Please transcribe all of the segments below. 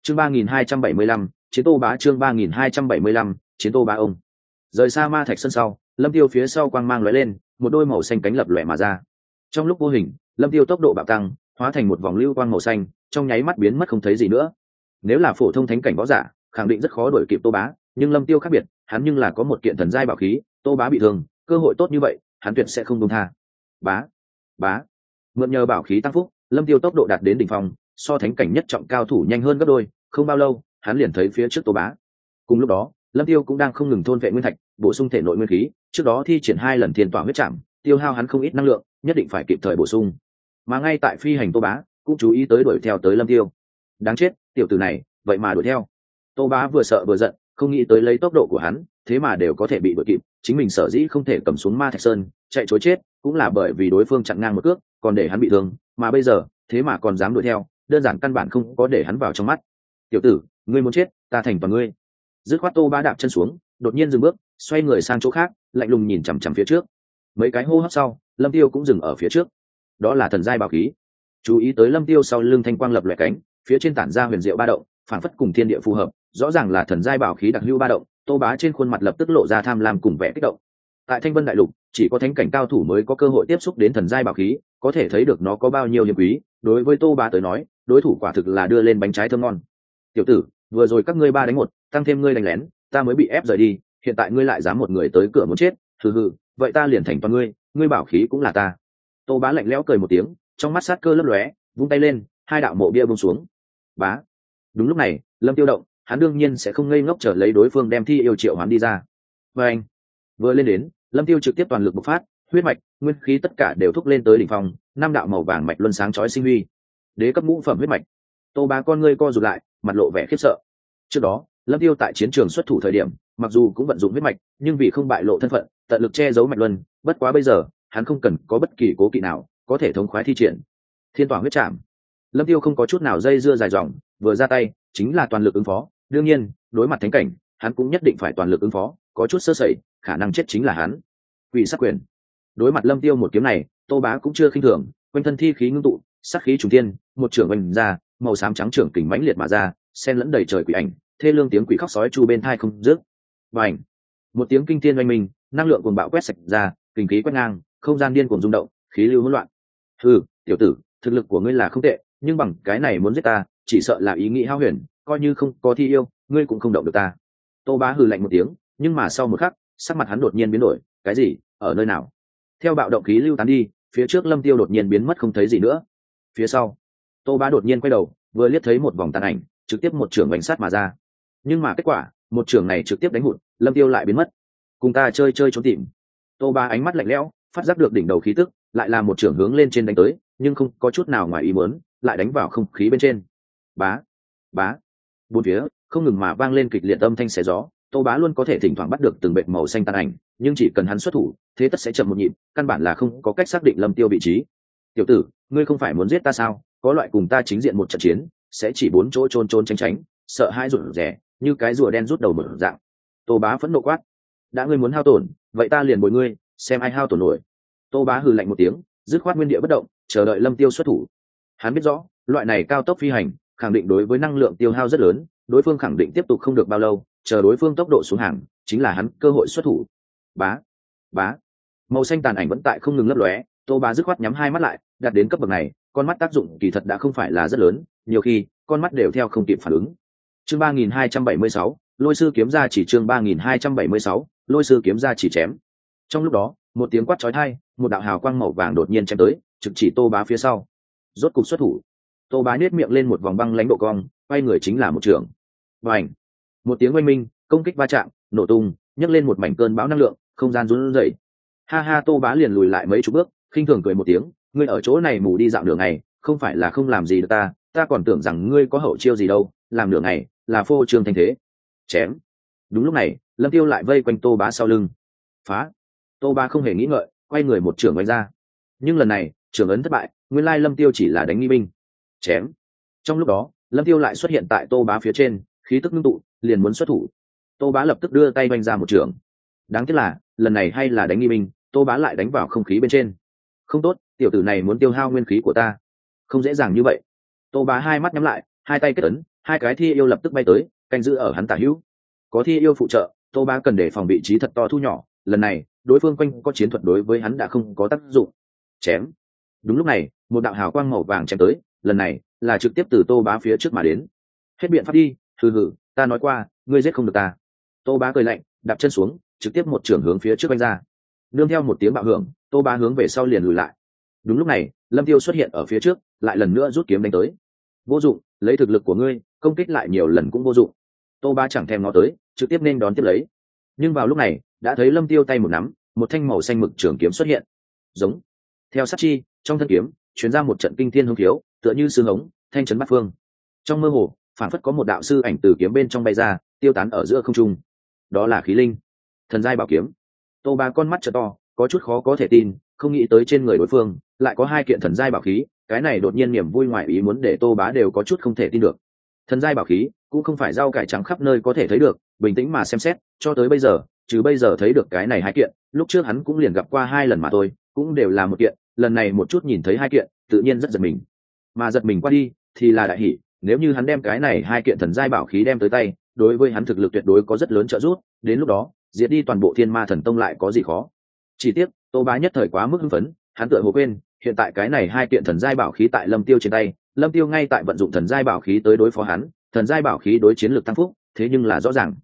Chương 3275, chiến Tô Bá. Chương 3275, chiến Tô Bá. Ông rời xa ma thạch sân sau, Lâm Tiêu phía sau quang mang lóe lên, một đôi màu xanh cánh lập lòe mà ra. Trong lúc vô hình, Lâm Tiêu tốc độ bạo tăng, hóa thành một vòng lưu quang màu xanh, trong nháy mắt biến mất không thấy gì nữa. Nếu là phổ thông thánh cảnh võ giả, khẳng định rất khó đuổi kịp Tô Bá, nhưng Lâm Tiêu khác biệt, hắn nhưng là có một kiện thần giai bảo khí, Tô Bá bị thương, cơ hội tốt như vậy, hắn tuyệt sẽ không buông tha. Bá, bá. Mượn nhờ bảo khí tăng phúc, Lâm Tiêu tốc độ đạt đến đỉnh phong, so thánh cảnh nhất trọng cao thủ nhanh hơn gấp đôi, không bao lâu, hắn liền thấy phía trước Tô Bá. Cùng lúc đó, Lâm Tiêu cũng đang không ngừng thôn vệ nguyên thạch, bổ sung thể nội nguyên khí, trước đó thi triển 2 lần thiên tỏa huyết trảm, tiêu hao hắn không ít năng lượng, nhất định phải kịp thời bổ sung. Mà ngay tại phi hành Tô Bá cũng chú ý tới đuổi theo tới Lâm Tiêu. Đáng chết, tiểu tử này, vậy mà đuổi theo. Tô Bá vừa sợ vừa giận, không nghĩ tới lấy tốc độ của hắn, thế mà đều có thể bị đuổi kịp, chính mình sở dĩ không thể cầm xuống Ma Thạch Sơn, chạy trối chết, cũng là bởi vì đối phương chặn ngang một cước, còn để hắn bị thương, mà bây giờ, thế mà còn dám đuổi theo, đơn giản căn bản không có để hắn vào trong mắt. Tiểu tử, ngươi muốn chết, ta thành toàn ngươi. Dứt khoát Tô Bá đạp chân xuống, đột nhiên dừng bước, xoay người sang chỗ khác, lạnh lùng nhìn chằm chằm phía trước. Mấy cái hô hấp sau, Lâm Tiêu cũng dừng ở phía trước. Đó là thần giai bảo khí. Chú ý tới Lâm Tiêu sau lưng thanh quang lập loè cánh, phía trên tản ra huyền diệu ba động, phản phất cùng thiên địa phù hợp, rõ ràng là thần giai bảo khí đặc hữu ba động. Tô Bá trên khuôn mặt lập tức lộ ra tham lam cùng vẻ kích động. Tại Thanh Vân Đại Lục, chỉ có thánh cảnh cao thủ mới có cơ hội tiếp xúc đến thần giai bảo khí, có thể thấy được nó có bao nhiêu hiếm quý. Đối với Tô Bá tới nói, đối thủ quả thực là đưa lên bánh trái thơm ngon. Tiểu tử, vừa rồi các ngươi 3 đánh 1, tăng thêm ngươi đánh lén, ta mới bị ép rời đi, hiện tại ngươi lại dám một người tới cửa muốn chết, hừ, vậy ta liền thành toàn ngươi, ngươi bảo khí cũng là ta. Tô Bá lạnh lẽo cười một tiếng, trong mắt sát cơ lấp lóe, vung tay lên, 2 đạo mộ bia buông xuống. Bá. Đúng lúc này, Lâm Tiêu động, hắn đương nhiên sẽ không ngây ngốc chờ lấy đối phương đem thi yêu triệu hoán đi ra. Và anh vừa lên đến, Lâm Tiêu trực tiếp toàn lực bộc phát, huyết mạch, nguyên khí tất cả đều thúc lên tới đỉnh phong, 5 đạo màu vàng mạch luân sáng chói sinh huy. Đế cấp ngũ phẩm huyết mạch. Tô Bá con ngươi co rụt lại, mặt lộ vẻ khiếp sợ. Trước đó, Lâm Tiêu tại chiến trường xuất thủ thời điểm, mặc dù cũng vận dụng huyết mạch, nhưng vì không bại lộ thân phận, tận lực che giấu mạch luân, bất quá bây giờ, hắn không cần có bất kỳ cố kỵ nào, có thể thống khoái thi triển thiên tỏa huyết trảm. Lâm Tiêu không có chút nào dây dưa dài dòng, vừa ra tay chính là toàn lực ứng phó, đương nhiên, đối mặt thánh cảnh, hắn cũng nhất định phải toàn lực ứng phó, có chút sơ sẩy, khả năng chết chính là hắn. Quỷ sát quyền. Đối mặt Lâm Tiêu một kiếm này, Tô Bá cũng chưa khinh thường, quanh thân thi khí ngưng tụ, sát khí trùng thiên, một trường oanh ra, màu xám trắng trưởng kình mãnh liệt mà ra, xen lẫn đầy trời quỷ ảnh, thê lương tiếng quỷ khóc sói chu bên tai không dứt. Bành! Một tiếng kinh thiên oanh minh, năng lượng cuồng bạo quét sạch ra, kinh khí quét ngang, không gian điên cuồng rung động, khí lưu hỗn loạn. Hừ, tiểu tử, thực lực của ngươi là không tệ, nhưng bằng cái này muốn giết ta, chỉ sợ là ý nghĩ hao huyền, coi như không có thi yêu, ngươi cũng không động được ta. Tô Bá hừ lạnh một tiếng, nhưng mà sau một khắc, sắc mặt hắn đột nhiên biến đổi, cái gì? Ở nơi nào? Theo bạo động khí lưu tán đi, phía trước Lâm Tiêu đột nhiên biến mất không thấy gì nữa. Phía sau, Tô Bá đột nhiên quay đầu, vừa liếc thấy một vòng tàn ảnh, trực tiếp một trường bánh sát mà ra. Nhưng mà kết quả, một trường này trực tiếp đánh hụt, Lâm Tiêu lại biến mất. Cùng ta chơi trốn tìm. Tô Bá ánh mắt lạnh lẽo, phát giác được đỉnh đầu khí tức, lại là một trường hướng lên trên đánh tới, nhưng không có chút nào ngoài ý muốn, lại đánh vào không khí bên trên. Bá, bá. Bốn phía không ngừng mà vang lên kịch liệt âm thanh xé gió. Tô Bá luôn có thể thỉnh thoảng bắt được từng vệt màu xanh tàn ảnh, nhưng chỉ cần hắn xuất thủ, thế tất sẽ chậm một nhịp, căn bản là không có cách xác định Lâm Tiêu vị trí. Tiểu tử, ngươi không phải muốn giết ta sao? Có loại cùng ta chính diện một trận chiến, sẽ chỉ 4 chỗ trốn tránh, sợ hãi rụt rè, như cái rùa đen rút đầu mở dạng. Tô Bá phẫn nộ quát: đã ngươi muốn hao tổn, vậy ta liền bồi ngươi, xem ai hao tổn nổi. Tô Bá hừ lạnh một tiếng, dứt khoát nguyên địa bất động, chờ đợi Lâm Tiêu xuất thủ. Hắn biết rõ, loại này cao tốc phi hành, khẳng định đối với năng lượng tiêu hao rất lớn, đối phương khẳng định tiếp tục không được bao lâu, chờ đối phương tốc độ xuống hàng, chính là hắn cơ hội xuất thủ. Bá, bá. Màu xanh tàn ảnh vẫn tại không ngừng lấp lóe, Tô Bá dứt khoát nhắm 2 mắt lại, đạt đến cấp bậc này, con mắt tác dụng kỳ thật đã không phải là rất lớn, nhiều khi con mắt đều theo không kịp phản ứng. Chương 3276, Lôi sư kiếm ra chỉ. Chương 3276, Lôi sư kiếm ra chỉ chém. Trong lúc đó, một tiếng quát chói tai, một đạo hào quang màu vàng đột nhiên chém tới, trực chỉ Tô Bá phía sau. Rốt cục xuất thủ. Tô Bá nhếch miệng lên một vòng băng lãnh độ cong, quay người chính là một trường. Bành! Một tiếng oanh minh, công kích va chạm, nổ tung, nhấc lên một mảnh cơn bão năng lượng, không gian run rẩy. Ha ha, Tô Bá liền lùi lại mấy chục bước, khinh thường cười một tiếng, ngươi ở chỗ này mù đi dạo nửa ngày, không phải là không làm gì được ta còn tưởng rằng ngươi có hậu chiêu gì đâu, làm nửa ngày là phô trương thanh thế. Chém. Đúng lúc này, Lâm Tiêu lại vây quanh Tô Bá sau lưng. Phá. Tô Bá không hề nghĩ ngợi, quay người một trường đánh ra. Nhưng lần này, trường ấn thất bại, nguyên lai Lâm Tiêu chỉ là đánh nghi binh. Chém. Trong lúc đó, Lâm Tiêu lại xuất hiện tại Tô Bá phía trên, khí tức ngưng tụ, liền muốn xuất thủ. Tô Bá lập tức đưa tay vung ra một trường. Đáng tiếc là, lần này hay là đánh nghi binh, Tô Bá lại đánh vào không khí bên trên. Không tốt, tiểu tử này muốn tiêu hao nguyên khí của ta. Không dễ dàng như vậy. Tô Bá hai mắt nhắm lại, hai tay kết ấn, hai cái thi yêu lập tức bay tới canh giữ ở hắn tả hữu. Có thi yêu phụ trợ, Tô Bá cần để phòng vị trí thật to thu nhỏ, lần này đối phương quanh có chiến thuật đối với hắn đã không có tác dụng. Chém. Đúng lúc này một đạo hào quang màu vàng chém tới, lần này là trực tiếp từ Tô Bá phía trước mà đến. Hết biện pháp đi, hừ hừ, ta nói qua ngươi giết không được ta. Tô Bá cười lạnh, đạp chân xuống trực tiếp một chưởng hướng phía trước đánh ra. Nương theo một tiếng bạo hưởng, Tô Bá hướng về sau liền lùi lại. Đúng lúc này Lâm Tiêu xuất hiện ở phía trước, lại lần nữa rút kiếm đánh tới. Vô dụng, lấy thực lực của ngươi công kích lại nhiều lần cũng vô dụng. Tô Bá chẳng thèm ngó tới, trực tiếp nên đón tiếp lấy. Nhưng vào lúc này đã thấy Lâm Tiêu tay một nắm, một thanh màu xanh mực trường kiếm xuất hiện. Giống. Theo sát chi, trong thân kiếm truyền ra một trận kinh thiên hung khiếu, tựa như sương ống thanh chấn bát phương. Trong mơ hồ phản phất có một đạo sư ảnh từ kiếm bên trong bay ra, tiêu tán ở giữa không trung. Đó là khí linh, thần giai bảo kiếm. Tô Bá con mắt trợ to, có chút khó có thể tin, không nghĩ tới trên người đối phương lại có hai kiện thần giai bảo khí. Cái này đột nhiên niềm vui ngoài ý muốn để Tô Bá đều có chút không thể tin được. Thần giai bảo khí cũng không phải rau cải trắng khắp nơi có thể thấy được, bình tĩnh mà xem xét, cho tới bây giờ trừ bây giờ thấy được cái này hai kiện, lúc trước hắn cũng liền gặp qua hai lần mà thôi, cũng đều là một kiện, lần này một chút nhìn thấy hai kiện tự nhiên rất giật mình. Mà giật mình qua đi thì là đại hỉ, nếu như hắn đem cái này hai kiện thần giai bảo khí đem tới tay, đối với hắn thực lực tuyệt đối có rất lớn trợ giúp, đến lúc đó diệt đi toàn bộ Thiên Ma Thần Tông lại có gì khó. Chỉ tiếc Tô Bá nhất thời quá mức hưng phấn, hắn tựa hồ quên hiện tại cái này hai kiện thần giai bảo khí tại Lâm Tiêu trên tay, Lâm Tiêu ngay tại vận dụng thần giai bảo khí tới đối phó hắn, thần giai bảo khí đối chiến lược tăng phúc, thế nhưng là rõ ràng.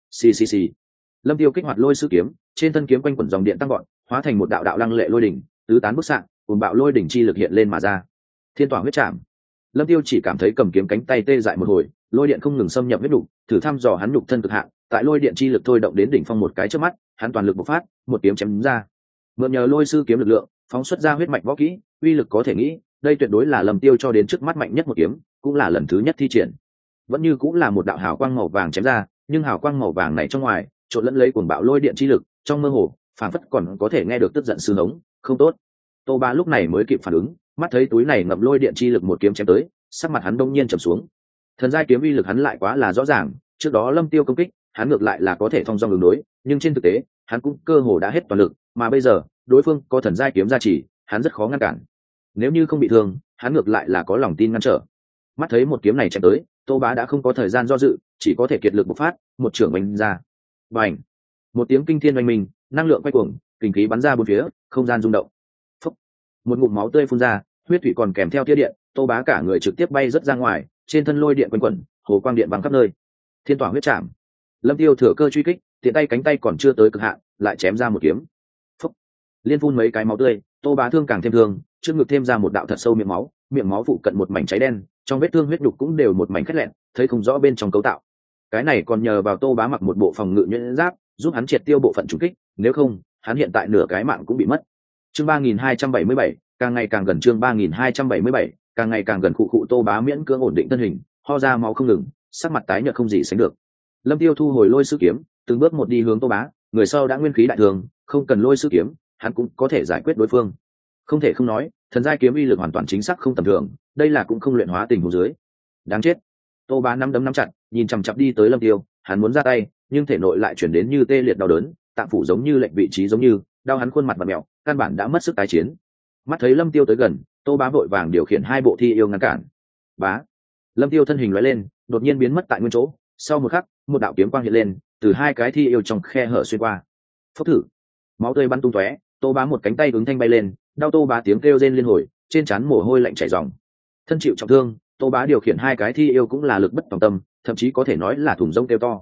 Xì. Lâm Tiêu kích hoạt lôi sư kiếm, trên thân kiếm quanh quẩn dòng điện tăng gọn, hóa thành một đạo đạo lăng lệ lôi đỉnh, tứ tán bức xạ, cùng bạo lôi đỉnh chi lực hiện lên mà ra. Thiên tỏa huyết trảm. Lâm Tiêu chỉ cảm thấy cầm kiếm cánh tay tê dại một hồi, lôi điện không ngừng xâm nhập huyết đục, thử thăm dò hắn nhục thân cực hạn, tại lôi điện chi lực thôi động đến đỉnh phong một cái trước mắt, hắn toàn lực bộc phát, một kiếm chém ra. Mượn nhờ lôi sư kiếm lực lượng, phóng xuất ra huyết mạch võ kỹ, uy lực có thể nghĩ, đây tuyệt đối là Lâm Tiêu cho đến trước mắt mạnh nhất một kiếm, cũng là lần thứ nhất thi triển. Vẫn như cũng là một đạo hào quang màu vàng chém ra, nhưng hào quang màu vàng này trong ngoài trộn lẫn lấy cuồng bạo lôi điện chi lực, trong mơ hồ phảng phất còn có thể nghe được tức giận sư hống, không tốt. Tô Bá lúc này mới kịp phản ứng, mắt thấy túi này ngậm lôi điện chi lực một kiếm chém tới, sắc mặt hắn đông nhiên trầm xuống. Thần giai kiếm uy lực hắn lại quá là rõ ràng, trước đó Lâm Tiêu công kích, hắn ngược lại là có thể thông dong đường đối, nhưng trên thực tế, hắn cũng cơ hồ đã hết toàn lực, mà bây giờ, đối phương có thần giai kiếm gia trì, hắn rất khó ngăn cản. Nếu như không bị thương, hắn ngược lại là có lòng tin ngăn trở. Mắt thấy một kiếm này chém tới, Tô Bá đã không có thời gian do dự, chỉ có thể kiệt lực bộc phát, một chưởng đánh ra. Bành! Một tiếng kinh thiên oanh minh, năng lượng quay cuồng, kinh khí bắn ra bốn phía, không gian rung động. Phúc! Một ngụm máu tươi phun ra, huyết thủy còn kèm theo tia điện, Tô Bá cả người trực tiếp bay rất ra ngoài, trên thân lôi điện quanh quẩn, hồ quang điện văng khắp nơi. Thiên tỏa huyết trảm. Lâm Tiêu thừa cơ truy kích, tiện tay cánh tay còn chưa tới cực hạn, lại chém ra một kiếm. Phúc! Liên phun mấy cái máu tươi, Tô Bá thương càng thêm thương, trước ngực thêm ra một đạo thật sâu miệng máu phụ cận một mảnh cháy đen, trong vết thương huyết nhục cũng đều một mảnh khét lẹn, thấy không rõ bên trong cấu tạo. Cái này còn nhờ vào Tô Bá mặc một bộ phòng ngự nhuyễn giáp, giúp hắn triệt tiêu bộ phận trùng kích, nếu không, hắn hiện tại nửa cái mạng cũng bị mất. Chương 3277, càng ngày càng gần chương 3277, càng ngày càng gần cụ Tô Bá miễn cưỡng ổn định thân hình, ho ra máu không ngừng, sắc mặt tái nhợt không gì sánh được. Lâm Tiêu thu hồi lôi sư kiếm, từng bước một đi hướng Tô Bá, người sau đã nguyên khí đại thường, không cần lôi sư kiếm, hắn cũng có thể giải quyết đối phương. Không thể không nói, thần giai kiếm uy lực hoàn toàn chính xác không tầm thường, đây là cũng không luyện hóa tình huống dưới. Đáng chết. Tô Bá nắm đấm nắm chặt, nhìn chằm chằm đi tới Lâm Tiêu, hắn muốn ra tay, nhưng thể nội lại chuyển đến như tê liệt đau đớn, tạng phủ giống như lệch vị trí giống như, đau hắn khuôn mặt bặm mèo, căn bản đã mất sức tái chiến. Mắt thấy Lâm Tiêu tới gần, Tô Bá vội vàng điều khiển hai bộ thi yêu ngăn cản. Bá. Lâm Tiêu thân hình lóe lên, đột nhiên biến mất tại nguyên chỗ, sau một khắc, một đạo kiếm quang hiện lên, từ hai cái thi yêu trong khe hở xuyên qua. Phốc thử. Máu tươi bắn tung tóe, Tô Bá một cánh tay ứng thanh bay lên, đau Tô Bá tiếng kêu rên liên hồi, trên trán mồ hôi lạnh chảy ròng. Thân chịu trọng thương, Tô Bá điều khiển hai cái thi yêu cũng là lực bất tòng tâm, thậm chí có thể nói là thùng rông kêu to.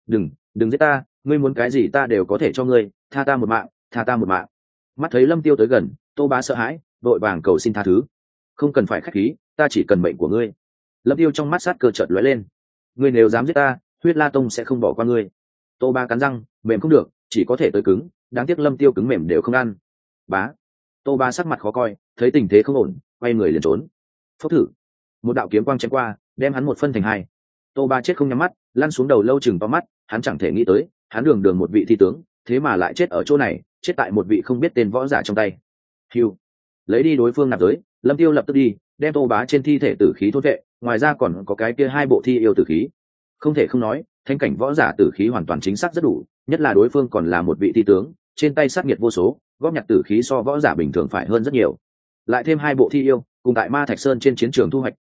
Đừng giết ta, ngươi muốn cái gì ta đều có thể cho ngươi, tha ta một mạng, tha ta một mạng. Mắt thấy Lâm Tiêu tới gần, Tô Bá sợ hãi, vội vàng cầu xin tha thứ. Không cần phải khách khí, ta chỉ cần mệnh của ngươi. Lâm Tiêu trong mắt sát cơ chợt lóe lên. Ngươi nếu dám giết ta, Huyết La Tông sẽ không bỏ qua ngươi. Tô Bá cắn răng, mềm không được, chỉ có thể tới cứng, đáng tiếc Lâm Tiêu cứng mềm đều không ăn. Bá. Tô Bá sắc mặt khó coi, thấy tình thế không ổn, quay người liền trốn. Phốc thử. Một đạo kiếm quang chém qua, đem hắn một phân thành hai. Tô Bá chết không nhắm mắt, lăn xuống đầu lâu chừng to mắt, hắn chẳng thể nghĩ tới, hắn đường một vị thi tướng, thế mà lại chết ở chỗ này, chết tại một vị không biết tên võ giả trong tay. Hưu. Lấy đi đối phương nạp giới, Lâm Tiêu lập tức đi, đem Tô Bá trên thi thể tử khí thôn vệ, ngoài ra còn có cái kia hai bộ thi yêu tử khí. Không thể không nói, thanh cảnh võ giả tử khí hoàn toàn chính xác rất đủ, nhất là đối phương còn là một vị thi tướng, trên tay sát nghiệt vô số, góp nhặt tử khí so võ giả bình thường phải hơn rất nhiều. Lại thêm hai bộ thi yêu, cùng tại Ma Thạch Sơn trên chiến trường thu hoạch,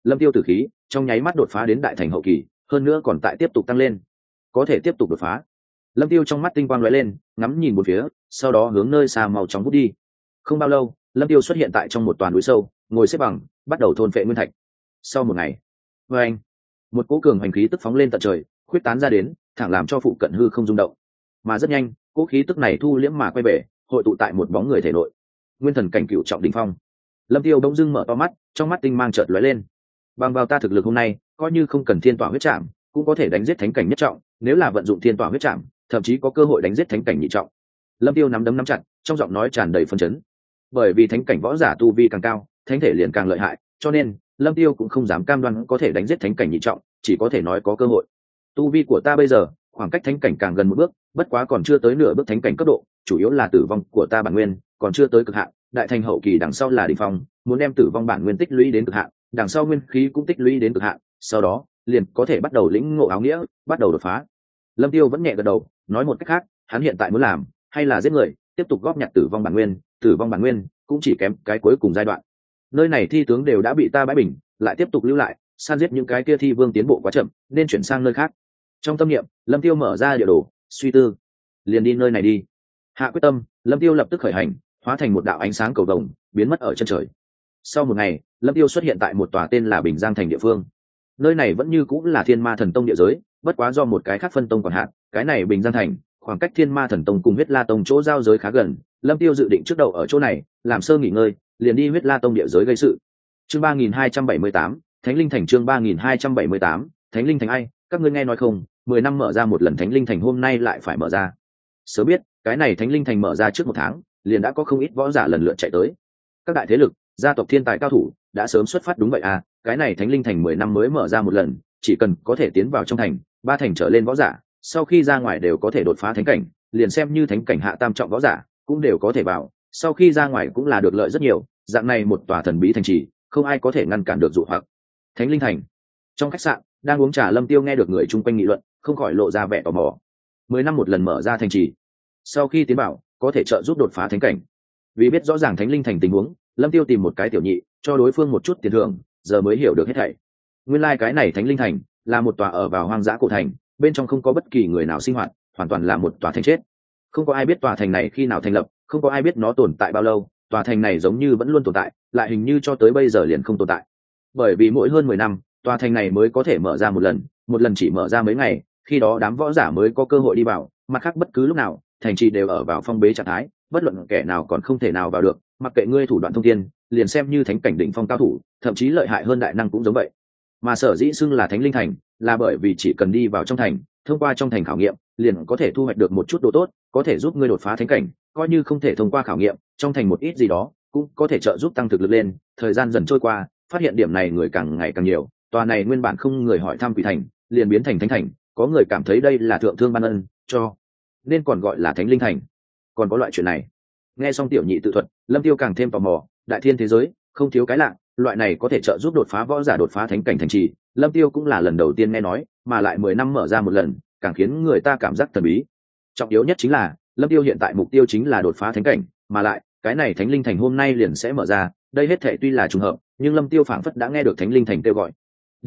Lâm Tiêu tử khí trong nháy mắt đột phá đến đại thành hậu kỳ, hơn nữa còn tại tiếp tục tăng lên, có thể tiếp tục đột phá. Lâm Tiêu trong mắt tinh quang lóe lên, ngắm nhìn một phía, sau đó hướng nơi xa màu chóng vút đi. Không bao lâu, Lâm Tiêu xuất hiện tại trong một toàn núi sâu, ngồi xếp bằng, bắt đầu thôn phệ nguyên thạch. Sau một ngày, với anh, một cỗ cường hành khí tức phóng lên tận trời, khuyết tán ra đến, thẳng làm cho phụ cận hư không rung động. Mà rất nhanh, cỗ khí tức này thu liễm mà quay về, hội tụ tại một bóng người thể nội. Nguyên thần cảnh cửu trọng đỉnh phong. Lâm Tiêu bỗng dưng mở to mắt, trong mắt tinh mang chợt lóe lên. Bằng vào ta thực lực hôm nay, coi như không cần thiên tỏa huyết trảm, cũng có thể đánh giết thánh cảnh nhất trọng, nếu là vận dụng thiên tỏa huyết trảm, thậm chí có cơ hội đánh giết thánh cảnh nhị trọng. Lâm Tiêu nắm đấm nắm chặt, trong giọng nói tràn đầy phấn chấn. Bởi vì thánh cảnh võ giả tu vi càng cao, thánh thể liền càng lợi hại, cho nên Lâm Tiêu cũng không dám cam đoan có thể đánh giết thánh cảnh nhị trọng, chỉ có thể nói có cơ hội. Tu vi của ta bây giờ, khoảng cách thánh cảnh càng gần một bước, bất quá còn chưa tới nửa bước thánh cảnh cấp độ, chủ yếu là tử vong của ta bản nguyên còn chưa tới cực hạn, đại thành hậu kỳ đằng sau là đỉnh phong, muốn đem tử vong bản nguyên tích lũy đến cực hạn, đằng sau nguyên khí cũng tích lũy đến cực hạn, sau đó liền có thể bắt đầu lĩnh ngộ áo nghĩa, bắt đầu đột phá. Lâm Tiêu vẫn nhẹ gật đầu, nói một cách khác, hắn hiện tại muốn làm hay là giết người, tiếp tục góp nhặt tử vong bản nguyên cũng chỉ kém cái cuối cùng giai đoạn. Nơi này thi tướng đều đã bị ta bãi bình, lại tiếp tục lưu lại, san giết những cái kia thi vương tiến bộ quá chậm, nên chuyển sang nơi khác. Trong tâm niệm, Lâm Tiêu mở ra địa đồ, suy tư, liền đi nơi này đi. Hạ quyết tâm, Lâm Tiêu lập tức khởi hành, hóa thành một đạo ánh sáng cầu vồng, biến mất ở chân trời. Sau một ngày, Lâm Tiêu xuất hiện tại một tòa tên là Bình Giang thành địa phương. Nơi này vẫn như cũng là Thiên Ma Thần Tông địa giới, bất quá do một cái khác phân tông còn hạn, cái này Bình Giang thành, khoảng cách Thiên Ma Thần Tông cùng Huyết La Tông chỗ giao giới khá gần. Lâm Tiêu dự định trước đầu ở chỗ này, làm sơ nghỉ ngơi, liền đi Huyết La Tông địa giới gây sự. Chương 3278, Thánh Linh Thành. Chương 3278, Thánh Linh Thành. Ai, các ngươi nghe nói không, 10 năm mở ra một lần Thánh Linh Thành, hôm nay lại phải mở ra. Sớm biết, cái này Thánh Linh Thành mở ra trước một tháng, liền đã có không ít võ giả lần lượt chạy tới. Các đại thế lực, gia tộc thiên tài cao thủ đã sớm xuất phát. Đúng vậy à, cái này Thánh Linh Thành 10 năm mới mở ra một lần, chỉ cần có thể tiến vào trong thành, 3 thành trở lên võ giả, sau khi ra ngoài đều có thể đột phá thánh cảnh, liền xem như thánh cảnh hạ tam trọng võ giả cũng đều có thể vào, sau khi ra ngoài cũng là được lợi rất nhiều. Dạng này một tòa thần bí thành trì, không ai có thể ngăn cản được dụ hoặc. Thánh Linh Thành. Trong khách sạn đang uống trà, Lâm Tiêu nghe được người chung quanh nghị luận, không khỏi lộ ra vẻ tò mò. 10 năm một lần mở ra thành trì, sau khi tiến bảo có thể trợ giúp đột phá thánh cảnh. Vì biết rõ ràng Thánh Linh Thành tình huống, Lâm Tiêu tìm một cái tiểu nhị, cho đối phương một chút tiền thưởng, giờ mới hiểu được hết thảy. Nguyên lai cái này Thánh Linh Thành là một tòa ở vào hoang dã cổ thành, bên trong không có bất kỳ người nào sinh hoạt, hoàn toàn là một tòa thành chết. Không có ai biết tòa thành này khi nào thành lập, không có ai biết nó tồn tại bao lâu, tòa thành này giống như vẫn luôn tồn tại, lại hình như cho tới bây giờ liền không tồn tại. Bởi vì mỗi hơn 10 năm, tòa thành này mới có thể mở ra một lần chỉ mở ra mấy ngày, khi đó đám võ giả mới có cơ hội đi vào, mặt khác bất cứ lúc nào, thành trì đều ở vào phong bế trạng thái, bất luận kẻ nào còn không thể nào vào được, mặc kệ ngươi thủ đoạn thông thiên, liền xem như thánh cảnh đỉnh phong cao thủ, thậm chí lợi hại hơn đại năng cũng giống vậy. Mà sở dĩ xưng là Thánh Linh Thành, là bởi vì chỉ cần đi vào trong thành, thông qua trong thành khảo nghiệm, liền có thể thu hoạch được một chút đồ tốt, có thể giúp ngươi đột phá thánh cảnh, coi như không thể thông qua khảo nghiệm, trong thành một ít gì đó, cũng có thể trợ giúp tăng thực lực lên. Thời gian dần trôi qua, phát hiện điểm này người càng ngày càng nhiều, tòa này nguyên bản không người hỏi thăm quỷ thành, liền biến thành thánh thành, có người cảm thấy đây là thượng thương ban ân, cho nên còn gọi là Thánh Linh Thành. Còn có loại chuyện này. Nghe xong tiểu nhị tự thuật, Lâm Tiêu càng thêm tò mò, đại thiên thế giới không thiếu cái lạ, loại này có thể trợ giúp đột phá võ giả đột phá thánh cảnh thành trì, Lâm Tiêu cũng là lần đầu tiên nghe nói, mà lại 10 năm mở ra một lần, càng khiến người ta cảm giác thần bí. Trọng yếu nhất chính là, Lâm Tiêu hiện tại mục tiêu chính là đột phá thánh cảnh, mà lại, cái này Thánh Linh Thành hôm nay liền sẽ mở ra, đây hết thảy tuy là trùng hợp, nhưng Lâm Tiêu phảng phất đã nghe được Thánh Linh Thành kêu gọi.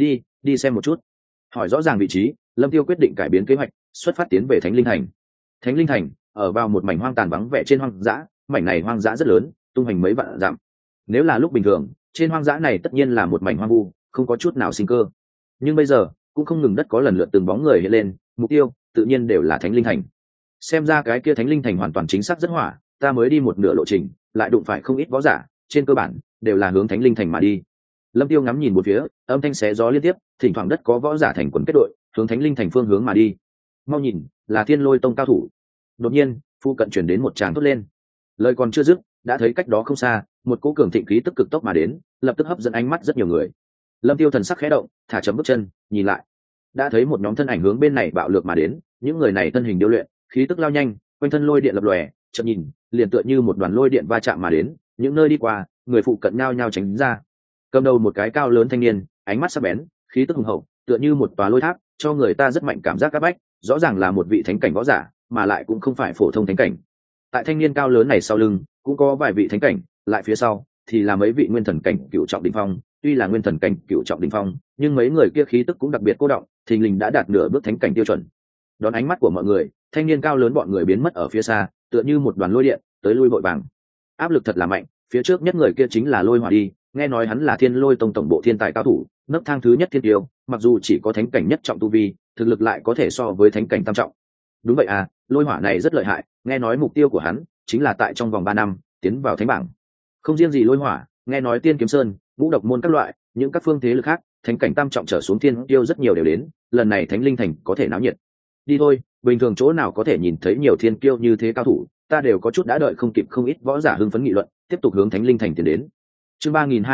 Đi xem một chút. Hỏi rõ ràng vị trí, Lâm Tiêu quyết định cải biến kế hoạch, xuất phát tiến về Thánh Linh Thành. Thánh Linh Thành ở vào một mảnh hoang tàn vắng vẻ trên hoang dã, mảnh này hoang dã rất lớn, tung hoành mấy vạn dặm. Nếu là lúc bình thường, trên hoang dã này tất nhiên là một mảnh hoang vu, không có chút nào sinh cơ. Nhưng bây giờ, cũng không ngừng đất có lần lượt từng bóng người hiện lên, mục tiêu tự nhiên đều là Thánh Linh Thành. Xem ra cái kia Thánh Linh Thành hoàn toàn chính xác rất hỏa, ta mới đi một nửa lộ trình, lại đụng phải không ít võ giả, trên cơ bản đều là hướng Thánh Linh Thành mà đi. Lâm Tiêu ngắm nhìn một phía, âm thanh xé gió liên tiếp, thỉnh thoảng đất có võ giả thành quần kết đội, hướng Thánh Linh Thành phương hướng mà đi. Mau nhìn, là Thiên Lôi Tông cao thủ. Đột nhiên, phu cận truyền đến một tràng thốt lên. Lời còn chưa dứt, đã thấy cách đó không xa, một cỗ cường thịnh khí tức cực tốc mà đến, lập tức hấp dẫn ánh mắt rất nhiều người. Lâm Tiêu thần sắc khẽ động, thả chậm bước chân, nhìn lại, đã thấy một nhóm thân ảnh hướng bên này bạo lược mà đến. Những người này thân hình điêu luyện, khí tức lao nhanh, quanh thân lôi điện lập lòe, chợt nhìn, liền tựa như một đoàn lôi điện va chạm mà đến. Những nơi đi qua, người phụ cận nhao nhao tránh ra. Cầm đầu một cái cao lớn thanh niên, ánh mắt sắc bén, khí tức hùng hậu, tựa như một tòa lôi tháp, cho người ta rất mạnh cảm giác áp bách. Rõ ràng là một vị thánh cảnh võ giả, mà lại cũng không phải phổ thông thánh cảnh. Tại thanh niên cao lớn này sau lưng cũng có vài vị thánh cảnh, lại phía sau thì là mấy vị nguyên thần cảnh cựu trọng đỉnh phong, tuy là nguyên thần cảnh cựu trọng đỉnh phong, nhưng mấy người kia khí tức cũng đặc biệt cô động, thình lình đã đạt nửa bước thánh cảnh tiêu chuẩn. Đón ánh mắt của mọi người, thanh niên cao lớn bọn người biến mất ở phía xa, tựa như một đoàn lôi điện tới lui vội vàng. Áp lực thật là mạnh, phía trước nhất người kia chính là Lôi Hỏa đi, nghe nói hắn là Thiên Lôi tông tổng bộ thiên tài cao thủ, nấc thang thứ nhất thiên tiêu, mặc dù chỉ có thánh cảnh nhất trọng tu vi, thực lực lại có thể so với thánh cảnh tam trọng. Đúng vậy à, Lôi Hỏa này rất lợi hại, nghe nói mục tiêu của hắn chính là tại trong vòng 3 năm tiến vào thánh bảng. Không riêng gì Lôi Hỏa, nghe nói Tiên Kiếm Sơn, Vũ Độc môn các loại, những các phương thế lực khác, thánh cảnh tam trọng trở xuống thiên tiêu rất nhiều đều đến, lần này Thánh Linh Thành có thể náo nhiệt. Đi thôi, bình thường chỗ nào có thể nhìn thấy nhiều thiên kiêu như thế cao thủ, ta đều có chút đã đợi không kịp, không ít võ giả hưng phấn nghị luận, tiếp tục hướng Thánh Linh Thành tiến đến. Chương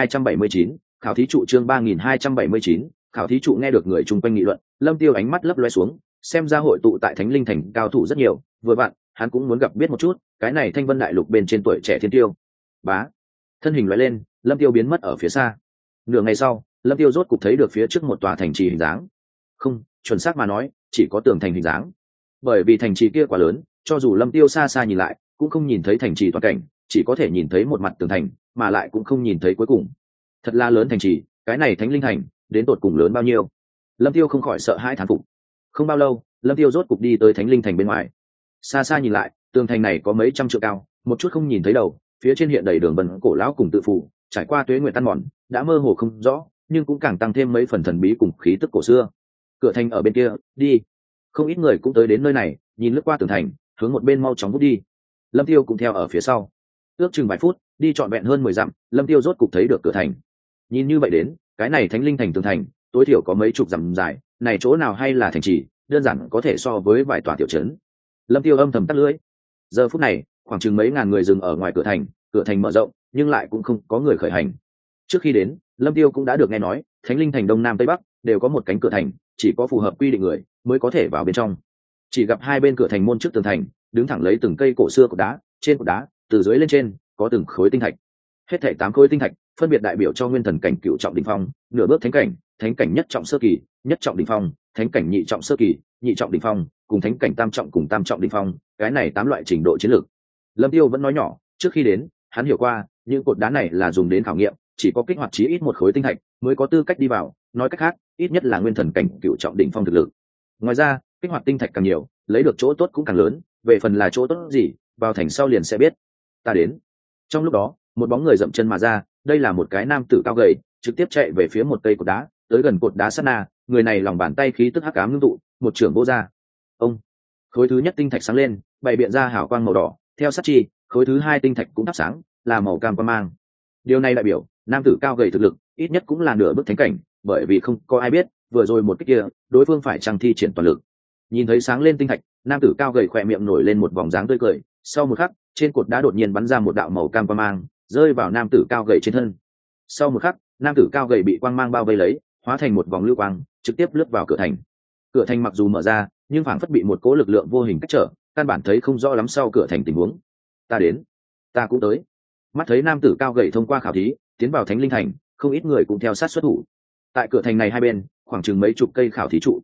3279, khảo thí trụ. Chương 3279, khảo thí trụ. Nghe được người chung quanh nghị luận, Lâm Tiêu ánh mắt lấp loé xuống, xem ra hội tụ tại Thánh Linh Thành cao thủ rất nhiều, vừa vặn hắn cũng muốn gặp biết một chút cái này Thanh Vân Đại Lục bên trên tuổi trẻ thiên tiêu. Bá, thân hình lóe lên, Lâm Tiêu biến mất ở phía xa. Nửa ngày sau, Lâm Tiêu rốt cục thấy được phía trước một tòa thành trì hình dáng. Không, chuẩn xác mà nói, chỉ có tường thành hình dáng. Bởi vì thành trì kia quá lớn, cho dù Lâm Tiêu xa xa nhìn lại, cũng không nhìn thấy thành trì toàn cảnh, chỉ có thể nhìn thấy một mặt tường thành, mà lại cũng không nhìn thấy cuối cùng. Thật là lớn thành trì, cái này Thánh Linh Thành, đến tột cùng lớn bao nhiêu? Lâm Tiêu không khỏi sợ hãi thán phục. Không bao lâu, Lâm Tiêu rốt cục đi tới Thánh Linh Thành bên ngoài. Xa xa nhìn lại, tường thành này có mấy trăm trượng cao, một chút không nhìn thấy đầu, phía trên hiện đầy đường vân cổ lão cùng tự phủ, trải qua tuế nguyệt tan mòn, đã mơ hồ không rõ, nhưng cũng càng tăng thêm mấy phần thần bí cùng khí tức cổ xưa. Cửa thành ở bên kia, đi. Không ít người cũng tới đến nơi này, nhìn lướt qua tường thành, hướng một bên mau chóng vút đi. Lâm Tiêu cũng theo ở phía sau. Ước chừng vài phút, đi trọn vẹn hơn 10 dặm, Lâm Tiêu rốt cục thấy được cửa thành. Nhìn như vậy đến, cái này Thánh Linh Thành tường thành, tối thiểu có mấy chục dặm dài, này chỗ nào hay là thành trì, đơn giản có thể so với vài tòa tiểu trấn. Lâm Tiêu âm thầm tắt lưỡi. Giờ phút này, khoảng chừng mấy ngàn người dừng ở ngoài cửa thành mở rộng, nhưng lại cũng không có người khởi hành. Trước khi đến, Lâm Tiêu cũng đã được nghe nói, Thánh Linh Thành đông nam tây bắc đều có một cánh cửa thành, chỉ có phù hợp quy định người mới có thể vào bên trong. Chỉ gặp hai bên cửa thành môn trước tường thành, đứng thẳng lấy từng cây cổ xưa cột đá, trên cột đá, từ dưới lên trên, có từng khối tinh thạch. Hết thảy 8 khối tinh thạch, phân biệt đại biểu cho nguyên thần cảnh cựu trọng đỉnh phong, nửa bước thánh cảnh nhất trọng sơ kỳ, nhất trọng đỉnh phong, thánh cảnh nhị trọng sơ kỳ, nhị trọng đỉnh phong, cùng thánh cảnh tam trọng cùng tam trọng đỉnh phong, cái này 8 loại trình độ chiến lược. Lâm Tiêu vẫn nói nhỏ, trước khi đến, hắn hiểu qua, những cột đá này là dùng đến khảo nghiệm, chỉ có kích hoạt chí ít một khối tinh thạch mới có tư cách đi vào, nói cách khác, ít nhất là nguyên thần cảnh cựu trọng đỉnh phong thực lực. Ngoài ra, kích hoạt tinh thạch càng nhiều, lấy được chỗ tốt cũng càng lớn, về phần là chỗ tốt gì, vào thành sau liền sẽ biết. Ta đến. Trong lúc đó, một bóng người dậm chân mà ra, đây là một cái nam tử cao gầy, trực tiếp chạy về phía một cây cột đá, tới gần cột đá sát na, người này lòng bàn tay khí tức hắc ám ngưng tụ, một chưởng vô ra. Ông, khối thứ nhất tinh thạch sáng lên, bày biện ra hào quang màu đỏ, theo sát chi, khối thứ hai tinh thạch cũng thắp sáng, là màu cam quang mang. Điều này đại biểu, nam tử cao gầy thực lực, ít nhất cũng là nửa bước thánh cảnh, bởi vì không có ai biết, vừa rồi một cái kia, đối phương phải chăng thi triển toàn lực. Nhìn thấy sáng lên tinh thạch, nam tử cao gầy khỏe miệng nổi lên một vòng dáng tươi cười, sau một khắc, trên cột đá đột nhiên bắn ra một đạo màu cam quang mang, rơi vào nam tử cao gầy trên thân. Sau một khắc, nam tử cao gầy bị quang mang bao vây lấy, hóa thành một vòng lưu quang, trực tiếp lướt vào cửa thành. Cửa thành mặc dù mở ra, nhưng phảng phất bị một cỗ lực lượng vô hình cách trở, căn bản thấy không rõ lắm sau cửa thành tình huống. Ta đến, ta cũng tới. Mắt thấy nam tử cao gầy thông qua khảo thí, tiến vào Thánh Linh Thành, không ít người cũng theo sát xuất thủ. Tại cửa thành này hai bên, khoảng chừng mấy chục cây khảo thí trụ.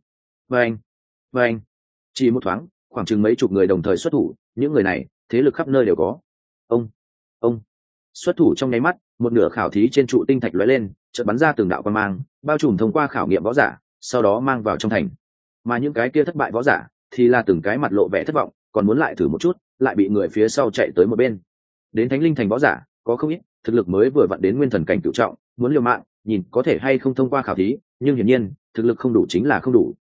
Vâng, chỉ một thoáng, khoảng chừng mấy chục người đồng thời xuất thủ, những người này, thế lực khắp nơi đều có. Ông, xuất thủ trong nháy mắt, một nửa khảo thí trên trụ tinh thạch lóe lên, chợt bắn ra từng đạo quang mang, bao trùm thông qua khảo nghiệm võ giả, sau đó mang vào trong thành. Mà những cái kia thất bại võ giả, thì là từng cái mặt lộ vẻ thất vọng, còn muốn lại thử một chút, lại bị người phía sau chạy tới một bên. Đến Thánh Linh Thành võ giả, có không ít, thực lực mới vừa vặn đến nguyên thần cảnh cửu trọng, muốn liều mạng, nhìn có thể hay không thông qua khảo thí, nhưng hiển nhiên, thực lực không đủ chính là không đủ.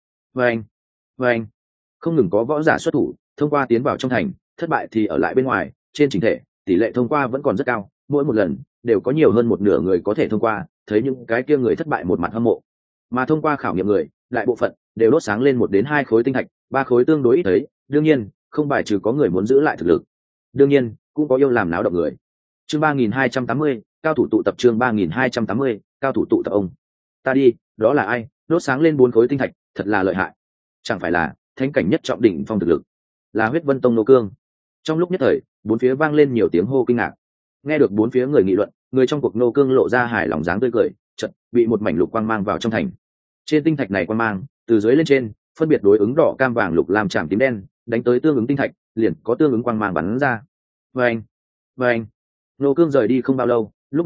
Vâng, không ngừng có võ giả xuất thủ, thông qua tiến vào trong thành, thất bại thì ở lại bên ngoài, trên chỉnh thể, tỷ lệ thông qua vẫn còn rất cao, mỗi một lần đều có nhiều hơn một nửa người có thể thông qua, thấy những cái kia người thất bại một mặt hâm mộ. Mà thông qua khảo nghiệm người, đại bộ phận đều đốt sáng lên 1 đến 2 khối tinh thạch, 3 khối tương đối ít thấy, đương nhiên, không bài trừ có người muốn giữ lại thực lực. Đương nhiên, cũng có yêu làm náo động người. Chương 3280, cao thủ tụ tập. Chương 3280, cao thủ tụ tập. Ông, ta đi, đó là ai? Đốt sáng lên 4 khối tinh thạch, thật là lợi hại. Chẳng phải là thánh cảnh nhất trọng đỉnh phong thực lực, là Huyết Vân Tông Nô Cương. Trong lúc nhất thời, bốn phía vang lên nhiều tiếng hô kinh ngạc. Nghe được bốn phía người nghị luận, người trong cuộc Nô Cương lộ ra hài lòng dáng tươi cười, chợt bị một mảnh lục quang mang vào trong thành. Trên tinh thạch này quang mang, từ dưới lên trên, phân biệt đối ứng đỏ, cam, vàng, lục, lam, tràm, tím, đen, đánh tới tương ứng tinh thạch, liền có tương ứng quang mang bắn ra. Vâng. Nô Cương rời đi không bao lâu, lúc này,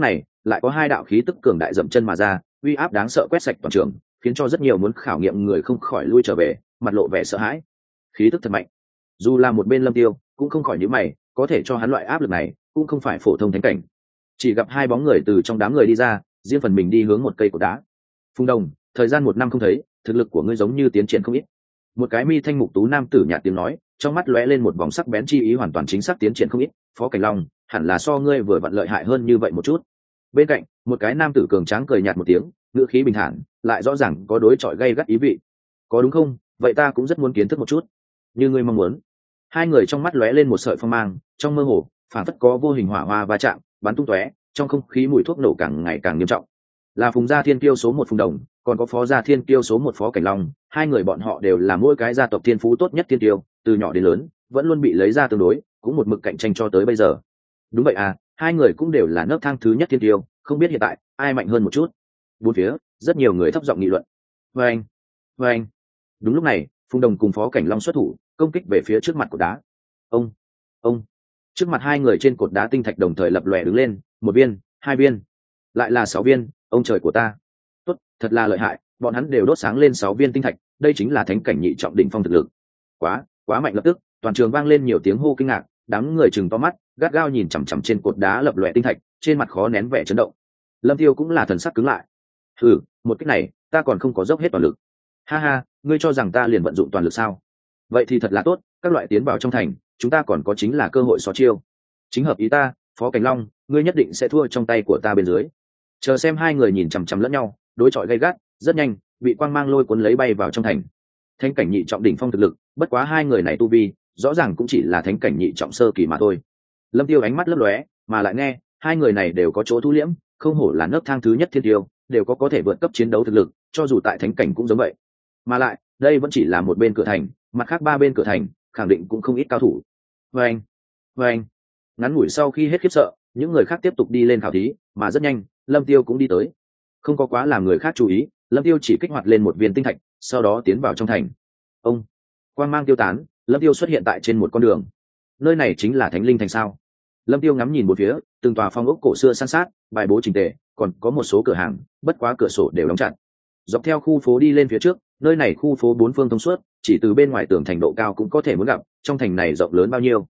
lại có hai đạo khí tức cường đại dậm chân mà ra, uy áp đáng sợ quét sạch toàn trường, khiến cho rất nhiều muốn khảo nghiệm người không khỏi lui trở về, mặt lộ vẻ sợ hãi. Khí tức thật mạnh, dù là một bên Lâm Tiêu cũng không khỏi nhíu mày, có thể cho hắn loại áp lực này cũng không phải phổ thông thánh cảnh. Chỉ gặp hai bóng người từ trong đám người đi ra, riêng phần mình đi hướng một cây cột đá. Phùng Đồng, thời gian 1 năm không thấy, thực lực của ngươi giống như tiến triển không ít. Một cái mi thanh mục tú nam tử nhạt tiếng nói, trong mắt lóe lên một vòng sắc bén chi ý, hoàn toàn chính xác tiến triển không ít. Phó Cảnh Long, hẳn là so ngươi vừa vặn lợi hại hơn như vậy một chút. Bên cạnh, một cái nam tử cường tráng cười nhạt một tiếng, ngữ khí bình thản, lại rõ ràng có đối chọi gay gắt ý vị. Có đúng không? Vậy ta cũng rất muốn kiến thức một chút. Như ngươi mong muốn. Hai người trong mắt lóe lên một sợi phong mang, trong mơ hồ, phản phất có vô hình hỏa hoa va chạm, bắn tung tóe, trong không khí mùi thuốc nổ càng ngày càng nghiêm trọng. Là Phùng gia Thiên Kiêu số 1 Phùng Đồng, còn có Phó gia Thiên Kiêu số 1 Phó Cảnh Long, hai người bọn họ đều là mỗi cái gia tộc thiên phú tốt nhất thiên kiêu, từ nhỏ đến lớn, vẫn luôn bị lấy ra tương đối, cũng một mực cạnh tranh cho tới bây giờ. Đúng vậy à, hai người cũng đều là nấc thang thứ nhất thiên kiêu, không biết hiện tại ai mạnh hơn một chút. Bốn phía, rất nhiều người thấp giọng nghị luận. Vâng, vâng. Đúng lúc này, Phùng Đồng cùng Phó Cảnh Long xuất thủ, công kích về phía trước mặt cột đá. Ông. Trước mặt hai người trên cột đá tinh thạch đồng thời lập lòe đứng lên, 1 viên, 2 viên, lại là 6 viên, ông trời của ta. Tốt, thật là lợi hại, bọn hắn đều đốt sáng lên 6 viên tinh thạch, đây chính là thánh cảnh nhị trọng đỉnh phong thực lực. Quá mạnh, lập tức, toàn trường vang lên nhiều tiếng hô kinh ngạc, đám người chừng to mắt, gắt gao nhìn chằm chằm trên cột đá lập lòe tinh thạch, trên mặt khó nén vẻ chấn động. Lâm Tiêu cũng là thần sắc cứng lại. Một kích này, ta còn không có dốc hết toàn lực. Ha ha, ngươi cho rằng ta liền vận dụng toàn lực sao? Vậy thì thật là tốt, các loại tiến vào trong thành, chúng ta còn có chính là cơ hội xó chiêu. Chính hợp ý ta, Phó Cảnh Long, ngươi nhất định sẽ thua trong tay của ta bên dưới. Chờ xem hai người nhìn chằm chằm lẫn nhau, đối chọi gay gắt, rất nhanh, bị quang mang lôi cuốn lấy bay vào trong thành. Thánh cảnh nhị trọng đỉnh phong thực lực, bất quá hai người này tu vi, rõ ràng cũng chỉ là thánh cảnh nhị trọng sơ kỳ mà thôi. Lâm Tiêu ánh mắt lấp lóe, mà lại nghe, hai người này đều có chỗ thu liễm, không hổ là nấc thang thứ nhất thiên tiêu, đều có thể vượt cấp chiến đấu thực lực, cho dù tại thánh cảnh cũng giống vậy. Mà lại, đây vẫn chỉ là một bên cửa thành, mặt khác 3 bên cửa thành, khẳng định cũng không ít cao thủ. Vâng. Ngắn ngủi sau khi hết khiếp sợ, những người khác tiếp tục đi lên khảo thí, mà rất nhanh, Lâm Tiêu cũng đi tới. Không có quá làm người khác chú ý, Lâm Tiêu chỉ kích hoạt lên một viên tinh thạch, sau đó tiến vào trong thành. Ông, quang mang tiêu tán, Lâm Tiêu xuất hiện tại trên một con đường. Nơi này chính là Thánh Linh thành sao? Lâm Tiêu ngắm nhìn một phía, từng tòa phong ốc cổ xưa san sát, bài bố chỉnh tề, còn có một số cửa hàng, bất quá cửa sổ đều đóng chặt. Dọc theo khu phố đi lên phía trước, nơi này khu phố 4 phương thông suốt, chỉ từ bên ngoài tường thành độ cao cũng có thể muốn gặp, trong thành này rộng lớn bao nhiêu.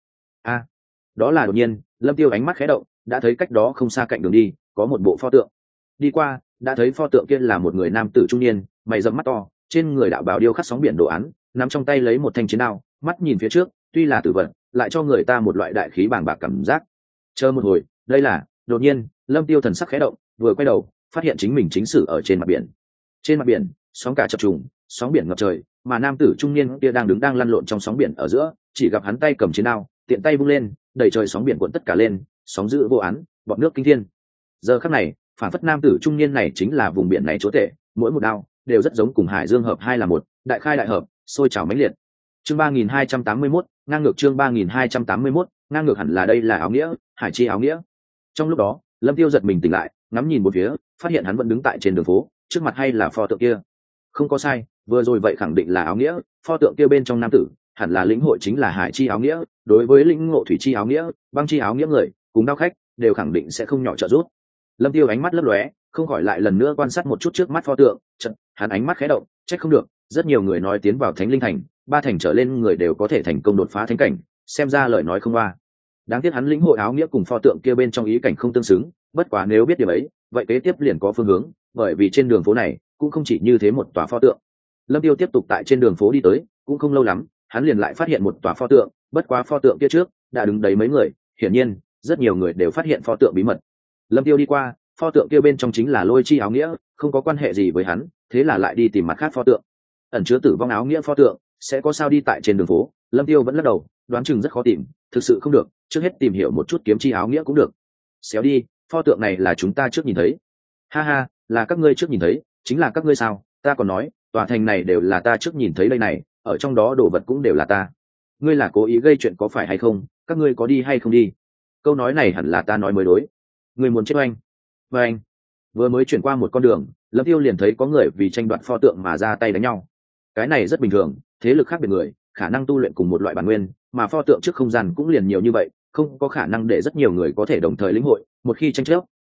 Đó là đột nhiên, Lâm Tiêu ánh mắt khẽ động, đã thấy cách đó không xa cạnh đường đi, có một bộ pho tượng. Đi qua, đã thấy pho tượng kia là một người nam tử trung niên, mày rậm mắt to, trên người đạo bào điêu khắc sóng biển đồ án, nắm trong tay lấy một thanh chiến đao, mắt nhìn phía trước, tuy là tử vật, lại cho người ta một loại đại khí bàng bạc cảm giác. Chờ một hồi, đây là, đột nhiên, Lâm Tiêu thần sắc khẽ động, vừa quay đầu, phát hiện chính mình chính xử ở trên mặt biển. Trên mặt biển, sóng cả chập trùng, sóng biển ngập trời, mà nam tử trung niên kia đang lăn lộn trong sóng biển ở giữa, chỉ gặp hắn tay cầm chiến đao, tiện tay vung lên, đầy trời sóng biển cuộn tất cả lên, sóng dữ vô án, bọt nước kinh thiên. Giờ khắc này, phản phất nam tử trung niên này chính là vùng biển này chúa tể, mỗi một đao đều rất giống cùng hải dương hợp hai là một, đại khai đại hợp, sôi trào mãnh liệt. Chương 3281, ngang ngược chương 3281, ngang ngược hẳn là đây là áo nghĩa, hải chi áo nghĩa. Trong lúc đó, Lâm Tiêu giật mình tỉnh lại, ngắm nhìn một phía, phát hiện hắn vẫn đứng tại trên đường phố, trước mặt hay là pho tượng kia. Không có sai, vừa rồi vậy khẳng định là áo nghĩa, pho tượng kia bên trong nam tử, hẳn là lĩnh hội chính là hải chi áo nghĩa, đối với lĩnh ngộ thủy chi áo nghĩa, băng chi áo nghĩa người, cùng đao khách, đều khẳng định sẽ không nhỏ trợ giúp. Lâm Tiêu ánh mắt lấp lóe, không khỏi lại lần nữa quan sát một chút trước mắt pho tượng, chợt, hắn ánh mắt khẽ động, trách không được, rất nhiều người nói tiến vào Thánh Linh thành, 3 thành trở lên người đều có thể thành công đột phá thánh cảnh, xem ra lời nói không oa. Đáng tiếc hắn lĩnh hội áo nghĩa cùng pho tượng kia bên trong ý cảnh không tương xứng, bất quá nếu biết điều ấy, vậy kế tiếp liền có phương hướng, bởi vì trên đường phố này cũng không chỉ như thế một tòa pho tượng. Lâm Tiêu tiếp tục tại trên đường phố đi tới, cũng không lâu lắm, hắn liền lại phát hiện một tòa pho tượng, bất quá pho tượng kia trước đã đứng đấy mấy người, hiển nhiên, rất nhiều người đều phát hiện pho tượng bí mật. Lâm Tiêu đi qua, pho tượng kia bên trong chính là lôi chi áo nghĩa, không có quan hệ gì với hắn, thế là lại đi tìm mặt khác pho tượng. Ẩn chứa tử vong áo nghĩa pho tượng, sẽ có sao đi tại trên đường phố, Lâm Tiêu vẫn lắc đầu, đoán chừng rất khó tìm, thực sự không được, trước hết tìm hiểu một chút kiếm chi áo nghĩa cũng được. Xéo đi, pho tượng này là chúng ta trước nhìn thấy. Ha ha, là các ngươi trước nhìn thấy, chính là các ngươi sao? Ta còn nói, tòa thành này đều là ta trước nhìn thấy đây này, ở trong đó đồ vật cũng đều là ta. Ngươi là cố ý gây chuyện có phải hay không? Các ngươi có đi hay không đi? Câu nói này hẳn là ta nói mới đối. Ngươi muốn chết oanh? Và anh vừa mới chuyển qua một con đường, Lâm Tiêu liền thấy có người vì tranh đoạt pho tượng mà ra tay đánh nhau. Cái này rất bình thường, thế lực khác biệt người, khả năng tu luyện cùng một loại bản nguyên, mà pho tượng trước không gian cũng liền nhiều như vậy, không có khả năng để rất nhiều người có thể đồng thời lĩnh hội, một khi tranh chấp,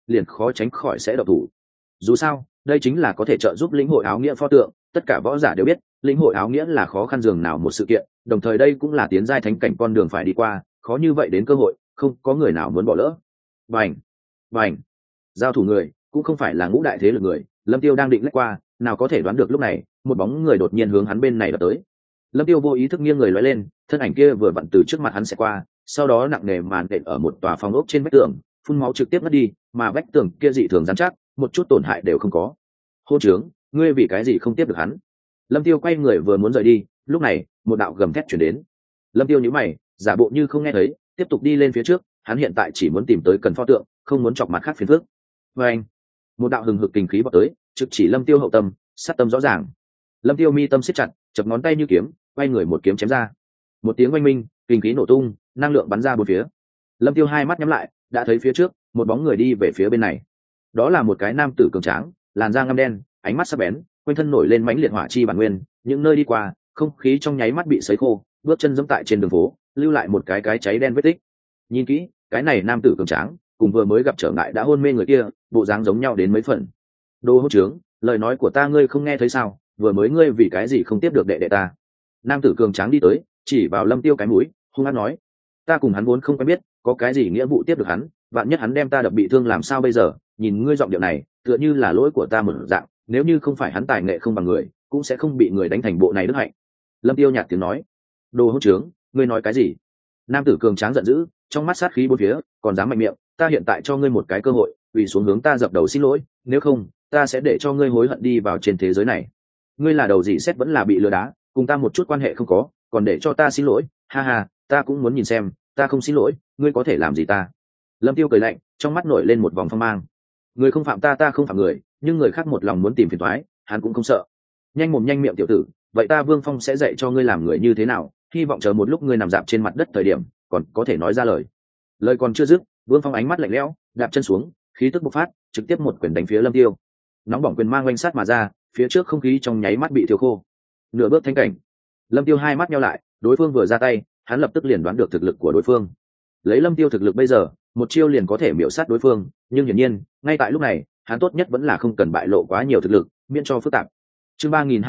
liền khó tránh khỏi sẽ độc thủ. Dù sao đây chính là có thể trợ giúp lĩnh hội áo nghĩa pho tượng, tất cả võ giả đều biết lĩnh hội áo nghĩa là khó khăn dường nào một sự kiện, đồng thời đây cũng là tiến giai thánh cảnh con đường phải đi qua, khó như vậy đến cơ hội không có người nào muốn bỏ lỡ. Bành bành, giao thủ người cũng không phải là ngũ đại thế lực người. Lâm Tiêu đang định lách qua, nào có thể đoán được lúc này một bóng người đột nhiên hướng hắn bên này đập tới. Lâm Tiêu vô ý thức nghiêng người lóe lên, thân ảnh kia vừa vặn từ trước mặt hắn sẽ qua, sau đó nặng nề màn đệm ở một tòa phòng ốc trên vách tường, phun máu trực tiếp mất đi, mà vách tường kia dị thường rắn chắc, một chút tổn hại đều không có. Hôn trướng, ngươi vì cái gì không tiếp được hắn? Lâm Tiêu quay người vừa muốn rời đi, lúc này một đạo gầm thét truyền đến. Lâm Tiêu nhíu mày, giả bộ như không nghe thấy, tiếp tục đi lên phía trước. Hắn hiện tại chỉ muốn tìm tới cần pho tượng, không muốn chọc mặt khác phiền phức. Và anh, một đạo hừng hực kinh khí bọc tới, trực chỉ Lâm Tiêu hậu tâm, sát tâm rõ ràng. Lâm Tiêu mi tâm siết chặt, chập ngón tay như kiếm, quay người một kiếm chém ra. Một tiếng oanh minh, kinh khí nổ tung, năng lượng bắn ra bốn phía. Lâm Tiêu hai mắt nhắm lại, đã thấy phía trước một bóng người đi về phía bên này. Đó là một cái nam tử cường tráng, làn da ngăm đen, ánh mắt sắc bén, quanh thân nổi lên mãnh liệt hỏa chi bản nguyên, những nơi đi qua không khí trong nháy mắt bị sấy khô, bước chân giẫm tại trên đường phố, lưu lại một cái cháy đen vết tích. Nhìn kỹ, cái này nam tử cường tráng cùng vừa mới gặp trở ngại đã hôn mê người kia bộ dáng giống nhau đến mấy phần. Đồ hỗn trướng, lời nói của ta ngươi không nghe thấy sao? Vừa mới ngươi vì cái gì không tiếp được đệ đệ ta? Nam tử cường tráng đi tới, chỉ vào Lâm Tiêu cái mũi, hung hăng nói: ta cùng hắn vốn không quen biết, có cái gì nghĩa vụ tiếp được hắn? Vạn nhất hắn đem ta đập bị thương làm sao bây giờ? Nhìn ngươi giọng điệu này, tựa như là lỗi của ta một dạng. Nếu như không phải hắn tài nghệ không bằng người, cũng sẽ không bị người đánh thành bộ này đức hạnh. Lâm Tiêu nhạt tiếng nói: đồ hỗn trướng, ngươi nói cái gì? Nam tử cường tráng giận dữ, trong mắt sát khí bốn phía, còn dám mạnh miệng, ta hiện tại cho ngươi một cái cơ hội, quỳ xuống hướng ta dập đầu xin lỗi, nếu không ta sẽ để cho ngươi hối hận đi vào trên thế giới này. Ngươi là đầu gì xét vẫn là bị lừa đá, cùng ta một chút quan hệ không có, còn để cho ta xin lỗi? Ha ha, ta cũng muốn nhìn xem, ta không xin lỗi ngươi có thể làm gì ta. Lâm Tiêu cười lạnh, trong mắt nổi lên một vòng phong mang. Người không phạm ta, ta không phạm người, nhưng người khác một lòng muốn tìm phiền toái, hắn cũng không sợ. Nhanh mồm nhanh miệng tiểu tử, vậy ta Vương Phong sẽ dạy cho ngươi làm người như thế nào, hy vọng chờ một lúc ngươi nằm dạp trên mặt đất thời điểm còn có thể nói ra lời. Lời còn chưa dứt, Vương Phong ánh mắt lạnh lẽo, đạp chân xuống, khí tức bộc phát, trực tiếp một quyền đánh phía Lâm Tiêu. Nóng bỏng quyền mang oanh sát mà ra, phía trước không khí trong nháy mắt bị thiêu khô. Nửa bước thánh cảnh. Lâm Tiêu hai mắt nheo lại, đối phương vừa ra tay, hắn lập tức liền đoán được thực lực của đối phương. Lấy Lâm Tiêu thực lực bây giờ, một chiêu liền có thể miểu sát đối phương, nhưng hiển nhiên, ngay tại lúc này, hắn tốt nhất vẫn là không cần bại lộ quá nhiều thực lực, miễn cho phức tạp. Chương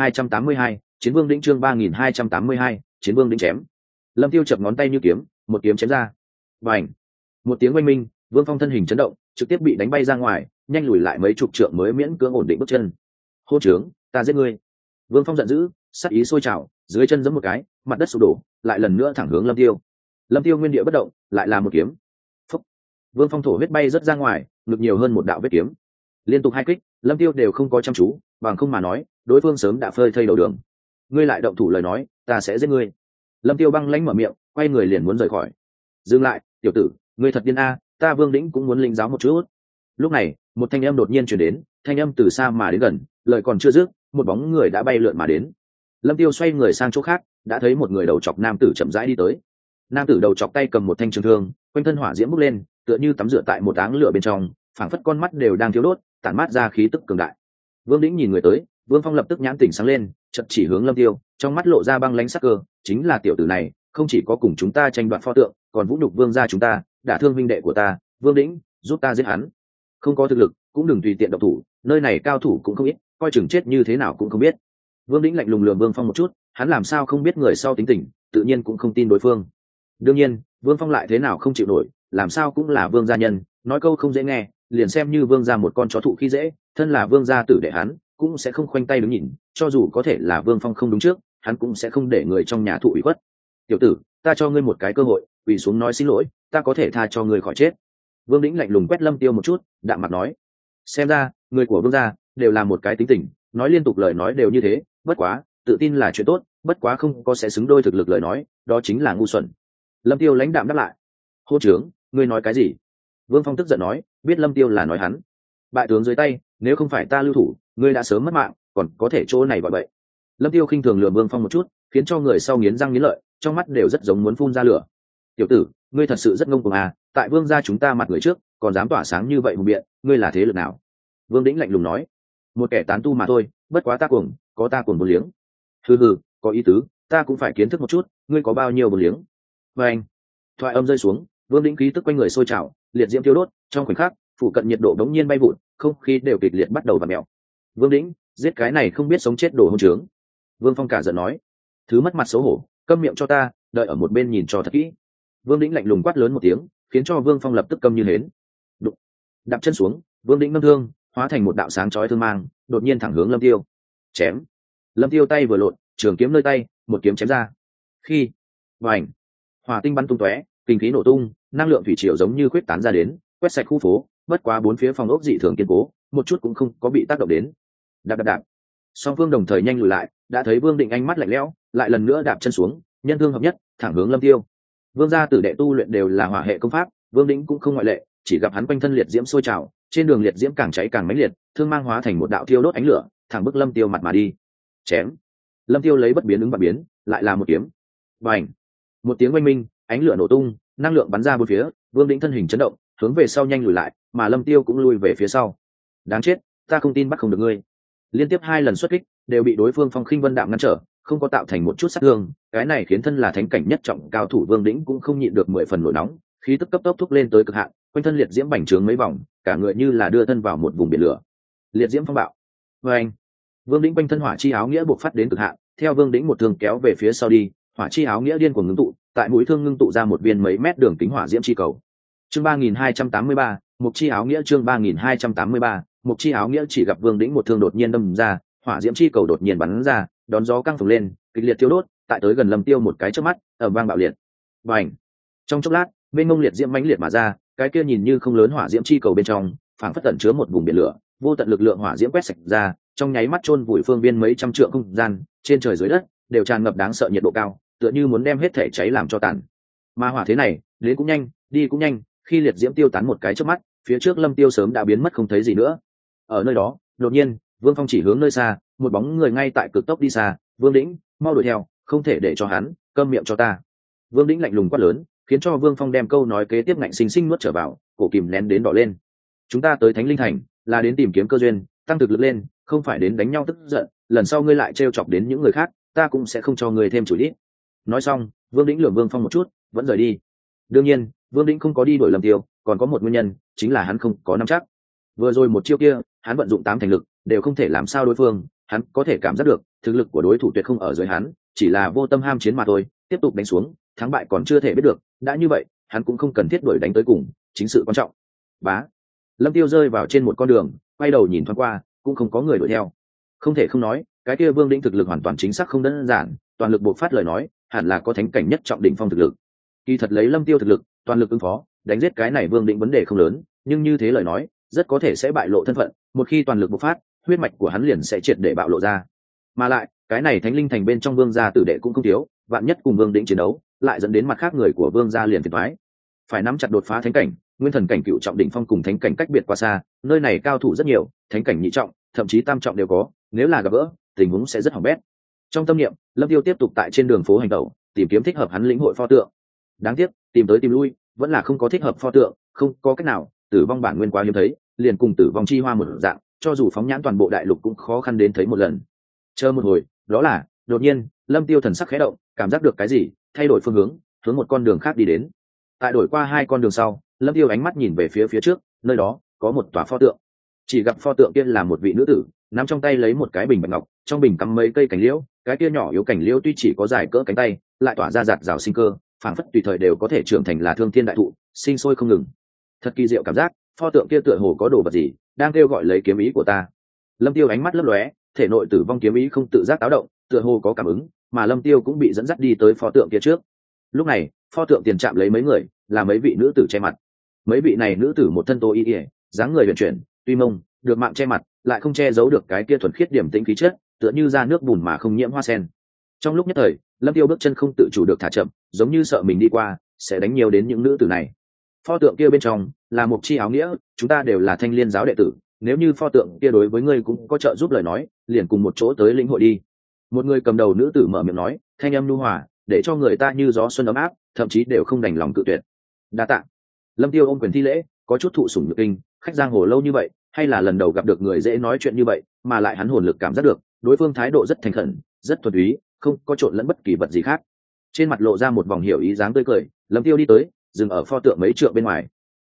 3282, Chiến Vương đỉnh, chương 3282, Chiến Vương đỉnh chém. Lâm Tiêu chập ngón tay như kiếm, một kiếm chém ra. Bành! Một tiếng oanh minh, Vương Phong thân hình chấn động, trực tiếp bị đánh bay ra ngoài, nhanh lùi lại mấy chục trượng mới miễn cưỡng ổn định bước chân. Hôn trướng, ta giết ngươi! Vương Phong giận dữ, sát ý sôi trào, dưới chân giẫm một cái, mặt đất sụp đổ, lại lần nữa thẳng hướng Lâm Tiêu. Lâm Tiêu nguyên địa bất động, lại là một kiếm. Phúc! Vương Phong thổ huyết bay rất ra ngoài, ngực nhiều hơn một đạo vết kiếm. Liên tục hai kích, Lâm Tiêu đều không có chăm chú, bằng không mà nói, đối phương sớm đã phơi thây đầu đường. Ngươi lại động thủ lời nói, ta sẽ giết ngươi. Lâm Tiêu băng lãnh mở miệng, quay người liền muốn rời khỏi. Dừng lại, tiểu tử, ngươi thật điên a, ta Vương Đĩnh cũng muốn linh giáo một chút. Lúc này, một thanh âm đột nhiên truyền đến, thanh âm từ xa mà đến gần, lời còn chưa dứt, một bóng người đã bay lượn mà đến. Lâm Tiêu xoay người sang chỗ khác, đã thấy một người đầu chọc nam tử chậm rãi đi tới. Nam tử đầu chọc tay cầm một thanh trường thương, quanh thân hỏa diễm bốc lên, tựa như tắm rửa tại một áng lửa bên trong, phảng phất con mắt đều đang thiếu đốt, tản mát ra khí tức cường đại. Vương Đĩnh nhìn người tới, Vương Phong lập tức nhãn tỉnh sáng lên, chợt chỉ hướng Lâm Tiêu, trong mắt lộ ra băng lãnh sắc cơ, chính là tiểu tử này, không chỉ có cùng chúng ta tranh đoạt pho tượng, còn vũ nhục vương gia chúng ta, đả thương huynh đệ của ta, Vương Đĩnh, giúp ta giết hắn. Không có thực lực, cũng đừng tùy tiện động thủ, nơi này cao thủ cũng không ít, coi chừng chết như thế nào cũng không biết. Vương Đĩnh lạnh lùng lườm Vương Phong một chút, hắn làm sao không biết người sau tính tình, tự nhiên cũng không tin đối phương. Đương nhiên, Vương Phong lại thế nào không chịu nổi, làm sao cũng là vương gia nhân, nói câu không dễ nghe, liền xem như vương gia một con chó thụ khi dễ, thân là vương gia tử đệ hắn, cũng sẽ không khoanh tay đứng nhìn, cho dù có thể là Vương Phong không đúng trước, hắn cũng sẽ không để người trong nhà thụ ủy khuất. Tiểu tử, ta cho ngươi một cái cơ hội, quỳ xuống nói xin lỗi, ta có thể tha cho ngươi khỏi chết. Vương Đĩnh lạnh lùng quét Lâm Tiêu một chút, đạm mặt nói: xem ra người của vương gia đều là một cái tính tình, nói liên tục lời nói đều như thế, bất quá tự tin là chuyện tốt, bất quá không có sẽ xứng đôi thực lực lời nói, đó chính là ngu xuẩn. Lâm Tiêu lãnh đạm đáp lại: hô trưởng, ngươi nói cái gì? Vương Phong tức giận nói, biết Lâm Tiêu là nói hắn. Bại tướng dưới tay, nếu không phải ta lưu thủ, ngươi đã sớm mất mạng, còn có thể chỗ này gọi bậy. Lâm Tiêu khinh thường lườm Vương Phong một chút, khiến cho người sau nghiến răng nghiến lợi, trong mắt đều rất giống muốn phun ra lửa. Tiểu tử, ngươi thật sự rất ngông cuồng à, tại vương gia chúng ta mặt người trước, còn dám tỏa sáng như vậy hùng biện, ngươi là thế lực nào? Vương Đĩnh lạnh lùng nói: một kẻ tán tu mà thôi, bất quá ta cuồng, có ta cuồng vô liếng. Hừ hừ, có ý tứ, ta cũng phải kiến thức một chút, ngươi có bao nhiêu vô liếng. Và anh, thoại âm rơi xuống, Vương Đĩnh khí tức quanh người sôi trào, liệt diễm thiêu đốt, trong khoảnh khắc, phụ cận nhiệt độ đống nhiên bay vụt, không khí đều kịch liệt bắt đầu vặn mèo. Vương Đĩnh, giết cái này không biết sống chết đồ hỗn trướng. Vương Phong cả giận nói. Thứ mất mặt xấu hổ, câm miệng cho ta, đợi ở một bên nhìn cho thật kỹ. Vương Đĩnh lạnh lùng quát lớn một tiếng, khiến cho Vương Phong lập tức câm như hến. Đụng. Đạp chân xuống, Vương Đĩnh nâng thương, hóa thành một đạo sáng chói thương mang, đột nhiên thẳng hướng Lâm Tiêu. Chém. Lâm Tiêu tay vừa lộn, trường kiếm nơi tay, một kiếm chém ra. Khi, vành, hỏa tinh bắn tung tóe, kinh khí nổ tung, năng lượng thủy triều giống như khuyết tán ra đến, quét sạch khu phố, bất quá bốn phía phòng ốc dị thường kiên cố, một chút cũng không có bị tác động đến. Đạp đạp đạp. Song phương đồng thời nhanh lùi lại, đã thấy Vương Định ánh mắt lạnh lẽo, lại lần nữa đạp chân xuống, nhân thương hợp nhất, thẳng hướng Lâm Tiêu. Vương gia tử đệ tu luyện đều là hỏa hệ công pháp, Vương Định cũng không ngoại lệ, chỉ gặp hắn quanh thân liệt diễm sôi trào, trên đường liệt diễm càng cháy càng mãnh liệt, thương mang hóa thành một đạo thiêu đốt ánh lửa, thẳng bức Lâm Tiêu mặt mà đi. Chém. Lâm Tiêu lấy bất biến ứng và biến, lại là một kiếm. Bành. Một tiếng oanh minh, ánh lửa nổ tung, năng lượng bắn ra bốn phía, Vương Định thân hình chấn động, hướng về sau nhanh lùi lại, mà Lâm Tiêu cũng lùi về phía sau. Đáng chết, ta không tin bắt không được ngươi. Liên tiếp 2 lần xuất kích đều bị đối phương Phong Khinh Vân Đạm ngăn trở, không có tạo thành một chút sát thương, cái này khiến thân là thánh cảnh nhất trọng cao thủ Vương Đĩnh cũng không nhịn được 10 phần nổi nóng, khí tức cấp tốc thúc lên tới cực hạn, quanh thân liệt diễm bành trướng mấy vòng, cả người như là đưa thân vào một vùng biển lửa. Liệt diễm phong bạo. Oeng. Vương Đĩnh quanh thân hỏa chi áo nghĩa buộc phát đến cực hạn, theo Vương Đĩnh một thương kéo về phía sau đi, hỏa chi áo nghĩa điên cuồng ngưng tụ, tại mũi thương ngưng tụ ra một viên mấy mét đường kính hỏa diễm chi cầu. Chương 3283, mục chi áo nghĩa chương 3283, mục chi áo nghĩa chỉ gặp Vương Đĩnh một thương đột nhiên đâm ra, hỏa diễm chi cầu đột nhiên bắn ra, đón gió căng phồng lên, kịch liệt thiêu đốt, tại tới gần Lâm Tiêu một cái chớp mắt, ầm vang bạo liệt. Bành! Trong chốc lát, bên ngông liệt diễm mãnh liệt mà ra, cái kia nhìn như không lớn hỏa diễm chi cầu bên trong, phảng phất tẩn chứa một vùng biển lửa, vô tận lực lượng hỏa diễm quét sạch ra, trong nháy mắt chôn vùi phương viên mấy trăm trượng không gian, trên trời dưới đất đều tràn ngập đáng sợ nhiệt độ cao, tựa như muốn đem hết thể cháy làm cho tàn. Mà hỏa thế này, đến cũng nhanh, đi cũng nhanh, khi liệt diễm tiêu tán một cái chớp mắt, phía trước Lâm Tiêu sớm đã biến mất không thấy gì nữa. Ở nơi đó, đột nhiên, Vương Phong chỉ hướng nơi xa, một bóng người ngay tại cực tốc đi xa. Vương Đĩnh, mau đuổi theo, không thể để cho hắn, câm miệng cho ta. Vương Đĩnh lạnh lùng quát lớn, khiến cho Vương Phong đem câu nói kế tiếp ngạnh sinh sinh nuốt trở vào, cổ kìm nén đến đỏ lên. Chúng ta tới Thánh Linh Thành là đến tìm kiếm cơ duyên, tăng thực lực lên, không phải đến đánh nhau tức giận. Lần sau ngươi lại trêu chọc đến những người khác, ta cũng sẽ không cho ngươi thêm chủ ý. Nói xong, Vương Đĩnh lườm Vương Phong một chút, vẫn rời đi. Đương nhiên, Vương Đĩnh không có đi đuổi Lâm Tiêu, còn có một nguyên nhân, chính là hắn không có nắm chắc. Vừa rồi một chiêu kia, hắn vận dụng 8 thành lực, đều không thể làm sao đối phương, hắn có thể cảm giác được, thực lực của đối thủ tuyệt không ở dưới hắn, chỉ là vô tâm ham chiến mà thôi, tiếp tục đánh xuống, thắng bại còn chưa thể biết được, đã như vậy, hắn cũng không cần thiết đuổi đánh tới cùng, chính sự quan trọng. Bá. Lâm Tiêu rơi vào trên một con đường, quay đầu nhìn thoáng qua, cũng không có người đuổi theo. Không thể không nói, cái kia Vương Đĩnh thực lực hoàn toàn chính xác không đơn giản, toàn lực bộc phát lời nói, hẳn là có thánh cảnh nhất trọng đỉnh phong thực lực. Kỳ thật lấy Lâm Tiêu thực lực, toàn lực ứng phó, đánh giết cái này Vương Đĩnh vấn đề không lớn, nhưng như thế lời nói, rất có thể sẽ bại lộ thân phận, một khi toàn lực bộc phát, huyết mạch của hắn liền sẽ triệt để bạo lộ ra. Mà lại, cái này Thánh Linh Thành bên trong Vương gia tử đệ cũng không thiếu, vạn nhất cùng Vương Đĩnh chiến đấu, lại dẫn đến mặt khác người của Vương gia liền phiền toái. Phải nắm chặt đột phá thánh cảnh, nguyên thần cảnh cựu trọng đỉnh phong cùng thánh cảnh cách biệt quá xa, nơi này cao thủ rất nhiều, thánh cảnh nhị trọng, thậm chí tam trọng đều có, nếu là gặp gỡ, tình huống sẽ rất hỏng bét. Trong tâm niệm, Lâm Tiêu tiếp tục tại trên đường phố hành tẩu, tìm kiếm thích hợp hắn lĩnh hội pho tượng. Đáng tiếc, tìm tới tìm lui, vẫn là không có thích hợp pho tượng, không có cách nào, tử vong bản nguyên quá hiếm thấy, liền cùng tử vong chi hoa một dạng, cho dù phóng nhãn toàn bộ đại lục cũng khó khăn đến thấy một lần. Chờ một hồi, đó là, đột nhiên, Lâm Tiêu thần sắc khẽ động, cảm giác được cái gì, thay đổi phương hướng, hướng một con đường khác đi đến. Tại đổi qua 2 con đường sau, Lâm Tiêu ánh mắt nhìn về phía trước, nơi đó có một tòa pho tượng. Chỉ gặp pho tượng kia là một vị nữ tử, nắm trong tay lấy một cái bình bạch ngọc, trong bình cắm mấy cây cành liễu, cái kia nhỏ yếu cành liễu tuy chỉ có dài cỡ cánh tay, lại tỏa ra giạt rào sinh cơ, phảng phất tùy thời đều có thể trưởng thành là thương thiên đại thụ, sinh sôi không ngừng. Thật kỳ diệu cảm giác, pho tượng kia tựa hồ có đồ vật gì đang kêu gọi lấy kiếm ý của ta. Lâm Tiêu ánh mắt lấp lóe, thể nội tử vong kiếm ý không tự giác táo động, tựa hồ có cảm ứng, mà Lâm Tiêu cũng bị dẫn dắt đi tới pho tượng kia trước. Lúc này, pho tượng tiền chạm lấy mấy người, là mấy vị nữ tử che mặt. Mấy vị này nữ tử một thân tô y, dáng người huyền chuyển, tuy mông được mạng che mặt, lại không che giấu được cái kia thuần khiết điểm tĩnh khí chất, tựa như ra nước bùn mà không nhiễm hoa sen. Trong lúc nhất thời, Lâm Tiêu bước chân không tự chủ được thả chậm, giống như sợ mình đi qua sẽ đánh nhiều đến những nữ tử này. Pho tượng kia bên trong là một chi áo nghĩa, chúng ta đều là Thanh Liên giáo đệ tử, nếu như pho tượng kia đối với ngươi cũng có trợ giúp lời nói, liền cùng một chỗ tới lĩnh hội đi. Một người cầm đầu nữ tử mở miệng nói, thanh âm nhu hòa, để cho người ta như gió xuân ấm áp, thậm chí đều không đành lòng cự tuyệt. Đa tạ. Lâm Tiêu ôm quyền thi lễ, có chút thụ sủng nhược kinh, khách giang hồ lâu như vậy, hay là lần đầu gặp được người dễ nói chuyện như vậy, mà lại hắn hồn lực cảm giác được, đối phương thái độ rất thành khẩn, rất thuần túy, không có trộn lẫn bất kỳ vật gì khác. Trên mặt lộ ra một vòng hiểu ý dáng tươi cười, Lâm Tiêu đi tới, dừng ở pho tượng mấy trượng bên ngoài.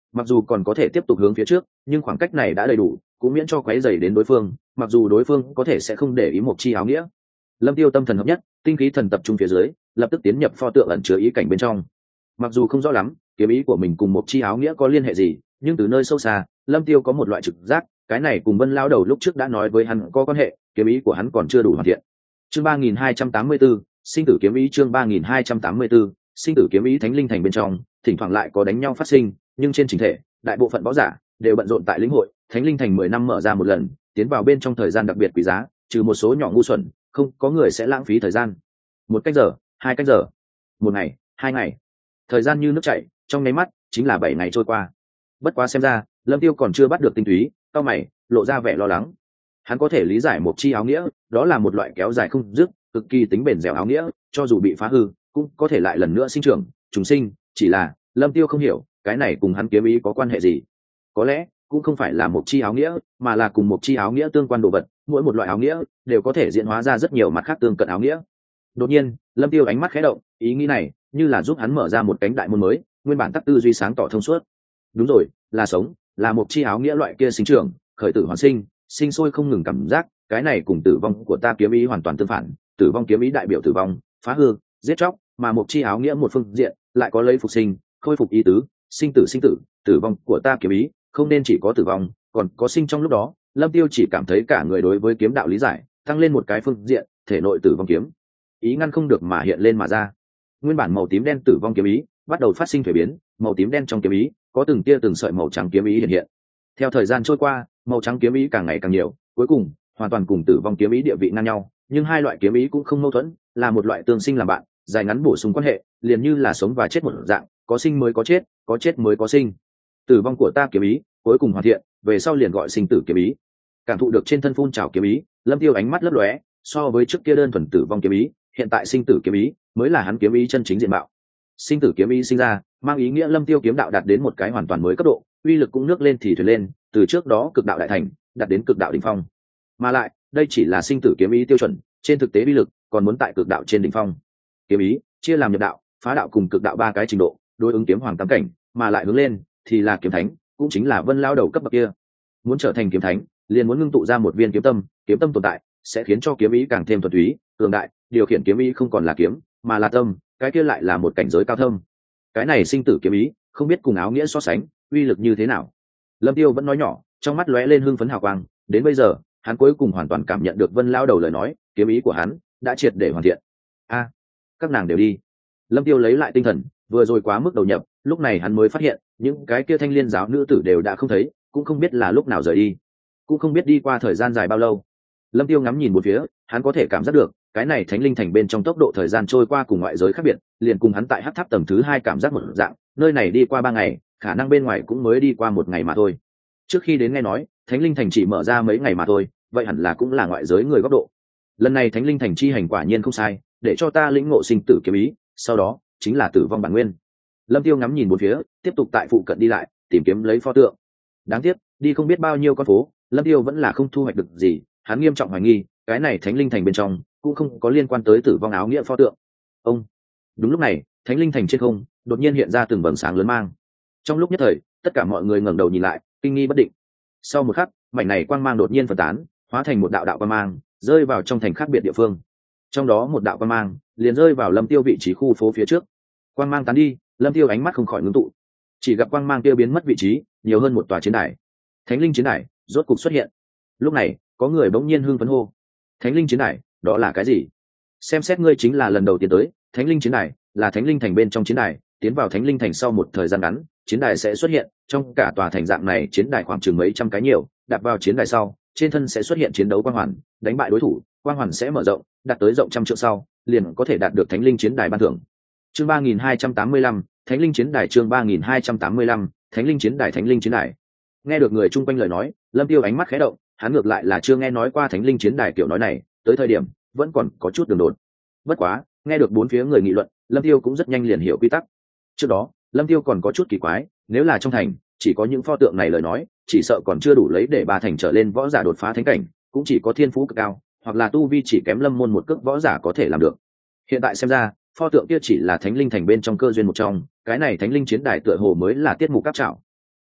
mặc dù còn có thể tiếp tục hướng phía trước nhưng khoảng cách này đã đầy đủ, cũng miễn cho quấy rầy đến đối phương, mặc dù đối phương có thể sẽ không để ý một chi áo nghĩa. Lâm Tiêu tâm thần hợp nhất, tinh khí thần tập trung phía dưới, lập tức tiến nhập pho tượng ẩn chứa ý cảnh bên trong. Mặc dù không rõ lắm kiếm ý của mình cùng một chi áo nghĩa có liên hệ gì, nhưng từ nơi sâu xa Lâm Tiêu có một loại trực giác, cái này cùng Vân Lao Đầu lúc trước đã nói với hắn có quan hệ, kiếm ý của hắn còn chưa đủ hoàn thiện. Chương 3284, sinh tử kiếm ý. Chương 3284, sinh tử kiếm ý. Thánh linh thành bên trong thỉnh thoảng lại có đánh nhau phát sinh, nhưng trên chỉnh thể đại bộ phận võ giả đều bận rộn tại lĩnh hội. Thánh linh thành 10 năm mở ra một lần, tiến vào bên trong thời gian đặc biệt quý giá, trừ một số nhỏ ngu xuẩn, không có người sẽ lãng phí thời gian. 1 canh giờ, 2 canh giờ, 1 ngày, 2 ngày, thời gian như nước chảy, trong nháy mắt chính là 7 ngày trôi qua. Bất quá xem ra Lâm Tiêu còn chưa bắt được tinh túy, cau mày lộ ra vẻ lo lắng. Hắn có thể lý giải một chi áo nghĩa, đó là một loại kéo dài không dứt, cực kỳ tính bền dẻo áo nghĩa, cho dù bị phá hư cũng có thể lại lần nữa sinh trưởng trùng sinh, chỉ là Lâm Tiêu không hiểu cái này cùng hắn kiếm ý có quan hệ gì. Có lẽ cũng không phải là một chi áo nghĩa, mà là cùng một chi áo nghĩa tương quan đồ vật, mỗi một loại áo nghĩa đều có thể diễn hóa ra rất nhiều mặt khác tương cận áo nghĩa. Đột nhiên Lâm Tiêu ánh mắt khẽ động, ý nghĩ này như là giúp hắn mở ra một cánh đại môn mới, nguyên bản tắc tư duy sáng tỏ thông suốt. Đúng rồi, là sống, là một chi áo nghĩa loại kia sinh trưởng, khởi tử hoàn sinh, sinh sôi không ngừng cảm giác, cái này cùng tử vong của ta kiếm ý hoàn toàn tương phản. Tử vong kiếm ý đại biểu tử vong, phá hư, giết chóc, mà một chi áo nghĩa một phương diện lại có lấy phục sinh, khôi phục ý tứ, sinh tử, tử vong của ta kiếm ý không nên chỉ có tử vong, còn có sinh. Trong lúc đó Lâm Tiêu chỉ cảm thấy cả người đối với kiếm đạo lý giải tăng lên một cái phương diện, thể nội tử vong kiếm ý ngăn không được mà hiện lên mà ra. Nguyên bản màu tím đen tử vong kiếm ý bắt đầu phát sinh thay biến, màu tím đen trong kiếm ý có từng tia từng sợi màu trắng kiếm ý hiện hiện. Theo thời gian trôi qua màu trắng kiếm ý càng ngày càng nhiều, cuối cùng hoàn toàn cùng tử vong kiếm ý địa vị ngang nhau, nhưng hai loại kiếm ý cũng không mâu thuẫn, là một loại tương sinh làm bạn, dài ngắn bổ sung quan hệ, liền như là sống và chết một dạng, có sinh mới có chết mới có sinh. Tử vong của ta kiếm ý cuối cùng hoàn thiện, về sau liền gọi sinh tử kiếm ý. Cảm thụ được trên thân phun trào kiếm ý, Lâm Tiêu ánh mắt lấp lóe, so với trước kia đơn thuần tử vong kiếm ý, hiện tại sinh tử kiếm ý mới là hắn kiếm ý chân chính diện mạo. Sinh tử kiếm ý sinh ra mang ý nghĩa Lâm Tiêu kiếm đạo đạt đến một cái hoàn toàn mới cấp độ, uy lực cũng nước lên thì thuyền lên, từ trước đó cực đạo đại thành đạt đến cực đạo đỉnh phong. Mà lại đây chỉ là sinh tử kiếm ý tiêu chuẩn, trên thực tế uy lực còn muốn tại cực đạo trên đỉnh phong. Kiếm ý chia làm nhập đạo, phá đạo cùng cực đạo 3 cái trình độ, đối ứng kiếm hoàng tam cảnh, mà lại hướng lên thì là kiếm thánh, cũng chính là Vân Lao Đầu cấp bậc kia. Muốn trở thành kiếm thánh liền muốn ngưng tụ ra một viên kiếm tâm tồn tại sẽ khiến cho kiếm ý càng thêm thuần túy, cường đại, điều khiển kiếm ý không còn là kiếm mà là tâm, cái kia lại là một cảnh giới cao thâm. Cái này sinh tử kiếm ý không biết cùng áo nghĩa so sánh uy lực như thế nào. Lâm Tiêu vẫn nói nhỏ, trong mắt lóe lên hưng phấn hào quang, đến bây giờ hắn cuối cùng hoàn toàn cảm nhận được Vân Lao Đầu lời nói, kiếm ý của hắn đã triệt để hoàn thiện. Các nàng đều đi. Lâm Tiêu lấy lại tinh thần, vừa rồi quá mức đầu nhập, lúc này hắn mới phát hiện những cái kia Thanh Liên giáo nữ tử đều đã không thấy, cũng không biết là lúc nào rời đi, cũng không biết đi qua thời gian dài bao lâu. Lâm Tiêu ngắm nhìn một phía, hắn có thể cảm giác được cái này Thánh Linh Thành bên trong tốc độ thời gian trôi qua cùng ngoại giới khác biệt, liền cùng hắn tại Hắc Tháp tầng thứ 2 cảm giác một dạng, nơi này đi qua 3 ngày, khả năng bên ngoài cũng mới đi qua 1 ngày mà thôi. Trước khi đến nghe nói Thánh Linh Thành chỉ mở ra mấy ngày mà thôi, vậy hẳn là cũng là ngoại giới người góc độ. Lần này Thánh Linh Thành chi hành quả nhiên không sai, để cho ta lĩnh ngộ sinh tử kiếm ý, sau đó chính là tử vong bản nguyên. Lâm Tiêu ngắm nhìn bốn phía, tiếp tục tại phụ cận đi lại, tìm kiếm lấy pho tượng. Đáng tiếc đi không biết bao nhiêu con phố, Lâm Tiêu vẫn là không thu hoạch được gì. Hắn nghiêm trọng hoài nghi cái này Thánh Linh Thành bên trong cũng không có liên quan tới tử vong áo nghĩa pho tượng. Đúng lúc này Thánh Linh Thành trên không đột nhiên hiện ra từng vầng sáng lớn mang. Trong lúc nhất thời tất cả mọi người ngẩng đầu nhìn lại, kinh nghi bất định. Sau một khắc mảnh này quang mang đột nhiên phân tán, hóa thành một đạo đạo quang mang rơi vào trong thành khác biệt địa phương. Trong đó một đạo quang mang liền rơi vào Lâm Tiêu vị trí khu phố phía trước. Quang mang tán đi, Lâm Tiêu ánh mắt không khỏi ngưng tụ, chỉ gặp quang mang kia biến mất vị trí, nhiều hơn một tòa chiến đài. Thánh linh chiến đài rốt cục xuất hiện. Lúc này có người bỗng nhiên hưng phấn hô: Thánh linh chiến đài, đó là cái gì? Xem xét ngươi chính là lần đầu tiên tới. Thánh linh chiến đài là Thánh Linh Thành bên trong chiến đài, tiến vào Thánh Linh Thành sau một thời gian ngắn, chiến đài sẽ xuất hiện. Trong cả tòa thành dạng này chiến đài khoảng chừng mấy trăm cái nhiều, đặt vào chiến đài sau, trên thân sẽ xuất hiện chiến đấu quang hoàn, đánh bại đối thủ, quang hoàn sẽ mở rộng, đạt tới rộng trăm trượng sau, liền có thể đạt được Thánh Linh chiến đài ban thưởng. Chương 3285, Thánh Linh chiến đài. Chương 3285, Thánh Linh chiến đài. Thánh Linh chiến đài. Nghe được người chung quanh lời nói, Lâm Tiêu ánh mắt khẽ động, hắn ngược lại là chưa nghe nói qua Thánh Linh chiến đài kiểu nói này, tới thời điểm vẫn còn có chút đường đột. Bất quá nghe được bốn phía người nghị luận, Lâm Tiêu cũng rất nhanh liền hiểu quy tắc. Trước đó Lâm Tiêu còn có chút kỳ quái, nếu là trong thành chỉ có những pho tượng này lời nói, chỉ sợ còn chưa đủ lấy để ba thành trở lên võ giả đột phá thánh cảnh, cũng chỉ có thiên phú cực cao hoặc là tu vi chỉ kém Lâm môn một cước võ giả có thể làm được. Hiện tại xem ra pho tượng kia chỉ là Thánh Linh Thành bên trong cơ duyên một trong, cái này Thánh Linh chiến đài tựa hồ mới là tiết mục cáp trảo.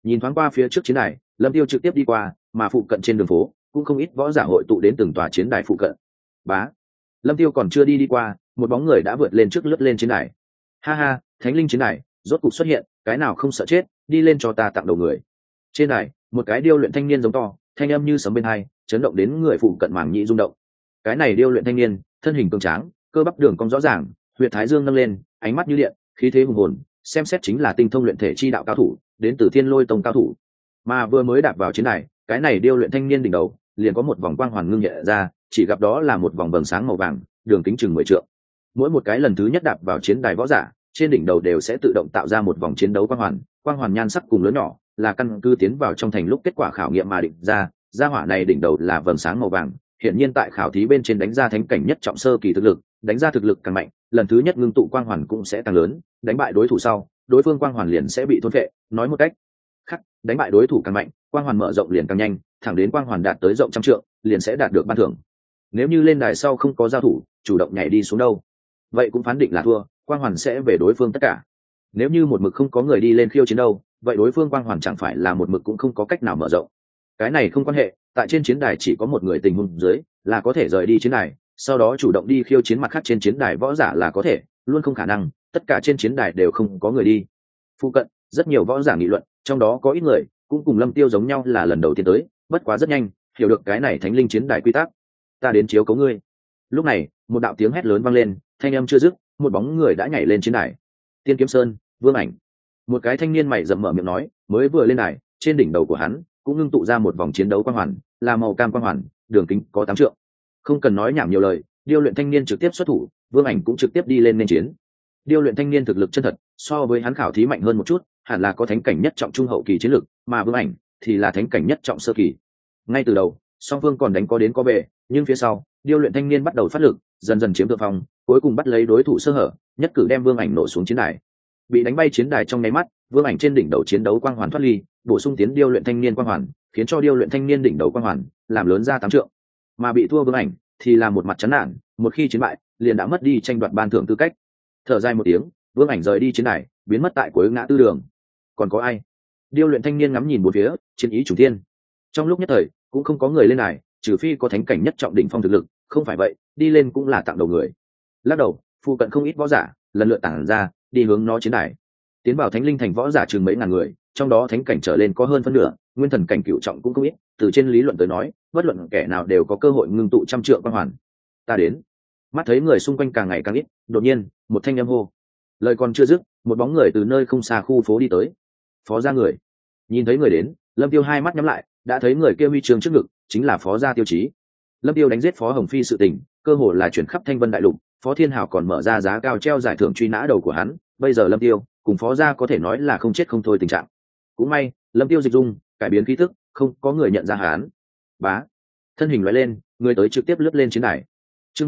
Nhìn thoáng qua phía trước chiến đài, lâm tiêu trực tiếp đi qua, mà phụ cận trên đường phố cũng không ít võ giả hội tụ đến từng tòa chiến đài phụ cận. Bá, lâm tiêu còn chưa đi qua, một bóng người đã vượt lên trước, lướt lên chiến đài. Ha ha, thánh linh chiến đài rốt cục xuất hiện, cái nào không sợ chết, đi lên cho ta tặng đầu người. Trên đài, một cái điêu luyện thanh niên giống to, thanh âm như sấm bên tai, chấn động đến người phụ cận màng nhĩ rung động. Cái này điêu luyện thanh niên, thân hình cường tráng, cơ bắp đường cong rõ ràng, huyệt thái dương nâng lên, ánh mắt như điện, khí thế hùng hồn, xem xét chính là tinh thông luyện thể chi đạo cao thủ, đến từ Thiên Lôi Tông cao thủ. Mà vừa mới đạp vào chiến đài, cái này điêu luyện thanh niên đỉnh đầu liền có một vòng quang hoàn ngưng nhẹ ra, chỉ gặp đó là một vòng vầng sáng màu vàng, đường kính chừng 10 trượng. Mỗi một cái lần thứ nhất đạp vào chiến đài võ giả, trên đỉnh đầu đều sẽ tự động tạo ra một vòng chiến đấu quang hoàn nhan sắc cùng lớn nhỏ, là căn cứ tiến vào trong thành lúc kết quả khảo nghiệm mà định ra. Gia hỏa này đỉnh đầu là vầng sáng màu vàng, hiện nhiên tại khảo thí bên trên đánh ra thánh cảnh nhất trọng sơ kỳ thực lực, đánh ra thực lực càng mạnh, lần thứ nhất ngưng tụ quang hoàn cũng sẽ càng lớn, đánh bại đối thủ sau, đối phương quang hoàn liền sẽ bị thôn phệ. Nói một cách khác, đánh bại đối thủ càng mạnh, quang hoàn mở rộng liền càng nhanh, thẳng đến quang hoàn đạt tới rộng trăm trượng, liền sẽ đạt được ban thưởng. Nếu như lên đài sau không có giao thủ, chủ động nhảy đi xuống đâu, vậy cũng phán định là thua, quang hoàn sẽ về đối phương tất cả. Nếu như một mực không có người đi lên khiêu chiến đâu, vậy đối phương quang hoàn chẳng phải là một mực cũng không có cách nào mở rộng. Cái này không quan hệ, tại trên chiến đài chỉ có một người tình huống dưới là có thể rời đi chiến đài, sau đó chủ động đi khiêu chiến mặt khác trên chiến đài võ giả là có thể, luôn không khả năng tất cả trên chiến đài đều không có người đi. Phụ cận rất nhiều võ giả nghị luận, trong đó có ít người cũng cùng lâm tiêu giống nhau là lần đầu tiên tới, bất quá rất nhanh hiểu được cái này thánh linh chiến đài quy tắc. Ta đến chiếu cấu ngươi. Lúc này một đạo tiếng hét lớn vang lên, thanh âm chưa dứt, một bóng người đã nhảy lên chiến đài. Tiên Kiếm Sơn, Vương Ảnh. Một cái thanh niên mày rậm mở miệng nói, mới vừa lên đài, trên đỉnh đầu của hắn cũng ngưng tụ ra một vòng chiến đấu quang hoàn, là màu cam quang hoàn, đường kính có 8 trượng. Không cần nói nhảm nhiều lời, điêu luyện thanh niên trực tiếp xuất thủ, Vương Ảnh cũng trực tiếp đi lên nên chiến. Điêu luyện thanh niên thực lực chân thật, so với hắn khảo thí mạnh hơn một chút, hẳn là có thánh cảnh nhất trọng trung hậu kỳ chiến lực, mà Vương Ảnh thì là thánh cảnh nhất trọng sơ kỳ. Ngay từ đầu, song phương còn đánh có đến có về, nhưng phía sau, điêu luyện thanh niên bắt đầu phát lực, dần dần chiếm thượng phong, cuối cùng bắt lấy đối thủ sơ hở, nhất cử đem Vương Ảnh nổ xuống chiến đài. Bị đánh bay chiến đài trong nháy mắt, Vương Ảnh trên đỉnh đầu chiến đấu quang hoàn thoát ly, bổ sung tiến điêu luyện thanh niên quang hoàn, khiến cho điêu luyện thanh niên đỉnh đầu quang hoàn làm lớn ra 8 trượng. Mà bị thua Vương Ảnh thì là một mặt chán nản, một khi chiến bại, liền đã mất đi tranh đoạt ban thưởng tư cách. Thở dài một tiếng, Vương Ảnh rời đi chiến đài, biến mất tại cuối ngã tư đường. Còn có ai? Điêu luyện thanh niên ngắm nhìn bốn phía, chiến ý trùng thiên. Trong lúc nhất thời, cũng không có người lên đài, trừ phi có thánh cảnh nhất trọng đỉnh phong thực lực, không phải vậy, đi lên cũng là tặng đầu người. Lắc đầu, phụ cận không ít võ giả lần lượt tản ra, đi hướng nó chiến đài. Tiến vào thánh linh thành võ giả chừng mấy ngàn người, trong đó thánh cảnh trở lên có hơn phân nửa, nguyên thần cảnh cửu trọng cũng không ít. Từ trên lý luận tới nói, bất luận kẻ nào đều có cơ hội ngưng tụ trăm trượng quang hoàn. Ta đến. Mắt thấy người xung quanh càng ngày càng ít, đột nhiên một thanh âm hô. Lời còn chưa dứt, một bóng người từ nơi không xa khu phố đi tới. Phó gia người. Nhìn thấy người đến, Lâm Tiêu hai mắt nhắm lại, đã thấy người kia huy chương trước ngực, chính là Phó gia Tiêu Chí. Lâm Tiêu đánh giết Phó Hồng Phi sự tình, cơ hồ là chuyển khắp Thanh Vân đại lục, Phó Thiên Hảo còn mở ra giá cao treo giải thưởng truy nã đầu của hắn, bây giờ Lâm Tiêu cùng Phó gia có thể nói là không chết không thôi tình trạng. Cũng may, Lâm Tiêu dịch dung, cải biến khí tức, không có người nhận ra hắn. Bá, thân hình lóe lên, người tới trực tiếp lướt lên chiến đài. Chương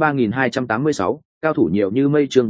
3286, cao thủ nhiều như mây. Chương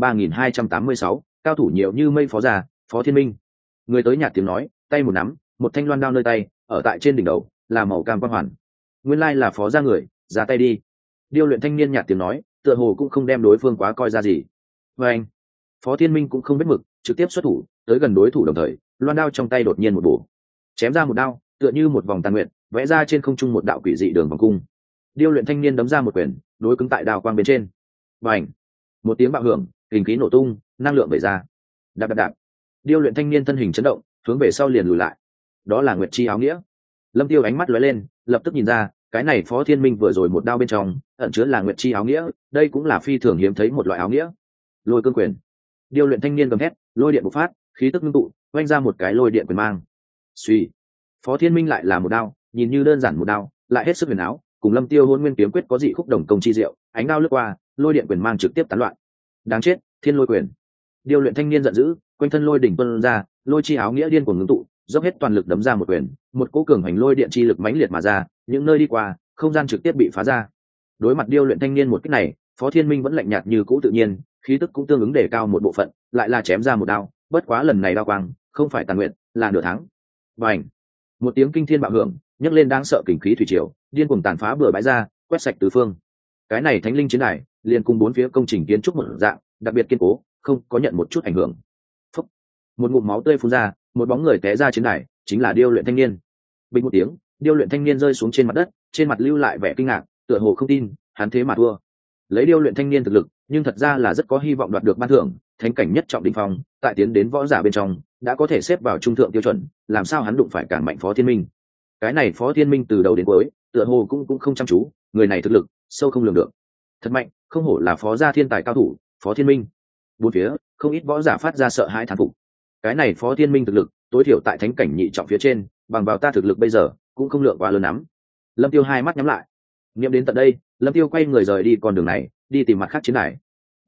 3286, cao thủ nhiều như mây. Phó gia, Phó Thiên Minh. Người tới nhạt tiếng nói, tay một nắm, một thanh loan đao nơi tay, ở tại trên đỉnh đầu là màu cam quang hoàn. Nguyên lai là Phó gia người, ra tay đi. Điêu luyện thanh niên nhạt tiếng nói, tựa hồ cũng không đem đối phương quá coi ra gì. Và anh, Phó Thiên Minh cũng không biết mực, trực tiếp xuất thủ, tới gần đối thủ đồng thời, loan đao trong tay đột nhiên một bổ, chém ra một đao, tựa như một vòng tàn nguyện, vẽ ra trên không trung một đạo quỷ dị đường vòng cung. Điêu luyện thanh niên đấm ra một quyền, đối cứng tại đao quang bên trên. Bành! Một tiếng bạo hưởng, hình khí nổ tung, năng lượng vẩy ra. Đạp đạp đạp. Điêu luyện thanh niên thân hình chấn động, hướng về sau liền lùi lại. Đó là Nguyệt Chi áo nghĩa. Lâm Tiêu ánh mắt lóe lên, lập tức nhìn ra, cái này Phó Thiên Minh vừa rồi một đao bên trong, ẩn chứa là Nguyệt Chi áo nghĩa, đây cũng là phi thường hiếm thấy một loại áo nghĩa. Lôi cương quyền. Điêu luyện thanh niên gầm thét, lôi điện bộc phát, khí tức ngưng tụ, vung ra một cái lôi điện quyền mang. Suy. Phó Thiên Minh lại là một đao, nhìn như đơn giản một đao, lại hết sức huyền áo, cùng Lâm Tiêu Hôn Nguyên kiếm quyết có dị khúc đồng công chi diệu, ánh đao lướt qua, lôi điện quyền mang trực tiếp tán loạn. Đáng chết, Thiên Lôi quyền. Điêu luyện thanh niên giận dữ, quanh thân lôi đỉnh tuôn ra, lôi chi áo nghĩa điên cuồng ngưng tụ, dốc hết toàn lực đấm ra một quyền, một cỗ cường hành lôi điện chi lực mãnh liệt mà ra, những nơi đi qua, không gian trực tiếp bị phá ra. Đối mặt điêu luyện thanh niên một kích này, Phó Thiên Minh vẫn lạnh nhạt như cũ tự nhiên, khí tức cũng tương ứng đề cao một bộ phận, lại là chém ra một đao, bất quá lần này đao quang, không phải tàn nguyện, là nửa thắng. Bành! Một tiếng kinh thiên bạo hưởng, nhấc lên đáng sợ kình khí thủy triều, điên cuồng tàn phá bừa bãi ra, quét sạch tứ phương. Cái này thánh linh chiến đài, liền cùng bốn phía công trình kiến trúc một dạng, đặc biệt kiên cố, không có nhận một chút ảnh hưởng. Phúc! Một ngụm máu tươi phun ra, một bóng người té ra chiến đài, chính là điêu luyện thanh niên. Bình một tiếng, điêu luyện thanh niên rơi xuống trên mặt đất, trên mặt lưu lại vẻ kinh ngạc, tựa hồ không tin hắn thế mà thua. Lấy điêu luyện thanh niên thực lực, nhưng thật ra là rất có hy vọng đoạt được ban thưởng, thánh cảnh nhất trọng đỉnh phong, tại tiến đến võ giả bên trong đã có thể xếp vào trung thượng tiêu chuẩn, làm sao hắn đụng phải càng mạnh Phó Thiên Minh. Cái này Phó Thiên Minh từ đầu đến cuối tựa hồ cũng không chăm chú, người này thực lực sâu không lường được, thật mạnh, không hổ là phó gia thiên tài cao thủ Phó Thiên Minh. Bốn phía không ít võ giả phát ra sợ hãi thán phục. Cái này Phó Thiên Minh thực lực tối thiểu tại thánh cảnh nhị trọng phía trên, bằng vào ta thực lực bây giờ cũng không lượng quá lớn lắm. Lâm Tiêu hai mắt nhắm lại, nghiệm đến tận đây, Lâm Tiêu quay người rời đi con đường này, đi tìm mặt khác chiến đài.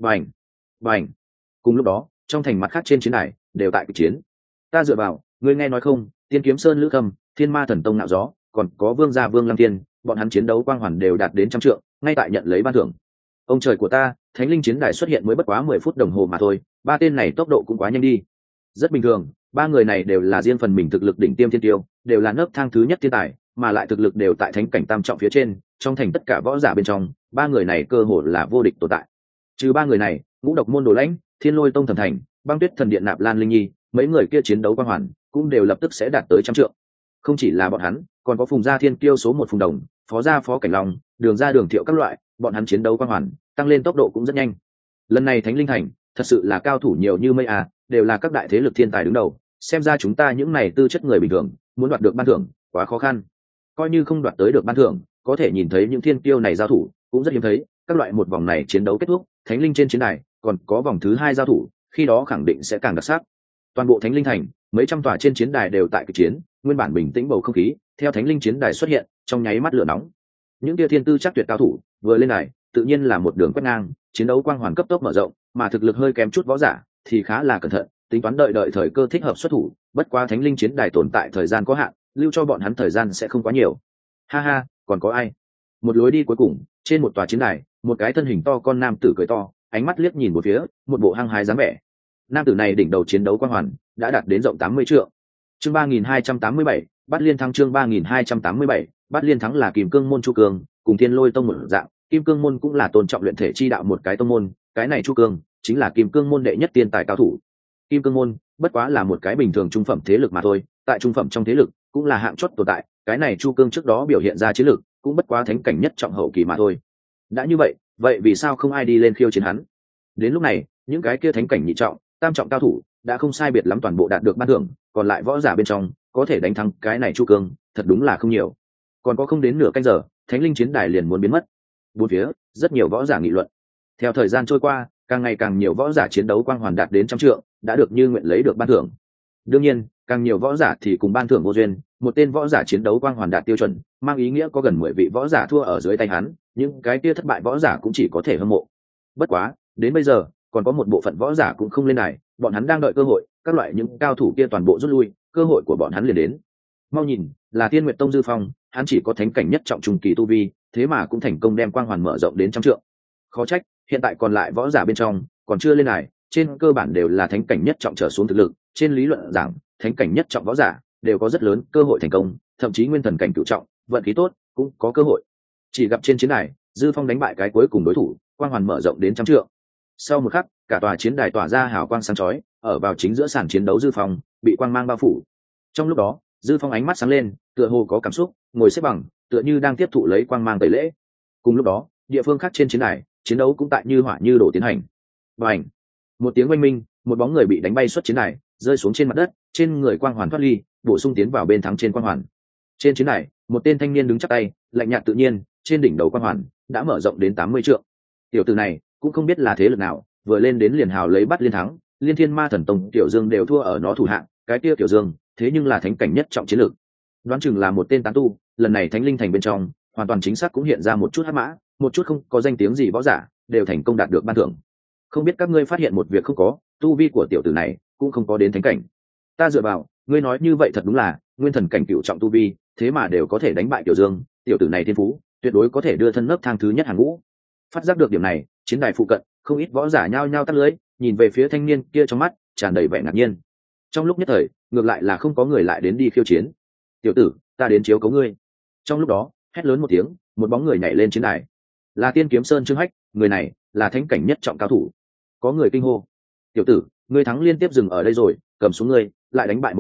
Bành. Cùng lúc đó, trong thành mặt khác trên chiến đài đều tại cuộc chiến. Ta dựa vào, ngươi nghe nói không, Tiên Kiếm Sơn Lữ Khâm, Thiên Ma Thần Tông Nạo Gió, còn có Vương gia Vương Lăng Thiên, bọn hắn chiến đấu quang hoàn đều đạt đến trăm trượng, ngay tại nhận lấy ban thưởng. Ông trời của ta, Thánh Linh chiến đài xuất hiện mới bất quá 10 phút đồng hồ mà thôi, ba tên này tốc độ cũng quá nhanh đi. Rất bình thường, ba người này đều là riêng phần mình thực lực đỉnh tiêm thiên tiêu, đều là nấc thang thứ nhất thiên tài, mà lại thực lực đều tại thánh cảnh tam trọng phía trên, trong thành tất cả võ giả bên trong, ba người này cơ hồ là vô địch tồn tại. Trừ ba người này, Ngũ Độc môn Đồ Lãnh, Thiên Lôi tông Thẩm Thành, Băng Tuyết thần điện Nạp Lan Linh Nhi, mấy người kia chiến đấu quang hoàn cũng đều lập tức sẽ đạt tới trăm trượng. Không chỉ là bọn hắn, còn có Phùng gia Thiên Kiêu số 1 Phùng Đồng, Phó gia Phó Cảnh Long, Đường gia Đường Thiệu các loại, bọn hắn chiến đấu quang hoàn tăng lên tốc độ cũng rất nhanh. Lần này Thánh Linh thành thật sự là cao thủ nhiều như mây à, đều là các đại thế lực thiên tài đứng đầu, xem ra chúng ta những này tư chất người bình thường muốn đoạt được ban thưởng quá khó khăn. Coi như không đoạt tới được ban thưởng, có thể nhìn thấy những thiên kiêu này giao thủ cũng rất hiếm thấy. Các loại một vòng này chiến đấu kết thúc, Thánh Linh trên chiến đài còn có vòng thứ 2 giao thủ, khi đó khẳng định sẽ càng đặc sắc. Toàn bộ Thánh Linh thành mấy trăm tòa trên chiến đài đều tại kịch chiến, nguyên bản bình tĩnh bầu không khí theo Thánh Linh chiến đài xuất hiện trong nháy mắt lửa nóng. Những tia thiên tư chắc tuyệt cao thủ vừa lên đài tự nhiên là một đường quét ngang, chiến đấu quang hoàn cấp tốc mở rộng, mà thực lực hơi kém chút võ giả thì khá là cẩn thận, tính toán đợi thời cơ thích hợp xuất thủ. Bất quá Thánh Linh chiến đài tồn tại thời gian có hạn, lưu cho bọn hắn thời gian sẽ không quá nhiều. Ha ha, còn có ai? Một lối đi cuối cùng, trên một tòa chiến đài, một cái thân hình to con nam tử cười to, ánh mắt liếc nhìn một phía, một bộ hăng hái dáng vẻ. Nam tử này đỉnh đầu chiến đấu quang hoàn đã đạt đến rộng 80 trượng. Chương 3287, Bát Liên thắng. Chương 3287, Bát Liên thắng là Kim Cương môn Chu Cương, cùng Thiên Lôi tông một dạng, Kim Cương môn cũng là tôn trọng luyện thể chi đạo một cái tông môn, cái này Chu Cương chính là Kim Cương môn đệ nhất tiên tài cao thủ. Kim Cương môn bất quá là một cái bình thường trung phẩm thế lực mà thôi, tại trung phẩm trong thế lực cũng là hạng chót tồn tại, cái này Chu Cương trước đó biểu hiện ra chiến lực cũng bất quá thánh cảnh nhất trọng hậu kỳ mà thôi. Đã như vậy vì sao không ai đi lên khiêu chiến hắn? Đến lúc này, những cái kia thánh cảnh nhị trọng, tam trọng cao thủ đã không sai biệt lắm toàn bộ đạt được ban thưởng, còn lại võ giả bên trong có thể đánh thắng cái này Chu Cương thật đúng là không nhiều. Còn có không đến nửa canh giờ, Thánh Linh chiến đài liền muốn biến mất. Bốn phía rất nhiều võ giả nghị luận. Theo thời gian trôi qua, càng ngày càng nhiều võ giả chiến đấu quang hoàn đạt đến trăm trượng, đã được như nguyện lấy được ban thưởng. Đương nhiên, càng nhiều võ giả thì cùng ban thưởng vô duyên, một tên võ giả chiến đấu quang hoàn đạt tiêu chuẩn, mang ý nghĩa có gần 10 vị võ giả thua ở dưới tay hắn, những cái kia thất bại võ giả cũng chỉ có thể hâm mộ. Bất quá, đến bây giờ, còn có một bộ phận võ giả cũng không lên đài, bọn hắn đang đợi cơ hội, các loại những cao thủ kia toàn bộ rút lui, cơ hội của bọn hắn liền đến. Mau nhìn, là Tiên Nguyệt tông Dư Phong, hắn chỉ có thánh cảnh nhất trọng trung kỳ tu vi, thế mà cũng thành công đem quang hoàn mở rộng đến trăm trượng. Khó trách, hiện tại còn lại võ giả bên trong còn chưa lên đài, trên cơ bản đều là thánh cảnh nhất trọng trở xuống thực lực, trên lý luận giảng, thánh cảnh nhất trọng võ giả đều có rất lớn cơ hội thành công, thậm chí nguyên thần cảnh cửu trọng, vận khí tốt cũng có cơ hội. Chỉ gặp trên chiến đài, Dư Phong đánh bại cái cuối cùng đối thủ, quang hoàn mở rộng đến trăm trượng. Sau một khắc, cả tòa chiến đài tỏa ra hào quang sáng chói, ở vào chính giữa sàn chiến đấu Dư Phong bị quang mang bao phủ. Trong lúc đó, Dư Phong ánh mắt sáng lên, tựa hồ có cảm xúc, ngồi xếp bằng, tựa như đang tiếp thụ lấy quang mang tẩy lễ. Cùng lúc đó, địa phương khác trên chiến đài, chiến đấu cũng tại như hỏa như đổ tiến hành. Bành! Một tiếng oanh minh, một bóng người bị đánh bay xuất chiến đài, rơi xuống trên mặt đất, trên người quang hoàn thoát ly, bổ sung tiến vào bên thắng trên quang hoàn. Trên chiến đài, một tên thanh niên đứng chắp tay, lạnh nhạt tự nhiên, trên đỉnh đầu quang hoàn đã mở rộng đến 80 trượng. Tiểu tử này cũng không biết là thế lực nào, vừa lên đến liền hào lấy Bát Liên thắng, Liên Thiên Ma Thần Tông Tiểu Dương đều thua ở nó thủ hạng, cái kia Tiểu Dương thế nhưng là thánh cảnh nhất trọng chiến lược, đoán chừng là một tên tán tu. Lần này Thánh Linh thành bên trong hoàn toàn chính xác cũng hiện ra một chút hắc mã, một chút không có danh tiếng gì võ giả đều thành công đạt được ban thưởng. Không biết các ngươi phát hiện một việc không có, tu vi của tiểu tử này cũng không có đến thánh cảnh. Ta dựa vào, ngươi nói như vậy thật đúng là nguyên thần cảnh cửu trọng tu vi, thế mà đều có thể đánh bại Tiểu Dương, tiểu tử này thiên phú tuyệt đối có thể đưa thân nấp thang thứ nhất hàng ngũ. Phát giác được điểm này, chiến đài phụ cận không ít võ giả nhao nhao tắt lưới, nhìn về phía thanh niên kia trong mắt tràn đầy vẻ ngạc nhiên. Trong lúc nhất thời, ngược lại là không có người lại đến đi khiêu chiến. Tiểu tử, ta đến chiếu cấu ngươi. Trong lúc đó, hét lớn một tiếng, một bóng người nhảy lên chiến đài. Là Tiên Kiếm Sơn Trương Hách, người này là thánh cảnh nhất trọng cao thủ. Có người kinh hô: tiểu tử, ngươi thắng liên tiếp dừng ở đây rồi, cầm xuống ngươi, lại đánh bại một người,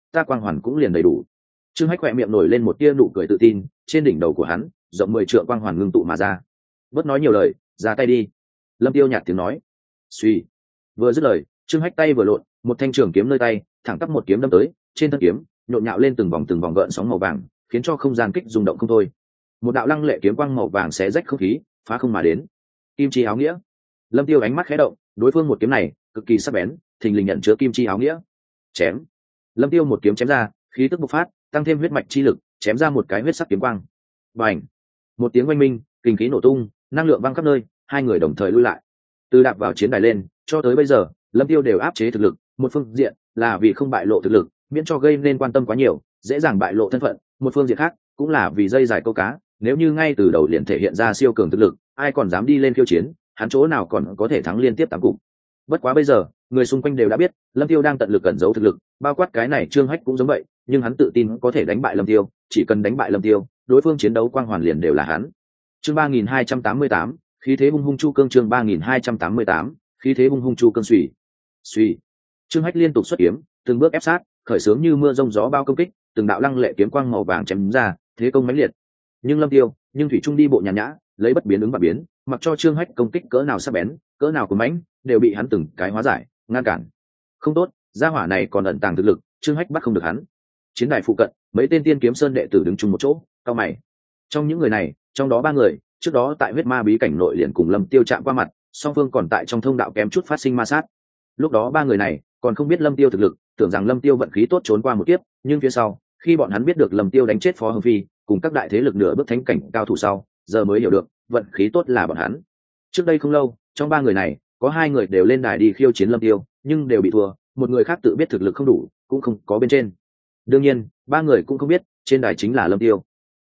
ta quang hoàn cũng liền đầy đủ. Trương Hách khỏe miệng nổi lên một tia nụ cười tự tin, trên đỉnh đầu của hắn rộng 10 trượng quang hoàn ngưng tụ mà ra. Bớt nói nhiều lời, ra tay đi. Lâm Tiêu nhạt tiếng nói. Suy. Vừa dứt lời, Trương Hách tay vừa lộn, một thanh trường kiếm nơi tay thẳng tắp một kiếm đâm tới, trên thân kiếm nhộn nhạo lên từng vòng gợn sóng màu vàng, khiến cho không gian kích rung động không thôi. Một đạo lăng lệ kiếm quang màu vàng xé rách không khí, phá không mà đến. Kim chi áo nghĩa. Lâm Tiêu ánh mắt khẽ động, đối phương một kiếm này cực kỳ sắc bén, thình lình nhận chứa kim chi áo nghĩa. Chém. Lâm Tiêu một kiếm chém ra, khí tức bộc phát, tăng thêm huyết mạch chi lực, chém ra một cái huyết sắc kiếm quang. Bành. Một tiếng oanh minh, kinh khí nổ tung, năng lượng văng khắp nơi, hai người đồng thời lui lại. Từ đạp vào chiến đài lên, cho tới bây giờ, Lâm Tiêu đều áp chế thực lực, một phương diện là vì không bại lộ thực lực, miễn cho gây nên quan tâm quá nhiều, dễ dàng bại lộ thân phận, một phương diện khác cũng là vì dây dài câu cá, nếu như ngay từ đầu liền thể hiện ra siêu cường thực lực, ai còn dám đi lên khiêu chiến, hắn chỗ nào còn có thể thắng liên tiếp tám cục. Bất quá bây giờ, người xung quanh đều đã biết, Lâm Tiêu đang tận lực cẩn giấu thực lực, bao quát cái này Trương Hách cũng giống vậy, nhưng hắn tự tin có thể đánh bại Lâm Tiêu, chỉ cần đánh bại Lâm Tiêu, đối phương chiến đấu quang hoàn liền đều là hắn. Chương 3288, khí thế hung hung chu cương. Chương 3288, khí thế hung hung chu cương. Suy. Trương Hách liên tục xuất kiếm, từng bước ép sát, khởi xướng như mưa rông gió bao công kích, từng đạo lăng lệ kiếm quang màu vàng chém ra, thế công mãnh liệt. Nhưng Lâm Tiêu, thủy trung đi bộ nhàn nhã, lấy bất biến ứng và biến, mặc cho Trương Hách công kích cỡ nào sắc bén, cỡ nào cuồng mãnh, đều bị hắn từng cái hóa giải, ngăn cản. Không tốt, gia hỏa này còn ẩn tàng thực lực, Trương Hách bắt không được hắn. Chiến đài phụ cận, mấy tên Tiên Kiếm Sơn đệ tử đứng chung một chỗ, cau mày. Trong những người này, trong đó ba người, trước đó tại huyết ma bí cảnh nội liền cùng Lâm Tiêu chạm qua mặt, song phương còn tại trong thông đạo kém chút phát sinh ma sát. Lúc đó ba người này còn không biết Lâm Tiêu thực lực, tưởng rằng Lâm Tiêu vận khí tốt trốn qua một kiếp, nhưng phía sau, khi bọn hắn biết được Lâm Tiêu đánh chết Phó Hồng Phi, cùng các đại thế lực nửa bước thánh cảnh cao thủ sau, giờ mới hiểu được, vận khí tốt là bọn hắn. Trước đây không lâu, trong ba người này, có hai người đều lên đài đi khiêu chiến Lâm Tiêu, nhưng đều bị thua, một người khác tự biết thực lực không đủ, cũng không có bên trên. Đương nhiên, ba người cũng không biết, trên đài chính là Lâm Tiêu.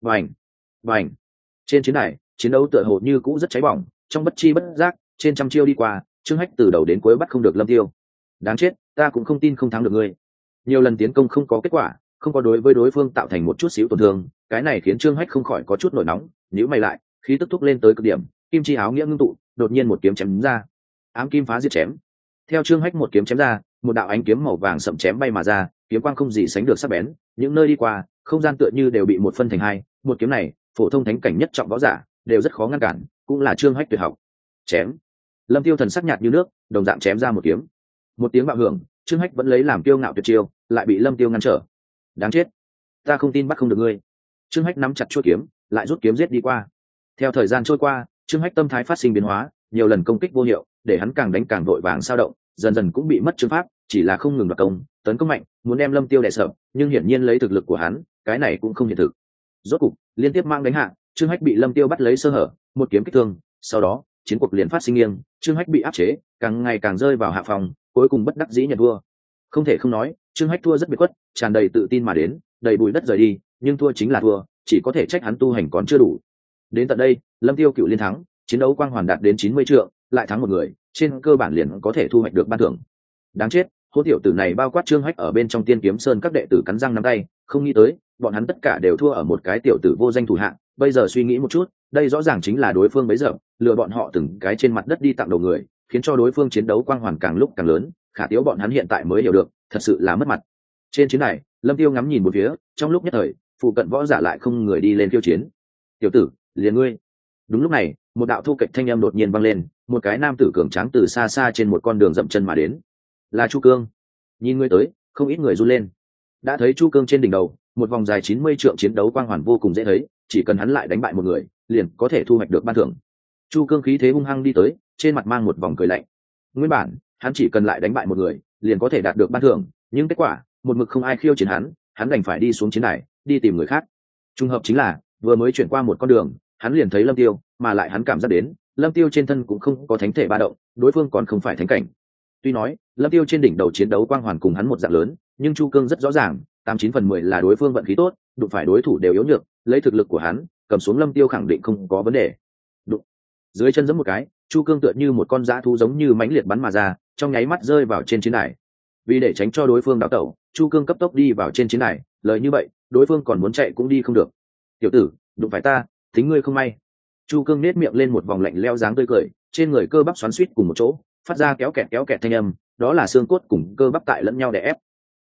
Bành. Trên chiến đài, chiến đấu tựa hồ như cũ rất cháy bỏng, trong bất chi bất giác, trên trăm chiêu đi qua, Trương Hách từ đầu đến cuối bắt không được Lâm Tiêu. Đáng chết, ta cũng không tin không thắng được ngươi. Nhiều lần tiến công không có kết quả, không có đối với đối phương tạo thành một chút xíu tổn thương, cái này khiến Trương Hách không khỏi có chút nổi nóng, nhíu mày lại, khí tức thúc lên tới cực điểm, kim chi áo nghĩa ngưng tụ, đột nhiên một kiếm chém ra. Ám kim phá diệt chém. Theo Trương Hách một kiếm chém ra, một đạo ánh kiếm màu vàng sậm chém bay mà ra, kiếm quang không gì sánh được sắc bén, những nơi đi qua, không gian tựa như đều bị một phân thành hai, một kiếm này, phổ thông thánh cảnh nhất trọng võ giả, đều rất khó ngăn cản, cũng là Trương Hách tuyệt học. Chém. Lâm Tiêu thần sắc nhạt như nước, đồng dạng chém ra một kiếm. Một tiếng bạo hưởng, Trương Hách vẫn lấy làm kiêu ngạo tuyệt chiêu, lại bị Lâm Tiêu ngăn trở. Đáng chết, ta không tin bắt không được ngươi. Trương Hách nắm chặt chuôi kiếm, lại rút kiếm giết đi qua. Theo thời gian trôi qua, Trương Hách tâm thái phát sinh biến hóa, nhiều lần công kích vô hiệu, để hắn càng đánh càng vội vàng sao động, dần dần cũng bị mất chương pháp, chỉ là không ngừng đoạt công, tấn công mạnh, muốn đem Lâm Tiêu đè sợ, nhưng hiển nhiên lấy thực lực của hắn, cái này cũng không hiện thực. Rốt cục, liên tiếp mang đánh hạ, Trương Hách bị Lâm Tiêu bắt lấy sơ hở, một kiếm kích thương, sau đó, chiến cuộc liền phát sinh nghiêng, Trương Hách bị áp chế, càng ngày càng rơi vào hạ phòng, cuối cùng bất đắc dĩ nhận thua. Không thể không nói, Trương Hách thua rất biệt khuất, tràn đầy tự tin mà đến, đầy bụi đất rời đi, nhưng thua chính là thua, chỉ có thể trách hắn tu hành còn chưa đủ. Đến tận đây, Lâm Tiêu cựu liên thắng, chiến đấu quang hoàn đạt đến 90 trượng, lại thắng một người, trên cơ bản liền có thể thu hoạch được ban thưởng. Đáng chết, hô tiểu tử này bao quát Trương Hách ở bên trong Tiên Kiếm Sơn các đệ tử cắn răng nắm tay, không nghĩ tới, bọn hắn tất cả đều thua ở một cái tiểu tử vô danh thủ hạng. Bây giờ suy nghĩ một chút, đây rõ ràng chính là đối phương bấy giờ lừa bọn họ từng cái trên mặt đất đi tặng đầu người, khiến cho đối phương chiến đấu quang hoàn càng lúc càng lớn. Khả tiếu bọn hắn hiện tại mới hiểu được, thật sự là mất mặt. Trên chiến này, Lâm Tiêu ngắm nhìn một phía, trong lúc nhất thời, phụ cận võ giả lại không người đi lên khiêu chiến. Tiểu tử, liền ngươi. Đúng lúc này, một đạo thu kịch thanh âm đột nhiên vang lên, một cái nam tử cường tráng từ xa xa trên một con đường dậm chân mà đến. Là Chu Cương. Nhìn ngươi tới, không ít người run lên. Đã thấy Chu Cương trên đỉnh đầu, một vòng dài 90 trượng chiến đấu quang hoàn vô cùng dễ thấy, chỉ cần hắn lại đánh bại một người, liền có thể thu hoạch được ban thưởng. Chu Cương khí thế hung hăng đi tới, trên mặt mang một vòng cười lạnh. Nguyên bản, hắn chỉ cần lại đánh bại một người, liền có thể đạt được ban thưởng, nhưng kết quả, một mực không ai khiêu chiến hắn đành phải đi xuống chiến đài, đi tìm người khác. Trùng hợp chính là, vừa mới chuyển qua một con đường, hắn liền thấy Lâm Tiêu, mà lại hắn cảm giác đến, Lâm Tiêu trên thân cũng không có thánh thể ba động, đối phương còn không phải thánh cảnh. Tuy nói, Lâm Tiêu trên đỉnh đầu chiến đấu quang hoàn cùng hắn một dạng lớn, nhưng Chu Cương rất rõ ràng, 89/10 là đối phương vận khí tốt, đụng phải đối thủ đều yếu nhược, lấy thực lực của hắn, cầm xuống Lâm Tiêu khẳng định không có vấn đề. Đụng. Dưới chân giẫm một cái, Chu Cương tựa như một con dã thú giống như mãnh liệt bắn mà ra, trong nháy mắt rơi vào trên chiến đài. Vì để tránh cho đối phương đào tẩu, Chu Cương cấp tốc đi vào trên chiến đài, lời như vậy, đối phương còn muốn chạy cũng đi không được. Tiểu tử, đụng phải ta, tính ngươi không may. Chu Cương nét miệng lên một vòng lạnh lẽo dáng tươi cười, trên người cơ bắp xoắn xuýt cùng một chỗ, phát ra kéo kẹt thanh âm, đó là xương cốt cùng cơ bắp tại lẫn nhau đè ép.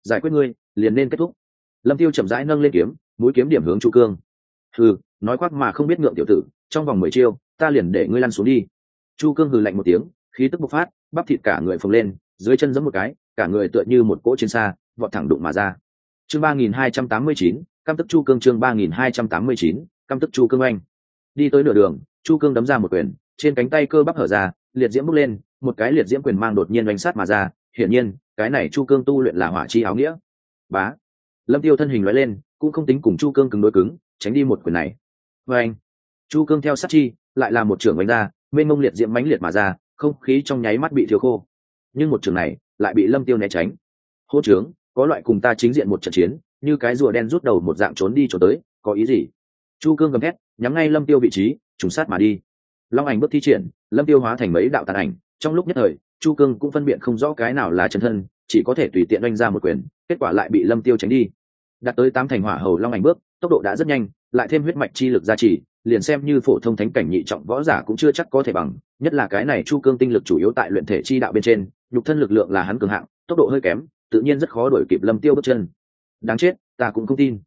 giải quyết ngươi liền nên kết thúc. Lâm Tiêu chậm rãi nâng lên kiếm, mũi kiếm điểm hướng Chu Cương. Hừ, nói khoác mà không biết ngượng tiểu tử, trong vòng 10 chiêu ta liền để ngươi lăn xuống đi. Chu Cương hừ lạnh một tiếng, khí tức bộc phát, bắp thịt cả người phồng lên, dưới chân giẫm một cái, cả người tựa như một cỗ chiến xa, vọt thẳng đụng mà ra. Chương 3289, căm tức Chu Cương. Chương 3289, căm tức Chu Cương oanh. Đi tới nửa đường, Chu Cương đấm ra một quyền, trên cánh tay cơ bắp hở ra, liệt diễm bốc lên, một cái liệt diễm quyền mang đột nhiên oanh sát mà ra. Hiển nhiên, cái này Chu Cương tu luyện là hỏa chi áo nghĩa. Bá. Lâm Tiêu thân hình lóe lên, cũng không tính cùng Chu Cương cứng đối cứng, tránh đi một quyền này. Oanh. Chu Cương theo sát chi, lại là một trường oanh ra, mênh mông liệt diễm mãnh liệt mà ra, không khí trong nháy mắt bị thiêu khô. Nhưng một trường này lại bị Lâm Tiêu né tránh. Hô trướng, có loại cùng ta chính diện một trận chiến, như cái rùa đen rút đầu một dạng trốn đi trốn tới, có ý gì? Chu Cương gầm thét, nhắm ngay Lâm Tiêu vị trí, trùng sát mà đi. Long ảnh bước thi triển, Lâm Tiêu hóa thành mấy đạo tàn ảnh, trong lúc nhất thời, Chu Cương cũng phân biệt không rõ cái nào là chân thân, chỉ có thể tùy tiện đánh ra một quyền, kết quả lại bị Lâm Tiêu tránh đi. Đạt tới 8 thành hỏa hầu long ảnh bước, tốc độ đã rất nhanh, lại thêm huyết mạch chi lực gia trì, liền xem như phổ thông thánh cảnh nhị trọng võ giả cũng chưa chắc có thể bằng, nhất là cái này Chu Cương tinh lực chủ yếu tại luyện thể chi đạo bên trên, nhục thân lực lượng là hắn cường hạng, tốc độ hơi kém, tự nhiên rất khó đuổi kịp Lâm Tiêu bước chân. Đáng chết, ta cũng không tin.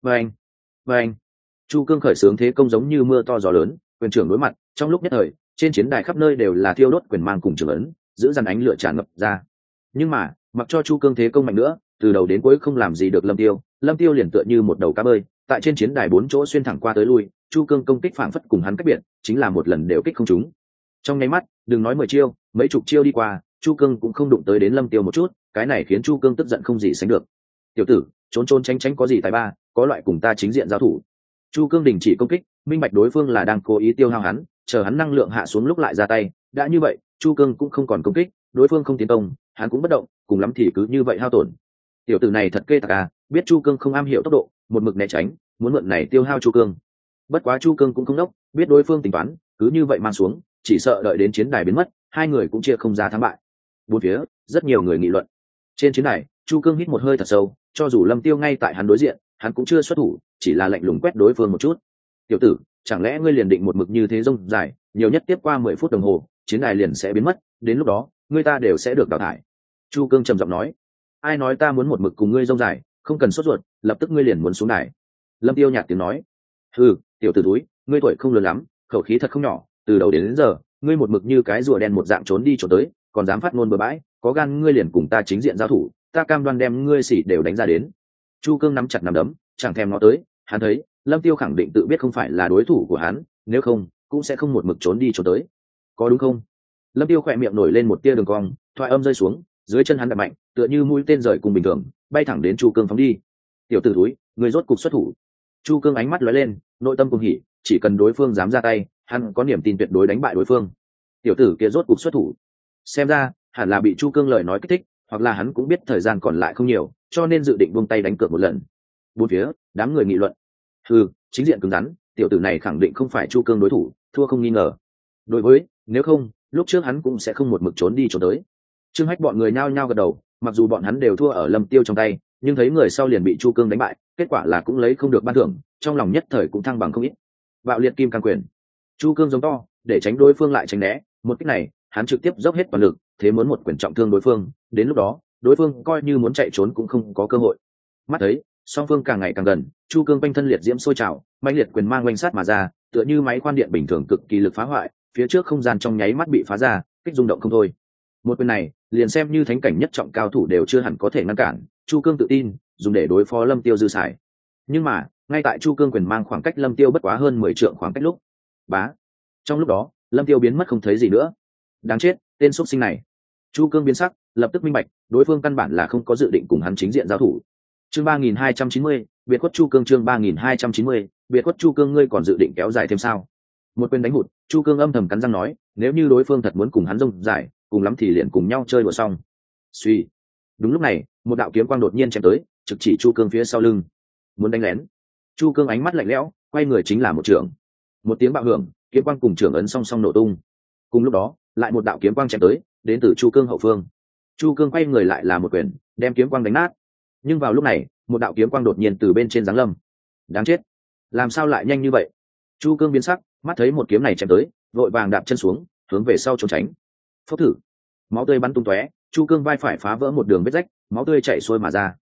Vâng. Chu Cương khởi xướng thế công giống như mưa to gió lớn, quyền trưởng đối mặt, trong lúc nhất thời, trên chiến đài khắp nơi đều là thiêu đốt quyền mang cùng trường ấn, giữ dàn ánh lửa tràn ngập ra. Nhưng mà, mặc cho Chu Cương thế công mạnh nữa, từ đầu đến cuối không làm gì được Lâm Tiêu liền tựa như một đầu cá bơi, tại trên chiến đài 4 chỗ xuyên thẳng qua tới lui, Chu Cương công kích phảng phất cùng hắn cách biệt, chính là một lần đều kích không trúng. Trong nháy mắt, đừng nói 10 chiêu, mấy chục chiêu đi qua, Chu Cương cũng không đụng tới đến Lâm Tiêu một chút, cái này khiến Chu Cương tức giận không gì sánh được. Tiểu tử, trốn tránh có gì tài ba, có loại cùng ta chính diện giao thủ. Chu Cương đình chỉ công kích, minh bạch đối phương là đang cố ý tiêu hao hắn, chờ hắn năng lượng hạ xuống lúc lại ra tay, đã như vậy, Chu Cương cũng không còn công kích, đối phương không tiến công, hắn cũng bất động, cùng lắm thì cứ như vậy hao tổn. Tiểu tử này thật kê tặc à, biết Chu Cương không am hiểu tốc độ, một mực né tránh, muốn mượn này tiêu hao Chu Cương. Bất quá Chu Cương cũng không đốc, biết đối phương tính toán, cứ như vậy mang xuống, chỉ sợ đợi đến chiến đài biến mất, hai người cũng chia không ra thắng bại. Bốn phía, rất nhiều người nghị luận. Trên chiến đài, Chu Cương hít một hơi thật sâu, cho dù Lâm Tiêu ngay tại hắn đối diện, hắn cũng chưa xuất thủ, chỉ là lạnh lùng quét đối phương một chút. Tiểu tử, chẳng lẽ ngươi liền định một mực như thế rông dài, nhiều nhất tiếp qua 10 phút đồng hồ, chiến đài liền sẽ biến mất, đến lúc đó, ngươi ta đều sẽ được đào thải. Chu Cương trầm giọng nói. Ai nói ta muốn một mực cùng ngươi rông dài, không cần sốt ruột, lập tức ngươi liền muốn xuống đài. Lâm Tiêu nhạt tiếng nói. Hừ, tiểu tử túi, ngươi tuổi không lớn lắm, khẩu khí thật không nhỏ, từ đầu đến giờ, ngươi một mực như cái rùa đen một dạng trốn đi trốn tới, còn dám phát ngôn bừa bãi, có gan ngươi liền cùng ta chính diện giao thủ, ta cam đoan đem ngươi xỉ đều đánh ra đến. Chu Cương nắm chặt nắm đấm, chẳng thèm ngó tới, hắn thấy Lâm Tiêu khẳng định tự biết không phải là đối thủ của hắn, nếu không cũng sẽ không một mực trốn đi trốn tới, có đúng không? Lâm Tiêu khỏe miệng nổi lên một tia đường cong, thoại âm rơi xuống, dưới chân hắn đập mạnh, tựa như mũi tên rời cùng bình thường, bay thẳng đến Chu Cương phóng đi. Tiểu tử túi, người rốt cục xuất thủ. Chu Cương ánh mắt lóe lên, nội tâm cuồng hỉ, chỉ cần đối phương dám ra tay, hắn có niềm tin tuyệt đối đánh bại đối phương. Tiểu tử kia rốt cục xuất thủ. Xem ra, hẳn là bị Chu Cương lời nói kích thích, hoặc là hắn cũng biết thời gian còn lại không nhiều, cho nên dự định buông tay đánh cược một lần. Bốn phía, đám người nghị luận. Hừ, chính diện cứng rắn, tiểu tử này khẳng định không phải Chu Cương đối thủ, thua không nghi ngờ. Đối với, nếu không, lúc trước hắn cũng sẽ không một mực trốn đi trốn tới. Trương Hách bọn người nhao nhao gật đầu, mặc dù bọn hắn đều thua ở Lâm Tiêu trong tay, nhưng thấy người sau liền bị Chu Cương đánh bại, kết quả là cũng lấy không được ban thưởng, trong lòng nhất thời cũng thăng bằng không ít. Bạo liệt kim cang quyền. Chu Cương giống to, để tránh đối phương lại tránh né, một kích này, hắn trực tiếp dốc hết toàn lực, thế muốn một quyền trọng thương đối phương, đến lúc đó, đối phương coi như muốn chạy trốn cũng không có cơ hội. Mắt thấy, song phương càng ngày càng gần, Chu Cương quanh thân liệt diễm sôi trào, mãnh liệt quyền mang oanh sát mà ra, tựa như máy khoan điện bình thường cực kỳ lực phá hoại, phía trước không gian trong nháy mắt bị phá ra, kích rung động không thôi. Một quyền này, liền xem như thánh cảnh nhất trọng cao thủ đều chưa hẳn có thể ngăn cản, Chu Cương tự tin, dùng để đối phó Lâm Tiêu dư xài. Nhưng mà, ngay tại Chu Cương quyền mang khoảng cách Lâm Tiêu bất quá hơn 10 trượng khoảng cách lúc, bá. Trong lúc đó, Lâm Tiêu biến mất không thấy gì nữa. Đáng chết, tên xuất sinh này. Chu Cương biến sắc, lập tức minh bạch, đối phương căn bản là không có dự định cùng hắn chính diện giao thủ. Chương 3290, biệt khuất Chu Cương. Chương 3290, biệt khuất Chu Cương, ngươi còn dự định kéo dài thêm sao? Một quyền đánh hụt, Chu Cương âm thầm cắn răng nói, nếu như đối phương thật muốn cùng hắn rông dài, cùng lắm thì liền cùng nhau chơi đùa xong. Suy. Đúng lúc này, một đạo kiếm quang đột nhiên chém tới, trực chỉ Chu Cương phía sau lưng. Muốn đánh lén. Chu Cương ánh mắt lạnh lẽo, quay người chính là một trường. Một tiếng bạo hưởng, kiếm quang cùng trường ấn song song nổ tung. Cùng lúc đó, lại một đạo kiếm quang chém tới, đến từ Chu Cương hậu phương. Chu Cương quay người lại là một quyền, đem kiếm quang đánh nát. Nhưng vào lúc này, một đạo kiếm quang đột nhiên từ bên trên giáng lâm. Đáng chết, làm sao lại nhanh như vậy? Chu Cương biến sắc, mắt thấy một kiếm này chém tới, vội vàng đạp chân xuống, hướng về sau trốn tránh. Phốc thử, máu tươi bắn tung tóe, Chu Cương vai phải phá vỡ một đường vết rách, máu tươi chảy xuôi mà ra.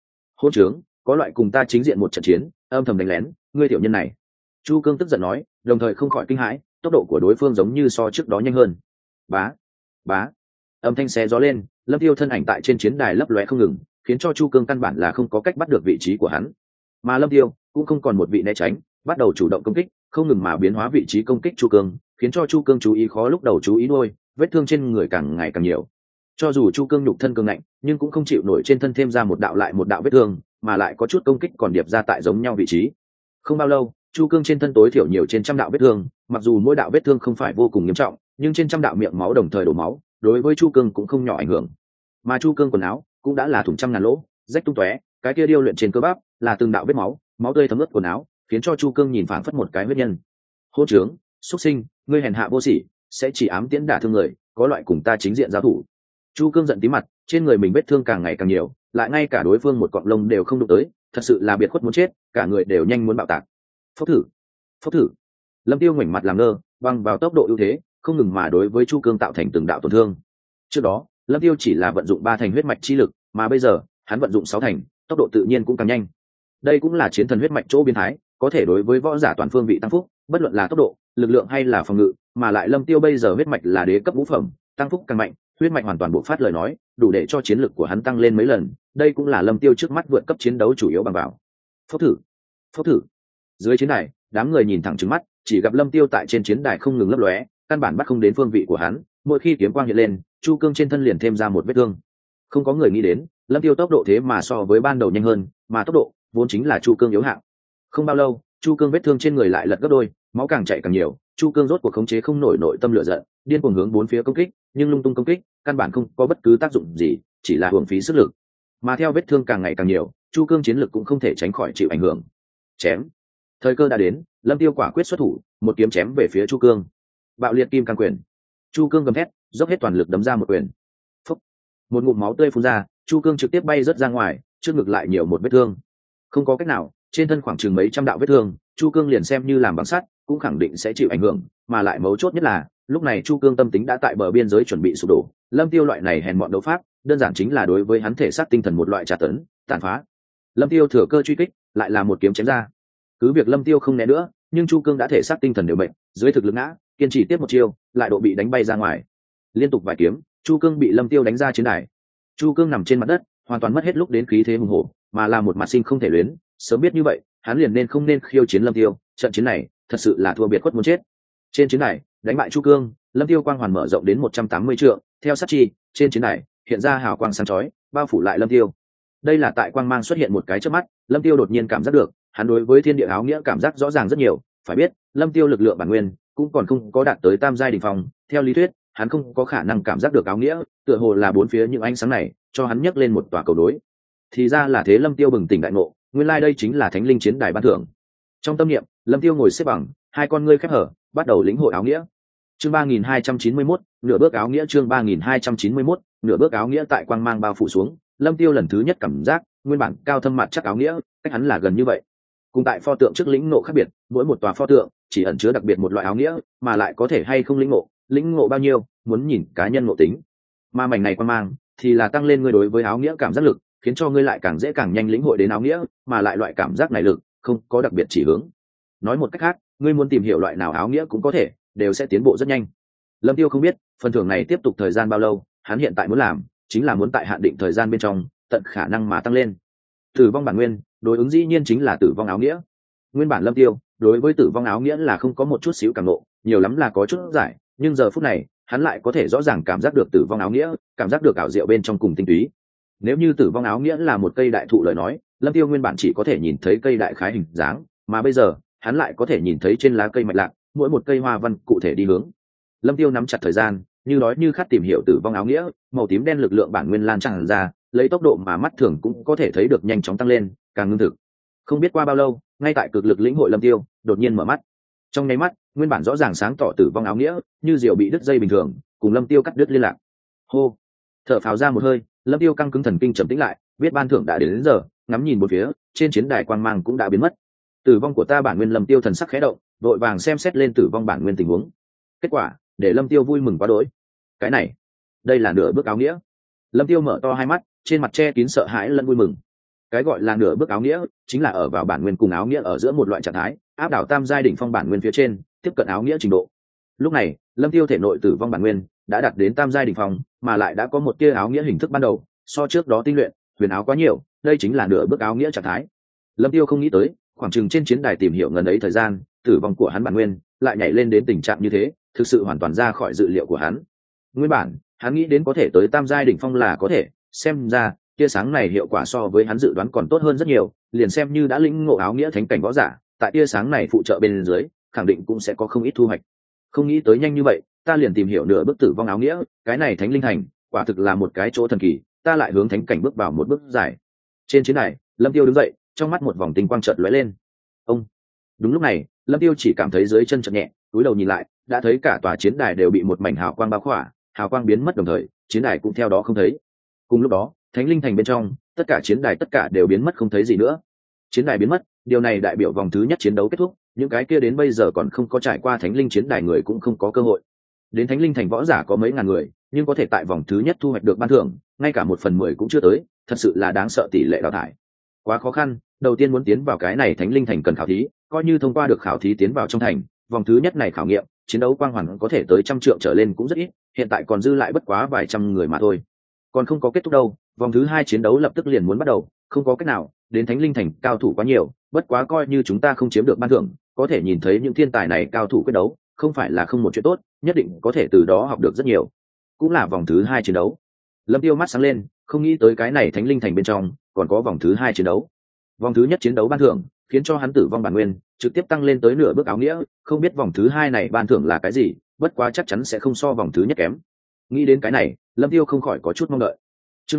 hôn trướng, có loại cùng ta chính diện một trận chiến, âm thầm đánh lén, ngươi tiểu nhân này. Chu Cương tức giận nói, đồng thời không khỏi kinh hãi, tốc độ của đối phương giống như so trước đó nhanh hơn. Bá, bá, âm thanh xé gió lên, Lâm Tiêu thân ảnh tại trên chiến đài lấp lóe không ngừng, khiến cho Chu Cương căn bản là không có cách bắt được vị trí của hắn. Mà Lâm Tiêu cũng không còn một vị né tránh, bắt đầu chủ động công kích, không ngừng mà biến hóa vị trí công kích Chu Cương, khiến cho Chu Cương chú ý khó lúc đầu chú ý đuôi, vết thương trên người càng ngày càng nhiều. Cho dù Chu Cương nhục thân cường ngạnh, nhưng cũng không chịu nổi trên thân thêm ra một đạo lại một đạo vết thương, mà lại có chút công kích còn điệp ra tại giống nhau vị trí. Không bao lâu, Chu Cương trên thân tối thiểu nhiều trên trăm đạo vết thương, mặc dù mỗi đạo vết thương không phải vô cùng nghiêm trọng, nhưng trên trăm đạo miệng máu đồng thời đổ máu, đối với Chu Cương cũng không nhỏ ảnh hưởng. Mà Chu Cương quần áo cũng đã là thủng trăm ngàn lỗ, rách tung tóe, cái kia điêu luyện trên cơ bắp là từng đạo vết máu, máu tươi thấm ướt quần áo, khiến cho Chu Cương nhìn phảng phất một cái huyết nhân. Hôn trướng, xuất sinh, ngươi hèn hạ vô sỉ, sẽ chỉ ám tiễn đả thương người, có loại cùng ta chính diện giao thủ. Chu Cương giận tí mặt, trên người mình vết thương càng ngày càng nhiều, lại ngay cả đối phương một cọng lông đều không đụng tới, thật sự là biệt khuất muốn chết, cả người đều nhanh muốn bạo tạc. Phốc thử, phốc thử. Lâm Tiêu ngoảnh mặt làm ngơ, băng vào tốc độ ưu thế, không ngừng mà đối với Chu Cương tạo thành từng đạo tổn thương. Trước đó, Lâm Tiêu chỉ là vận dụng 3 thành huyết mạch chi lực, mà bây giờ, hắn vận dụng 6 thành, tốc độ tự nhiên cũng càng nhanh. Đây cũng là chiến thần huyết mạch chỗ biến thái, có thể đối với võ giả toàn phương vị tăng phúc, bất luận là tốc độ, lực lượng hay là phòng ngự, mà lại Lâm Tiêu bây giờ huyết mạch là đế cấp ngũ phẩm, tăng phúc càng mạnh, huyết mạch hoàn toàn bộc phát lời nói, đủ để cho chiến lực của hắn tăng lên mấy lần, đây cũng là Lâm Tiêu trước mắt vượt cấp chiến đấu chủ yếu bằng vào. Phốc thử, phốc thử. Dưới chiến đài, đám người nhìn thẳng trừng mắt, chỉ gặp Lâm Tiêu tại trên chiến đài không ngừng lấp lóe, căn bản bắt không đến phương vị của hắn, mỗi khi kiếm quang hiện lên, Chu Cương trên thân liền thêm ra một vết thương. Không có người nghĩ đến, Lâm Tiêu tốc độ thế mà so với ban đầu nhanh hơn, mà tốc độ vốn chính là Chu Cương yếu hạng. Không bao lâu, Chu Cương vết thương trên người lại lật gấp đôi, máu càng chảy càng nhiều, Chu Cương rốt cuộc khống chế không nổi nội tâm lửa giận, điên cuồng hướng bốn phía công kích, nhưng lung tung công kích, căn bản không có bất cứ tác dụng gì, chỉ là hưởng phí sức lực. Mà theo vết thương càng ngày càng nhiều, Chu Cương chiến lực cũng không thể tránh khỏi chịu ảnh hưởng. Chém. Thời cơ đã đến, Lâm Tiêu quả quyết xuất thủ, một kiếm chém về phía Chu Cương. Bạo liệt kim cang quyền. Chu Cương gầm thét, dốc hết toàn lực đấm ra một quyền. Phúc. Một ngụm máu tươi phun ra, Chu Cương trực tiếp bay rớt ra ngoài, trước ngực lại nhiều một vết thương. Không có cách nào, trên thân khoảng chừng mấy trăm đạo vết thương, Chu Cương liền xem như làm bằng sắt, cũng khẳng định sẽ chịu ảnh hưởng, mà lại mấu chốt nhất là, lúc này Chu Cương tâm tính đã tại bờ biên giới chuẩn bị sụp đổ, Lâm Tiêu loại này hèn mọn đấu pháp, đơn giản chính là đối với hắn thể xác tinh thần một loại tra tấn, tàn phá. Lâm Tiêu thừa cơ truy kích, lại là một kiếm chém ra. Cứ việc Lâm Tiêu không né nữa, nhưng Chu Cương đã thể xác tinh thần đều bệnh, dưới thực lực ngã, kiên trì tiếp một chiêu, lại độ bị đánh bay ra ngoài. Liên tục vài kiếm, Chu Cương bị Lâm Tiêu đánh ra chiến đài. Chu Cương nằm trên mặt đất, hoàn toàn mất hết lúc đến khí thế hùng hổ, mà là một mặt sinh không thể luyến, sớm biết như vậy, hắn liền nên không nên khiêu chiến Lâm Tiêu, trận chiến này, thật sự là thua biệt khuất muốn chết. Trên chiến đài, đánh bại Chu Cương, Lâm Tiêu quang hoàn mở rộng đến 180 trượng, theo sát chi, trên chiến đài, hiện ra hào quang sáng chói, bao phủ lại Lâm Tiêu. Đây là tại quang mang xuất hiện một cái chớp mắt, Lâm Tiêu đột nhiên cảm giác được, hắn đối với thiên địa áo nghĩa cảm giác rõ ràng rất nhiều, phải biết, Lâm Tiêu lực lượng bản nguyên cũng còn không có đạt tới tam giai đỉnh phong, theo lý thuyết, hắn không có khả năng cảm giác được áo nghĩa, tựa hồ là bốn phía những ánh sáng này, cho hắn nhấc lên một tòa cầu đối. Thì ra là thế, Lâm Tiêu bừng tỉnh đại ngộ, nguyên lai đây chính là Thánh Linh chiến đài ban thưởng. Trong tâm niệm, Lâm Tiêu ngồi xếp bằng, hai con ngươi khép hở, bắt đầu lĩnh hội áo nghĩa. Chương 3291, nửa bước áo nghĩa. Chương 3291, nửa bước áo nghĩa. Tại quang mang bao phủ xuống, Lâm Tiêu lần thứ nhất cảm giác, nguyên bản cao thâm mặt chắc áo nghĩa, cách hắn là gần như vậy. Cùng tại pho tượng trước lĩnh ngộ khác biệt, mỗi một tòa pho tượng chỉ ẩn chứa đặc biệt một loại áo nghĩa, mà lại có thể hay không lĩnh ngộ bao nhiêu, muốn nhìn cá nhân ngộ tính. Mà mảnh này quang mang thì là tăng lên ngươi đối với áo nghĩa cảm giác lực, khiến cho ngươi lại càng dễ càng nhanh lĩnh hội đến áo nghĩa, mà lại loại cảm giác này lực không có đặc biệt chỉ hướng. Nói một cách khác, ngươi muốn tìm hiểu loại nào áo nghĩa cũng có thể, đều sẽ tiến bộ rất nhanh. Lâm Tiêu không biết phần thưởng này tiếp tục thời gian bao lâu, hắn hiện tại muốn làm chính là muốn tại hạn định thời gian bên trong tận khả năng mà tăng lên. Tử vong bản nguyên đối ứng dĩ nhiên chính là tử vong áo nghĩa. Nguyên bản Lâm Tiêu đối với tử vong áo nghĩa là không có một chút xíu cảm ngộ, nhiều lắm là có chút giải, nhưng giờ phút này hắn lại có thể rõ ràng cảm giác được tử vong áo nghĩa, cảm giác được ảo diệu bên trong cùng tinh túy. Nếu như tử vong áo nghĩa là một cây đại thụ lời nói, Lâm Tiêu nguyên bản chỉ có thể nhìn thấy cây đại khái hình dáng, mà bây giờ hắn lại có thể nhìn thấy trên lá cây mạch lạc, mỗi một cây hoa văn cụ thể đi hướng. Lâm Tiêu nắm chặt thời gian, như đói như khát tìm hiểu tử vong áo nghĩa, màu tím đen lực lượng bản nguyên lan tràn ra, lấy tốc độ mà mắt thường cũng có thể thấy được nhanh chóng tăng lên, càng ngưng thực. Không biết qua bao lâu, ngay tại cực lực lĩnh hội Lâm Tiêu đột nhiên mở mắt. Trong nháy mắt, nguyên bản rõ ràng sáng tỏ tử vong áo nghĩa, như diều bị đứt dây bình thường, cùng Lâm Tiêu cắt đứt liên lạc. Hô, thở phào ra một hơi, Lâm Tiêu căng cứng thần kinh trầm tĩnh lại, biết ban thưởng đã đến giờ, ngắm nhìn một phía, trên chiến đài quang mang cũng đã biến mất. Tử vong của ta bản nguyên. Lâm Tiêu thần sắc khẽ động, vội vàng xem xét lên tử vong bản nguyên tình huống. Kết quả để Lâm Tiêu vui mừng quá đỗi. Cái này, đây là nửa bước áo nghĩa. Lâm Tiêu mở to hai mắt, trên mặt che kín sợ hãi lẫn vui mừng. Cái gọi là nửa bước áo nghĩa chính là ở vào bản nguyên cùng áo nghĩa ở giữa một loại trạng thái, áp đảo tam giai đỉnh phong bản nguyên phía trên, tiếp cận áo nghĩa trình độ. Lúc này lâm tiêu thể nội tử vong bản nguyên đã đạt đến tam giai đỉnh phong, mà lại đã có một tia áo nghĩa hình thức ban đầu, so trước đó tinh luyện huyền áo quá nhiều, đây chính là nửa bước áo nghĩa trạng thái. Lâm tiêu không nghĩ tới khoảng chừng trên chiến đài tìm hiểu ngần ấy thời gian, tử vong của hắn bản nguyên lại nhảy lên đến tình trạng như thế, thực sự hoàn toàn ra khỏi dự liệu của hắn. Nguyên bản hắn nghĩ đến có thể tới tam giai đỉnh phong là có thể, xem ra tia sáng này hiệu quả so với hắn dự đoán còn tốt hơn rất nhiều, liền xem như đã lĩnh ngộ áo nghĩa thánh cảnh võ giả, tại tia sáng này phụ trợ bên dưới khẳng định cũng sẽ có không ít thu hoạch. Không nghĩ tới nhanh như vậy ta liền tìm hiểu nửa bước tử vong áo nghĩa, cái này thánh linh thành quả thực là một cái chỗ thần kỳ, ta lại hướng thánh cảnh bước vào một bước dài. Trên chiến đài lâm tiêu đứng dậy, trong mắt một vòng tinh quang chợt lóe lên. Ông. Đúng lúc này lâm tiêu chỉ cảm thấy dưới chân chợt nhẹ, cúi đầu nhìn lại đã thấy cả tòa chiến đài đều bị một mảnh hào quang bao khỏa, hào quang biến mất đồng thời chiến đài cũng theo đó không thấy. Cùng lúc đó thánh linh thành bên trong tất cả chiến đài tất cả đều biến mất không thấy gì nữa. Chiến đài biến mất, điều này đại biểu vòng thứ nhất chiến đấu kết thúc, những cái kia đến bây giờ còn không có trải qua thánh linh chiến đài người cũng không có cơ hội. Đến thánh linh thành võ giả có mấy ngàn người, nhưng có thể tại vòng thứ nhất thu hoạch được ban thưởng ngay cả 1/10 cũng chưa tới, thật sự là đáng sợ, tỷ lệ đào thải quá khó khăn. Đầu tiên muốn tiến vào cái này thánh linh thành cần khảo thí, coi như thông qua được khảo thí tiến vào trong thành, vòng thứ nhất này khảo nghiệm chiến đấu quang hoàn có thể tới 100 trượng trở lên cũng rất ít, hiện tại còn dư lại bất quá vài trăm người mà thôi, còn không có kết thúc đâu. Vòng thứ hai chiến đấu lập tức liền muốn bắt đầu, không có cách nào, đến thánh linh thành cao thủ quá nhiều, bất quá coi như chúng ta không chiếm được ban thưởng, có thể nhìn thấy những thiên tài này cao thủ quyết đấu không phải là không một chuyện tốt, nhất định có thể từ đó học được rất nhiều. Cũng là vòng thứ hai chiến đấu. Lâm Tiêu mắt sáng lên, không nghĩ tới cái này thánh linh thành bên trong còn có vòng thứ hai chiến đấu. Vòng thứ nhất chiến đấu ban thưởng khiến cho hắn tử vong bản nguyên trực tiếp tăng lên tới nửa bước áo nghĩa, không biết vòng thứ hai này ban thưởng là cái gì, bất quá chắc chắn sẽ không so vòng thứ nhất kém. Nghĩ đến cái này Lâm Tiêu không khỏi có chút mong đợi. Chương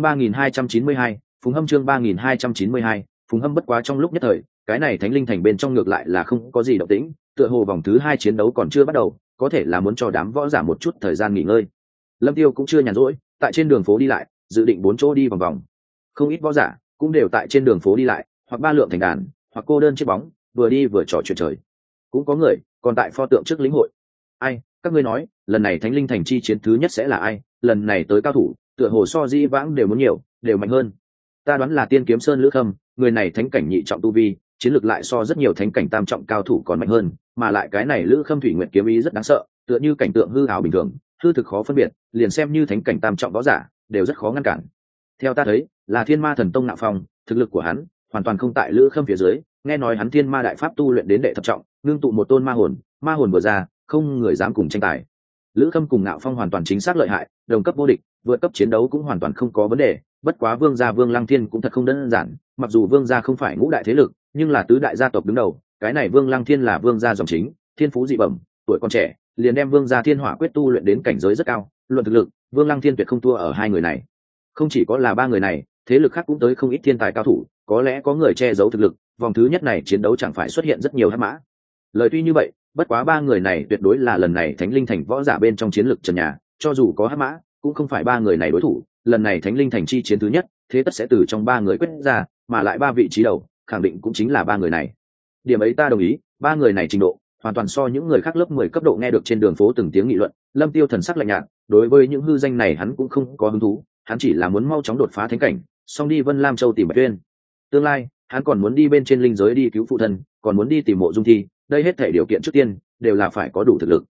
3292, Phùng Hâm. Chương 3292, Phùng Hâm. Bất quá trong lúc nhất thời cái này thánh linh thành bên trong ngược lại là không có gì động tĩnh, tựa hồ vòng thứ hai chiến đấu còn chưa bắt đầu, có thể là muốn cho đám võ giả một chút thời gian nghỉ ngơi. Lâm Tiêu cũng chưa nhàn rỗi, tại trên đường phố đi lại, dự định 4 chỗ đi vòng vòng. Không ít võ giả cũng đều tại trên đường phố đi lại, hoặc ba lượng thành đàn, hoặc cô đơn chiếc bóng, vừa đi vừa trò chuyện trời. Cũng có người còn tại pho tượng trước lĩnh hội. Ai, các ngươi nói lần này thánh linh thành chi chiến thứ nhất sẽ là ai? Lần này tới cao thủ tựa hồ so di vãng đều muốn nhiều, đều mạnh hơn. Ta đoán là Tiên Kiếm Sơn Lữ Khâm, người này thánh cảnh nhị trọng tu vi, chiến lược lại so rất nhiều thánh cảnh tam trọng cao thủ còn mạnh hơn, mà lại cái này Lữ Khâm thủy nguyện kiếm ý rất đáng sợ, tựa như cảnh tượng hư ảo bình thường, hư thực khó phân biệt, liền xem như thánh cảnh tam trọng võ giả đều rất khó ngăn cản. Theo ta thấy là Thiên Ma Thần Tông Nạo Phong, thực lực của hắn hoàn toàn không tại Lữ Khâm phía dưới, nghe nói hắn Thiên Ma đại pháp tu luyện đến đệ thập trọng, ngưng tụ một tôn ma hồn vừa ra không người dám cùng tranh tài. Lữ Khâm cùng Nạo Phong hoàn toàn chính xác lợi hại, đồng cấp vô địch, vượt cấp chiến đấu cũng hoàn toàn không có vấn đề. Bất quá Vương gia Vương Lăng Thiên cũng thật không đơn giản, mặc dù Vương gia không phải ngũ đại thế lực, nhưng là tứ đại gia tộc đứng đầu, cái này Vương Lăng Thiên là Vương gia dòng chính, thiên phú dị bẩm, tuổi còn trẻ liền đem Vương gia Thiên Hỏa quyết tu luyện đến cảnh giới rất cao, luận thực lực Vương Lăng Thiên tuyệt không thua ở hai người này. Không chỉ có là ba người này, thế lực khác cũng tới không ít thiên tài cao thủ, có lẽ có người che giấu thực lực, vòng thứ nhất này chiến đấu chẳng phải xuất hiện rất nhiều hắc mã. Lời tuy như vậy, bất quá ba người này tuyệt đối là lần này thánh linh thành võ giả bên trong chiến lực trần nhà, cho dù có hắc mã cũng không phải ba người này đối thủ. Lần này thánh linh thành chi chiến thứ nhất, thế tất sẽ từ trong ba người quyết ra, mà lại ba vị trí đầu khẳng định cũng chính là ba người này. Điểm ấy ta đồng ý, ba người này trình độ hoàn toàn so những người khác lớp 10 cấp độ nghe được trên đường phố từng tiếng nghị luận. Lâm Tiêu thần sắc lạnh nhạt, đối với những hư danh này hắn cũng không có hứng thú, hắn chỉ là muốn mau chóng đột phá thánh cảnh, xong đi Vân Lam Châu tìm Bạch Tuyên. Tương lai hắn còn muốn đi bên trên linh giới đi cứu phụ thân, còn muốn đi tìm Mộ Dung Thi, đây hết thể điều kiện trước tiên đều là phải có đủ thực lực.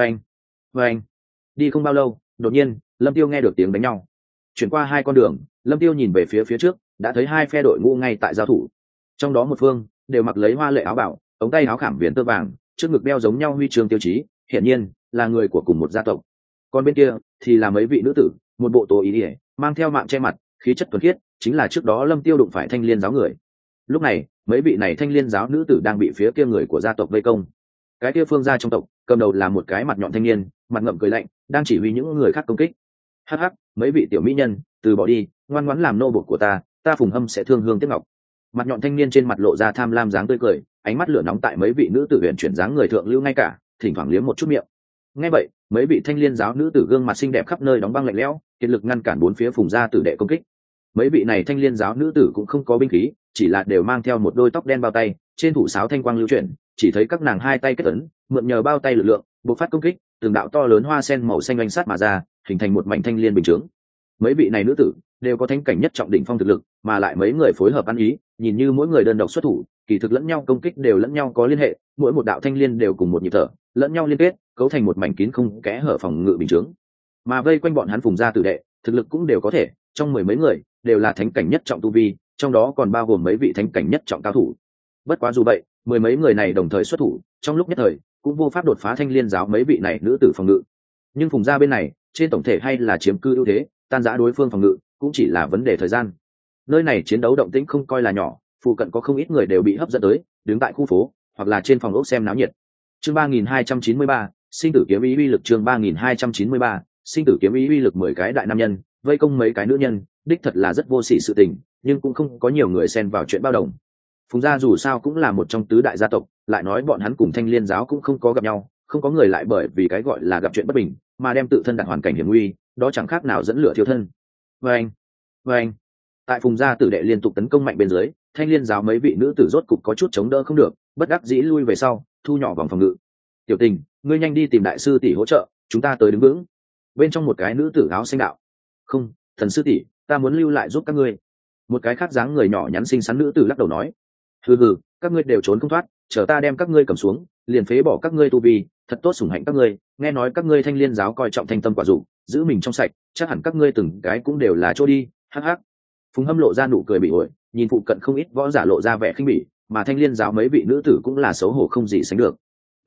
Vâng, đi không bao lâu, đột nhiên Lâm Tiêu nghe được tiếng đánh nhau. Chuyển qua hai con đường, Lâm Tiêu nhìn về phía trước, đã thấy hai phe đội ngũ ngay tại giao thủ. Trong đó một phương đều mặc lấy hoa lệ áo bảo, ống tay áo khảm viền tơ vàng, trước ngực đeo giống nhau huy chương tiêu chí, hiển nhiên là người của cùng một gia tộc. Còn bên kia thì là mấy vị nữ tử, một bộ tố ý ỉa, mang theo mạng che mặt, khí chất thuần khiết, chính là trước đó Lâm Tiêu đụng phải Thanh Liên giáo người. Lúc này mấy vị này Thanh Liên giáo nữ tử đang bị phía kia người của gia tộc vây công. Cái kia phương gia trong tộc cầm đầu là một cái mặt nhọn thanh niên, mặt ngậm cười lạnh, đang chỉ huy những người khác công kích. Hắc hắc, mấy vị tiểu mỹ nhân, từ bỏ đi, ngoan ngoãn làm nô bộc của ta Phùng Hâm sẽ thương hương tiếc ngọc. Mặt nhọn thanh niên trên mặt lộ ra tham lam dáng tươi cười, ánh mắt lửa nóng tại mấy vị nữ tử huyền chuyển dáng người thượng lưu ngay cả, thỉnh thoảng liếm một chút miệng. Nghe vậy mấy vị Thanh Liên giáo nữ tử gương mặt xinh đẹp khắp nơi đóng băng lạnh lẽo, kiệt lực ngăn cản bốn phía Phùng gia tử đệ công kích. Mấy vị này Thanh Liên giáo nữ tử cũng không có binh khí, chỉ là đều mang theo một đôi tóc đen bao tay, trên thủ sáo thanh quang lưu chuyển, chỉ thấy các nàng hai tay kết ấn, mượn nhờ bao tay lực lượng bộc phát công kích, từng đạo to lớn hoa sen màu xanh oanh sát mà ra, hình thành một mảnh thanh liên bình chướng. Mấy vị này nữ tử đều có thánh cảnh nhất trọng đỉnh phong thực lực, mà lại mấy người phối hợp ăn ý, nhìn như mỗi người đơn độc xuất thủ, kỳ thực lẫn nhau công kích đều lẫn nhau có liên hệ, mỗi một đạo thanh liên đều cùng một nhịp thở, lẫn nhau liên kết, cấu thành một mảnh kín không kẽ hở phòng ngự bình chướng. Mà vây quanh bọn hắn Phùng gia tử đệ, thực lực cũng đều có thể, trong mười mấy người đều là thánh cảnh nhất trọng tu vi, trong đó còn bao gồm mấy vị thánh cảnh nhất trọng cao thủ. Bất quá dù vậy, mười mấy người này đồng thời xuất thủ, trong lúc nhất thời cũng vô pháp đột phá thanh liên giáo mấy vị này nữ tử phòng ngự. Nhưng Phùng gia bên này, trên tổng thể hay là chiếm cư ưu thế, tan rã đối phương phòng ngự cũng chỉ là vấn đề thời gian. Nơi này chiến đấu động tĩnh không coi là nhỏ, phụ cận có không ít người đều bị hấp dẫn tới, đứng tại khu phố hoặc là trên phòng ốc xem náo nhiệt. Chương 3293, sinh tử kiếm ý uy lực. Chương 3293, sinh tử kiếm ý uy lực. 10 cái đại nam nhân vây công mấy cái nữ nhân, đích thật là rất vô sỉ sự tình, nhưng cũng không có nhiều người xen vào chuyện bao đồng. Phùng gia dù sao cũng là một trong tứ đại gia tộc, lại nói bọn hắn cùng Thanh Liên giáo cũng không có gặp nhau, không có người lại bởi vì cái gọi là gặp chuyện bất bình mà đem tự thân đặt hoàn cảnh hiểm nguy, đó chẳng khác nào dẫn lửa thiêu thân. Vâng. Tại Phùng gia tử đệ liên tục tấn công mạnh bên dưới, Thanh Liên giáo mấy vị nữ tử rốt cục có chút chống đỡ không được, bất đắc dĩ lui về sau, thu nhỏ vòng phòng ngự. Tiểu Tình, ngươi nhanh đi tìm đại sư tỷ hỗ trợ, chúng ta tới đứng vững. Bên trong một cái nữ tử áo xanh đạo. Không, thần sư tỷ, ta muốn lưu lại giúp các ngươi. Một cái khác dáng người nhỏ nhắn xinh xắn nữ tử lắc đầu nói. Hừ, các ngươi đều trốn không thoát, chờ ta đem các ngươi cầm xuống, liền phế bỏ các ngươi tu vi, thật tốt sủng hạnh các ngươi. Nghe nói các ngươi Thanh Liên giáo coi trọng thanh tâm quả dục, giữ mình trong sạch, chắc hẳn các ngươi từng cái cũng đều là chỗ đi. Hắc hắc. Phùng Hâm lộ ra nụ cười bị ổi, nhìn phụ cận không ít võ giả lộ ra vẻ khinh bỉ, mà Thanh Liên giáo mấy vị nữ tử cũng là xấu hổ không gì sánh được.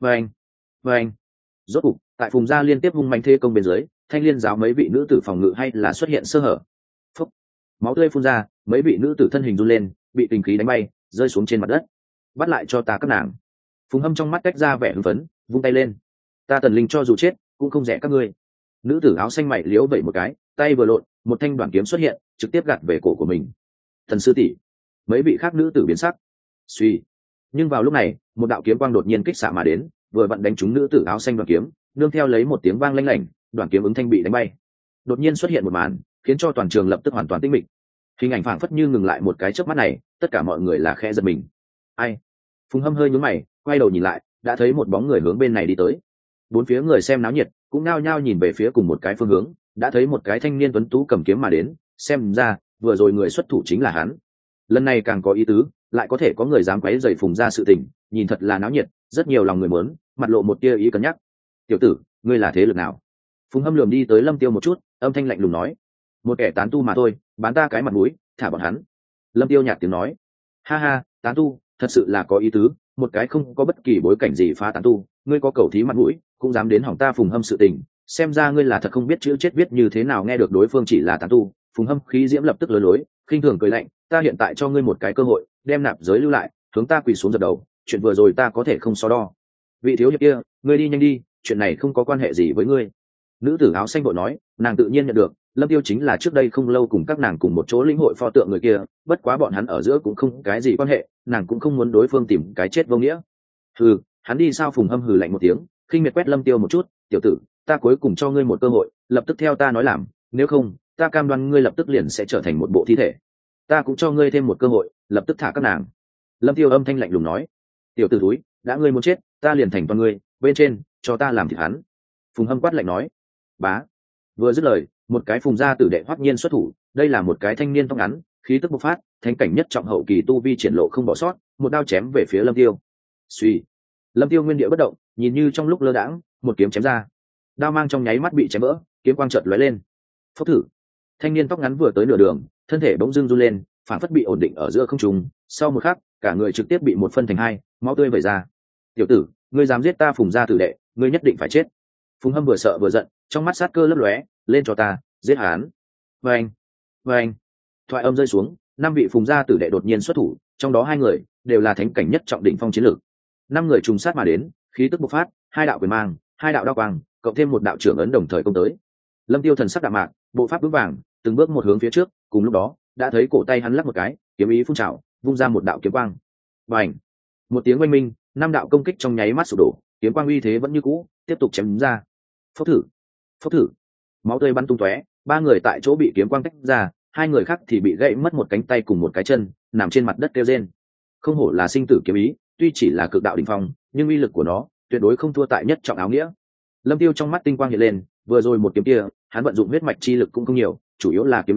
Vâng. Rốt cục, tại Phùng gia liên tiếp hung mạnh thế công bên dưới, Thanh Liên giáo mấy vị nữ tử phòng ngự hay là xuất hiện sơ hở. Phúc. Máu tươi phun ra, mấy vị nữ tử thân hình run lên, bị tình khí đánh bay, rơi xuống trên mặt đất. Bắt lại cho ta các nàng. Phùng Hâm trong mắt tách ra vẻ hưng phấn, vung tay lên. Ta Tần Linh cho dù chết, cũng không rẻ các ngươi. Nữ tử áo xanh mày liếu vẩy một cái, tay vừa lộn, một thanh đoạn kiếm xuất hiện, trực tiếp gạt về cổ của mình. Thần sư tỷ. Mấy vị khác nữ tử biến sắc. Suy. Nhưng vào lúc này, một đạo kiếm quang đột nhiên kích xạ mà đến, vừa vặn đánh trúng nữ tử áo xanh đoạn kiếm, nương theo lấy một tiếng vang lanh lảnh, đoạn kiếm ứng thanh bị đánh bay. Đột nhiên xuất hiện một màn, khiến cho toàn trường lập tức hoàn toàn tĩnh mịch. Hình ảnh phảng phất như ngừng lại một cái chớp mắt này, tất cả mọi người là khẽ giật mình. Ai? Phùng Hâm hơi nhướng mày, quay đầu nhìn lại, đã thấy một bóng người hướng bên này đi tới. Bốn phía người xem náo nhiệt, cũng nao nhao nhìn về phía cùng một cái phương hướng, đã thấy một cái thanh niên tuấn tú cầm kiếm mà đến, xem ra vừa rồi người xuất thủ chính là hắn. Lần này càng có ý tứ, lại có thể có người dám quấy rầy Phùng gia sự tình, nhìn thật là náo nhiệt, rất nhiều lòng người muốn, mặt lộ một tia ý cân nhắc. Tiểu tử, ngươi là thế lực nào? Phùng Hâm lườm đi tới Lâm Tiêu một chút, âm thanh lạnh lùng nói. Một kẻ tán tu mà thôi, bán ta cái mặt mũi, thả bọn hắn. Lâm Tiêu nhạt tiếng nói. Ha, tán tu, thật sự là có ý tứ, một cái không có bất kỳ bối cảnh gì phá tán tu, ngươi có cầu thí mặt mũi, cũng dám đến hỏng ta Phùng Hâm sự tình, xem ra ngươi là thật không biết chữ chết viết như thế nào. Nghe được đối phương chỉ là tán tu, Phùng Hâm khí diễm lập tức lối lối, khinh thường cười lạnh, ta hiện tại cho ngươi một cái cơ hội, đem nạp giới lưu lại, hướng ta quỳ xuống dập đầu, chuyện vừa rồi ta có thể không so đo. Vị thiếu hiệp kia, ngươi đi nhanh đi, chuyện này không có quan hệ gì với ngươi. Nữ tử áo xanh vội nói, nàng tự nhiên nhận được, Lâm Tiêu chính là trước đây không lâu cùng các nàng cùng một chỗ lĩnh hội pho tượng người kia, bất quá bọn hắn ở giữa cũng không cái gì quan hệ, nàng cũng không muốn đối phương tìm cái chết vô nghĩa. Hắn đi sao? Phùng Hâm hừ lạnh một tiếng, khinh miệt quét Lâm Tiêu một chút, tiểu tử, ta cuối cùng cho ngươi một cơ hội, lập tức theo ta nói làm, nếu không, ta cam đoan ngươi lập tức liền sẽ trở thành một bộ thi thể. Ta cũng cho ngươi thêm một cơ hội, lập tức thả các nàng. Lâm Tiêu âm thanh lạnh lùng nói, tiểu tử túi, đã ngươi muốn chết, ta liền thành toàn ngươi, bên trên, cho ta làm thịt hắn. Phùng Hâm quát lạnh nói. Bá. Vừa dứt lời, một cái Phùng gia tử đệ hoắc nhiên xuất thủ, đây là một cái thanh niên tóc ngắn, khí tức bộc phát, thánh cảnh nhất trọng hậu kỳ tu vi triển lộ không bỏ sót, một đao chém về phía Lâm Tiêu. Suy. Lâm Tiêu nguyên địa bất động, nhìn như trong lúc lơ đãng, một kiếm chém ra. Đao mang trong nháy mắt bị chém vỡ, kiếm quang chợt lóe lên. Phốc thử. Thanh niên tóc ngắn vừa tới nửa đường, thân thể bỗng dưng run lên, phản phất bị ổn định ở giữa không trung, sau một khắc, cả người trực tiếp bị một phân thành hai, máu tươi vẩy ra. Tiểu tử, ngươi dám giết ta Phùng gia tử đệ, ngươi nhất định phải chết. Phùng Hâm vừa sợ vừa giận, trong mắt sát cơ lấp lóe, lên cho ta, giết hắn. Vâng. Thoại âm rơi xuống, 5 vị Phùng gia tử đệ đột nhiên xuất thủ, trong đó 2 người đều là thánh cảnh nhất trọng đỉnh phong chiến lược. 5 người trùng sát mà đến, khí tức bộc phát, 2 đạo quyền mang, 2 đạo đao quang, cộng thêm một đạo trưởng ấn đồng thời công tới. Lâm Tiêu thần sắc đạm mạc, bộ pháp vững vàng, từng bước một hướng phía trước, cùng lúc đó, đã thấy cổ tay hắn lắc một cái, kiếm ý phun trào, vung ra một đạo kiếm quang. Bành! Một tiếng oanh minh, 5 đạo công kích trong nháy mắt sụp đổ, kiếm quang uy thế vẫn như cũ, tiếp tục chém ra. Phốc thử. Máu tươi bắn tung tóe, 3 người tại chỗ bị kiếm quang tách ra, 2 người khác thì bị gãy mất một cánh tay cùng một cái chân, nằm trên mặt đất kêu rên. Không hổ là sinh tử kiếm ý, tuy chỉ là cực đạo đỉnh phong, nhưng uy lực của nó tuyệt đối không thua tại nhất trọng áo nghĩa. Lâm Tiêu trong mắt tinh quang hiện lên, vừa rồi một kiếm kia, hắn vận dụng huyết mạch chi lực cũng không nhiều, chủ yếu là kiếm ý,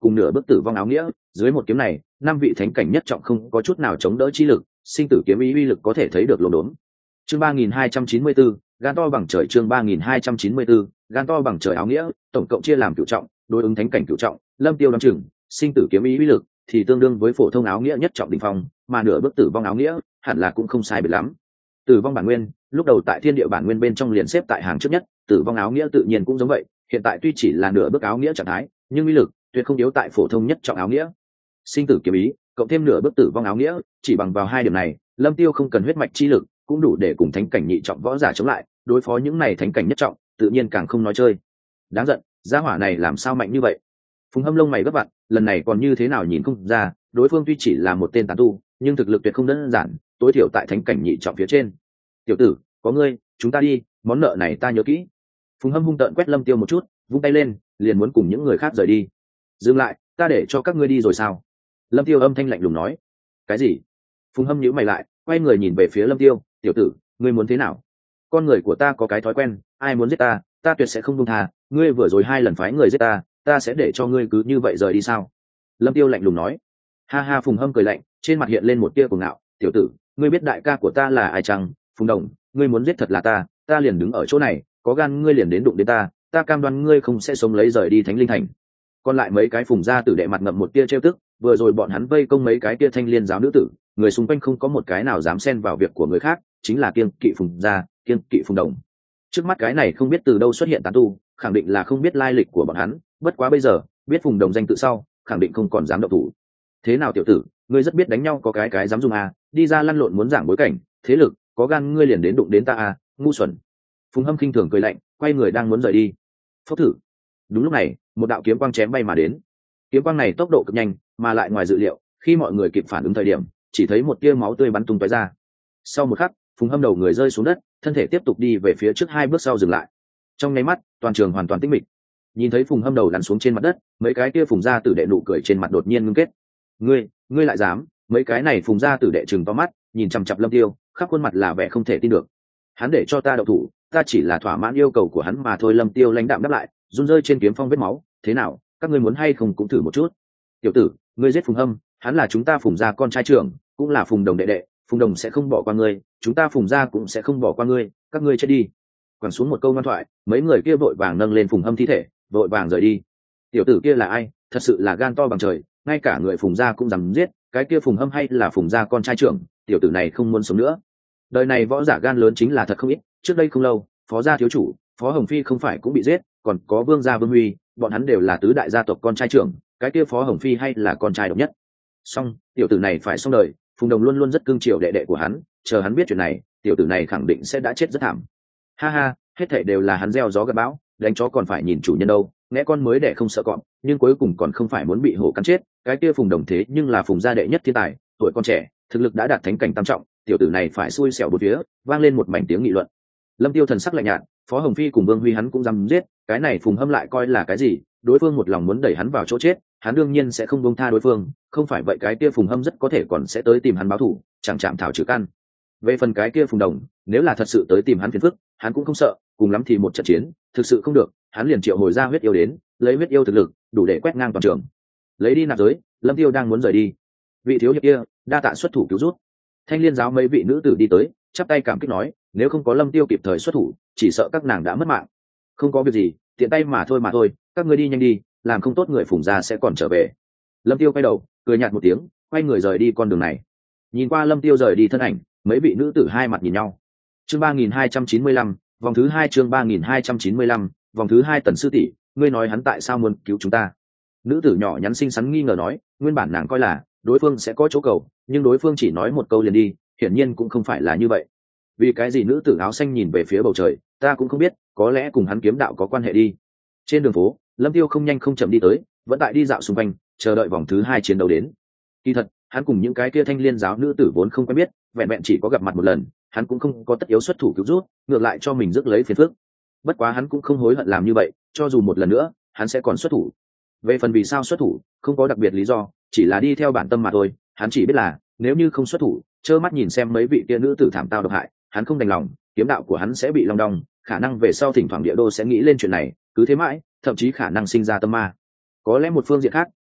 cùng nửa bước tử vong áo nghĩa. Dưới một kiếm này, 5 vị thánh cảnh nhất trọng không có chút nào chống đỡ chi lực, sinh tử kiếm ý uy lực có thể thấy được lồn đốn. Chương 3294, gan to bằng trời. Chương 3294, gan to bằng trời áo nghĩa, tổng cộng chia làm cửu trọng, đối ứng thánh cảnh cửu trọng, Lâm Tiêu đoán chừng, sinh tử kiếm ý uy lực thì tương đương với phổ thông áo nghĩa nhất trọng đỉnh phong, mà nửa bước tử vong áo nghĩa hẳn là cũng không sai biệt lắm. Tử vong bản nguyên, lúc đầu tại thiên địa bản nguyên bên trong liền xếp tại hàng trước nhất, tử vong áo nghĩa tự nhiên cũng giống vậy, hiện tại tuy chỉ là nửa bước áo nghĩa trạng thái, nhưng uy lực tuyệt không yếu tại phổ thông nhất trọng áo nghĩa. Sinh tử kiếm ý, cộng thêm nửa bước tử vong áo nghĩa, chỉ bằng vào 2 điểm này, Lâm Tiêu không cần huyết mạch chi lực, cũng đủ để cùng thánh cảnh nhị trọng võ giả chống lại, đối phó những này thánh cảnh nhất trọng, tự nhiên càng không nói chơi. Đáng giận, gia hỏa này làm sao mạnh như vậy? Phùng Hâm lông mày vấp vặn, lần này còn như thế nào nhìn không ra, đối phương tuy chỉ là một tên tán tu, nhưng thực lực tuyệt không đơn giản, tối thiểu tại thánh cảnh nhị trọng phía trên. Tiểu tử, có ngươi, chúng ta đi, món nợ này ta nhớ kỹ. Phùng Hâm hung tợn quét Lâm Tiêu một chút, vung tay lên, liền muốn cùng những người khác rời đi. Dừng lại, ta để cho các ngươi đi rồi sao? Lâm Tiêu âm thanh lạnh lùng nói. Cái gì? Phùng Hâm nhíu mày lại, quay người nhìn về phía Lâm Tiêu, tiểu tử, ngươi muốn thế nào? Con người của ta có cái thói quen, ai muốn giết ta, ta tuyệt sẽ không buông tha. Ngươi vừa rồi 2 lần phái người giết ta, ta sẽ để cho ngươi cứ như vậy rời đi sao? Lâm Tiêu lạnh lùng nói. Ha ha. Phùng Hâm cười lạnh, trên mặt hiện lên một tia cuồng ngạo. Tiểu tử, ngươi biết đại ca của ta là ai chăng? Phùng Đồng, ngươi muốn giết thật là ta liền đứng ở chỗ này, có gan ngươi liền đến đụng đến ta cam đoan ngươi không sẽ sống lấy rời đi Thánh Linh Thành. Còn lại mấy cái Phùng gia tử đệ mặt ngậm một tia trêu tức, vừa rồi bọn hắn vây công mấy cái tia Thanh Liên giáo nữ tử, người xung quanh không có một cái nào dám xen vào việc của người khác, chính là kiêng kỵ Phùng gia, kiêng kỵ Phùng Đồng. Trước mắt cái này không biết từ đâu xuất hiện tán tu, khẳng định là không biết lai lịch của bọn hắn, bất quá bây giờ biết Phùng Đồng danh tự sau, khẳng định không còn dám động thủ. Thế nào tiểu tử, ngươi rất biết đánh nhau, có cái dám dùng à, đi ra lăn lộn muốn giảng bối cảnh thế lực, có gan ngươi liền đến đụng đến ta à, ngu xuẩn. Phùng Hâm khinh thường cười lạnh, quay người đang muốn rời đi. Phốc thử. Đúng lúc này, một đạo kiếm quang chém bay mà đến. Kiếm quang này tốc độ cực nhanh, mà lại ngoài dự liệu, khi mọi người kịp phản ứng thời điểm, chỉ thấy một tia máu tươi bắn tung tóe ra. Sau một khắc, Phùng Hâm đầu người rơi xuống đất, thân thể tiếp tục đi về phía trước 2 bước sau dừng lại. Trong nháy mắt, toàn trường hoàn toàn tĩnh mịch. Nhìn thấy Phùng Hâm đầu lăn xuống trên mặt đất, mấy cái kia Phùng gia tử đệ nụ cười trên mặt đột nhiên ngưng kết. Ngươi lại dám? Mấy cái này Phùng gia tử đệ trừng to mắt, nhìn chằm chằm Lâm Tiêu, khắp khuôn mặt là vẻ không thể tin được. Hắn để cho ta động thủ, ta chỉ là thỏa mãn yêu cầu của hắn mà thôi. Lâm Tiêu lãnh đạm đáp lại, run rơi trên kiếm phong vết máu. Thế nào, các ngươi muốn hay không cũng thử một chút? Tiểu tử, ngươi giết Phùng Hâm, hắn là chúng ta Phùng gia con trai trưởng, cũng là Phùng Đồng đệ đệ, Phùng Đồng sẽ không bỏ qua ngươi, chúng ta Phùng gia cũng sẽ không bỏ qua ngươi, các ngươi chết đi. Quẳng xuống một câu ngoan thoại, mấy người kia vội vàng nâng lên Phùng Hâm thi thể, vội vàng rời đi. Tiểu tử kia là ai? Thật sự là gan to bằng trời, ngay cả người Phùng gia cũng dám giết, cái kia Phùng Hâm hay là Phùng gia con trai trưởng, tiểu tử này không muốn sống nữa. Đời này võ giả gan lớn chính là thật không ít, trước đây không lâu, Phó gia thiếu chủ, Phó Hồng Phi không phải cũng bị giết, còn có Vương gia Vương Huy, bọn hắn đều là tứ đại gia tộc con trai trưởng, cái kia Phó Hồng Phi hay là con trai độc nhất. Xong, tiểu tử này phải xong đời, Phùng Đồng luôn luôn rất cưng chiều đệ đệ của hắn, chờ hắn biết chuyện này, tiểu tử này khẳng định sẽ đã chết rất thảm. Ha ha, hết thảy đều là hắn gieo gió gặt bão, đánh chó còn phải nhìn chủ nhân đâu, nghe con mới đẻ không sợ cọp, nhưng cuối cùng còn không phải muốn bị hổ cắn chết. Cái kia Phùng Đồng thế nhưng là Phùng gia đệ nhất thiên tài, tuổi con trẻ, thực lực đã đạt thánh cảnh tam trọng, tiểu tử này phải xui xẻo bốn phía. Vang lên một mảnh tiếng nghị luận. Lâm Tiêu thần sắc lạnh nhạt, Phó Hồng Phi cùng Vương Huy hắn cũng dám giết, cái này Phùng Hâm lại coi là cái gì? Đối phương một lòng muốn đẩy hắn vào chỗ chết, hắn đương nhiên sẽ không buông tha đối phương, không phải vậy cái kia Phùng Hâm rất có thể còn sẽ tới tìm hắn báo thù, chẳng chạm thảo trừ căn. Về phần cái kia Phùng Đồng, nếu là thật sự tới tìm hắn phiền phức, hắn cũng không sợ, cùng lắm thì một trận chiến, thực sự không được, hắn liền triệu hồi ra huyết yêu đến, lấy huyết yêu thực lực, đủ để quét ngang toàn trường. Lấy đi nạp giới, Lâm Tiêu đang muốn rời đi. Vị thiếu hiệp kia, đa tạ xuất thủ cứu rút. Thanh Liên giáo mấy vị nữ tử đi tới, chắp tay cảm kích nói, nếu không có Lâm Tiêu kịp thời xuất thủ, chỉ sợ các nàng đã mất mạng. Không có việc gì, tiện tay mà thôi, các ngươi đi nhanh đi, làm không tốt người Phùng gia sẽ còn trở về. Lâm Tiêu quay đầu, cười nhạt một tiếng, quay người rời đi con đường này. Nhìn qua Lâm Tiêu rời đi thân ảnh, mấy vị nữ tử hai mặt nhìn nhau. Chương 3295, vòng thứ 2. Chương 3295, vòng thứ 2. Tần sư tỷ, ngươi nói hắn tại sao muốn cứu chúng ta? Nữ tử nhỏ nhắn xinh xắn nghi ngờ nói, nguyên bản nàng coi là đối phương sẽ có chỗ cầu, nhưng đối phương chỉ nói một câu liền đi, hiển nhiên cũng không phải là như vậy. Vì cái gì? Nữ tử áo xanh nhìn về phía bầu trời, ta cũng không biết, có lẽ cùng hắn kiếm đạo có quan hệ đi. Trên đường phố, Lâm Tiêu không nhanh không chậm đi tới, vẫn tại đi dạo xung quanh, chờ đợi vòng thứ 2 chiến đấu đến. Kỳ thật, hắn cùng những cái kia Thanh Liên giáo nữ tử vốn không quen biết, vẹn vẹn chỉ có gặp mặt một lần, hắn cũng không có tất yếu xuất thủ cứu rút, ngược lại cho mình rước lấy phiền phức. Bất quá hắn cũng không hối hận làm như vậy, cho dù một lần nữa, hắn sẽ còn xuất thủ. Về phần vì sao xuất thủ, không có đặc biệt lý do, chỉ là đi theo bản tâm mà thôi. Hắn chỉ biết là nếu như không xuất thủ, trơ mắt nhìn xem mấy vị kia nữ tử thảm tao độc hại, hắn không đành lòng, kiếm đạo của hắn sẽ bị long đong, khả năng về sau thỉnh thoảng địa đô sẽ nghĩ lên chuyện này, cứ thế mãi, thậm chí khả năng sinh ra tâm ma. Có lẽ một phương diện khác,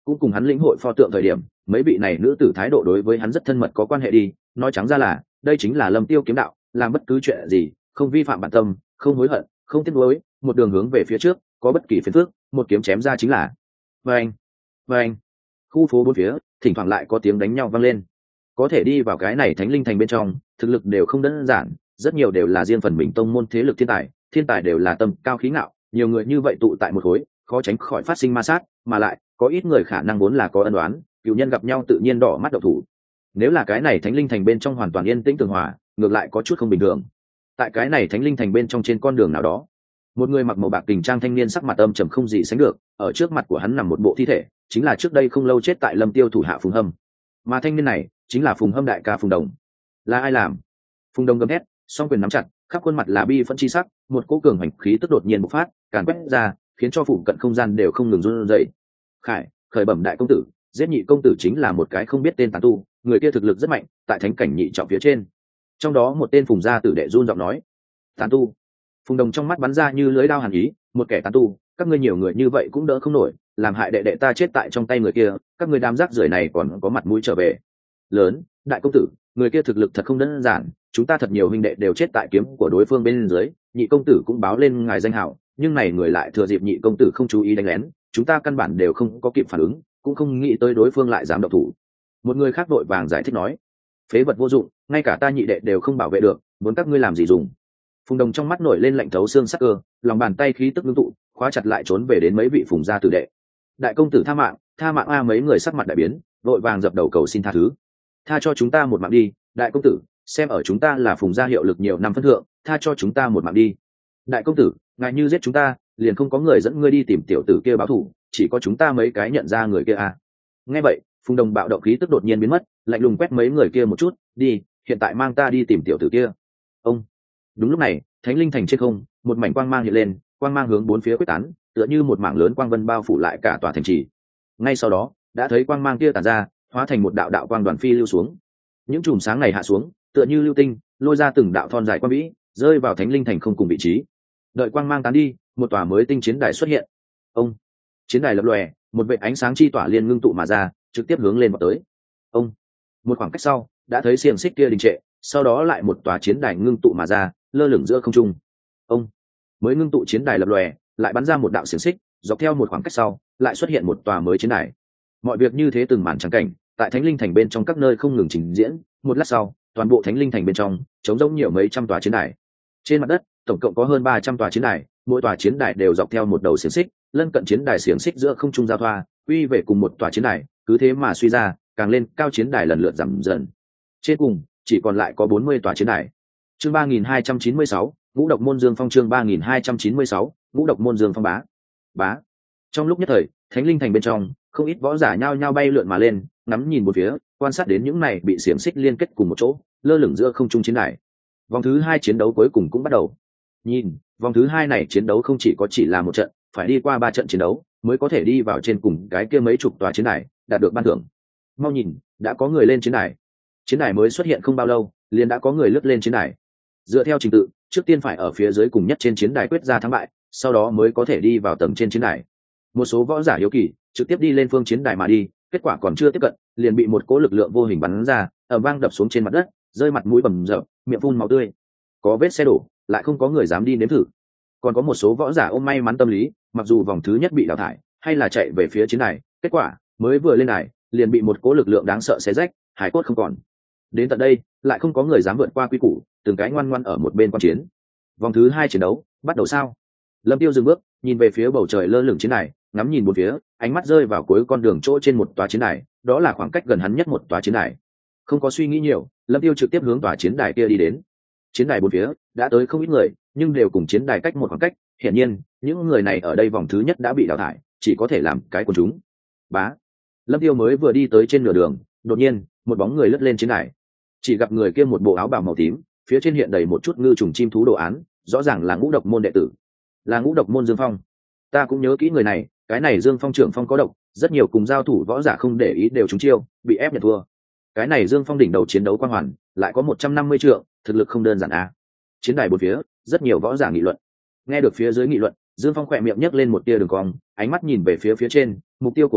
cũng cùng hắn lĩnh hội pho tượng thời điểm mấy vị này nữ tử thái độ đối với hắn rất thân mật có quan hệ đi. Nói trắng ra là đây chính là Lâm Tiêu kiếm đạo, làm bất cứ chuyện gì không vi phạm bản tâm, không hối hận, không tiếc nuối, một đường hướng về phía trước, có bất kỳ phiền phức một kiếm chém ra chính là. Vâng, vâng. Khu phố bốn phía thỉnh thoảng lại có tiếng đánh nhau vang lên. Có thể đi vào cái này thánh linh thành bên trong thực lực đều không đơn giản, rất nhiều đều là riêng phần mình tông môn thế lực thiên tài đều là tâm cao khí ngạo, nhiều người như vậy tụ tại một khối khó tránh khỏi phát sinh ma sát, mà lại có ít người khả năng vốn là có ân oán, cựu nhân gặp nhau tự nhiên đỏ mắt độc thủ. Nếu là cái này thánh linh thành bên trong hoàn toàn yên tĩnh tường hòa, ngược lại có chút không bình thường. Tại cái này thánh linh thành bên trong trên con đường nào đó, một người mặc màu bạc kình trang thanh niên sắc mặt âm trầm không gì sánh được, ở trước mặt của hắn nằm một bộ thi thể, chính là trước đây không lâu chết tại Lâm Tiêu thủ hạ Phùng Hâm. Mà thanh niên này chính là Phùng Hâm đại ca Phùng Đồng. Là ai làm? Phùng Đồng gầm hét, song quyền nắm chặt, khắp khuôn mặt là bi phẫn chi sắc, một cỗ cường hành khí tức đột nhiên bộc phát, càn quét ra, khiến cho phủ cận không gian đều không ngừng run rẩy. Khởi bẩm đại công tử, giết nhị công tử chính là một cái không biết tên tán tu, người kia thực lực rất mạnh, tại thánh cảnh nhị trọng phía trên. Trong đó một tên Phùng gia tử đệ run giọng nói, tán tu. Phùng Đồng trong mắt bắn ra như lưới đao hàn ý, một kẻ tán tu, các ngươi nhiều người như vậy cũng đỡ không nổi, làm hại đệ đệ ta chết tại trong tay người kia, các ngươi đám rác rưởi này còn có mặt mũi trở về. Lớn, đại công tử, người kia thực lực thật không đơn giản, chúng ta thật nhiều huynh đệ đều chết tại kiếm của đối phương bên dưới, nhị công tử cũng báo lên ngài danh hảo, nhưng này người lại thừa dịp nhị công tử không chú ý đánh lén, chúng ta căn bản đều không có kịp phản ứng, cũng không nghĩ tới đối phương lại dám động thủ. Một người khác vội vàng giải thích nói, phế vật vô dụng, ngay cả ta nhị đệ đều không bảo vệ được, muốn các ngươi làm gì dùng. Phùng Đồng trong mắt nổi lên lạnh thấu xương sắc cơ, lòng bàn tay khí tức ngưng tụ, khóa chặt lại trốn về đến mấy vị Phùng gia tử đệ. Đại công tử tha mạng a, mấy người sắc mặt đại biến, vội vàng dập đầu cầu xin tha thứ. Tha cho chúng ta một mạng đi, đại công tử, xem ở chúng ta là Phùng gia hiệu lực nhiều năm phân thượng, tha cho chúng ta một mạng đi. Đại công tử, ngài như giết chúng ta, liền không có người dẫn ngươi đi tìm tiểu tử kia báo thù, chỉ có chúng ta mấy cái nhận ra người kia à. Nghe vậy, Phùng Đồng bạo động khí tức đột nhiên biến mất, lạnh lùng quét mấy người kia một chút, đi, hiện tại mang ta đi tìm tiểu tử kia. Ông. Đúng lúc này, thánh linh thành trên không, một mảnh quang mang hiện lên, quang mang hướng bốn phía quyết tán, tựa như một mảng lớn quang vân bao phủ lại cả tòa thành trì. Ngay sau đó, đã thấy quang mang kia tản ra, hóa thành một đạo đạo quang đoàn phi lưu xuống. Những chùm sáng này hạ xuống, tựa như lưu tinh, lôi ra từng đạo thon dài quang vĩ, rơi vào thánh linh thành không cùng vị trí. Đợi quang mang tán đi, một tòa mới tinh chiến đài xuất hiện. Ông. Chiến đài lập lòe, một vệt ánh sáng chi tỏa liên ngưng tụ mà ra, trực tiếp hướng lên vào tới. Ông. Một khoảng cách sau, đã thấy xiềng xích kia đình trệ, sau đó lại một tòa chiến đài ngưng tụ mà ra, lơ lửng giữa không trung. Ông. Mới ngưng tụ chiến đài lập lòe, lại bắn ra một đạo xiềng xích, dọc theo một khoảng cách sau, lại xuất hiện một tòa mới chiến đài. Mọi việc như thế từng màn trắng cảnh, tại thánh linh thành bên trong các nơi không ngừng trình diễn. Một lát sau, toàn bộ thánh linh thành bên trong trống rỗng nhiều mấy trăm tòa chiến đài. Trên mặt đất, tổng cộng có hơn 300 tòa chiến đài, mỗi tòa chiến đài đều dọc theo một đầu xiềng xích, lân cận chiến đài xiềng xích giữa không trung giao thoa, quy về cùng một tòa chiến đài, cứ thế mà suy ra, càng lên cao chiến đài lần lượt giảm dần. Trên cùng, chỉ còn lại có 40 tòa chiến đài. Chương 3296, Ngũ độc môn Dương Phong, chương 3296, Ngũ độc môn Dương Phong bá. Trong lúc nhất thời, thánh linh thành bên trong, không ít võ giả nhao nhao bay lượn mà lên, ngắm nhìn một phía, quan sát đến những này bị xiềng xích liên kết cùng một chỗ, lơ lửng giữa không trung chiến đài. Vòng thứ 2 chiến đấu cuối cùng cũng bắt đầu. Nhìn, vòng thứ 2 này chiến đấu không chỉ là một trận, phải đi qua 3 trận chiến đấu mới có thể đi vào trên cùng cái kia mấy chục tòa chiến đài, đạt được ban thưởng. Mau nhìn, đã có người lên chiến đài. Chiến đài mới xuất hiện không bao lâu, liền đã có người lướt lên chiến đài. Dựa theo trình tự, trước tiên phải ở phía dưới cùng nhất trên chiến đài quyết ra thắng bại, sau đó mới có thể đi vào tầng trên chiến đài. Một số võ giả hiếu kỳ trực tiếp đi lên phương chiến đài mà đi, kết quả còn chưa tiếp cận, liền bị một cỗ lực lượng vô hình bắn ra, ầm vang đập xuống trên mặt đất, rơi mặt mũi bầm dập, miệng phun máu tươi. Có vết xe đổ, lại không có người dám đi nếm thử. Còn có một số võ giả ôm may mắn tâm lý, mặc dù vòng thứ nhất bị đào thải, hay là chạy về phía chiến đài, kết quả mới vừa lên đài, liền bị một cỗ lực lượng đáng sợ xé rách, hải cốt không còn. Đến tận đây, lại không có người dám vượt qua quy củ, từng cái ngoan ngoãn ở một bên quan chiến. Vòng thứ 2 chiến đấu bắt đầu sao? Lâm Tiêu dừng bước, nhìn về phía bầu trời lơ lửng chiến đài, ngắm nhìn bốn phía, ánh mắt rơi vào cuối con đường chỗ trên một tòa chiến đài, đó là khoảng cách gần hắn nhất một tòa chiến đài. Không có suy nghĩ nhiều, Lâm Tiêu trực tiếp hướng tòa chiến đài kia đi đến. Chiến đài bốn phía đã tới không ít người, nhưng đều cùng chiến đài cách một khoảng cách, hiển nhiên, những người này ở đây vòng thứ nhất đã bị đào thải, chỉ có thể làm cái quần chúng. Bá. Lâm Tiêu mới vừa đi tới trên nửa đường, đột nhiên, một bóng người lướt lên chiến đài. Chỉ gặp người kia một bộ áo bào màu tím, phía trên hiện đầy một chút ngư trùng chim thú đồ án, rõ ràng là Ngũ độc môn đệ tử, là Ngũ độc môn Dương Phong. Ta cũng nhớ kỹ người này, cái này Dương Phong trưởng phong có độc, rất nhiều cùng giao thủ võ giả không để ý đều trúng chiêu, bị ép nhận thua. Cái này Dương Phong đỉnh đầu chiến đấu quang hoàn, lại có 150 trượng, thực lực không đơn giản à. Chiến đài bốn phía, rất nhiều võ giả nghị luận. Nghe được phía dưới nghị luận, Dương Phong khỏe miệng nhấc lên một tia đường cong, ánh mắt nhìn về phía trên, mục tiêu của hắn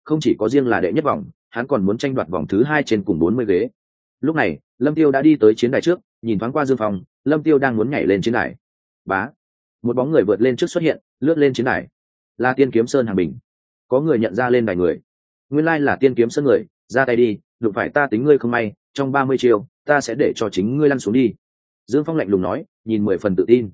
không chỉ có riêng là đệ nhất vòng, hắn còn muốn tranh đoạt vòng thứ 2 trên cùng 40 ghế. Lúc này Lâm Tiêu đã đi tới chiến đài trước, nhìn thoáng qua Dương Phong, Lâm Tiêu đang muốn nhảy lên chiến đài. Bá, một bóng người vượt lên trước xuất hiện, lướt lên chiến đài. Là Tiên Kiếm Sơn Hàng Bình. Có người nhận ra lên đài người, nguyên lai là Tiên Kiếm Sơn người. Ra tay đi, đụng phải ta tính ngươi không may, trong 30 chiều ta sẽ để cho chính ngươi lăn xuống đi. Dương Phong lạnh lùng nói, nhìn 10 phần tự tin.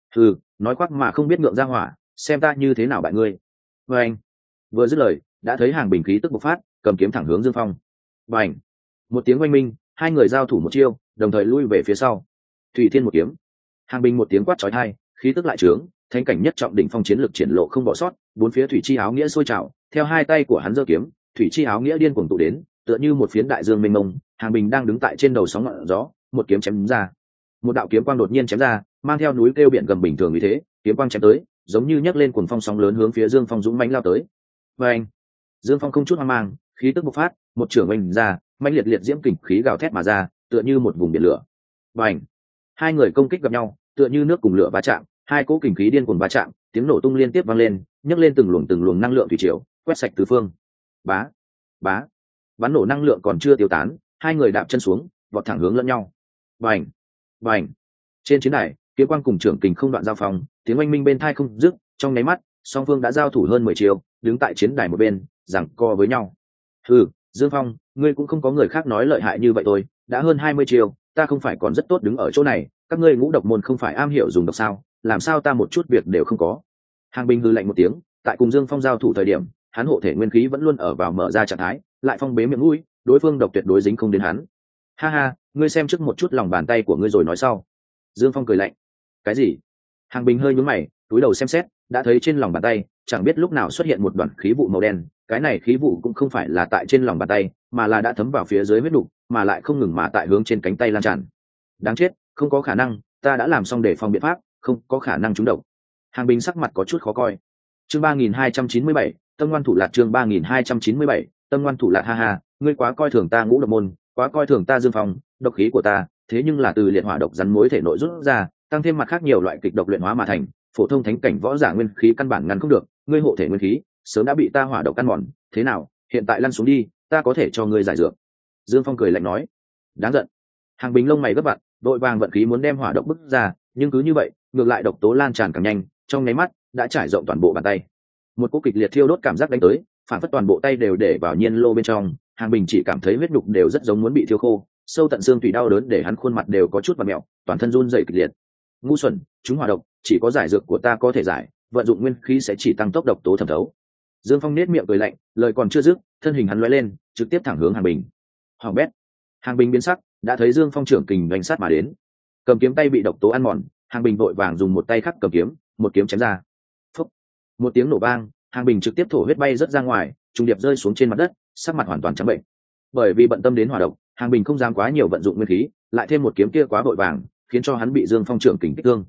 Nói khoác mà không biết ngượng ra hỏa, xem ta như thế nào bại ngươi. Và anh vừa dứt lời, đã thấy Hàng Bình khí tức bộc phát, cầm kiếm thẳng hướng Dương Phong. Bành, một tiếng oanh minh, hai người giao thủ một chiêu, đồng thời lui về phía sau. Thủy Thiên một kiếm, Hàng Bình một tiếng quát chói tai, khí tức lại trướng, thánh cảnh nhất trọng đỉnh phong chiến lực triển lộ không bỏ sót, bốn phía thủy chi áo nghĩa sôi trào, theo hai tay của hắn giơ kiếm, thủy chi áo nghĩa điên cuồng tụ đến, tựa như một phiến đại dương mênh mông. Hàng Bình đang đứng tại trên đầu sóng ngọn gió, một kiếm chém ra. Một đạo kiếm quang đột nhiên chém ra, mang theo núi kêu biển gầm bình thường như thế, kiếm quang chém tới, giống như nhấc lên cuồng phong sóng lớn hướng phía Dương Phong dũng mãnh lao tới. Và anh, Dương Phong không chút hoang mang, khí tức bộc phát, một trường oanh ra, mãnh liệt liệt diễm kình khí gào thét mà ra, tựa như một vùng biển lửa. Và anh, hai người công kích gặp nhau, tựa như nước cùng lửa va chạm, hai cỗ kình khí điên cuồng va chạm, tiếng nổ tung liên tiếp vang lên, nhấc lên từng luồng năng lượng thủy triều, quét sạch tứ phương. Bá, bá, bắn nổ năng lượng còn chưa tiêu tán, hai người đạp chân xuống, vọt thẳng hướng lẫn nhau. Bành, bành. Trên chiến đài, kiếm quang cùng trưởng kình không đoạn giao phong, tiếng oanh minh bên tai không dứt, trong nháy mắt, song phương đã giao thủ hơn 10 chiều, đứng tại chiến đài một bên, giằng co với nhau. Dương Phong, ngươi cũng không có người khác nói lợi hại như vậy thôi, đã hơn 20 chiều, ta không phải còn rất tốt đứng ở chỗ này, các ngươi ngũ độc môn không phải am hiểu dùng độc sao, làm sao ta một chút việc đều không có. Hàng Bình hừ lạnh một tiếng, tại cùng Dương Phong giao thủ thời điểm, hắn hộ thể nguyên khí vẫn luôn ở vào mở ra trạng thái, lại phong bế miệng mũi, đối phương độc tuyệt đối dính không đến hắn. Ha ha, ngươi xem trước một chút lòng bàn tay của ngươi rồi nói sau. Dương Phong cười lạnh. Cái gì? Hàng Bình hơi nhướng mày, túi đầu xem xét, đã thấy trên lòng bàn tay chẳng biết lúc nào xuất hiện một đoàn khí vụ màu đen. Cái này khí vụ cũng không phải là tại trên lòng bàn tay, mà là đã thấm vào phía dưới huyết đục, mà lại không ngừng mà tại hướng trên cánh tay lan tràn. Đáng chết, không có khả năng, ta đã làm xong để phòng biện pháp, không có khả năng trúng độc. Hàng Bình sắc mặt có chút khó coi. Chương 3297, Tâm Ngoan Thủ Lạt. Chương 3297, Tâm Ngoan Thủ Lạt. Ha ha, ngươi quá coi thường ta ngũ độc môn, quá coi thường ta Dương Phong, độc khí của ta thế nhưng là từ liệt hỏa độc rắn mối thể nội rút ra, tăng thêm mặt khác nhiều loại kịch độc luyện hóa mà thành, phổ thông thánh cảnh võ giả nguyên khí căn bản ngăn không được, ngươi hộ thể nguyên khí sớm đã bị ta hỏa độc căn mòn, thế nào, hiện tại lăn xuống đi, ta có thể cho ngươi giải dược. Dương Phong cười lạnh nói. Đáng giận. Hàng Bình lông mày gấp vặn, đội vàng vận khí muốn đem hỏa độc bức ra, nhưng cứ như vậy, ngược lại độc tố lan tràn càng nhanh, trong nháy mắt đã trải rộng toàn bộ bàn tay. Một cỗ kịch liệt thiêu đốt cảm giác đánh tới, phản phất toàn bộ tay đều để vào nhiên lô bên trong. Hàng Bình chỉ cảm thấy huyết nhục đều rất giống muốn bị thiêu khô, sâu tận xương tủy đau đớn để hắn khuôn mặt đều có chút vặn mẹo, toàn thân run rẩy kịch liệt. Ngu xuẩn, chúng hỏa độc, chỉ có giải dược của ta có thể giải, vận dụng nguyên khí sẽ chỉ tăng tốc độc tố thẩm thấu. Dương Phong nét miệng cười lạnh, lời còn chưa dứt, thân hình hắn lóe lên, trực tiếp thẳng hướng Hàng Bình. Hoàng bét. Hàng Bình biến sắc, đã thấy Dương Phong trưởng kình đánh sát mà đến. Cầm kiếm tay bị độc tố ăn mòn, Hàng Bình vội vàng dùng một tay khác cầm kiếm, một kiếm chém ra. Phúc. Một tiếng nổ vang, Hàng Bình trực tiếp thổ huyết bay rất ra ngoài, trùng điệp rơi xuống trên mặt đất, sắc mặt hoàn toàn trắng bệnh. Bởi vì bận tâm đến hỏa độc, Hàng Bình không dám quá nhiều vận dụng nguyên khí, lại thêm một kiếm kia quá vội vàng, khiến cho hắn bị Dương Phong trưởng kình kích thương.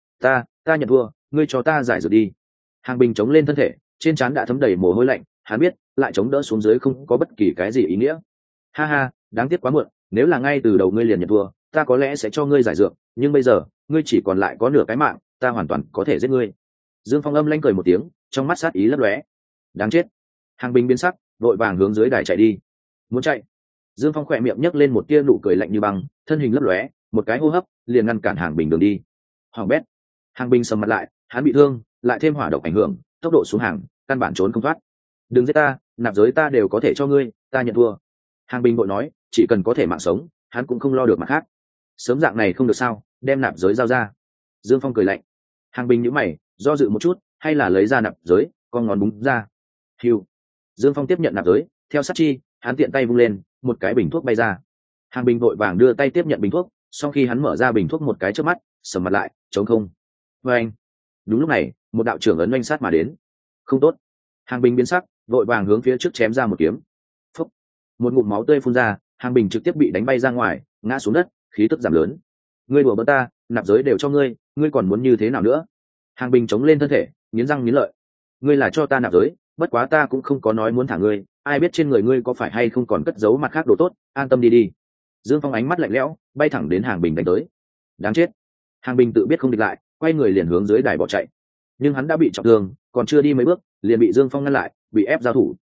Ta nhận thua, ngươi cho ta giải dược đi. Hàng Bình chống lên thân thể, trên trán đã thấm đầy mồ hôi lạnh, hắn biết lại chống đỡ xuống dưới không có bất kỳ cái gì ý nghĩa. Ha ha, đáng tiếc quá muộn, nếu là ngay từ đầu ngươi liền nhận thua, ta có lẽ sẽ cho ngươi giải dược, nhưng bây giờ ngươi chỉ còn lại có nửa cái mạng, ta hoàn toàn có thể giết ngươi. Dương Phong âm lanh cười một tiếng, trong mắt sát ý lấp lóe. Đáng chết. Hàng Bình biến sắc, vội vàng hướng dưới đài chạy đi. Muốn chạy. Dương Phong khỏe miệng nhấc lên một tia nụ cười lạnh như băng, thân hình lấp lóe, một cái hô hấp liền ngăn cản Hàng Bình đường đi. Hoàng bét. Hàng Bình sầm mặt lại, hắn bị thương, lại thêm hỏa độc ảnh hưởng, tốc độ xuống hàng, căn bản trốn không thoát. Đừng giết ta, nạp giới ta đều có thể cho ngươi, ta nhận thua. Hàng Bình vội nói, chỉ cần có thể mạng sống, hắn cũng không lo được mặt khác. Sớm dạng này không được sao, đem nạp giới giao ra. Dương Phong cười lạnh. Hàng Bình nhíu mày, do dự một chút, hay là lấy ra nạp giới, con ngón búng ra. Hiu. Dương Phong tiếp nhận nạp giới, theo sát chi, hắn tiện tay vung lên, một cái bình thuốc bay ra. Hàng Bình vội vàng đưa tay tiếp nhận bình thuốc, sau khi hắn mở ra bình thuốc một cái trước mắt, sầm mặt lại, trống không. Và anh. Đúng lúc này, một đạo trưởng ấn oanh sát mà đến. Không tốt. Hàng Bình biến sắc, vội vàng hướng phía trước chém ra một kiếm. Phúc. Một ngụm máu tươi phun ra, Hàng Bình trực tiếp bị đánh bay ra ngoài, ngã xuống đất, khí tức giảm lớn. Ngươi đùa bỡn ta, nạp giới đều cho ngươi, ngươi còn muốn như thế nào nữa? Hàng Bình chống lên thân thể, nghiến răng nghiến lợi. Ngươi là cho ta nạp giới, bất quá ta cũng không có nói muốn thả ngươi, ai biết trên người ngươi có phải hay không còn cất giấu mặt khác đồ tốt, an tâm đi đi. Dương Phong ánh mắt lạnh lẽo, bay thẳng đến Hàng Bình đánh tới. Đáng chết. Hàng Bình tự biết không địch lại, quay người liền hướng dưới đài bỏ chạy. Nhưng hắn đã bị trọng thương, còn chưa đi mấy bước, liền bị Dương Phong ngăn lại, bị ép giao thủ.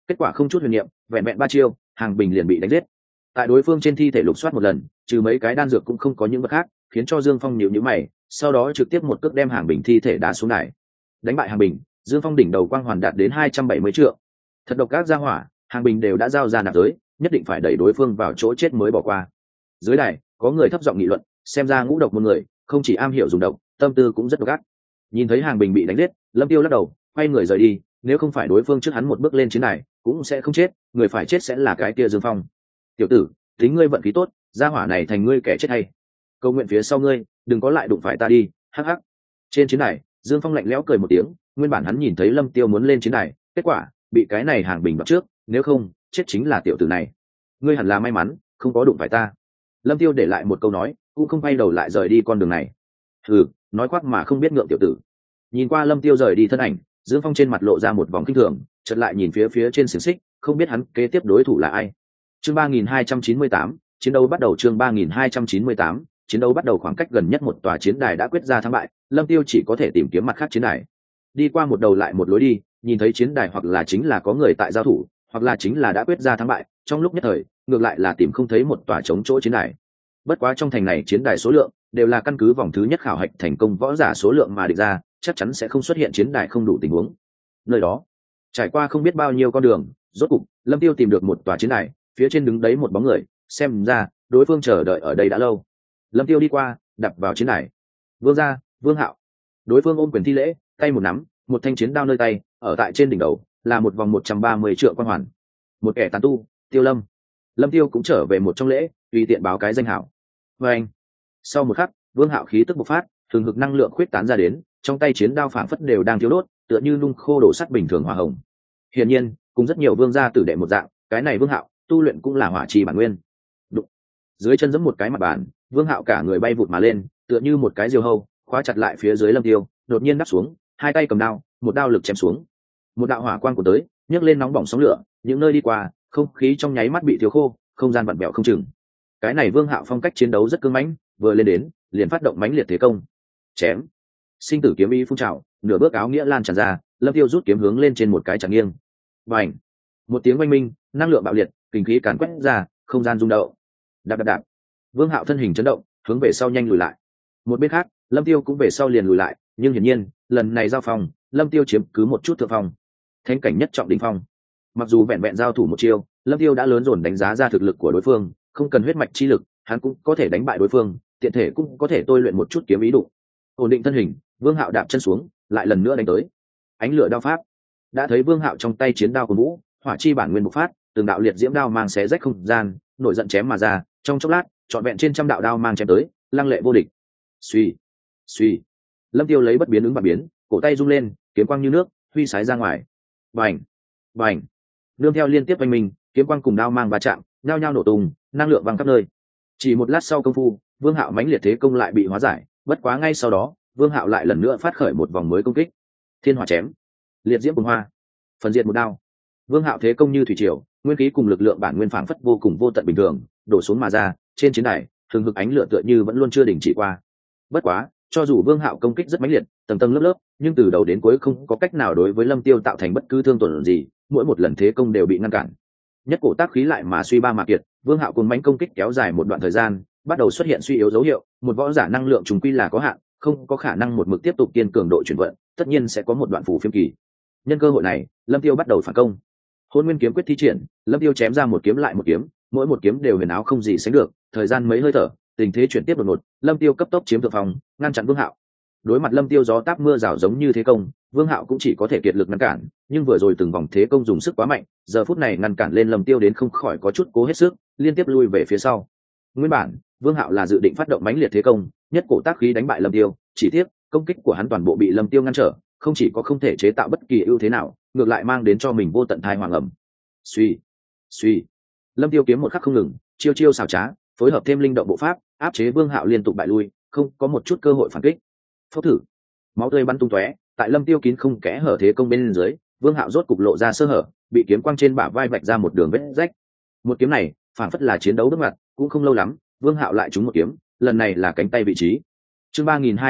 Kết quả không chút huyền niệm, vẹn vẹn 3 chiêu, Hàng Bình liền bị đánh giết. Tại đối phương trên thi thể lục soát một lần, trừ mấy cái đan dược cũng không có những vật khác, khiến cho Dương Phong nhíu nhíu mày, sau đó trực tiếp một cước đem Hàng Bình thi thể đá xuống đài. Đánh bại Hàng Bình, Dương Phong đỉnh đầu quang hoàn đạt đến 270 triệu. Thật độc ác ra hỏa, Hàng Bình đều đã giao ra nạp giới, nhất định phải đẩy đối phương vào chỗ chết mới bỏ qua. Dưới đài, có người thấp giọng nghị luận, xem ra ngũ độc một người, không chỉ am hiểu dùng độc, tâm tư cũng rất độc ác. Nhìn thấy Hàng Bình bị đánh giết, Lâm Tiêu lắc đầu, quay người rời đi, nếu không phải đối phương trước hắn một bước lên chiến đài, cũng sẽ không chết, người phải chết sẽ là cái kia Dương Phong. Tiểu tử, tính ngươi vận khí tốt, gia hỏa này thành ngươi kẻ chết hay. Cầu nguyện phía sau ngươi, đừng có lại đụng phải ta đi, hắc hắc. Trên chiến đài, Dương Phong lạnh lẽo cười một tiếng, nguyên bản hắn nhìn thấy Lâm Tiêu muốn lên chiến đài, kết quả bị cái này Hàng Bình bắt trước, nếu không, chết chính là tiểu tử này. Ngươi hẳn là may mắn, không có đụng phải ta. Lâm Tiêu để lại một câu nói, cũng không quay đầu lại rời đi con đường này. Hừ, nói khoác mà không biết ngượng tiểu tử. Nhìn qua Lâm Tiêu rời đi thân ảnh, Dương Phong trên mặt lộ ra một vòng kinh thường, chợt lại nhìn phía trên xiềng xích, không biết hắn kế tiếp đối thủ là ai. Chương 3298, chiến đấu bắt đầu. Chương 3298, chiến đấu bắt đầu. Khoảng cách gần nhất một tòa chiến đài đã quyết ra thắng bại, Lâm Tiêu chỉ có thể tìm kiếm mặt khác chiến đài. Đi qua một đầu lại một lối đi, nhìn thấy chiến đài hoặc là chính là có người tại giao thủ, hoặc là chính là đã quyết ra thắng bại, trong lúc nhất thời, ngược lại là tìm không thấy một tòa trống chỗ chiến đài. Bất quá trong thành này chiến đài số lượng đều là căn cứ vòng thứ nhất khảo hạch thành công võ giả số lượng mà định ra, chắc chắn sẽ không xuất hiện chiến đài không đủ tình huống. Nơi đó, trải qua không biết bao nhiêu con đường, rốt cục Lâm Tiêu tìm được một tòa chiến đài, phía trên đứng đấy một bóng người, xem ra đối phương chờ đợi ở đây đã lâu. Lâm Tiêu đi qua, đập vào chiến đài. Vương gia, Vương Hạo. Đối phương ôm quyền thi lễ, tay một nắm, một thanh chiến đao nơi tay, ở tại trên đỉnh đầu là một vòng 130 triệu quan hoàn. Một kẻ tán tu, Tiêu Lâm. Lâm Tiêu cũng trở về một trong lễ, tùy tiện báo cái danh hảo. Và anh. Sau một khắc, Vương Hạo khí tức bộc phát, thường hực năng lượng khuyết tán ra đến, trong tay chiến đao phảng phất đều đang thiêu đốt, tựa như nung khô đổ sắt bình thường hỏa hồng. Hiển nhiên, cùng rất nhiều vương gia tử đệ một dạng, cái này Vương Hạo tu luyện cũng là hỏa chi bản nguyên. Đụng. Dưới chân giẫm một cái mặt bàn, Vương Hạo cả người bay vụt mà lên, tựa như một cái diều hâu, khóa chặt lại phía dưới Lâm Tiêu, đột nhiên đáp xuống, hai tay cầm đao, một đao lực chém xuống. Một đạo hỏa quang của tới, nhấc lên nóng bỏng sóng lửa, những nơi đi qua, không khí trong nháy mắt bị thiếu khô, không gian vặn vẹo không chừng. Cái này Vương Hạo phong cách chiến đấu rất cứng mãnh, vừa lên đến, liền phát động mãnh liệt thế công. Chém. Sinh tử kiếm ý phun trào, nửa bước áo nghĩa lan tràn ra, Lâm Tiêu rút kiếm hướng lên trên một cái chặn nghiêng. Bành. Một tiếng oanh minh, năng lượng bạo liệt, kinh khí càn quét ra, không gian rung động. Đạp đạp đạp. Vương Hạo thân hình chấn động, hướng về sau nhanh lùi lại. Một bên khác, Lâm Tiêu cũng về sau liền lùi lại, nhưng hiển nhiên, lần này giao phong, Lâm Tiêu chiếm cứ một chút thượng phong. Thánh cảnh nhất trọng đỉnh phong. Mặc dù vẹn vẹn giao thủ một chiêu, Lâm Tiêu đã lớn dồn đánh giá ra thực lực của đối phương, không cần huyết mạch chi lực, hắn cũng có thể đánh bại đối phương, tiện thể cũng có thể tôi luyện một chút kiếm ý đủ. Ổn định thân hình, Vương Hạo đạp chân xuống, lại lần nữa đánh tới. Ánh lửa đao pháp. Đã thấy Vương Hạo trong tay chiến đao của vũ, hỏa chi bản nguyên bộc phát, từng đạo liệt diễm đao mang xé rách không gian, nổi giận chém mà ra, trong chốc lát, trọn vẹn trên trăm đạo đao mang chém tới, lăng lệ vô địch. Suy, suy. Lâm Tiêu lấy bất biến ứng và biến, cổ tay rung lên, kiếm quang như nước, huy sái ra ngoài. Bành, bành. Nương theo liên tiếp oanh minh, kiếm quang cùng đao mang va chạm, nhao nhao nổ tung, năng lượng văng khắp nơi. Chỉ một lát sau công phu, Vương Hạo mãnh liệt thế công lại bị hóa giải, bất quá ngay sau đó, Vương Hạo lại lần nữa phát khởi một vòng mới công kích. Thiên hỏa chém, liệt diễm bùng hoa, phần diệt một đao. Vương Hạo thế công như thủy triều, nguyên khí cùng lực lượng bản nguyên phảng phất vô cùng vô tận bình thường, đổ xuống mà ra, trên chiến đài, thường hực ánh lửa tựa như vẫn luôn chưa đình chỉ qua. Bất quá, cho dù Vương Hạo công kích rất mãnh liệt, tầng tầng lớp lớp, nhưng từ đầu đến cuối không có cách nào đối với Lâm Tiêu tạo thành bất cứ thương tổn gì, mỗi một lần thế công đều bị ngăn cản. Nhất cổ tác khí lại mà suy ba mà kiệt, Vương Hạo cùng mãnh công kích kéo dài một đoạn thời gian, bắt đầu xuất hiện suy yếu dấu hiệu, một võ giả năng lượng trùng quy là có hạn, không có khả năng một mực tiếp tục kiên cường độ chuyển vận, tất nhiên sẽ có một đoạn phủ phiêm kỳ. Nhân cơ hội này, Lâm Tiêu bắt đầu phản công. Hôn Nguyên kiếm quyết thi triển, Lâm Tiêu chém ra một kiếm lại một kiếm, mỗi một kiếm đều huyền áo không gì sánh được, thời gian mấy hơi thở, tình thế chuyển tiếp đột ngột, Lâm Tiêu cấp tốc chiếm thượng phòng, ngăn chặn Vương Hạo. Đối mặt Lâm Tiêu gió táp mưa rào giống như thế công, Vương Hạo cũng chỉ có thể kiệt lực ngăn cản, nhưng vừa rồi từng vòng thế công dùng sức quá mạnh, giờ phút này ngăn cản lên Lâm Tiêu đến không khỏi có chút cố hết sức, liên tiếp lui về phía sau. Nguyên bản, Vương Hạo là dự định phát động mãnh liệt thế công, nhất cổ tác khí đánh bại Lâm Tiêu, chỉ tiếc, công kích của hắn toàn bộ bị Lâm Tiêu ngăn trở, không chỉ có không thể chế tạo bất kỳ ưu thế nào, ngược lại mang đến cho mình vô tận tai hoàng ẩm. Suy, suy. Lâm Tiêu kiếm một khắc không ngừng, chiêu chiêu xảo trá, phối hợp thêm linh động bộ pháp, áp chế Vương Hạo liên tục bại lui, không có một chút cơ hội phản kích. Phốc thử, máu tươi bắn tung tóe, tại Lâm Tiêu kín không kẽ hở thế công bên dưới, Vương Hạo rốt cục lộ ra sơ hở, bị kiếm quang trên bả vai vạch ra một đường vết rách. Một kiếm này, phản phất là chiến đấu bước ngoặt, cũng không lâu lắm, Vương Hạo lại trúng một kiếm, lần này là cánh tay vị trí. Chương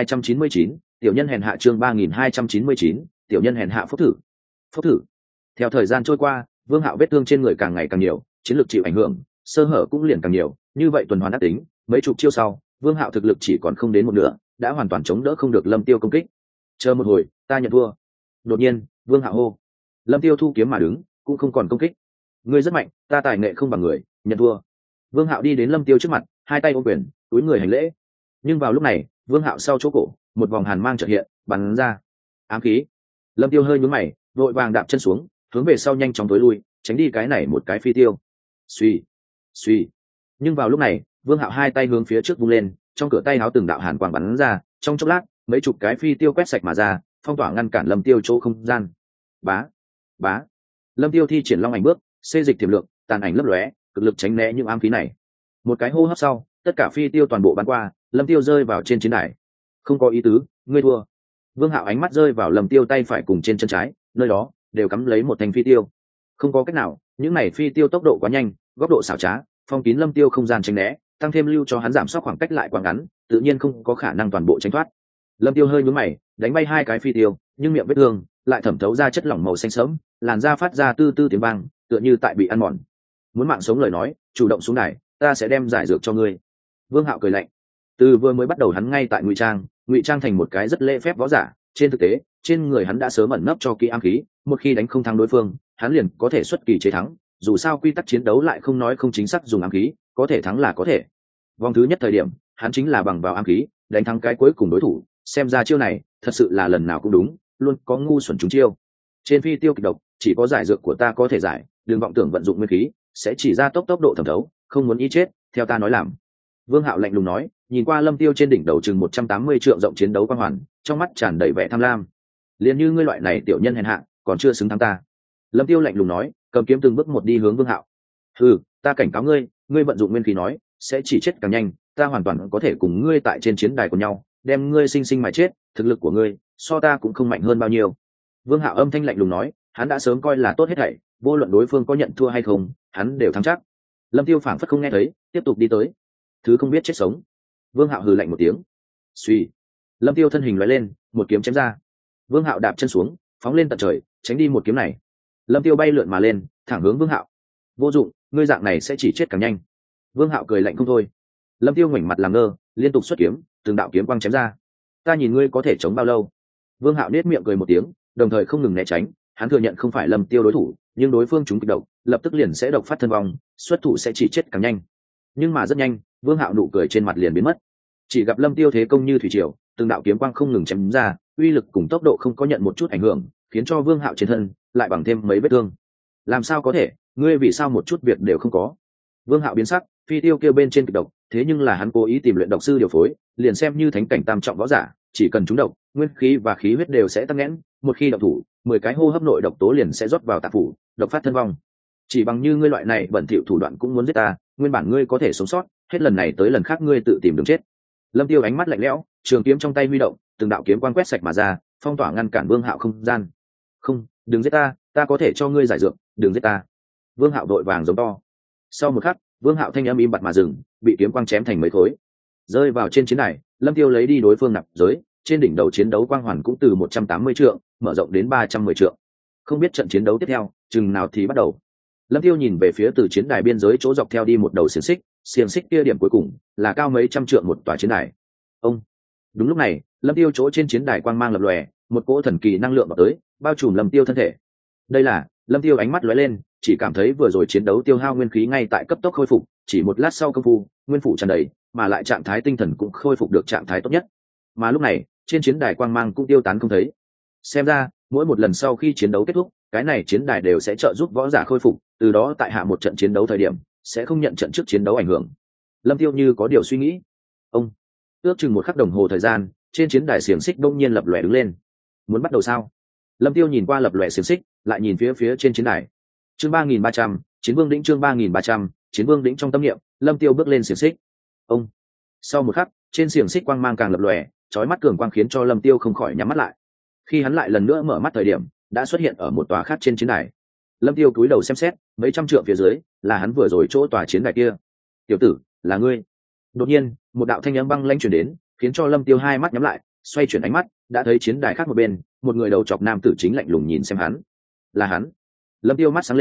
3299, tiểu nhân hèn hạ. Chương 3299, tiểu nhân hèn hạ. Phốc thử, phốc thử. Theo thời gian trôi qua, Vương Hạo vết thương trên người càng ngày càng nhiều, chiến lược chịu ảnh hưởng, sơ hở cũng liền càng nhiều, như vậy tuần hoàn ác tính, mấy chục chiêu sau, Vương Hạo thực lực chỉ còn không đến một nửa, đã hoàn toàn chống đỡ không được Lâm Tiêu công kích. Chờ một hồi, ta nhận thua. Đột nhiên, Vương Hạo hô. Lâm Tiêu thu kiếm mà đứng, cũng không còn công kích. Ngươi rất mạnh, ta tài nghệ không bằng người, nhận thua. Vương Hạo đi đến Lâm Tiêu trước mặt, hai tay ôm quyền, túi người hành lễ. Nhưng vào lúc này, Vương Hạo sau chỗ cổ, một vòng hàn mang chợt hiện, bắn ra. Ám khí. Lâm Tiêu hơi nhướng mày, vội vàng đạp chân xuống, hướng về sau nhanh chóng tối lui, tránh đi cái này một cái phi tiêu. Suy, suy. Nhưng vào lúc này, Vương Hạo hai tay hướng phía trước vung lên, trong cửa tay áo từng đạo hàn quang bắn ra, trong chốc lát, mấy chục cái phi tiêu quét sạch mà ra, phong tỏa ngăn cản Lâm Tiêu chỗ không gian. Bá, bá. Lâm Tiêu thi triển long ảnh bước, xê dịch tiềm lượng, tàn ảnh lấp lóe, cực lực tránh né những ám khí này. Một cái hô hấp sau, tất cả phi tiêu toàn bộ bắn qua, Lâm Tiêu rơi vào trên chiến đài. Không có ý tứ, ngươi thua. Vương Hạo ánh mắt rơi vào Lâm Tiêu tay phải cùng trên chân trái, nơi đó đều cắm lấy một thanh phi tiêu. Không có cách nào, những này phi tiêu tốc độ quá nhanh, góc độ xảo trá, phong kín Lâm Tiêu không gian tránh né, tăng thêm lưu cho hắn giảm sóc khoảng cách lại quá ngắn, tự nhiên không có khả năng toàn bộ tránh thoát. Lâm Tiêu hơi nhướng mày, đánh bay hai cái phi tiêu, nhưng miệng vết thương lại thẩm thấu ra chất lỏng màu xanh sẫm, làn da phát ra tư tư tiếng vang, tựa như tại bị ăn mòn. Muốn mạng sống lời nói, chủ động xuống đài, ta sẽ đem giải dược cho ngươi. Vương Hạo cười lạnh. Từ vừa mới bắt đầu hắn ngay tại ngụy trang thành một cái rất lễ phép võ giả, trên thực tế, trên người hắn đã sớm ẩn nấp cho kỹ ám khí, một khi đánh không thắng đối phương, hắn liền có thể xuất kỳ chế thắng, dù sao quy tắc chiến đấu lại không nói không chính xác dùng ám khí, có thể thắng là có thể. Vòng thứ nhất thời điểm, hắn chính là bằng vào ám khí, đánh thắng cái cuối cùng đối thủ, xem ra chiêu này, thật sự là lần nào cũng đúng, luôn có ngu xuẩn trúng chiêu. Trên phi tiêu kịch độc, chỉ có giải dược của ta có thể giải, đừng vọng tưởng vận dụng nguyên khí, sẽ chỉ ra tốc độ thẩm thấu, không muốn ý chết, theo ta nói làm. Vương Hạo lạnh lùng nói, nhìn qua Lâm Tiêu trên đỉnh đầu chừng 180 trượng rộng chiến đấu quang hoàn, trong mắt tràn đầy vẻ tham lam. Liền như ngươi loại này tiểu nhân hèn hạ, còn chưa xứng thắng ta. Lâm Tiêu lạnh lùng nói, cầm kiếm từng bước một đi hướng Vương Hạo. Ừ, ta cảnh cáo ngươi, ngươi vận dụng nguyên khí nói, sẽ chỉ chết càng nhanh, ta hoàn toàn có thể cùng ngươi tại trên chiến đài của nhau, đem ngươi sinh sinh mà chết, thực lực của ngươi, so ta cũng không mạnh hơn bao nhiêu. Vương Hạo âm thanh lạnh lùng nói, hắn đã sớm coi là tốt hết thảy, vô luận đối phương có nhận thua hay không, hắn đều thắng chắc. Lâm Tiêu phảng phất không nghe thấy, tiếp tục đi tới. Thứ không biết chết sống. Vương Hạo hừ lạnh một tiếng. Suy. Lâm Tiêu thân hình lóe lên, một kiếm chém ra. Vương Hạo đạp chân xuống, phóng lên tận trời, tránh đi một kiếm này. Lâm Tiêu bay lượn mà lên, thẳng hướng Vương Hạo. Vô dụng, ngươi dạng này sẽ chỉ chết càng nhanh. Vương Hạo cười lạnh không thôi. Lâm Tiêu ngoảnh mặt làm ngơ, liên tục xuất kiếm, từng đạo kiếm quang chém ra. Ta nhìn ngươi có thể chống bao lâu? Vương Hạo nét miệng cười một tiếng, đồng thời không ngừng né tránh. Hắn thừa nhận không phải Lâm Tiêu đối thủ, nhưng đối phương chúng kịch độc, lập tức liền sẽ độc phát thân vong, xuất thủ sẽ chỉ chết càng nhanh. Nhưng mà rất nhanh, Vương Hạo nụ cười trên mặt liền biến mất. Chỉ gặp Lâm Tiêu thế công như thủy triều, từng đạo kiếm quang không ngừng chém ra, uy lực cùng tốc độ không có nhận một chút ảnh hưởng, khiến cho Vương Hạo trên thân lại bằng thêm mấy vết thương. Làm sao có thể, ngươi vì sao một chút việc đều không có? Vương Hạo biến sắc, phi tiêu kêu bên trên kịch độc, thế nhưng là hắn cố ý tìm luyện độc sư điều phối, liền xem như thánh cảnh tam trọng võ giả, chỉ cần trúng độc, nguyên khí và khí huyết đều sẽ tăng nghẽn, một khi độc thủ, 10 cái hô hấp nội độc tố liền sẽ rót vào tạng phủ, độc phát thân vong. Chỉ bằng như ngươi loại này bẩn thỉu thủ đoạn cũng muốn giết ta, nguyên bản ngươi có thể sống sót, hết lần này tới lần khác ngươi tự tìm đường chết. Lâm Tiêu ánh mắt lạnh lẽo, trường kiếm trong tay huy động, từng đạo kiếm quang quét sạch mà ra, phong tỏa ngăn cản Vương Hạo không gian. Không, đừng giết ta, ta có thể cho ngươi giải dược, đừng giết ta. Vương Hạo đội vàng giống to. Sau một khắc, Vương Hạo thanh âm im bặt mà dừng, bị kiếm quang chém thành mấy khối, rơi vào trên chiến đài. Lâm Tiêu lấy đi đối phương nạp giới, trên đỉnh đầu chiến đấu quang hoàn cũng từ 180 trượng mở rộng đến 310 trượng. Không biết trận chiến đấu tiếp theo chừng nào thì bắt đầu. Lâm Tiêu nhìn về phía từ chiến đài biên giới chỗ dọc theo đi một đầu xiềng xích kia điểm cuối cùng là cao mấy trăm trượng một tòa chiến đài. Ông. Đúng lúc này, Lâm Tiêu chỗ trên chiến đài quang mang lập lòe, một cỗ thần kỳ năng lượng vào tới, bao trùm Lâm Tiêu thân thể. Đây là, Lâm Tiêu ánh mắt lóe lên, chỉ cảm thấy vừa rồi chiến đấu tiêu hao nguyên khí ngay tại cấp tốc khôi phục, chỉ một lát sau công phu, nguyên phủ tràn đầy, mà lại trạng thái tinh thần cũng khôi phục được trạng thái tốt nhất. Mà lúc này, trên chiến đài quang mang cũng tiêu tán không thấy. Xem ra, mỗi một lần sau khi chiến đấu kết thúc, cái này chiến đài đều sẽ trợ giúp võ giả khôi phục, từ đó tại hạ một trận chiến đấu thời điểm, sẽ không nhận trận trước chiến đấu ảnh hưởng. Lâm Tiêu như có điều suy nghĩ. Ông. Ước chừng một khắc đồng hồ thời gian, trên chiến đài xiềng xích đông nhiên lập lòe đứng lên. Muốn bắt đầu sao? Lâm Tiêu nhìn qua lập lòe xiềng xích, lại nhìn phía trên chiến đài. Chương 3300, Chiến Vương đỉnh. Chương 3300, Chiến Vương đỉnh. Trong tâm niệm, Lâm Tiêu bước lên xiềng xích. Ông. Sau một khắc, trên xiềng xích quang mang càng lập lòe, chói mắt cường quang khiến cho Lâm Tiêu không khỏi nhắm mắt lại. Khi hắn lại lần nữa mở mắt thời điểm, đã xuất hiện ở một tòa khác trên chiến đài. Lâm Tiêu cúi đầu xem xét, mấy trăm trượng phía dưới là hắn vừa rồi chỗ tòa chiến đài kia. Tiểu tử, là ngươi? Đột nhiên, một đạo thanh âm băng lãnh truyền đến, khiến cho Lâm Tiêu hai mắt nhắm lại, xoay chuyển ánh mắt, đã thấy chiến đài khác một bên, một người đầu chọc nam tử chính lạnh lùng nhìn xem hắn. Là hắn. Lâm Tiêu mắt sáng lên,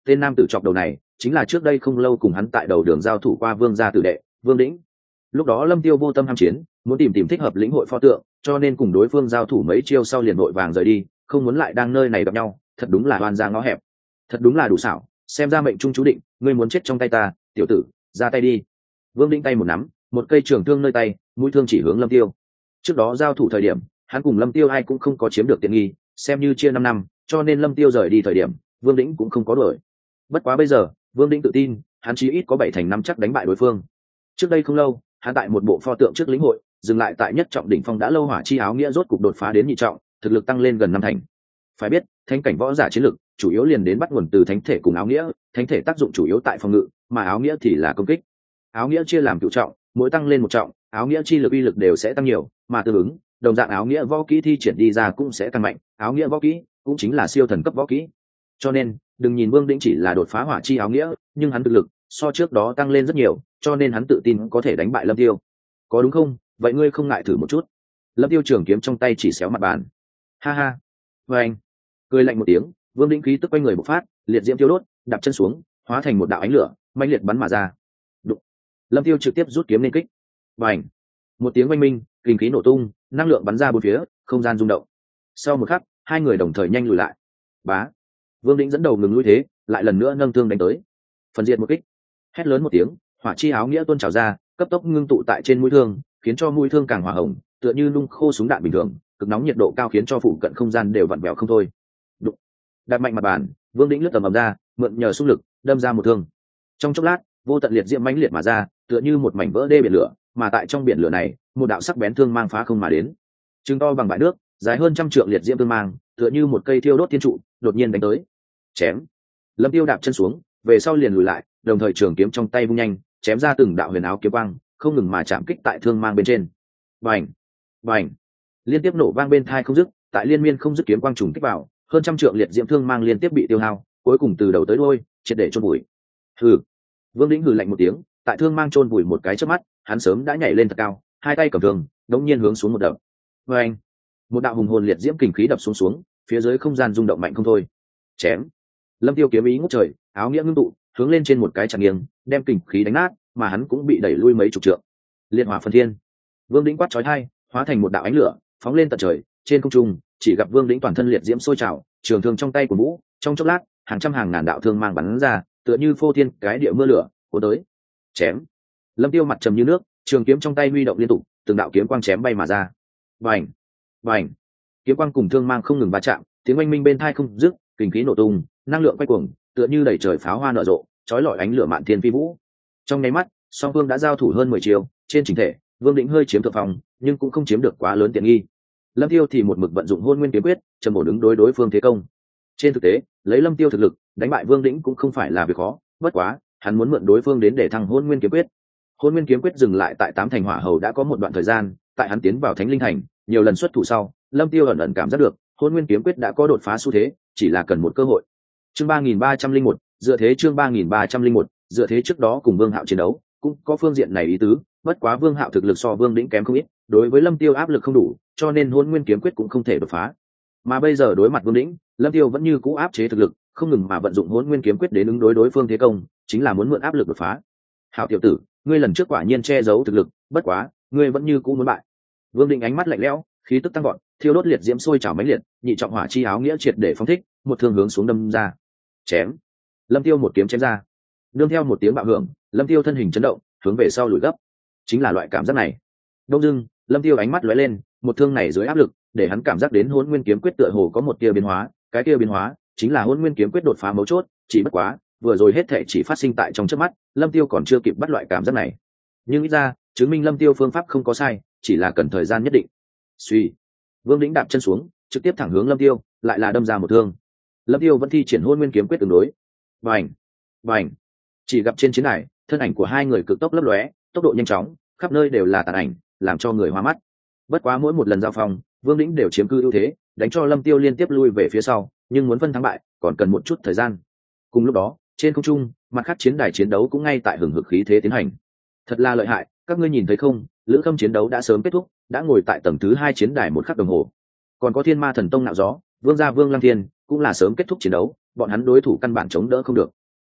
tên nam tử chọc đầu này chính là trước đây không lâu cùng hắn tại đầu đường giao thủ qua vương gia tử đệ Vương Đĩnh. Lúc đó Lâm Tiêu vô tâm ham chiến, muốn tìm thích hợp lĩnh hội pho tượng, cho nên cùng đối phương giao thủ mấy chiêu sau liền vội vàng rời đi, không muốn lại đang nơi này gặp nhau, thật đúng là oan ra ngõ hẹp, thật đúng là đủ xảo, xem ra mệnh trung chú định, ngươi muốn chết trong tay ta, tiểu tử, ra tay đi. Vương Đĩnh tay một nắm, một cây trường thương nơi tay, mũi thương chỉ hướng Lâm Tiêu. Trước đó giao thủ thời điểm, hắn cùng Lâm Tiêu ai cũng không có chiếm được tiện nghi, xem như chia 5 năm, cho nên Lâm Tiêu rời đi thời điểm, Vương Đĩnh cũng không có đuổi. Bất quá bây giờ, Vương Đĩnh tự tin, hắn chí ít có 7 thành 5 chắc đánh bại đối phương. Trước đây không lâu, hắn tại một bộ pho tượng trước lĩnh hội, dừng lại tại nhất trọng đỉnh phong đã lâu, hỏa chi áo nghĩa rốt cục đột phá đến nhị trọng, thực lực tăng lên gần 5 thành. Phải biết, thánh cảnh võ giả chiến lực chủ yếu liền đến bắt nguồn từ thánh thể cùng áo nghĩa, thánh thể tác dụng chủ yếu tại phòng ngự, mà áo nghĩa thì là công kích. Áo nghĩa chia làm cửu trọng, mỗi tăng lên 1 trọng, áo nghĩa chi lực uy lực đều sẽ tăng nhiều, mà tương ứng, đồng dạng áo nghĩa võ kỹ thi triển đi ra cũng sẽ tăng mạnh, áo nghĩa võ kỹ cũng chính là siêu thần cấp võ kỹ. Cho nên, đừng nhìn Vương Đĩnh chỉ là đột phá hỏa chi áo nghĩa, nhưng hắn thực lực so trước đó tăng lên rất nhiều, cho nên hắn tự tin có thể đánh bại Lâm Tiêu. Có đúng không? Vậy ngươi không ngại thử một chút. Lâm Tiêu trường kiếm trong tay chỉ xéo mặt bàn. Ha ha. Và anh cười lạnh một tiếng, Vương Đĩnh khí tức quanh người bộc phát, liệt diễm tiêu đốt, đạp chân xuống, hóa thành một đạo ánh lửa, mãnh liệt bắn mà ra. Đụng. Lâm Tiêu trực tiếp rút kiếm lên kích. Bành. Một tiếng oanh minh, kinh khí nổ tung, năng lượng bắn ra bốn phía, không gian rung động. Sau một khắc, hai người đồng thời nhanh lùi lại. Bá. Vương Đĩnh dẫn đầu ngừng lui thế, lại lần nữa nâng thương đánh tới. Phần diệt một kích. Hét lớn một tiếng, hỏa chi áo nghĩa tuôn trào ra, cấp tốc ngưng tụ tại trên mũi thương, khiến cho mũi thương càng hỏa hồng, tựa như nung khô súng đạn bình thường, cực nóng nhiệt độ cao khiến cho phụ cận không gian đều vặn vẹo không thôi. Đụng. Đạp mạnh mặt bàn, Vương Đĩnh lướt tầm ầm ra, mượn nhờ xung lực, đâm ra một thương. Trong chốc lát, vô tận liệt diễm mãnh liệt mà ra, tựa như một mảnh vỡ đê biển lửa, mà tại trong biển lửa này, một đạo sắc bén thương mang phá không mà đến. Trừng to bằng bãi nước, dài hơn 100 trượng liệt diễm thương mang, tựa như một cây thiêu đốt thiên trụ, đột nhiên đánh tới. Chém. Lâm Tiêu đạp chân xuống, về sau liền lùi lại, đồng thời trường kiếm trong tay vung nhanh, chém ra từng đạo huyền áo kiếm quang, không ngừng mà chạm kích tại thương mang bên trên. Bành, bành, liên tiếp nổ vang bên tai không dứt, tại liên miên không dứt kiếm quang trùng kích vào, hơn 100 trượng liệt diễm thương mang liên tiếp bị tiêu hao, cuối cùng từ đầu tới đuôi, triệt để chôn vùi. Hừ. Vương Đĩnh hừ lạnh một tiếng, tại thương mang chôn vùi một cái chớp mắt, hắn sớm đã nhảy lên thật cao, hai tay cầm thương, đống nhiên hướng xuống một đập. Bành, một đạo hùng hồn liệt diễm kình khí đập xuống, phía dưới không gian rung động mạnh không thôi. Chém. Lâm Tiêu kiếm ý ngút trời, áo nghĩa ngưng tụ, hướng lên trên một cái chặt nghiêng, đem kình khí đánh nát, mà hắn cũng bị đẩy lui mấy chục trượng. Liệt hỏa phân thiên. Vương Đĩnh quát chói tai, hóa thành một đạo ánh lửa, phóng lên tận trời, trên không trung, chỉ gặp Vương Đĩnh toàn thân liệt diễm sôi trào, trường thương trong tay của vũ, trong chốc lát, hàng trăm hàng ngàn đạo thương mang bắn ra, tựa như phô thiên cái địa mưa lửa, cuốn tới. Chém. Lâm Tiêu mặt trầm như nước, trường kiếm trong tay huy động liên tục, từng đạo kiếm quang chém bay mà ra. Bành, bành. Kiếm quang cùng thương mang không ngừng va chạm, tiếng oanh minh bên tai không dứt, kình khí nổ tung, năng lượng quay cuồng, tựa như đẩy trời pháo hoa nở rộ, chói lọi ánh lửa mạn thiên phi vũ. Trong nháy mắt, song phương đã giao thủ hơn 10 chiêu, trên chỉnh thể, Vương Đĩnh hơi chiếm thượng phong, nhưng cũng không chiếm được quá lớn tiện nghi. Lâm Tiêu thì một mực vận dụng Hôn Nguyên kiếm quyết, trầm ổn ứng đối phương thế công. Trên thực tế, lấy Lâm Tiêu thực lực, đánh bại Vương Đĩnh cũng không phải là việc khó, bất quá, hắn muốn mượn đối phương đến để thăng Hôn Nguyên kiếm quyết. Hôn Nguyên kiếm quyết dừng lại tại 8 thành hỏa hầu đã có một đoạn thời gian, tại hắn tiến vào Thánh Linh thành, nhiều lần xuất thủ sau, Lâm Tiêu ẩn ẩn cảm giác được, Hôn Nguyên kiếm quyết đã có đột phá xu thế, chỉ là cần một cơ hội. Chương 3301, dựa thế chương 3301, dựa thế trước đó cùng Vương Hạo chiến đấu, cũng có phương diện này ý tứ, bất quá Vương Hạo thực lực so Vương Đĩnh kém không ít, đối với Lâm Tiêu áp lực không đủ, cho nên Hôn Nguyên kiếm quyết cũng không thể đột phá. Mà bây giờ đối mặt Vương Đĩnh, Lâm Tiêu vẫn như cũ áp chế thực lực, không ngừng mà vận dụng Hôn Nguyên kiếm quyết đến ứng đối đối phương thế công, chính là muốn mượn áp lực đột phá. Hạo tiểu tử, ngươi lần trước quả nhiên che giấu thực lực, bất quá, ngươi vẫn như cũ muốn bại. Vương Đĩnh ánh mắt lạnh lẽo, khí tức tăng vọt, thiêu đốt liệt diễm sôi trào mãnh liệt, nhị trọng hỏa chi áo nghĩa triệt để phóng thích, một thương hướng xuống đâm ra. Chém. Lâm Tiêu một kiếm chém ra. Nương theo một tiếng bạo hưởng, Lâm Tiêu thân hình chấn động, hướng về sau lùi gấp. Chính là loại cảm giác này. Đông dưng, Lâm Tiêu ánh mắt lóe lên, một thương này dưới áp lực, để hắn cảm giác đến Hỗn Nguyên kiếm quyết tựa hồ có một tia biến hóa, cái tia biến hóa chính là Hỗn Nguyên kiếm quyết đột phá mấu chốt, chỉ bất quá, vừa rồi hết thảy chỉ phát sinh tại trong chớp mắt, Lâm Tiêu còn chưa kịp bắt loại cảm giác này. Nhưng ít ra, chứng minh Lâm Tiêu phương pháp không có sai, chỉ là cần thời gian nhất định. Suy, Vương Đĩnh đạp chân xuống, trực tiếp thẳng hướng Lâm Tiêu, lại là đâm ra một thương. Lâm Tiêu vẫn thi triển Hỗn Nguyên kiếm quyết tương đối. Bành, bành. Chỉ gặp trên chiến đài, thân ảnh của hai người cực tốc lấp lóe, tốc độ nhanh chóng, khắp nơi đều là tàn ảnh, làm cho người hoa mắt. Bất quá mỗi một lần giao phong, Vương Đĩnh đều chiếm cư ưu thế, đánh cho Lâm Tiêu liên tiếp lui về phía sau, nhưng muốn phân thắng bại, còn cần một chút thời gian. Cùng lúc đó, trên không trung, mặt khác chiến đài chiến đấu cũng ngay tại hừng hực khí thế tiến hành. Thật là lợi hại, các ngươi nhìn thấy không, Lữ Khâm chiến đấu đã sớm kết thúc, đã ngồi tại tầng thứ 2 chiến đài một khắc đồng hồ. Còn có Thiên Ma Thần Tông nạo gió, Vương gia Vương Lăng Thiên cũng là sớm kết thúc chiến đấu, bọn hắn đối thủ căn bản chống đỡ không được.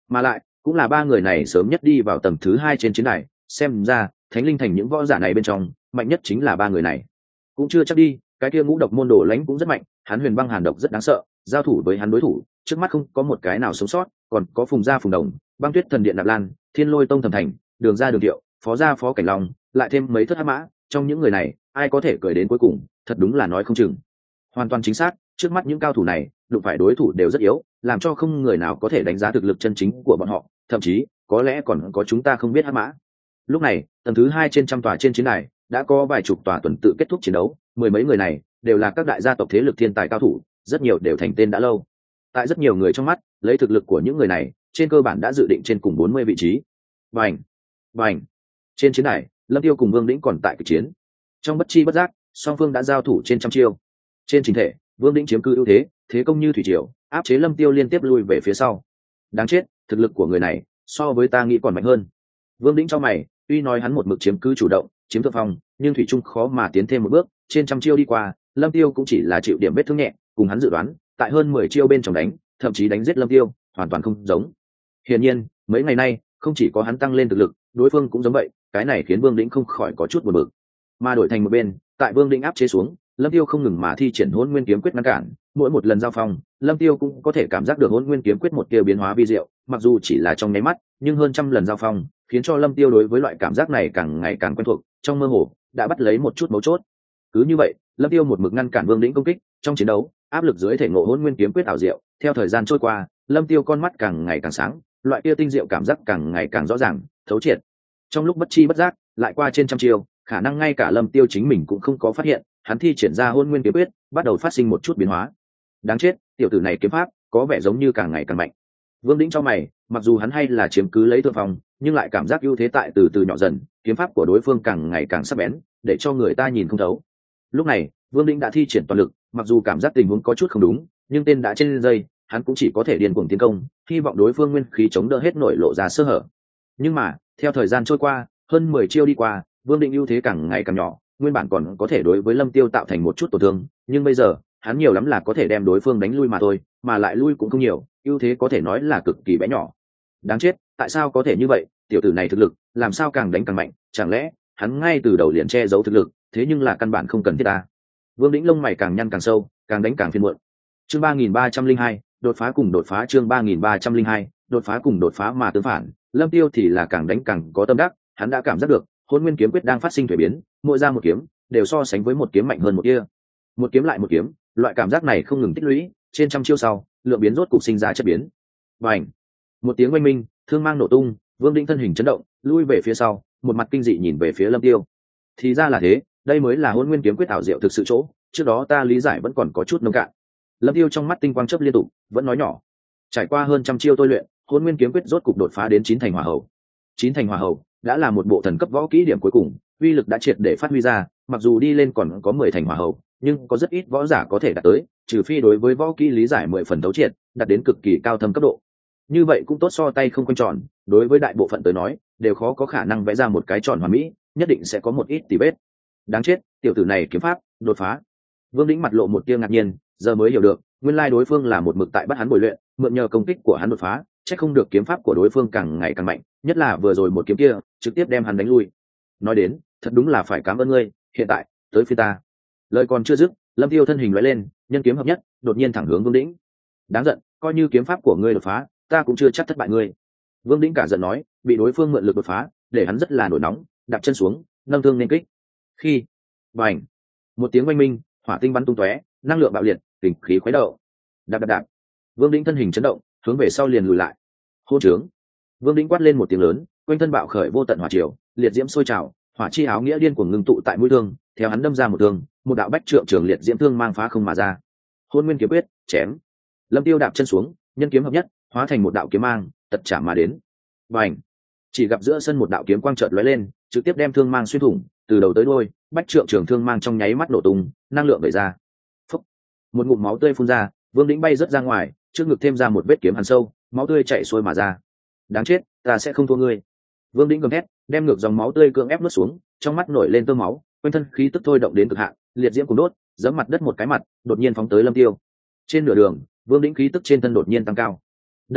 mà lại cũng là ba người này sớm nhất đi vào tầng thứ 2 trên chiến đài. Xem ra thánh linh thành những võ giả này bên trong mạnh nhất chính là ba người này. Cũng chưa chắc đi, cái kia ngũ độc môn đồ lãnh cũng rất mạnh, hắn huyền băng hàn độc rất đáng sợ, giao thủ với hắn đối thủ trước mắt không có một cái nào sống sót, còn có phùng gia phùng đồng, băng tuyết thần điện nạp lan, thiên lôi tông thẩm thành, đường gia đường thiệu, phó gia phó cảnh long, lại thêm mấy thất hắc mã, trong những người này ai có thể cười đến cuối cùng, thật đúng là nói không chừng. Hoàn toàn chính xác, trước mắt những cao thủ này đụng phải đối thủ đều rất yếu, làm cho không người nào có thể đánh giá thực lực chân chính của bọn họ, thậm chí có lẽ còn có chúng ta không biết hắc mã. Lúc này tầng thứ 2 trên trăm tòa trên chiến đài đã có vài chục tòa tuần tự kết thúc chiến đấu, mười mấy người này đều là các đại gia tộc thế lực thiên tài cao thủ, rất nhiều đều thành tên đã lâu. Tại rất nhiều người trong mắt, lấy thực lực của những người này trên cơ bản đã dự định trên cùng 40 vị trí. Bành bành, trên chiến đài Lâm Tiêu cùng Vương Đĩnh còn tại cuộc chiến, trong bất chi bất giác song phương đã giao thủ trên trăm chiêu. Trên trình thể Vương Đĩnh chiếm cứ ưu thế, thế công như thủy triều áp chế Lâm Tiêu liên tiếp lui về phía sau. Đáng chết, thực lực của người này so với ta nghĩ còn mạnh hơn. Vương Đĩnh cho mày, tuy nói hắn một mực chiếm cứ chủ động chiếm thượng phong, nhưng thủy trung khó mà tiến thêm một bước. Trên trăm chiêu đi qua, Lâm Tiêu cũng chỉ là chịu điểm vết thương nhẹ, cùng hắn dự đoán tại hơn 10 chiêu bên trong đánh, thậm chí đánh giết Lâm Tiêu hoàn toàn không giống. Hiển nhiên mấy ngày nay không chỉ có hắn tăng lên thực lực, đối phương cũng giống vậy, cái này khiến Vương Đĩnh không khỏi có chút buồn bực. Mà đổi thành một bên, tại Vương Đĩnh áp chế xuống, Lâm Tiêu không ngừng mà thi triển Hỗn Nguyên kiếm quyết ngăn cản, mỗi một lần giao phong, Lâm Tiêu cũng có thể cảm giác được Hỗn Nguyên kiếm quyết một tia biến hóa vi diệu, mặc dù chỉ là trong nháy mắt, nhưng hơn trăm lần giao phong, khiến cho Lâm Tiêu đối với loại cảm giác này càng ngày càng quen thuộc, trong mơ hồ đã bắt lấy một chút mấu chốt. Cứ như vậy, Lâm Tiêu một mực ngăn cản Vương Đĩnh công kích, trong chiến đấu, áp lực dưới thể ngộ Hỗn Nguyên kiếm quyết ảo diệu, theo thời gian trôi qua, Lâm Tiêu con mắt càng ngày càng sáng, loại kia tinh diệu cảm giác càng ngày càng rõ ràng, thấu triệt. Trong lúc bất chi bất giác, lại qua trên trăm chiêu, khả năng ngay cả Lâm Tiêu chính mình cũng không có phát hiện, hắn thi triển ra Hỗn Nguyên kiếm quyết, bắt đầu phát sinh một chút biến hóa. Đáng chết, tiểu tử này kiếm pháp có vẻ giống như càng ngày càng mạnh. Vương Đĩnh cho mày, mặc dù hắn hay là chiếm cứ lấy thượng phong, nhưng lại cảm giác ưu thế tại từ từ nhỏ dần, kiếm pháp của đối phương càng ngày càng sắc bén, để cho người ta nhìn không thấu. Lúc này Vương Đĩnh đã thi triển toàn lực, mặc dù cảm giác tình huống có chút không đúng, nhưng tên đã trên dây, hắn cũng chỉ có thể điên cuồng tiến công, hy vọng đối phương nguyên khí chống đỡ hết nổi lộ ra sơ hở. Nhưng mà theo thời gian trôi qua, hơn 10 chiêu đi qua, Vương Đĩnh ưu thế càng ngày càng nhỏ, nguyên bản còn có thể đối với Lâm Tiêu tạo thành một chút tổn thương, nhưng bây giờ hắn nhiều lắm là có thể đem đối phương đánh lui mà thôi, mà lại lui cũng không nhiều, ưu thế có thể nói là cực kỳ bé nhỏ. Đáng chết, tại sao có thể như vậy, tiểu tử này thực lực làm sao càng đánh càng mạnh, chẳng lẽ hắn ngay từ đầu liền che giấu thực lực, thế nhưng là căn bản không cần thiết ta. Vương Đĩnh lông mày càng nhăn càng sâu, càng đánh càng phiền muộn. Chương 3302, đột phá cùng đột phá. Chương 3302, đột phá cùng đột phá mà tương phản, Lâm Tiêu thì là càng đánh càng có tâm đắc, hắn đã cảm giác được Hỗn Nguyên kiếm quyết đang phát sinh thay biến, mỗi ra một kiếm đều so sánh với một kiếm mạnh hơn một kia. Một kiếm lại một kiếm, loại cảm giác này không ngừng tích lũy, trên trăm chiêu sau, lượng biến rốt cục sinh ra chất biến. Bành! Một tiếng oanh minh, thương mang nổ tung, Vương Đĩnh thân hình chấn động, lui về phía sau, một mặt kinh dị nhìn về phía Lâm Tiêu. Thì ra là thế, đây mới là Hỗn Nguyên kiếm quyết ảo diệu thực sự chỗ, trước đó ta lý giải vẫn còn có chút nông cạn. Lâm Tiêu trong mắt tinh quang chớp liên tục, vẫn nói nhỏ. Trải qua hơn trăm chiêu tôi luyện, Hỗn Nguyên kiếm quyết rốt cục đột phá đến 9 thành hỏa hầu. 9 thành hỏa hầu đã là một bộ thần cấp võ kỹ điểm cuối cùng, uy lực đã triệt để phát huy ra, mặc dù đi lên còn có 10 thành hỏa hầu, nhưng có rất ít võ giả có thể đạt tới, trừ phi đối với võ kỹ lý giải 10 phần thấu triệt, đạt đến cực kỳ cao thâm cấp độ. Như vậy cũng tốt so tay không quanh tròn, đối với đại bộ phận tới nói, đều khó có khả năng vẽ ra một cái tròn hoàn mỹ, nhất định sẽ có một ít tì vết. Đáng chết, tiểu tử này kiếm pháp đột phá. Vương Đĩnh mặt lộ một tia ngạc nhiên, giờ mới hiểu được, nguyên lai đối phương là một mực tại bắt hắn bồi luyện, mượn nhờ công kích của hắn đột phá, chắc không được kiếm pháp của đối phương càng ngày càng mạnh, nhất là vừa rồi một kiếm kia, trực tiếp đem hắn đánh lui. Nói đến, thật đúng là phải cảm ơn ngươi, hiện tại, tới phía ta. Lời còn chưa dứt, Lâm Tiêu thân hình lóe lên, nhân kiếm hợp nhất, đột nhiên thẳng hướng Vương Đĩnh. Đáng giận, coi như kiếm pháp của ngươi đột phá, ta cũng chưa chắc thất bại ngươi. Vương Đĩnh cả giận nói, bị đối phương mượn lực đột phá, để hắn rất là nổi nóng, đạp chân xuống, nâng thương nên kích. Khi, bành, một tiếng oanh minh, hỏa tinh bắn tung tóe, năng lượng bạo liệt, kình khí khuấy động. Đạp đạp đạp. Vương Đĩnh thân hình chấn động, hướng về sau liền lùi lại. Hô trướng. Vương Đĩnh quát lên một tiếng lớn, quanh thân bạo khởi vô tận hỏa triều, liệt diễm sôi trào, hỏa chi áo nghĩa điên cuồng ngưng tụ tại mũi thương, theo hắn đâm ra một thương, một đạo bách trượng trường liệt diễm thương mang phá không mà ra. Hôn Nguyên kiếm quyết, chém. Lâm Tiêu đạp chân xuống, nhân kiếm hợp nhất, hóa thành một đạo kiếm mang, tật chạm mà đến. Bành. Chỉ gặp giữa sân một đạo kiếm quang chợt lóe lên, trực tiếp đem thương mang xuyên thủng, từ đầu tới đuôi, bách trượng trường thương mang trong nháy mắt nổ tung, năng lượng vẩy ra. Phúc. Một ngụm máu tươi phun ra, Vương Đĩnh bay rất ra ngoài, trước ngực thêm ra một vết kiếm hằn sâu, máu tươi chảy xuôi mà ra. Đáng chết, ta sẽ không thua ngươi. Vương Đĩnh gầm thét, đem ngược dòng máu tươi cưỡng ép nuốt xuống, trong mắt nổi lên tơ máu, quanh thân khí tức thôi động đến cực hạn, liệt diễm cùng đốt, giẫm mặt đất một cái mặt, đột nhiên phóng tới Lâm Tiêu. Trên nửa đường, Vương Đĩnh khí tức trên thân đột nhiên tăng cao. Đây là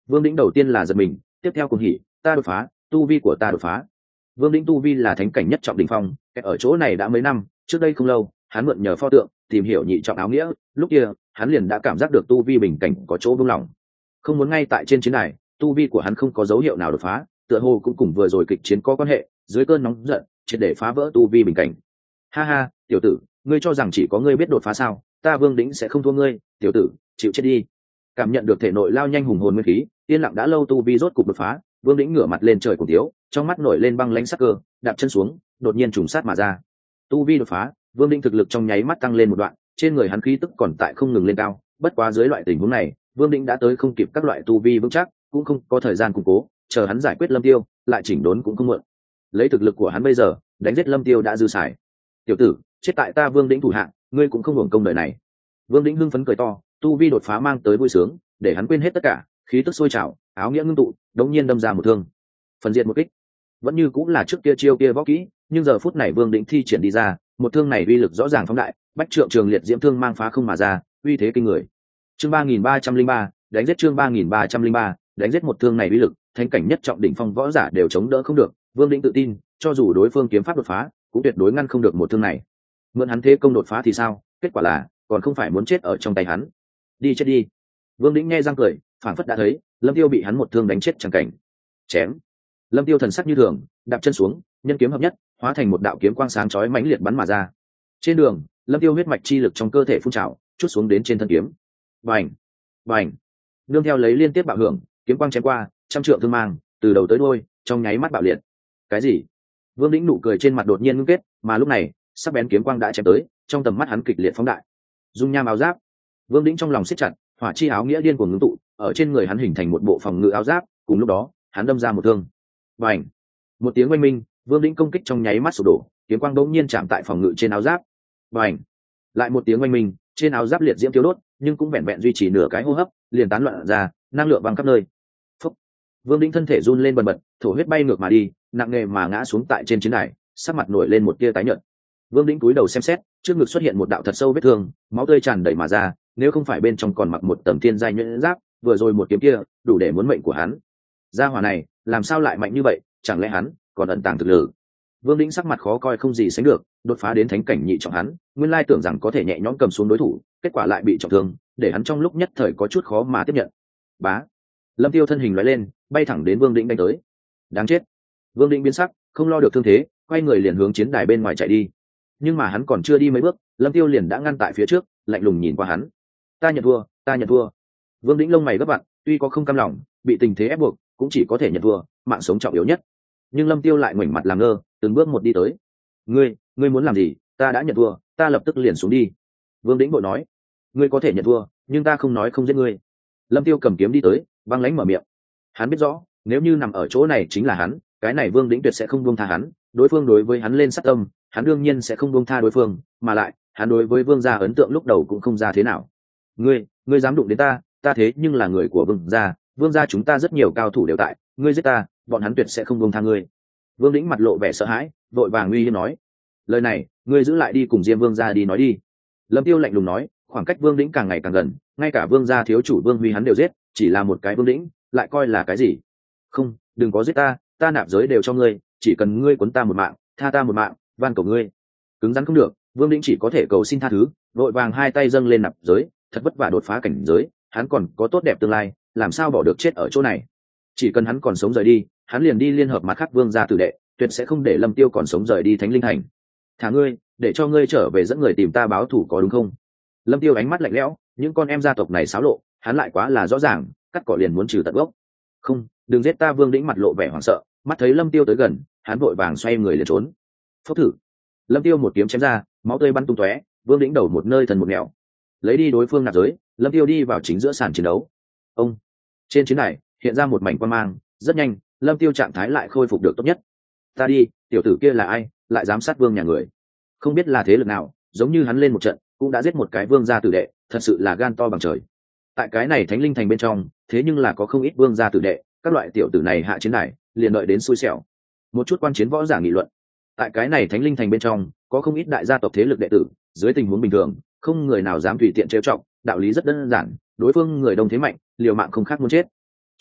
Vương Đĩnh đầu tiên là giật mình, tiếp theo cùng hỉ, ta đột phá, tu vi của ta đột phá. Vương Đĩnh tu vi là thánh cảnh nhất trọng đỉnh phong, ở chỗ này đã mấy năm, trước đây không lâu, hắn mượn nhờ pho tượng, tìm hiểu nhị trọng áo nghĩa, lúc kia, hắn liền đã cảm giác được tu vi bình cảnh có chỗ buông lỏng. Không muốn ngay tại trên chiến đài, tu vi của hắn không có dấu hiệu nào đột phá, tựa hồ cũng cùng vừa rồi kịch chiến có quan hệ, dưới cơn nóng giận, triệt để phá vỡ tu vi bình cảnh. Ha ha, tiểu tử, ngươi cho rằng chỉ có ngươi biết đột phá sao? Ta Vương Đĩnh sẽ không thua ngươi, tiểu tử, chịu chết đi. Cảm nhận được thể nội lao nhanh hùng hồn nguyên khí, yên lặng đã lâu tu vi rốt cục đột phá, Vương Đĩnh ngửa mặt lên trời cùng thiếu, trong mắt nổi lên băng lãnh sắc cơ, đạp chân xuống, đột nhiên trùng sát mà ra. Tu vi đột phá, Vương Đĩnh thực lực trong nháy mắt tăng lên một đoạn, trên người hắn khí tức còn tại không ngừng lên cao, bất quá dưới loại tình huống này, Vương Đĩnh đã tới không kịp các loại tu vi vững chắc, cũng không có thời gian củng cố, chờ hắn giải quyết Lâm Tiêu, lại chỉnh đốn cũng không muộn. Lấy thực lực của hắn bây giờ, đánh giết Lâm Tiêu đã dư xài. Tiểu tử, chết tại ta Vương Đĩnh thủ hạ, ngươi cũng không hưởng công đời này. Vương Đĩnh hưng phấn cười to, tu vi đột phá mang tới vui sướng, để hắn quên hết tất cả, khí tức sôi trào, áo nghĩa ngưng tụ, đống nhiên đâm ra một thương. Phần diệt một kích. Vẫn như cũng là trước kia chiêu kia võ kỹ, nhưng giờ phút này Vương Đĩnh thi triển đi ra, một thương này uy lực rõ ràng phóng đại, bách trượng trường liệt diễm thương mang phá không mà ra, uy thế kinh người. Chương 3303, đánh giết chương 3303, đánh giết một thương này uy lực, thánh cảnh nhất trọng đỉnh phong võ giả đều chống đỡ không được, Vương Đĩnh tự tin, cho dù đối phương kiếm pháp đột phá, cũng tuyệt đối ngăn không được một thương này. Mượn hắn thế công đột phá thì sao, kết quả là còn không phải muốn chết ở trong tay hắn. Đi chết đi. Vương Đĩnh nghe răng cười, phảng phất đã thấy Lâm Tiêu bị hắn một thương đánh chết chẳng cảnh. Chém. Lâm Tiêu thần sắc như thường, đạp chân xuống, nhân kiếm hợp nhất, hóa thành một đạo kiếm quang sáng chói mãnh liệt bắn mà ra. Trên đường, Lâm Tiêu huyết mạch chi lực trong cơ thể phun trào, chút xuống đến trên thân kiếm. Bành, bành. Nương theo lấy liên tiếp bạo hưởng, kiếm quang chém qua, trăm trượng thương mang, từ đầu tới đuôi, trong nháy mắt bạo liệt. Cái gì? Vương Đĩnh nụ cười trên mặt đột nhiên ngưng kết, mà lúc này, sắc bén kiếm quang đã chém tới, trong tầm mắt hắn kịch liệt phóng đại. Dung nham áo giáp. Vương Đĩnh trong lòng siết chặt, hỏa chi áo nghĩa điên cuồng ngưng tụ, ở trên người hắn hình thành một bộ phòng ngự áo giáp, cùng lúc đó, hắn đâm ra một thương. Bành. Một tiếng oanh minh, Vương Đĩnh công kích trong nháy mắt sụp đổ, kiếm quang đống nhiên chạm tại phòng ngự trên áo giáp. Bành. Lại một tiếng oanh minh, trên áo giáp liệt diễm thiêu đốt, nhưng cũng vẹn vẹn duy trì nửa cái hô hấp, liền tán loạn ra, năng lượng văng khắp nơi. Phúc. Vương Đĩnh thân thể run lên bần bật, thổ huyết bay ngược mà đi, nặng nề mà ngã xuống tại trên chiến đài, sắc mặt nổi lên một tia tái nhợt. Vương Đĩnh cúi đầu xem xét, trước ngực xuất hiện một đạo thật sâu vết thương, máu tươi tràn đầy mà ra, nếu không phải bên trong còn mặc một tầng thiên giai nhuyễn giáp, vừa rồi một kiếm kia, đủ để muốn mệnh của hắn. Gia hỏa này, làm sao lại mạnh như vậy, chẳng lẽ hắn còn ẩn tàng thực lực? Vương Đĩnh sắc mặt khó coi không gì sánh được, đột phá đến thánh cảnh nhị trọng hắn, nguyên lai tưởng rằng có thể nhẹ nhõm cầm xuống đối thủ, kết quả lại bị trọng thương, để hắn trong lúc nhất thời có chút khó mà tiếp nhận. Bá. Lâm Tiêu thân hình lóe lên, bay thẳng đến Vương Đĩnh đánh tới. Đáng chết. Vương Đĩnh biến sắc, không lo được thương thế, quay người liền hướng chiến đài bên ngoài chạy đi. Nhưng mà hắn còn chưa đi mấy bước, Lâm Tiêu liền đã ngăn tại phía trước, lạnh lùng nhìn qua hắn. Ta nhận thua, ta nhận thua. Vương Đĩnh lông mày gấp vặn, tuy có không cam lòng, bị tình thế ép buộc, cũng chỉ có thể nhận thua, mạng sống trọng yếu nhất. Nhưng Lâm Tiêu lại ngoảnh mặt làm ngơ, từng bước một đi tới. Ngươi muốn làm gì? Ta đã nhận thua, ta lập tức liền xuống đi. Vương Đĩnh vội nói. Ngươi có thể nhận thua, nhưng ta không nói không giết ngươi. Lâm Tiêu cầm kiếm đi tới, băng lãnh mở miệng. Hắn biết rõ, nếu như nằm ở chỗ này chính là hắn, cái này Vương Đĩnh tuyệt sẽ không buông tha hắn, đối phương đối với hắn lên sát tâm, hắn đương nhiên sẽ không buông tha đối phương, mà lại, hắn đối với Vương gia ấn tượng lúc đầu cũng không ra thế nào. Ngươi dám đụng đến ta, ta thế nhưng là người của Vương gia chúng ta rất nhiều cao thủ đều tại, ngươi giết ta, bọn hắn tuyệt sẽ không buông tha ngươi. Vương Đĩnh mặt lộ vẻ sợ hãi, vội vàng uy hiếp nói. Lời này, ngươi giữ lại đi cùng Diêm Vương gia đi nói đi. Lâm Tiêu lạnh lùng nói, khoảng cách Vương Đĩnh càng ngày càng gần, ngay cả Vương gia thiếu chủ Vương Huy hắn đều giết, chỉ là một cái Vương Đĩnh, lại coi là cái gì? Không, đừng có giết ta, ta nạp giới đều cho ngươi, chỉ cần ngươi cuốn ta một mạng, tha ta một mạng, van cầu ngươi. Cứng rắn không được, Vương Đĩnh chỉ có thể cầu xin tha thứ, vội vàng hai tay dâng lên nạp giới, thật vất vả đột phá cảnh giới, hắn còn có tốt đẹp tương lai, làm sao bỏ được chết ở chỗ này? Chỉ cần hắn còn sống rời đi, hắn liền đi liên hợp mặt khác Vương gia tử đệ, tuyệt sẽ không để Lâm Tiêu còn sống rời đi Thánh Linh Thành. Thả ngươi, để cho ngươi trở về dẫn người tìm ta báo thù có đúng không? Lâm Tiêu ánh mắt lạnh lẽo, những con em gia tộc này xáo lộ, hắn lại quá là rõ ràng, cắt cỏ liền muốn trừ tận gốc. Không, đừng giết ta. Vương Đĩnh mặt lộ vẻ hoảng sợ, mắt thấy Lâm Tiêu tới gần, hắn vội vàng xoay người liền trốn. Phốc thử. Lâm Tiêu một kiếm chém ra, máu tươi bắn tung tóe, Vương Đĩnh đầu một nơi thần một nẻo. Lấy đi đối phương nạp giới, Lâm Tiêu đi vào chính giữa sàn chiến đấu. Ông. Trên chiến đài hiện ra một mảnh quang mang, rất nhanh, Lâm Tiêu trạng thái lại khôi phục được tốt nhất. Ta đi, tiểu tử kia là ai, lại dám sát Vương nhà người? Không biết là thế lực nào, giống như hắn lên một trận, cũng đã giết một cái Vương gia tử đệ, thật sự là gan to bằng trời. Tại cái này Thánh Linh Thành bên trong, thế nhưng là có không ít Vương gia tử đệ, các loại tiểu tử này hạ chiến đài, liền đợi đến xui xẻo. Một chút quan chiến võ giả nghị luận. Tại cái này Thánh Linh Thành bên trong, có không ít đại gia tộc thế lực đệ tử, dưới tình huống bình thường, không người nào dám tùy tiện trêu chọc, đạo lý rất đơn giản, đối phương người đông thế mạnh, liều mạng không khác muốn chết.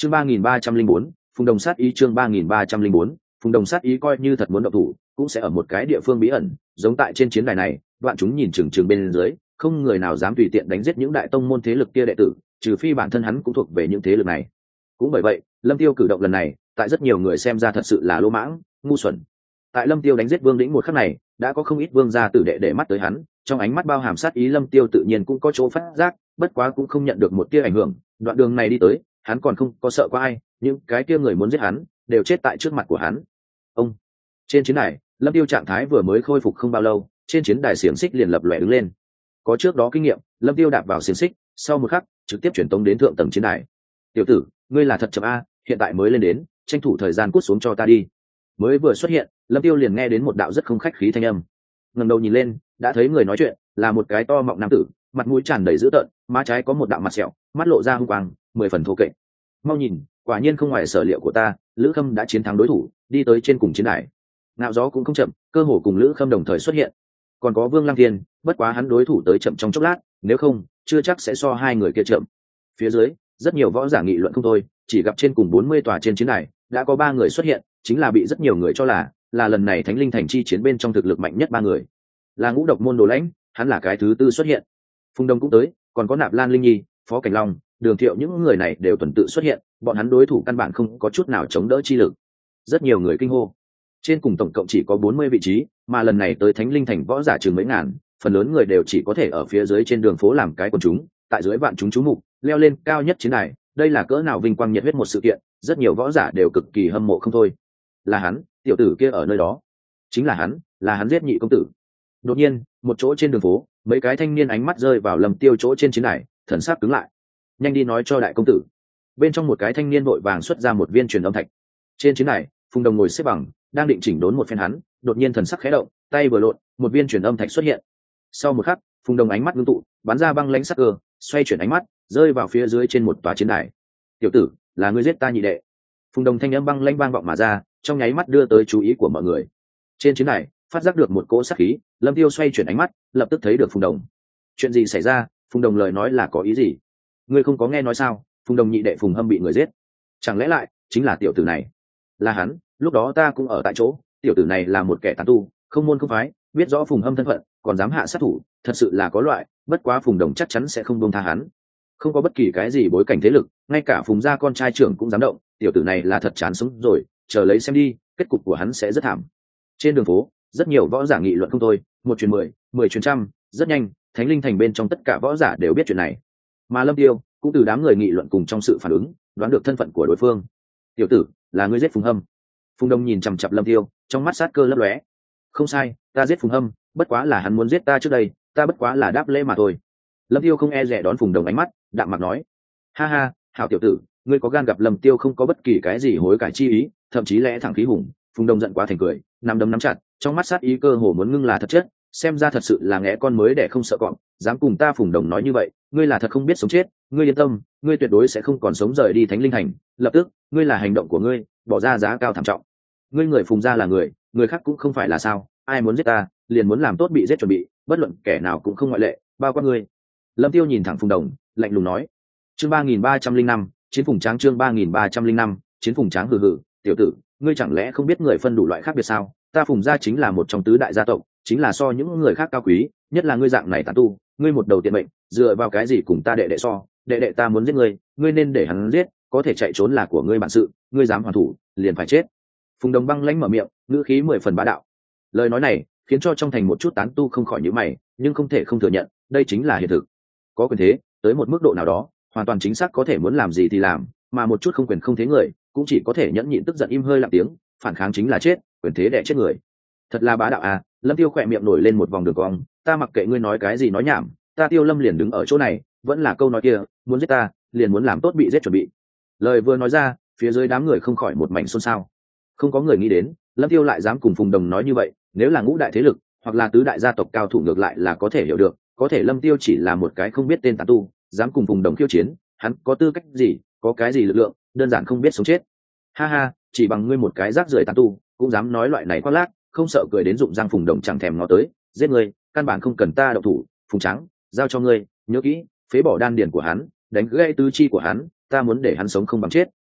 chương 3304, phùng đồng sát ý. chương 3304, phùng đồng sát ý. Coi như thật muốn động thủ cũng sẽ ở một cái địa phương bí ẩn, giống tại trên chiến đài này, đoạn chúng nhìn chừng chừng bên dưới, không người nào dám tùy tiện đánh giết những đại tông môn thế lực kia đệ tử, trừ phi bản thân hắn cũng thuộc về những thế lực này. Cũng bởi vậy, Lâm Tiêu cử động lần này, tại rất nhiều người xem ra thật sự là lỗ mãng, ngu xuẩn. Tại Lâm Tiêu đánh giết Vương Lĩnh một khắc này, đã có không ít vương gia tử đệ để mắt tới hắn, trong ánh mắt bao hàm sát ý. Lâm Tiêu tự nhiên cũng có chỗ phát giác, bất quá cũng không nhận được một tia ảnh hưởng. Đoạn đường này đi tới, hắn còn không có sợ qua ai, những cái kia người muốn giết hắn đều chết tại trước mặt của hắn. Ông trên chiến đài, Lâm Tiêu trạng thái vừa mới khôi phục không bao lâu, trên chiến đài xiềng xích liền lập lòe đứng lên. Có trước đó kinh nghiệm, Lâm Tiêu đạp vào xiềng xích, sau một khắc trực tiếp chuyển tống đến thượng tầng chiến đài. Tiểu tử, ngươi là thật chậm a, hiện tại mới lên đến, tranh thủ thời gian cút xuống cho ta đi. Mới vừa xuất hiện, Lâm Tiêu liền nghe đến một đạo rất không khách khí thanh âm. Ngẩng đầu nhìn lên, đã thấy người nói chuyện là một cái to mọng nam tử, mặt mũi tràn đầy dữ tợn, má trái có một đạo mặt sẹo, mắt lộ ra hung quang, 10 phần thô kệch. Mau nhìn, quả nhiên không ngoài sở liệu của ta, Lữ Khâm đã chiến thắng đối thủ, đi tới trên cùng chiến đài. Ngạo gió cũng không chậm, cơ hồ cùng Lữ Khâm đồng thời xuất hiện. Còn có Vương Lăng Thiên, bất quá hắn đối thủ tới chậm trong chốc lát, nếu không, chưa chắc sẽ so hai người kia chậm. Phía dưới, rất nhiều võ giả nghị luận không thôi, chỉ gặp trên cùng 40 tòa trên chiến đài, đã có 3 người xuất hiện, chính là bị rất nhiều người cho là lần này Thánh Linh Thành chi chiến bên trong thực lực mạnh nhất 3 người. Là Ngũ Độc môn Đồ Lãnh, hắn là cái thứ tư xuất hiện. Phùng Đông cũng tới, còn có Nạp Lan Linh Nhi, Phó Cảnh Long, Đường Thiệu, những người này đều tuần tự xuất hiện, bọn hắn đối thủ căn bản không có chút nào chống đỡ chi lực. Rất nhiều người kinh hô. Trên cùng tổng cộng chỉ có 40 vị trí, mà lần này tới Thánh Linh Thành võ giả chừng mấy ngàn, phần lớn người đều chỉ có thể ở phía dưới trên đường phố làm cái quần chúng, tại dưới vạn chúng chú mục, leo lên cao nhất chiến đài, đây là cỡ nào vinh quang nhiệt huyết một sự kiện, rất nhiều võ giả đều cực kỳ hâm mộ không thôi. Là hắn, tiểu tử kia ở nơi đó, chính là hắn giết nhị công tử. Đột nhiên, một chỗ trên đường phố, mấy cái thanh niên ánh mắt rơi vào Lâm Tiêu chỗ trên chiến đài, thần sắc cứng lại. Nhanh đi nói cho đại công tử. Bên trong một cái thanh niên vội vàng xuất ra một viên truyền âm thạch. Trên chiến đài, Phùng Đồng ngồi xếp bằng, đang định chỉnh đốn một phen hắn, đột nhiên thần sắc khẽ động, tay vừa lộn, một viên truyền âm thạch xuất hiện. Sau một khắc, Phùng Đồng ánh mắt ngưng tụ, bắn ra băng lãnh sắc cơ, xoay chuyển ánh mắt, rơi vào phía dưới trên một tòa chiến đài. Tiểu tử, là ngươi giết ta nhị đệ. Phùng Đồng thanh âm băng lãnh vang vọng mà ra, trong nháy mắt đưa tới chú ý của mọi người. Trên chiến đài, phát giác được một cỗ sát khí, Lâm Tiêu xoay chuyển ánh mắt, lập tức thấy được Phùng Đồng. Chuyện gì xảy ra? Phùng Đồng lời nói là có ý gì? Ngươi không có nghe nói sao? Phùng Đồng nhị đệ Phùng Hâm bị người giết. Chẳng lẽ lại chính là tiểu tử này? Là hắn, lúc đó ta cũng ở tại chỗ, tiểu tử này là một kẻ tán tu, không môn không phái, biết rõ Phùng Hâm thân phận, còn dám hạ sát thủ, thật sự là có loại, bất quá Phùng Đồng chắc chắn sẽ không buông tha hắn. Không có bất kỳ cái gì bối cảnh thế lực, ngay cả Phùng gia con trai trưởng cũng dám động, tiểu tử này là thật chán sống rồi, chờ lấy xem đi, kết cục của hắn sẽ rất thảm. Trên đường phố, rất nhiều võ giả nghị luận không thôi, một truyền 10, 10 truyền trăm, rất nhanh, Thánh Linh Thành bên trong tất cả võ giả đều biết chuyện này. Mà Lâm Tiêu cũng từ đám người nghị luận cùng trong sự phản ứng, đoán được thân phận của đối phương. Tiểu tử, là ngươi giết Phùng Hâm. Phùng Đông nhìn chằm chằm Lâm Tiêu, trong mắt sát cơ lấp lóe. Không sai, ta giết Phùng Hâm, bất quá là hắn muốn giết ta trước đây, ta bất quá là đáp lễ mà thôi. Lâm Tiêu không e dè đón Phùng Đồng ánh mắt, đạm mạc nói: ha ha, hảo tiểu tử, ngươi có gan gặp Lâm Tiêu không có bất kỳ cái gì hối cải chi ý, thậm chí lẽ thẳng khí hùng. Phùng Đồng giận quá thành cười, nắm đấm nắm chặt, trong mắt sát ý cơ hồ muốn ngưng là thật chết, xem ra thật sự là ngẽ con mới để không sợ cọp, dám cùng ta Phùng Đồng nói như vậy, ngươi là thật không biết sống chết, ngươi yên tâm, ngươi tuyệt đối sẽ không còn sống rời đi Thánh Linh Thành. Lập tức, ngươi là hành động của ngươi, bỏ ra giá cao thảm trọng. Ngươi người Phùng gia là người khác cũng không phải là sao, ai muốn giết ta, liền muốn làm tốt bị giết chuẩn bị, bất luận kẻ nào cũng không ngoại lệ, bao quát ngươi. Lâm Tiêu nhìn thẳng Phùng Đồng, lạnh lùng nói. Chương 3305, chiến Phùng Tráng. Chương 3305, chiến Phùng Tráng. Hừ hừ, tiểu tử, ngươi chẳng lẽ không biết người phân đủ loại khác biệt sao? Ta Phùng gia chính là một trong tứ đại gia tộc, chính là so những người khác cao quý, nhất là ngươi dạng này tán tu, ngươi một đầu tiện mệnh, dựa vào cái gì cùng ta đệ đệ so? Đệ đệ ta muốn giết ngươi, ngươi nên để hắn giết, có thể chạy trốn là của ngươi bản sự, ngươi dám hoàn thủ, liền phải chết. Phùng Đồng băng lãnh mở miệng, ngữ khí 10 phần bá đạo. Lời nói này khiến cho trong thành một chút tán tu không khỏi nhíu mày, nhưng không thể không thừa nhận, đây chính là hiện thực. Có quyền thế, tới một mức độ nào đó, hoàn toàn chính xác có thể muốn làm gì thì làm, mà một chút không quyền không thế người, cũng chỉ có thể nhẫn nhịn tức giận im hơi lặng tiếng, phản kháng chính là chết, quyền thế đè chết người. Thật là bá đạo à? Lâm Tiêu khỏe miệng nổi lên một vòng đường cong, ta mặc kệ ngươi nói cái gì nói nhảm, ta Tiêu Lâm liền đứng ở chỗ này, vẫn là câu nói kia, muốn giết ta, liền muốn làm tốt bị giết chuẩn bị. Lời vừa nói ra, phía dưới đám người không khỏi một mảnh xôn xao. Không có người nghĩ đến, Lâm Tiêu lại dám cùng Phùng Đồng nói như vậy, nếu là ngũ đại thế lực, hoặc là tứ đại gia tộc cao thủ ngược lại là có thể hiểu được, có thể Lâm Tiêu chỉ là một cái không biết tên tán tu, dám cùng Phùng Đồng khiêu chiến, hắn có tư cách gì, có cái gì lực lượng, đơn giản không biết sống chết. Ha ha, chỉ bằng ngươi một cái rác rưởi tán tu, cũng dám nói loại này khoác lác, không sợ cười đến rụng răng. Phùng Đồng chẳng thèm ngó tới, giết ngươi, căn bản không cần ta động thủ. Phùng Trắng, giao cho ngươi, nhớ kỹ, phế bỏ đan điền của hắn, đánh gãy tứ chi của hắn, ta muốn để hắn sống không bằng chết,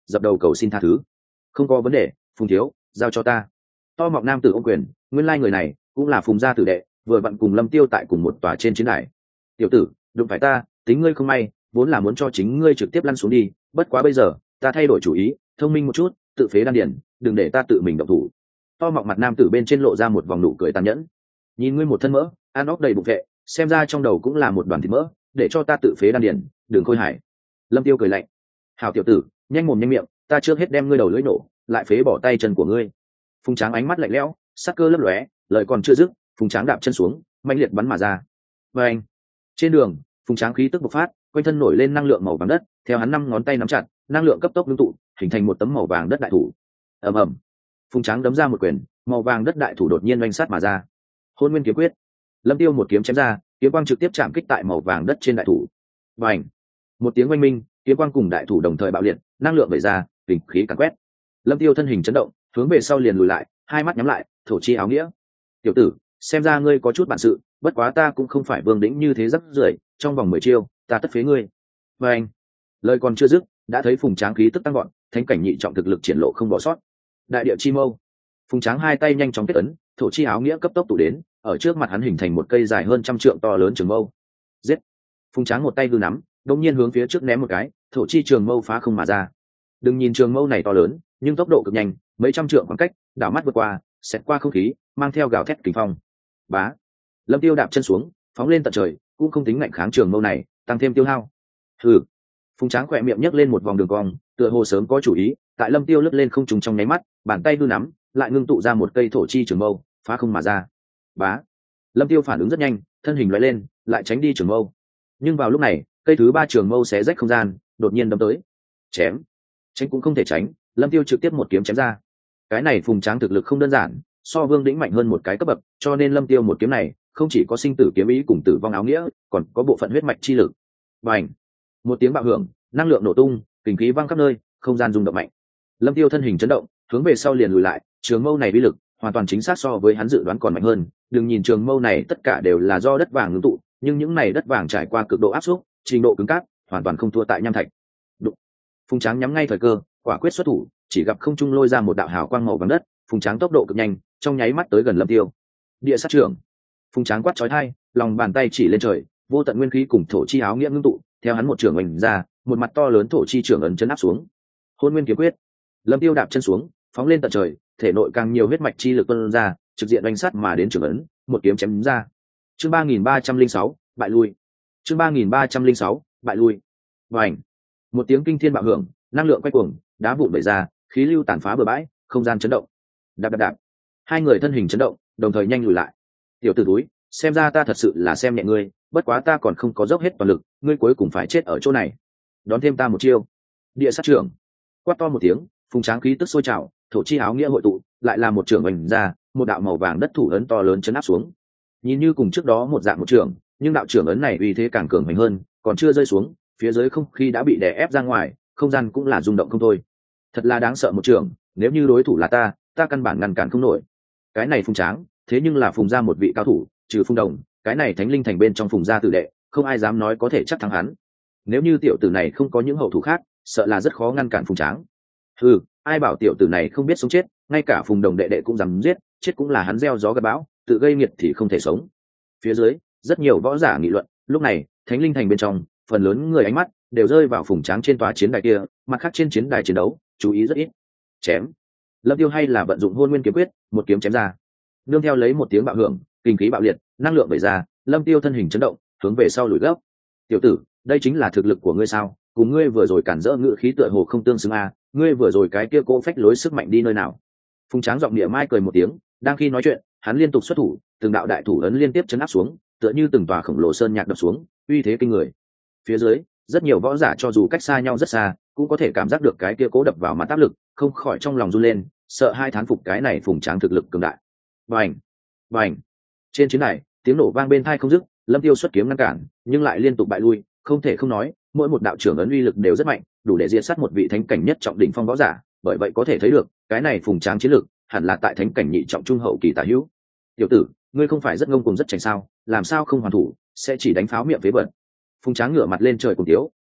dập đầu cầu xin tha thứ. Không có vấn đề, Phùng thiếu, giao cho ta. To mọng nam tử ôm quyền, nguyên lai người này cũng là Phùng gia tử đệ, vừa vặn cùng Lâm Tiêu tại cùng một tòa trên chiến đài. Tiểu tử, đụng phải ta, tính ngươi không may, vốn là muốn cho chính ngươi trực tiếp lăn xuống đi, bất quá bây giờ ta thay đổi chủ ý, thông minh một chút, tự phế đan điển, đừng để ta tự mình động thủ. To mọng mặt nam tử bên trên lộ ra một vòng nụ cười tàn nhẫn. Nhìn ngươi một thân mỡ, ăn óc đầy bụng vệ, xem ra trong đầu cũng là một đoàn thịt mỡ, để cho ta tự phế đan điển, đừng khôi hài. Lâm Tiêu cười lạnh. Hảo tiểu tử, nhanh mồm nhanh miệng, ta trước hết đem ngươi đầu lưỡi nổ, lại phế bỏ tay chân của ngươi. Phùng Tráng ánh mắt lạnh lẽo, sắc cơ lấp lóe, lời còn chưa dứt, Phùng Tráng đạp chân xuống, mãnh liệt bắn mà ra. Và anh, trên đường, Phùng Tráng khí tức bộc phát, quanh thân nổi lên năng lượng màu vàng đất, theo hắn 5 ngón tay nắm chặt, năng lượng cấp tốc ngưng tụ, hình thành một tấm màu vàng đất đại thủ. Ầm ầm, Phùng Tráng đấm ra một quyền, màu vàng đất đại thủ đột nhiên oanh sát mà ra. Hôn Nguyên kiếm quyết. Lâm Tiêu một kiếm chém ra, kiếm quang trực tiếp chạm kích tại màu vàng đất trên đại thủ. Bành! Một tiếng oanh minh, kiếm quang cùng đại thủ đồng thời bạo liệt, năng lượng vẩy ra, kình khí càn quét. Lâm Tiêu thân hình chấn động, hướng về sau liền lùi lại, hai mắt nhắm lại, thổ chi áo nghĩa. Tiểu tử, xem ra ngươi có chút bản sự, bất quá ta cũng không phải Vương Đĩnh như thế rắc rưởi, trong vòng 10 chiêu, ta tất phế ngươi. Bành! Lời còn chưa dứt, đã thấy Phùng Tráng khí tức tăng vọt, thánh cảnh nhị trọng thực lực triển lộ không bỏ sót. Đại địa chi mâu. Phùng Tráng hai tay nhanh chóng kết ấn, thổ chi áo nghĩa cấp tốc tụ đến, ở trước mặt hắn hình thành một cây dài hơn 100 trượng to lớn trường mâu. Giết! Phùng Tráng một tay hư nắm, đột nhiên hướng phía trước ném một cái, thổ chi trường mâu phá không mà ra. Đừng nhìn trường mâu này to lớn, nhưng tốc độ cực nhanh, mấy trăm trượng khoảng cách, đảo mắt vượt qua, xẹt qua không khí, mang theo gào thét kình phong. Bá! Lâm Tiêu đạp chân xuống, phóng lên tận trời, cũng không tính ngạnh kháng trường mâu này, tăng thêm tiêu hao. Hừ! Phùng Tráng khỏe miệng nhấc lên một vòng đường cong, tựa hồ sớm có chủ ý, tại Lâm Tiêu lướt lên không trùng trong nháy mắt, bàn tay hư nắm, lại ngưng tụ ra một cây thổ chi trường mâu, phá không mà ra. Bá! Lâm Tiêu phản ứng rất nhanh, thân hình lóe lên, lại tránh đi trường mâu. Nhưng vào lúc này, cây thứ 3 trường mâu xé rách không gian, đột nhiên đâm tới. Chém! Tránh cũng không thể tránh, Lâm Tiêu trực tiếp một kiếm chém ra. Cái này Phùng Tráng thực lực không đơn giản, so Vương Đĩnh mạnh hơn một cái cấp bậc, cho nên Lâm Tiêu một kiếm này, không chỉ có sinh tử kiếm ý cùng tử vong áo nghĩa, còn có bộ phận huyết mạch chi lực. Bành! Một tiếng bạo hưởng, năng lượng nổ tung, kình khí vang khắp nơi, không gian rung động mạnh. Lâm Tiêu thân hình chấn động, hướng về sau liền lùi lại, trường mâu này uy lực hoàn toàn chính xác so với hắn dự đoán còn mạnh hơn. Đừng nhìn trường mâu này tất cả đều là do đất vàng ngưng tụ, nhưng những này đất vàng trải qua cực độ áp suất, trình độ cứng cáp, hoàn toàn không thua tại nham thạch. Đụng. Phùng Tráng nhắm ngay thời cơ, quả quyết xuất thủ, chỉ gặp không trung lôi ra một đạo hào quang màu vàng đất, Phùng Tráng tốc độ cực nhanh, trong nháy mắt tới gần Lâm Tiêu. Địa sát trưởng. Phùng Tráng quát chói tai, lòng bàn tay chỉ lên trời, vô tận nguyên khí cùng thổ chi áo nghĩa ngưng tụ, theo hắn một trưởng oanh ra, một mặt to lớn thổ chi trưởng ấn chấn áp xuống. Hôn Nguyên kiếm quyết. Lâm Tiêu đạp chân xuống, phóng lên tận trời, thể nội càng nhiều huyết mạch chi lực tuôn ra, trực diện đánh sát mà đến trưởng ấn, một kiếm chém ra. Chương 3306, bại lui. Chương 3306, bại lui. Vành. Một tiếng kinh thiên bạo hưởng, năng lượng quay cuồng, đá vụn vẩy ra, khí lưu tàn phá bờ bãi, không gian chấn động. Đạp đạp đạp. Hai người thân hình chấn động, đồng thời nhanh lùi lại. Tiểu tử túi, xem ra ta thật sự là xem nhẹ ngươi, bất quá ta còn không có dốc hết toàn lực, ngươi cuối cùng phải chết ở chỗ này. Đón thêm ta một chiêu. Địa sát trưởng. Quát to một tiếng, Phùng Tráng khí tức sôi trào, thổ chi áo nghĩa hội tụ, lại là một trưởng oanh ra, một đạo màu vàng đất thủ ấn to lớn chấn áp xuống. Nhìn như cùng trước đó một dạng một trưởng, nhưng đạo trưởng ấn này uy thế càng cường mạnh hơn, còn chưa rơi xuống, phía dưới không khí đã bị đè ép ra ngoài, không gian cũng là rung động không thôi. Thật là đáng sợ một trưởng, nếu như đối thủ là ta căn bản ngăn cản không nổi. Cái này Phùng Tráng, thế nhưng là Phùng gia một vị cao thủ, trừ Phùng Đồng, cái này Thánh Linh Thành bên trong Phùng gia tử đệ, không ai dám nói có thể chắc thắng hắn. Nếu như tiểu tử này không có những hậu thủ khác, sợ là rất khó ngăn cản Phùng Tráng. Ừ, ai bảo tiểu tử này không biết sống chết, ngay cả Phùng Đồng đệ đệ cũng dám giết, chết cũng là hắn gieo gió gặt bão, tự gây nghiệt thì không thể sống. Phía dưới, rất nhiều võ giả nghị luận, lúc này, Thánh Linh Thành bên trong, phần lớn người ánh mắt đều rơi vào Phùng Tráng trên tòa chiến đài kia, mặt khác trên chiến đài chiến đấu, chú ý rất ít. Chém. Lâm Tiêu hay là vận dụng Hôn Nguyên kiếm quyết, một kiếm chém ra. Nương theo lấy một tiếng bạo hưởng, kinh khí bạo liệt, năng lượng vẩy ra, Lâm Tiêu thân hình chấn động, hướng về sau lùi gấp. Tiểu tử, đây chính là thực lực của ngươi sao? Cùng ngươi vừa rồi cản rỡ ngự khí tựa hồ không tương xứng a, ngươi vừa rồi cái kia cố phách lối sức mạnh đi nơi nào? Phùng Tráng giọng địa mai cười một tiếng, đang khi nói chuyện, hắn liên tục xuất thủ, từng đạo đại thủ ấn liên tiếp chấn áp xuống, tựa như từng tòa khổng lồ sơn nhạc đập xuống, uy thế kinh người. Phía dưới, rất nhiều võ giả cho dù cách xa nhau rất xa, cũng có thể cảm giác được cái kia cố đập vào mặt áp lực, không khỏi trong lòng run lên, sợ hai thán phục cái này Phùng Tráng thực lực cường đại. Bành, bành. Trên chiến đài, tiếng nổ vang bên tai không dứt, Lâm Tiêu xuất kiếm ngăn cản, nhưng lại liên tục bại lui, không thể không nói, mỗi một đạo trưởng ấn uy lực đều rất mạnh, đủ để diệt sát một vị thánh cảnh nhất trọng đỉnh phong võ giả, bởi vậy có thể thấy được, cái này Phùng Tráng chiến lực hẳn là tại thánh cảnh nhị trọng trung hậu kỳ tả hữu. Tiểu tử, ngươi không phải rất ngông cuồng rất chảnh sao, làm sao không hoàn thủ, sẽ chỉ đánh pháo miệng phế vật. Phùng Tráng ngửa mặt lên trời cùng tiếu,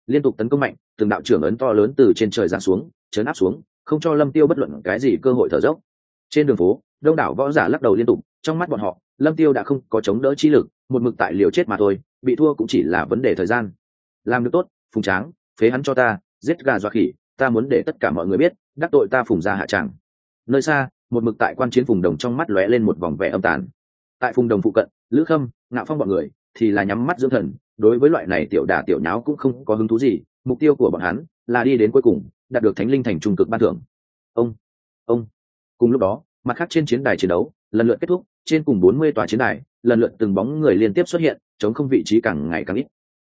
liên tục tấn công mạnh, từng đạo trưởng ấn to lớn từ trên trời giáng xuống, chấn áp xuống, không cho Lâm Tiêu bất luận cái gì cơ hội thở dốc. Trên đường phố, đông đảo võ giả lắc đầu liên tục, trong mắt bọn họ, Lâm Tiêu đã không có chống đỡ chi lực, một mực tại liều chết mà thôi, bị thua cũng chỉ là vấn đề thời gian. Làm được tốt, Phùng Tráng, phế hắn cho ta, giết gà dọa khỉ, ta muốn để tất cả mọi người biết, đắc tội ta Phùng gia hạ tràng. Nơi xa, một mực tại quan chiến Phùng Đồng trong mắt lóe lên một vòng vẻ âm tàn. Tại Phùng Đồng phụ cận, Lữ Khâm, Ngạo Phong bọn người thì là nhắm mắt dưỡng thần, đối với loại này tiểu đả tiểu nháo cũng không có hứng thú gì, mục tiêu của bọn hắn là đi đến cuối cùng, đạt được Thánh Linh Thành trung cực ban thưởng. Ông. Cùng lúc đó, mặt khác trên chiến đài chiến đấu lần lượt kết thúc, trên cùng 40 tòa chiến đài, lần lượt từng bóng người liên tiếp xuất hiện, chống không vị trí càng ngày càng ít.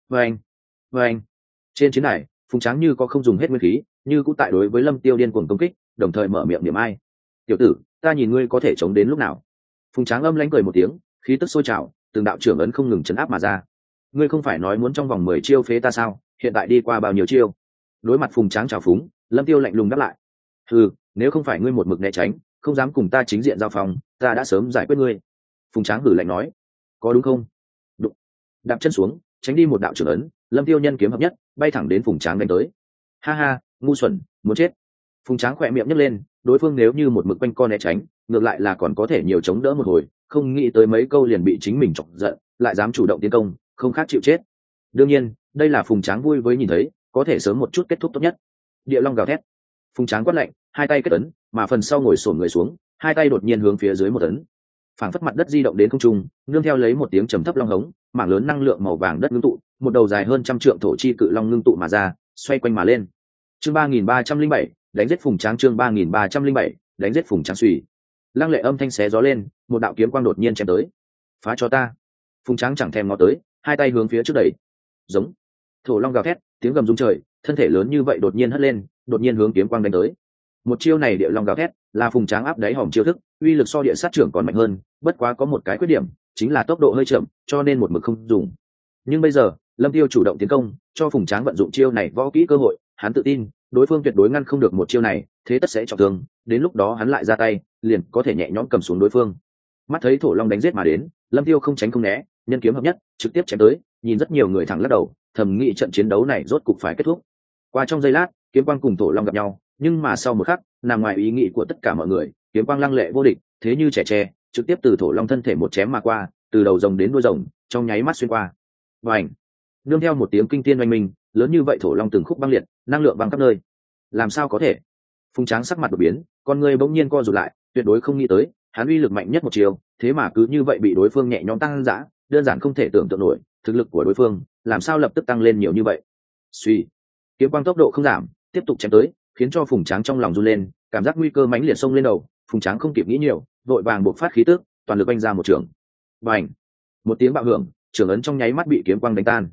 Vâng. Trên chiến đài, Phùng Tráng như có không dùng hết nguyên khí, như cũng tại đối với Lâm Tiêu điên cuồng công kích, đồng thời mở miệng niệm ai. Tiểu tử, ta nhìn ngươi có thể chống đến lúc nào? Phùng Tráng âm lãnh cười một tiếng, khí tức sôi trào, từng đạo trưởng ấn không ngừng chấn áp mà ra. Ngươi không phải nói muốn trong vòng 10 chiêu phế ta sao? Hiện tại đi qua bao nhiêu chiêu? Đối mặt Phùng Tráng trào phúng, Lâm Tiêu lạnh lùng đáp lại. Nếu không phải ngươi một mực né tránh, không dám cùng ta chính diện giao phòng, ta đã sớm giải quyết ngươi. Phùng Tráng hử lạnh nói. Có đúng không? Đụng. Đạp chân xuống, tránh đi một đạo trưởng ấn, Lâm Tiêu nhân kiếm hợp nhất, bay thẳng đến Phùng Tráng đánh tới. Ha, ngu xuẩn, muốn chết. Phùng Tráng khỏe miệng nhếch lên, đối phương nếu như một mực quanh co né tránh, ngược lại là còn có thể nhiều chống đỡ một hồi, không nghĩ tới mấy câu liền bị chính mình chọc giận, lại dám chủ động tiến công, không khác chịu chết. Đương nhiên, đây là Phùng Tráng vui với nhìn thấy, có thể sớm một chút kết thúc tốt nhất. Địa Long gào thét. Phùng Tráng quát lạnh, hai tay kết ấn, mà phần sau ngồi xổm người xuống, hai tay đột nhiên hướng phía dưới một ấn. Phảng phất mặt đất di động đến không trung, nương theo lấy một tiếng trầm thấp long hống, mảng lớn năng lượng màu vàng đất ngưng tụ, một đầu dài hơn 100 trượng thổ chi cự long ngưng tụ mà ra, xoay quanh mà lên. Chương 3307, đánh giết Phùng Tráng. Chương 3307, đánh giết Phùng Tráng suy. Lăng lệ âm thanh xé gió lên, một đạo kiếm quang đột nhiên chém tới. Phá cho ta. Phùng Tráng chẳng thèm ngó tới, hai tay hướng phía trước đẩy. Giống. Thổ long gào thét, tiếng gầm rung trời, thân thể lớn như vậy đột nhiên hất lên, đột nhiên hướng kiếm quang đánh tới. Một chiêu này địa long gào thét, là Phùng Tráng áp đáy hòm chiêu thức, uy lực so địa sát trưởng còn mạnh hơn, bất quá có một cái khuyết điểm, chính là tốc độ hơi chậm, cho nên một mực không dùng. Nhưng bây giờ, Lâm Tiêu chủ động tiến công, cho Phùng Tráng vận dụng chiêu này võ kỹ cơ hội, hắn tự tin, đối phương tuyệt đối ngăn không được một chiêu này, thế tất sẽ trọng thương, đến lúc đó hắn lại ra tay, liền có thể nhẹ nhõm cầm xuống đối phương. Mắt thấy thổ long đánh giết mà đến, Lâm Tiêu không tránh không né, nhân kiếm hợp nhất, trực tiếp chém tới, nhìn rất nhiều người thẳng lắc đầu, thầm nghĩ trận chiến đấu này rốt cục phải kết thúc. Qua trong giây lát, kiếm quang cùng thổ long gặp nhau, nhưng mà sau một khắc, nằm ngoài ý nghĩ của tất cả mọi người, kiếm quang lăng lệ vô địch, thế như trẻ tre, trực tiếp từ thổ long thân thể một chém mà qua, từ đầu rồng đến đuôi rồng, trong nháy mắt xuyên qua. Bành! Nương theo một tiếng kinh thiên oanh minh, lớn như vậy thổ long từng khúc băng liệt, năng lượng băng khắp nơi. Làm sao có thể? Phùng Tráng sắc mặt đột biến, con người bỗng nhiên co rụt lại, tuyệt đối không nghĩ tới, hắn uy lực mạnh nhất một chiều, thế mà cứ như vậy bị đối phương nhẹ nhõm tăng dã, đơn giản không thể tưởng tượng nổi, thực lực của đối phương, làm sao lập tức tăng lên nhiều như vậy. Suy, kiếm quang tốc độ không giảm, tiếp tục chém tới, khiến cho Phùng Tráng trong lòng run lên, cảm giác nguy cơ mãnh liệt xông lên đầu, Phùng Tráng không kịp nghĩ nhiều, vội vàng buộc phát khí tức, toàn lực oanh ra một trường. Bành! Một tiếng bạo hưởng, trường ấn trong nháy mắt bị kiếm quang đánh tan.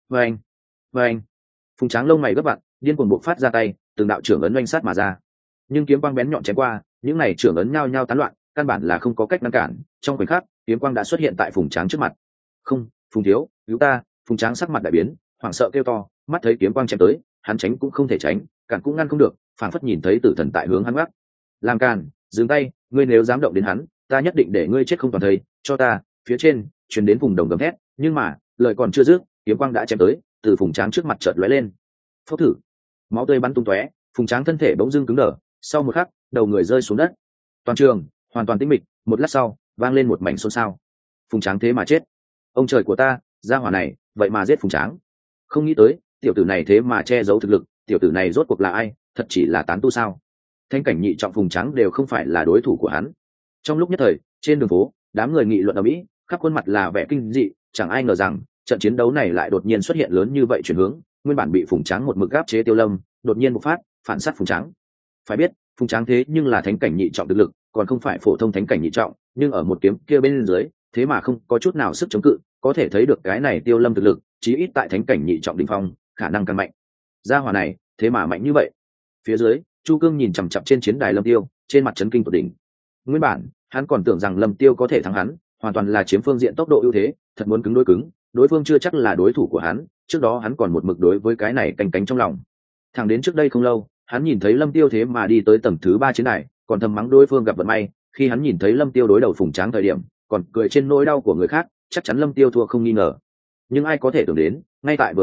Bành! Phùng Tráng lông mày gấp vặn, điên cuồng buộc phát ra tay, từng đạo trưởng ấn oanh sát mà ra. Nhưng kiếm quang bén nhọn chém qua, những này trưởng ấn nhao nhao tán loạn, căn bản là không có cách ngăn cản, trong khoảnh khắc, kiếm quang đã xuất hiện tại Phùng Tráng trước mặt. "Không, Phùng thiếu, cứu ta!" Phùng Tráng sắc mặt đại biến, hoảng sợ kêu to, mắt thấy kiếm quang chém tới, hắn tránh cũng không thể tránh, cản cũng ngăn không được, phảng phất nhìn thấy tử thần tại hướng hắn gác. "Làm càn, dừng tay, ngươi nếu dám động đến hắn, ta nhất định để ngươi chết không toàn thây, cho ta!" Phía trên truyền đến Phùng Đồng gầm thét, nhưng mà, lời còn chưa dứt, kiếm quang đã chém tới, từ Phùng Tráng trước mặt chợt lóe lên. Phốc thử, máu tươi bắn tung tóe, Phùng Tráng thân thể bỗng dưng cứng đờ, sau một khắc, đầu người rơi xuống đất. Toàn trường hoàn toàn tĩnh mịch, một lát sau, vang lên một mảnh xôn xao. Phùng Tráng thế mà chết. Ông trời của ta, gia hỏa này, vậy mà giết Phùng Tráng. Không nghĩ tới, tiểu tử này thế mà che giấu thực lực, tiểu tử này rốt cuộc là ai, thật chỉ là tán tu sao? Thanh cảnh nhị trọng Phùng Tráng đều không phải là đối thủ của hắn. Trong lúc nhất thời, trên đường phố, đám người nghị luận ầm ĩ, khắp khuôn mặt là vẻ kinh dị, chẳng ai ngờ rằng, trận chiến đấu này lại đột nhiên xuất hiện lớn như vậy chuyển hướng, nguyên bản bị Phùng Tráng một mực gáp chế Tiêu Lâm, đột nhiên bộc phát, phản sát Phùng Tráng. Phải biết, Phùng Tráng thế nhưng là thánh cảnh nhị trọng thực lực, còn không phải phổ thông thánh cảnh nhị trọng, nhưng ở một kiếm kia bên dưới, thế mà không có chút nào sức chống cự, có thể thấy được cái này Tiêu Lâm thực lực, chí ít tại thánh cảnh nhị trọng đỉnh phong, khả năng càng mạnh. Gia hỏa này, thế mà mạnh như vậy. Phía dưới, Chu Cương nhìn chằm chằm trên chiến đài Lâm Tiêu, trên mặt chấn kinh tột đỉnh. Nguyên bản, hắn còn tưởng rằng Lâm Tiêu có thể thắng hắn, hoàn toàn là chiếm phương diện tốc độ ưu thế, thật muốn cứng đối cứng, đối phương chưa chắc là đối thủ của hắn, trước đó hắn còn một mực đối với cái này canh cánh trong lòng. Thẳng đến trước đây không lâu, hắn nhìn thấy Lâm Tiêu thế mà đi tới tầng thứ 3 chiến đài, còn thầm mắng đối phương gặp vận may, khi hắn nhìn thấy Lâm Tiêu đối đầu Phùng Tráng thời điểm, còn cười trên nỗi đau của người khác, chắc chắn Lâm Tiêu thua không nghi ngờ. Nhưng ai có thể tưởng đến, ngay tại vừa mới,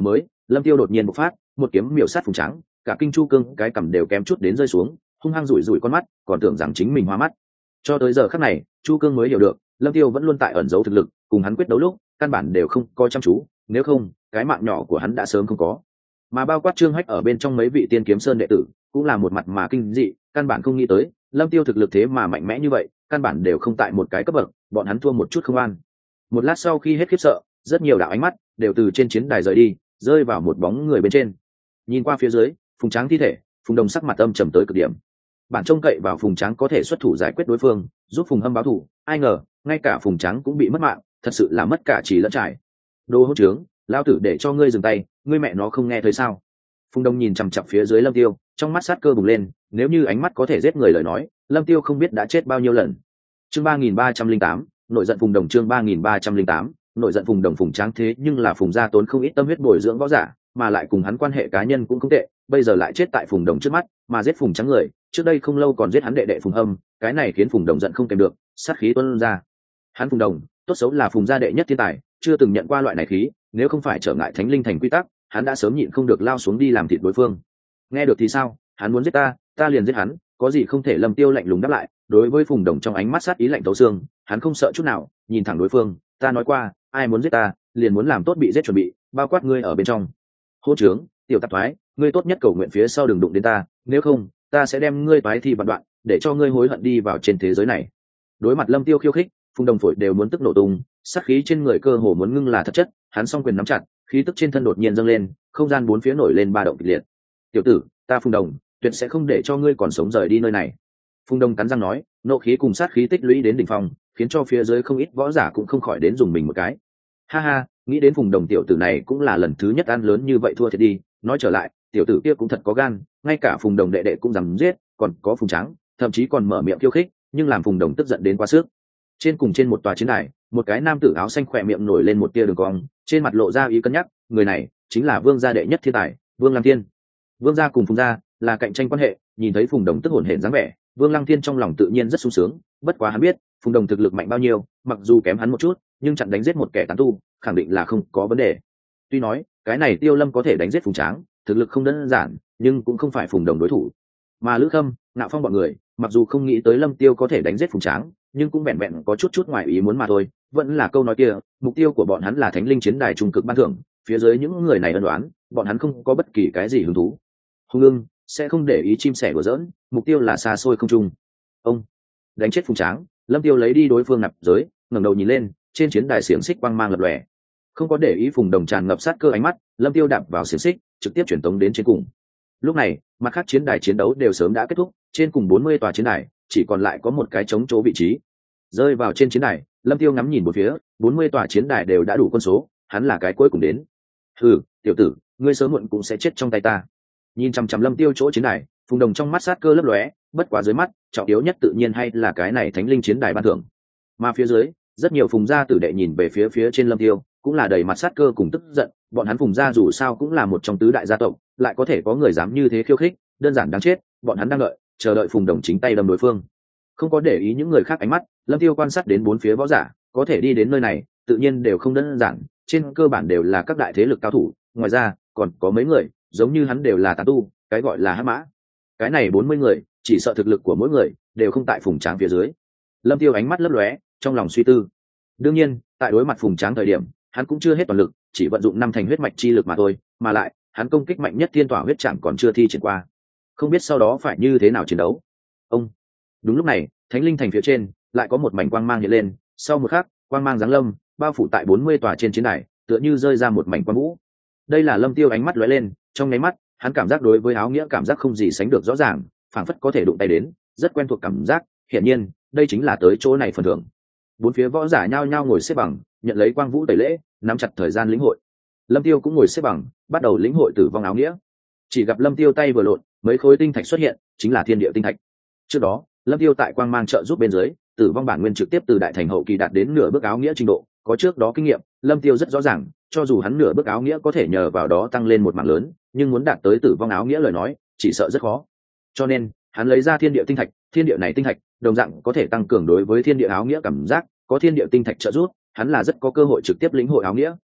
lâm tiêu đột nhiên bộc phát, một kiếm miểu sát Phùng Tráng, cả kinh Chu Cương cái cằm đều kém chút đến rơi xuống, hung hăng rủi rủi con mắt, còn tưởng rằng chính mình hoa mắt. Cho tới giờ khắc này, Chu Cương mới hiểu được, lâm tiêu vẫn luôn tại ẩn giấu thực lực, cùng hắn quyết đấu lúc căn bản đều không coi chăm chú, nếu không cái mạng nhỏ của hắn đã sớm không có. Mà bao quát Trương Hách ở bên trong mấy vị Tiên Kiếm Sơn đệ tử cũng là một mặt mà kinh dị, căn bản không nghĩ tới lâm tiêu thực lực thế mà mạnh mẽ như vậy, căn bản đều không tại một cái cấp bậc, bọn hắn thua một chút không an. Một lát sau khi hết khiếp sợ, rất nhiều đạo ánh mắt đều từ trên chiến đài rời đi, rơi vào một bóng người bên trên. Nhìn qua phía dưới, Phùng Tráng thi thể, Phùng Đồng sắc mặt âm trầm tới cực điểm. Bản trông cậy vào Phùng Tráng có thể xuất thủ giải quyết đối phương, giúp Phùng Hâm báo thù, ai ngờ ngay cả Phùng Tráng cũng bị mất mạng, thật sự là mất cả trí lẫn trải. Đồ hỗn trướng, lao tử để cho ngươi dừng tay, ngươi mẹ nó không nghe thấy sao? Phùng Đồng nhìn chằm chằm phía dưới lâm tiêu, trong mắt sát cơ bùng lên, nếu như ánh mắt có thể giết người lời nói, lâm tiêu không biết đã chết bao nhiêu lần. Chương 3308, nội giận Phùng Đồng. Chương 3308, nội giận Phùng Đồng. Phùng Tráng thế nhưng là Phùng gia tốn không ít tâm huyết bồi dưỡng võ giả, mà lại cùng hắn quan hệ cá nhân cũng không tệ, bây giờ lại chết tại Phùng Đồng trước mắt, mà giết Phùng Tráng người, trước đây không lâu còn giết hắn đệ đệ Phùng Hâm, cái này khiến Phùng Đồng giận không kèm được, sát khí tuôn ra. Hắn Phùng Đồng, tốt xấu là Phùng gia đệ nhất thiên tài, chưa từng nhận qua loại này khí, nếu không phải trở ngại Thánh Linh Thành quy tắc, hắn đã sớm nhịn không được lao xuống đi làm thịt đối phương. Nghe được thì sao, hắn muốn giết ta, ta liền giết hắn, có gì không thể. Lâm Tiêu lạnh lùng đáp lại, đối với Phùng Đồng trong ánh mắt sát ý lạnh tấu xương, hắn không sợ chút nào, nhìn thẳng đối phương, ta nói qua, ai muốn giết ta, liền muốn làm tốt bị giết chuẩn bị, bao quát ngươi ở bên trong. Hô trướng, tiểu tạp thoái, ngươi tốt nhất cầu nguyện phía sau đừng đụng đến ta, nếu không, ta sẽ đem ngươi toái thi vạn đoạn, để cho ngươi hối hận đi vào trên thế giới này. Đối mặt Lâm Tiêu khiêu khích, Phùng Đồng phổi đều muốn tức nổ tung, sát khí trên người cơ hồ muốn ngưng là thật chất, hắn song quyền nắm chặt, khí tức trên thân đột nhiên dâng lên, không gian bốn phía nổi lên ba động kịch liệt. Tiểu tử, ta Phùng Đồng tuyệt sẽ không để cho ngươi còn sống rời đi nơi này. Phùng Đồng cắn răng nói, nộ khí cùng sát khí tích lũy đến đỉnh phong, khiến cho phía dưới không ít võ giả cũng không khỏi đến dùng mình một cái. Ha ha, nghĩ đến Phùng Đồng tiểu tử này cũng là lần thứ nhất ăn lớn như vậy thua thiệt đi. Nói trở lại, tiểu tử kia cũng thật có gan, ngay cả Phùng Đồng đệ đệ cũng dám giết, còn có Phùng Tráng, thậm chí còn mở miệng khiêu khích, nhưng làm Phùng Đồng tức giận đến quá sức. Trên một tòa chiến đài, một cái nam tử áo xanh khỏe miệng nổi lên một tia đường cong, trên mặt lộ ra ý cân nhắc, người này chính là Vương gia đệ nhất thiên tài, Vương Lăng Thiên. Vương gia cùng Phùng gia là cạnh tranh quan hệ, nhìn thấy Phùng Đồng tức hổn hển dáng vẻ, Vương Lăng Thiên trong lòng tự nhiên rất sung sướng, bất quá hắn biết, Phùng Đồng thực lực mạnh bao nhiêu, mặc dù kém hắn một chút, nhưng chặn đánh giết một kẻ tán tu, khẳng định là không có vấn đề. Tuy nói, cái này Tiêu Lâm có thể đánh giết Phùng Tráng, thực lực không đơn giản, nhưng cũng không phải Phùng Đồng đối thủ. Mà Lữ Khâm, Nạo Phong bọn người, mặc dù không nghĩ tới Lâm Tiêu có thể đánh giết Phùng Tráng, nhưng cũng vẹn vẹn có chút ngoài ý muốn mà thôi, vẫn là câu nói kia, mục tiêu của bọn hắn là Thánh Linh chiến đài trung cực ban thưởng, phía dưới những người này ân đoán, bọn hắn không có bất kỳ cái gì hứng thú. Hung ưng sẽ không để ý chim sẻ đùa giỡn, mục tiêu là xa xôi không trung. Ông đánh chết Phùng Tráng, Lâm Tiêu lấy đi đối phương nạp giới, ngẩng đầu nhìn lên, trên chiến đài xiềng xích quang mang lập lòe, không có để ý Phùng Đồng tràn ngập sát cơ ánh mắt, Lâm Tiêu đạp vào xiềng xích, trực tiếp chuyển tống đến trên cùng. Lúc này, mặt khác chiến đài chiến đấu đều sớm đã kết thúc, trên cùng 40 tòa chiến đài, chỉ còn lại có một cái trống chỗ vị trí. Rơi vào trên chiến đài, Lâm Tiêu ngắm nhìn một phía, 40 tòa chiến đài đều đã đủ quân số, hắn là cái cuối cùng đến. Hừ, tiểu tử, ngươi sớm muộn cũng sẽ chết trong tay ta. Nhìn chằm chằm Lâm Tiêu chỗ chiến đài, Phùng Đồng trong mắt sát cơ lấp lóe, bất quá dưới mắt, trọng yếu nhất tự nhiên hay là cái này Thánh Linh chiến đài ban thưởng. Mà phía dưới, rất nhiều Phùng gia tử đệ nhìn về phía trên Lâm Tiêu, cũng là đầy mặt sát cơ cùng tức giận, bọn hắn Phùng gia dù sao cũng là một trong tứ đại gia tộc, lại có thể có người dám như thế khiêu khích, đơn giản đáng chết, bọn hắn đang chờ đợi Phùng Đồng chính tay đâm đối phương. Không có để ý những người khác ánh mắt, Lâm Tiêu quan sát đến bốn phía võ giả, có thể đi đến nơi này, tự nhiên đều không đơn giản, trên cơ bản đều là các đại thế lực cao thủ, ngoài ra, còn có mấy người, giống như hắn đều là tán tu, cái gọi là hắc mã. Cái này 40 người, chỉ sợ thực lực của mỗi người đều không tại Phùng Tráng phía dưới. Lâm Tiêu ánh mắt lấp lóe, trong lòng suy tư. Đương nhiên, tại đối mặt Phùng Tráng thời điểm, hắn cũng chưa hết toàn lực, chỉ vận dụng 5 thành huyết mạch chi lực mà thôi, mà lại, hắn công kích mạnh nhất thiên tỏa huyết trảm còn chưa thi triển qua. Không biết sau đó phải như thế nào chiến đấu. Ông. Đúng lúc này, Thánh Linh thành phía trên lại có một mảnh quang mang hiện lên, sau một khắc, quang mang giáng lâm, bao phủ tại 40 tòa trên chiến đài, tựa như rơi ra một mảnh quang vũ. Đây là Lâm Tiêu ánh mắt lóe lên, trong nháy mắt, hắn cảm giác đối với áo nghĩa cảm giác không gì sánh được rõ ràng, phảng phất có thể đụng tay đến, rất quen thuộc cảm giác, hiển nhiên, đây chính là tới chỗ này phần thưởng. Bốn phía võ giả nhao nhao ngồi xếp bằng, nhận lấy quang vũ tẩy lễ, nắm chặt thời gian lĩnh hội. Lâm Tiêu cũng ngồi xếp bằng, bắt đầu lĩnh hội tử vong áo nghĩa. Chỉ gặp Lâm Tiêu tay vừa lộn, mấy khối tinh thạch xuất hiện, chính là thiên địa tinh thạch. Trước đó, Lâm Tiêu tại quang mang trợ giúp bên dưới, tử vong bản nguyên trực tiếp từ đại thành hậu kỳ đạt đến nửa bước áo nghĩa trình độ, có trước đó kinh nghiệm, Lâm Tiêu rất rõ ràng, cho dù hắn nửa bước áo nghĩa có thể nhờ vào đó tăng lên một mảng lớn, nhưng muốn đạt tới tử vong áo nghĩa lời nói, chỉ sợ rất khó. Cho nên, hắn lấy ra thiên địa tinh thạch, thiên địa này tinh thạch, đồng dạng có thể tăng cường đối với thiên địa áo nghĩa cảm giác, có thiên địa tinh thạch trợ giúp, hắn là rất có cơ hội trực tiếp lĩnh hội áo nghĩa.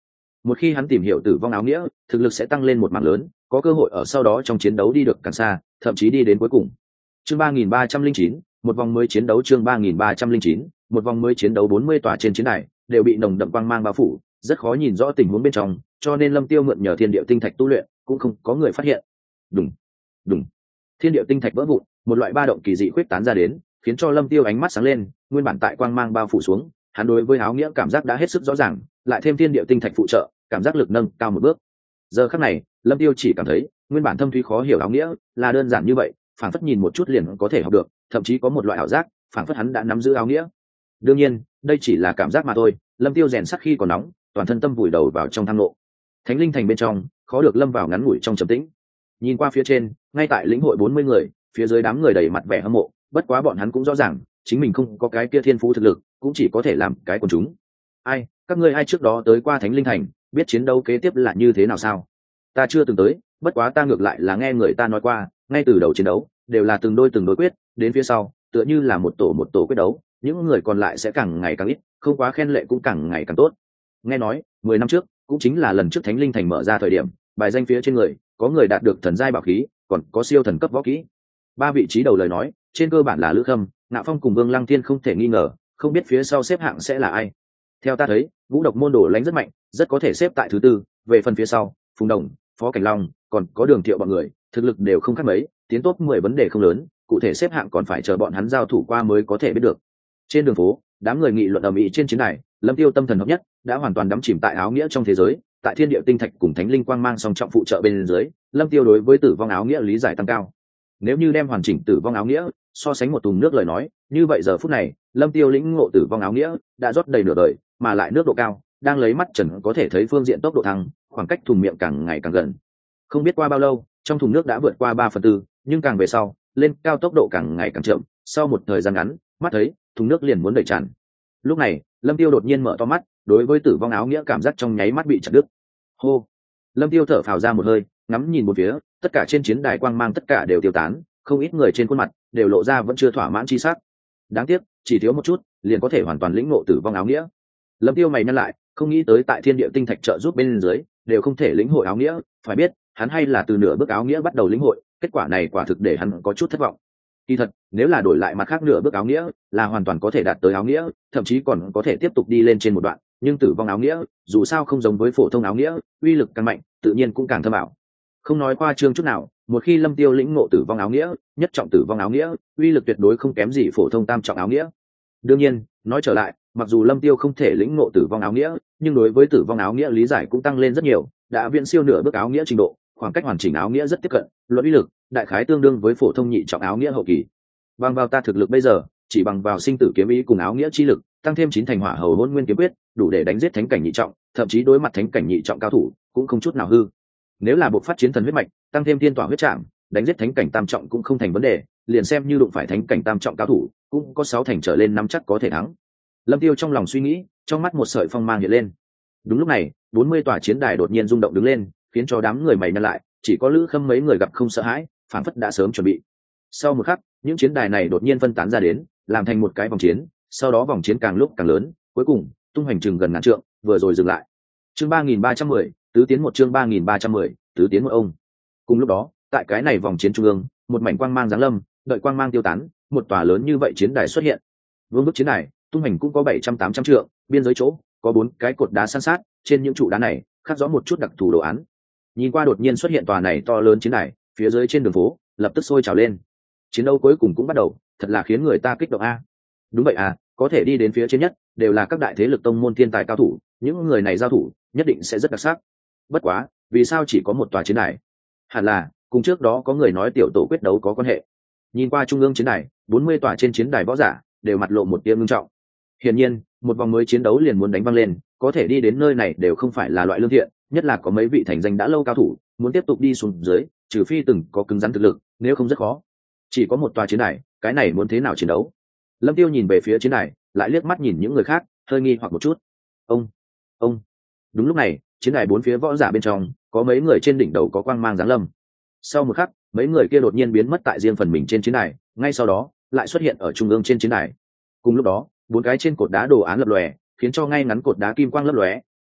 Một khi hắn tìm hiểu tử vong áo nghĩa, thực lực sẽ tăng lên một mảng lớn, có cơ hội ở sau đó trong chiến đấu đi được càng xa, thậm chí đi đến cuối cùng. Chương 3309, một vòng mới chiến đấu. Chương 3309, một vòng mới chiến đấu. 40 tòa trên chiến đài đều bị nồng đậm quang mang bao phủ, rất khó nhìn rõ tình huống bên trong, cho nên Lâm Tiêu mượn nhờ thiên địa tinh thạch tu luyện, cũng không có người phát hiện. Đùng, đùng, thiên địa tinh thạch vỡ vụn, một loại ba động kỳ dị khuếch tán ra đến, khiến cho Lâm Tiêu ánh mắt sáng lên. Nguyên bản tại quang mang bao phủ xuống, hắn đối với áo nghĩa cảm giác đã hết sức rõ ràng, lại thêm thiên địa tinh thạch phụ trợ, cảm giác lực nâng cao một bước. Giờ khắc này, Lâm Tiêu chỉ cảm thấy nguyên bản thâm thúy khó hiểu áo nghĩa là đơn giản như vậy, phảng phất nhìn một chút liền có thể học được, thậm chí có một loại ảo giác phảng phất hắn đã nắm giữ áo nghĩa. Đương nhiên đây chỉ là cảm giác mà thôi. Lâm Tiêu rèn sắt khi còn nóng, toàn thân tâm vùi đầu vào trong thang lộ. Thánh linh thành bên trong khó được lâm vào ngắn ngủi trong trầm tĩnh. Nhìn qua phía trên, ngay tại lĩnh hội 40 người, phía dưới đám người đầy mặt vẻ hâm mộ, bất quá bọn hắn cũng rõ ràng chính mình không có cái kia thiên phú thực lực, cũng chỉ có thể làm cái quần chúng. Ai, các ngươi ai trước đó tới qua Thánh linh thành, biết chiến đấu kế tiếp là như thế nào sao? Ta chưa từng tới, bất quá ta ngược lại là nghe người ta nói qua, ngay từ đầu chiến đấu đều là từng đôi quyết, đến phía sau tựa như là một tổ quyết đấu, những người còn lại sẽ càng ngày càng ít, không quá khen lệ cũng càng ngày càng tốt. Nghe nói 10 năm trước, cũng chính là lần trước Thánh linh thành mở ra thời điểm, bài danh phía trên người có người đạt được thần giai bảo khí, còn có siêu thần cấp võ kỹ. 3 vị trí đầu lời nói trên cơ bản là Lữ Khâm, Ngạo Phong cùng Vương Lăng Thiên không thể nghi ngờ, không biết phía sau xếp hạng sẽ là ai. Theo ta thấy, Vũ Độc môn đồ lãnh rất mạnh, rất có thể xếp tại thứ tư. Về phần phía sau, Phùng Đồng, Phó Cảnh Long, còn có Đường Thiệu bọn người, thực lực đều không khác mấy, tiến top 10 vấn đề không lớn, cụ thể xếp hạng còn phải chờ bọn hắn giao thủ qua mới có thể biết được. Trên đường phố, đám người nghị luận ầm ĩ trên chiến đài, Lâm Tiêu tâm thần hợp nhất, đã hoàn toàn đắm chìm tại áo nghĩa trong thế giới, tại thiên địa tinh thạch cùng thánh linh quang mang song trọng phụ trợ bên dưới, Lâm Tiêu đối với tử vong áo nghĩa lý giải tăng cao. Nếu như đem hoàn chỉnh tử vong áo nghĩa so sánh một thùng nước lời nói, như vậy giờ phút này, Lâm Tiêu lĩnh ngộ tử vong áo nghĩa đã rót đầy nửa đời, mà lại nước độ cao, đang lấy mắt trần có thể thấy phương diện tốc độ thăng, khoảng cách thùng miệng càng ngày càng gần. Không biết qua bao lâu, trong thùng nước đã vượt qua 3/4, nhưng càng về sau, lên cao tốc độ càng ngày càng chậm, sau một thời gian ngắn, mắt thấy thùng nước liền muốn đầy tràn. Lúc này, Lâm Tiêu đột nhiên mở to mắt, đối với tử vong áo nghĩa cảm giác trong nháy mắt bị chặt đứt. Hô. Lâm Tiêu thở phào ra một hơi, ngắm nhìn một phía, tất cả trên chiến đài quang mang tất cả đều tiêu tán, không ít người trên khuôn mặt đều lộ ra vẫn chưa thỏa mãn chi sắc. Đáng tiếc, chỉ thiếu một chút, liền có thể hoàn toàn lĩnh ngộ tử vong áo nghĩa. Lâm Tiêu mày nhăn lại, không nghĩ tới tại thiên địa tinh thạch trợ giúp bên dưới, đều không thể lĩnh hội áo nghĩa, phải biết, hắn hay là từ nửa bước áo nghĩa bắt đầu lĩnh hội, kết quả này quả thực để hắn có chút thất vọng. Kỳ thật, nếu là đổi lại mặt khác nửa bước áo nghĩa, là hoàn toàn có thể đạt tới áo nghĩa, thậm chí còn có thể tiếp tục đi lên trên một đoạn, nhưng tử vong áo nghĩa, dù sao không giống với phổ thông áo nghĩa, uy lực càng mạnh, tự nhiên cũng càng thâm ảo. Không nói qua trương chút nào, một khi Lâm Tiêu lĩnh ngộ tử vong áo nghĩa, nhất trọng tử vong áo nghĩa, uy lực tuyệt đối không kém gì phổ thông tam trọng áo nghĩa. Đương nhiên, nói trở lại, mặc dù Lâm Tiêu không thể lĩnh ngộ tử vong áo nghĩa, nhưng đối với tử vong áo nghĩa lý giải cũng tăng lên rất nhiều, đã viễn siêu nửa bước áo nghĩa trình độ, khoảng cách hoàn chỉnh áo nghĩa rất tiếp cận, luận uy lực, đại khái tương đương với phổ thông nhị trọng áo nghĩa hậu kỳ. Bằng vào ta thực lực bây giờ, chỉ bằng vào sinh tử kiếm ý cùng áo nghĩa chi lực, tăng thêm 9 thành hỏa hầu hôn nguyên kiếm quyết, đủ để đánh giết thánh cảnh nhị trọng, thậm chí đối mặt thánh cảnh nhị trọng cao thủ, cũng không chút nào hư. Nếu là buộc phát chiến thần huyết mạch, tăng thêm thiên tỏa huyết trạm, đánh giết thánh cảnh tam trọng cũng không thành vấn đề, liền xem như đụng phải thánh cảnh tam trọng cao thủ, cũng có 6 thành trở lên nắm chắc có thể thắng. Lâm Tiêu trong lòng suy nghĩ, trong mắt một sợi phong mang hiện lên. Đúng lúc này, 40 tòa chiến đài đột nhiên rung động đứng lên, khiến cho đám người mày nhăn lại, chỉ có Lữ Khâm mấy người gặp không sợ hãi, phản phất đã sớm chuẩn bị. Sau một khắc, những chiến đài này đột nhiên phân tán ra đến, làm thành một cái vòng chiến, sau đó vòng chiến càng lúc càng lớn, cuối cùng tung hoành chừng gần ngàn trượng, vừa rồi dừng lại. Chương 3310, tứ tiến một. Chương 3310, tứ tiến một ông. Cùng lúc đó, tại cái này vòng chiến trung ương, một mảnh quang mang giáng lâm, đợi quang mang tiêu tán, một tòa lớn như vậy chiến đài xuất hiện. Vương bức chiến đài, tung hoành cũng có 700-800 trượng, biên giới chỗ có 4 cái cột đá san sát, trên những trụ đá này khắc rõ một chút đặc thù đồ án. Nhìn qua đột nhiên xuất hiện tòa này to lớn chiến đài, phía dưới trên đường phố lập tức sôi trào lên. Chiến đấu cuối cùng cũng bắt đầu, thật là khiến người ta kích động a. Đúng vậy à, có thể đi đến phía trên nhất đều là các đại thế lực tông môn thiên tài cao thủ, những người này giao thủ nhất định sẽ rất đặc sắc. Bất quá, vì sao chỉ có một tòa chiến đài? Hẳn là cùng trước đó có người nói tiểu tổ quyết đấu có quan hệ. Nhìn qua trung ương chiến đài, 40 tòa trên chiến đài võ giả đều mặt lộ một tia ngưng trọng. Hiển nhiên, một vòng mới chiến đấu liền muốn đánh văng lên, có thể đi đến nơi này đều không phải là loại lương thiện, nhất là có mấy vị thành danh đã lâu cao thủ, muốn tiếp tục đi xuống dưới, trừ phi từng có cứng rắn thực lực, nếu không rất khó. Chỉ có một tòa chiến đài, cái này muốn thế nào chiến đấu? Lâm Tiêu nhìn về phía chiến đài, lại liếc mắt nhìn những người khác, hơi nghi hoặc một chút. Ông. Đúng lúc này, chiến đài bốn phía võ giả bên trong, có mấy người trên đỉnh đầu có quang mang giáng lâm. Sau một khắc, mấy người kia đột nhiên biến mất tại riêng phần mình trên chiến đài, ngay sau đó, lại xuất hiện ở trung ương trên chiến đài. Cùng lúc đó, 4 cái trên cột đá đồ án lập lòe, khiến cho ngay ngắn cột đá kim quang lấp lóe,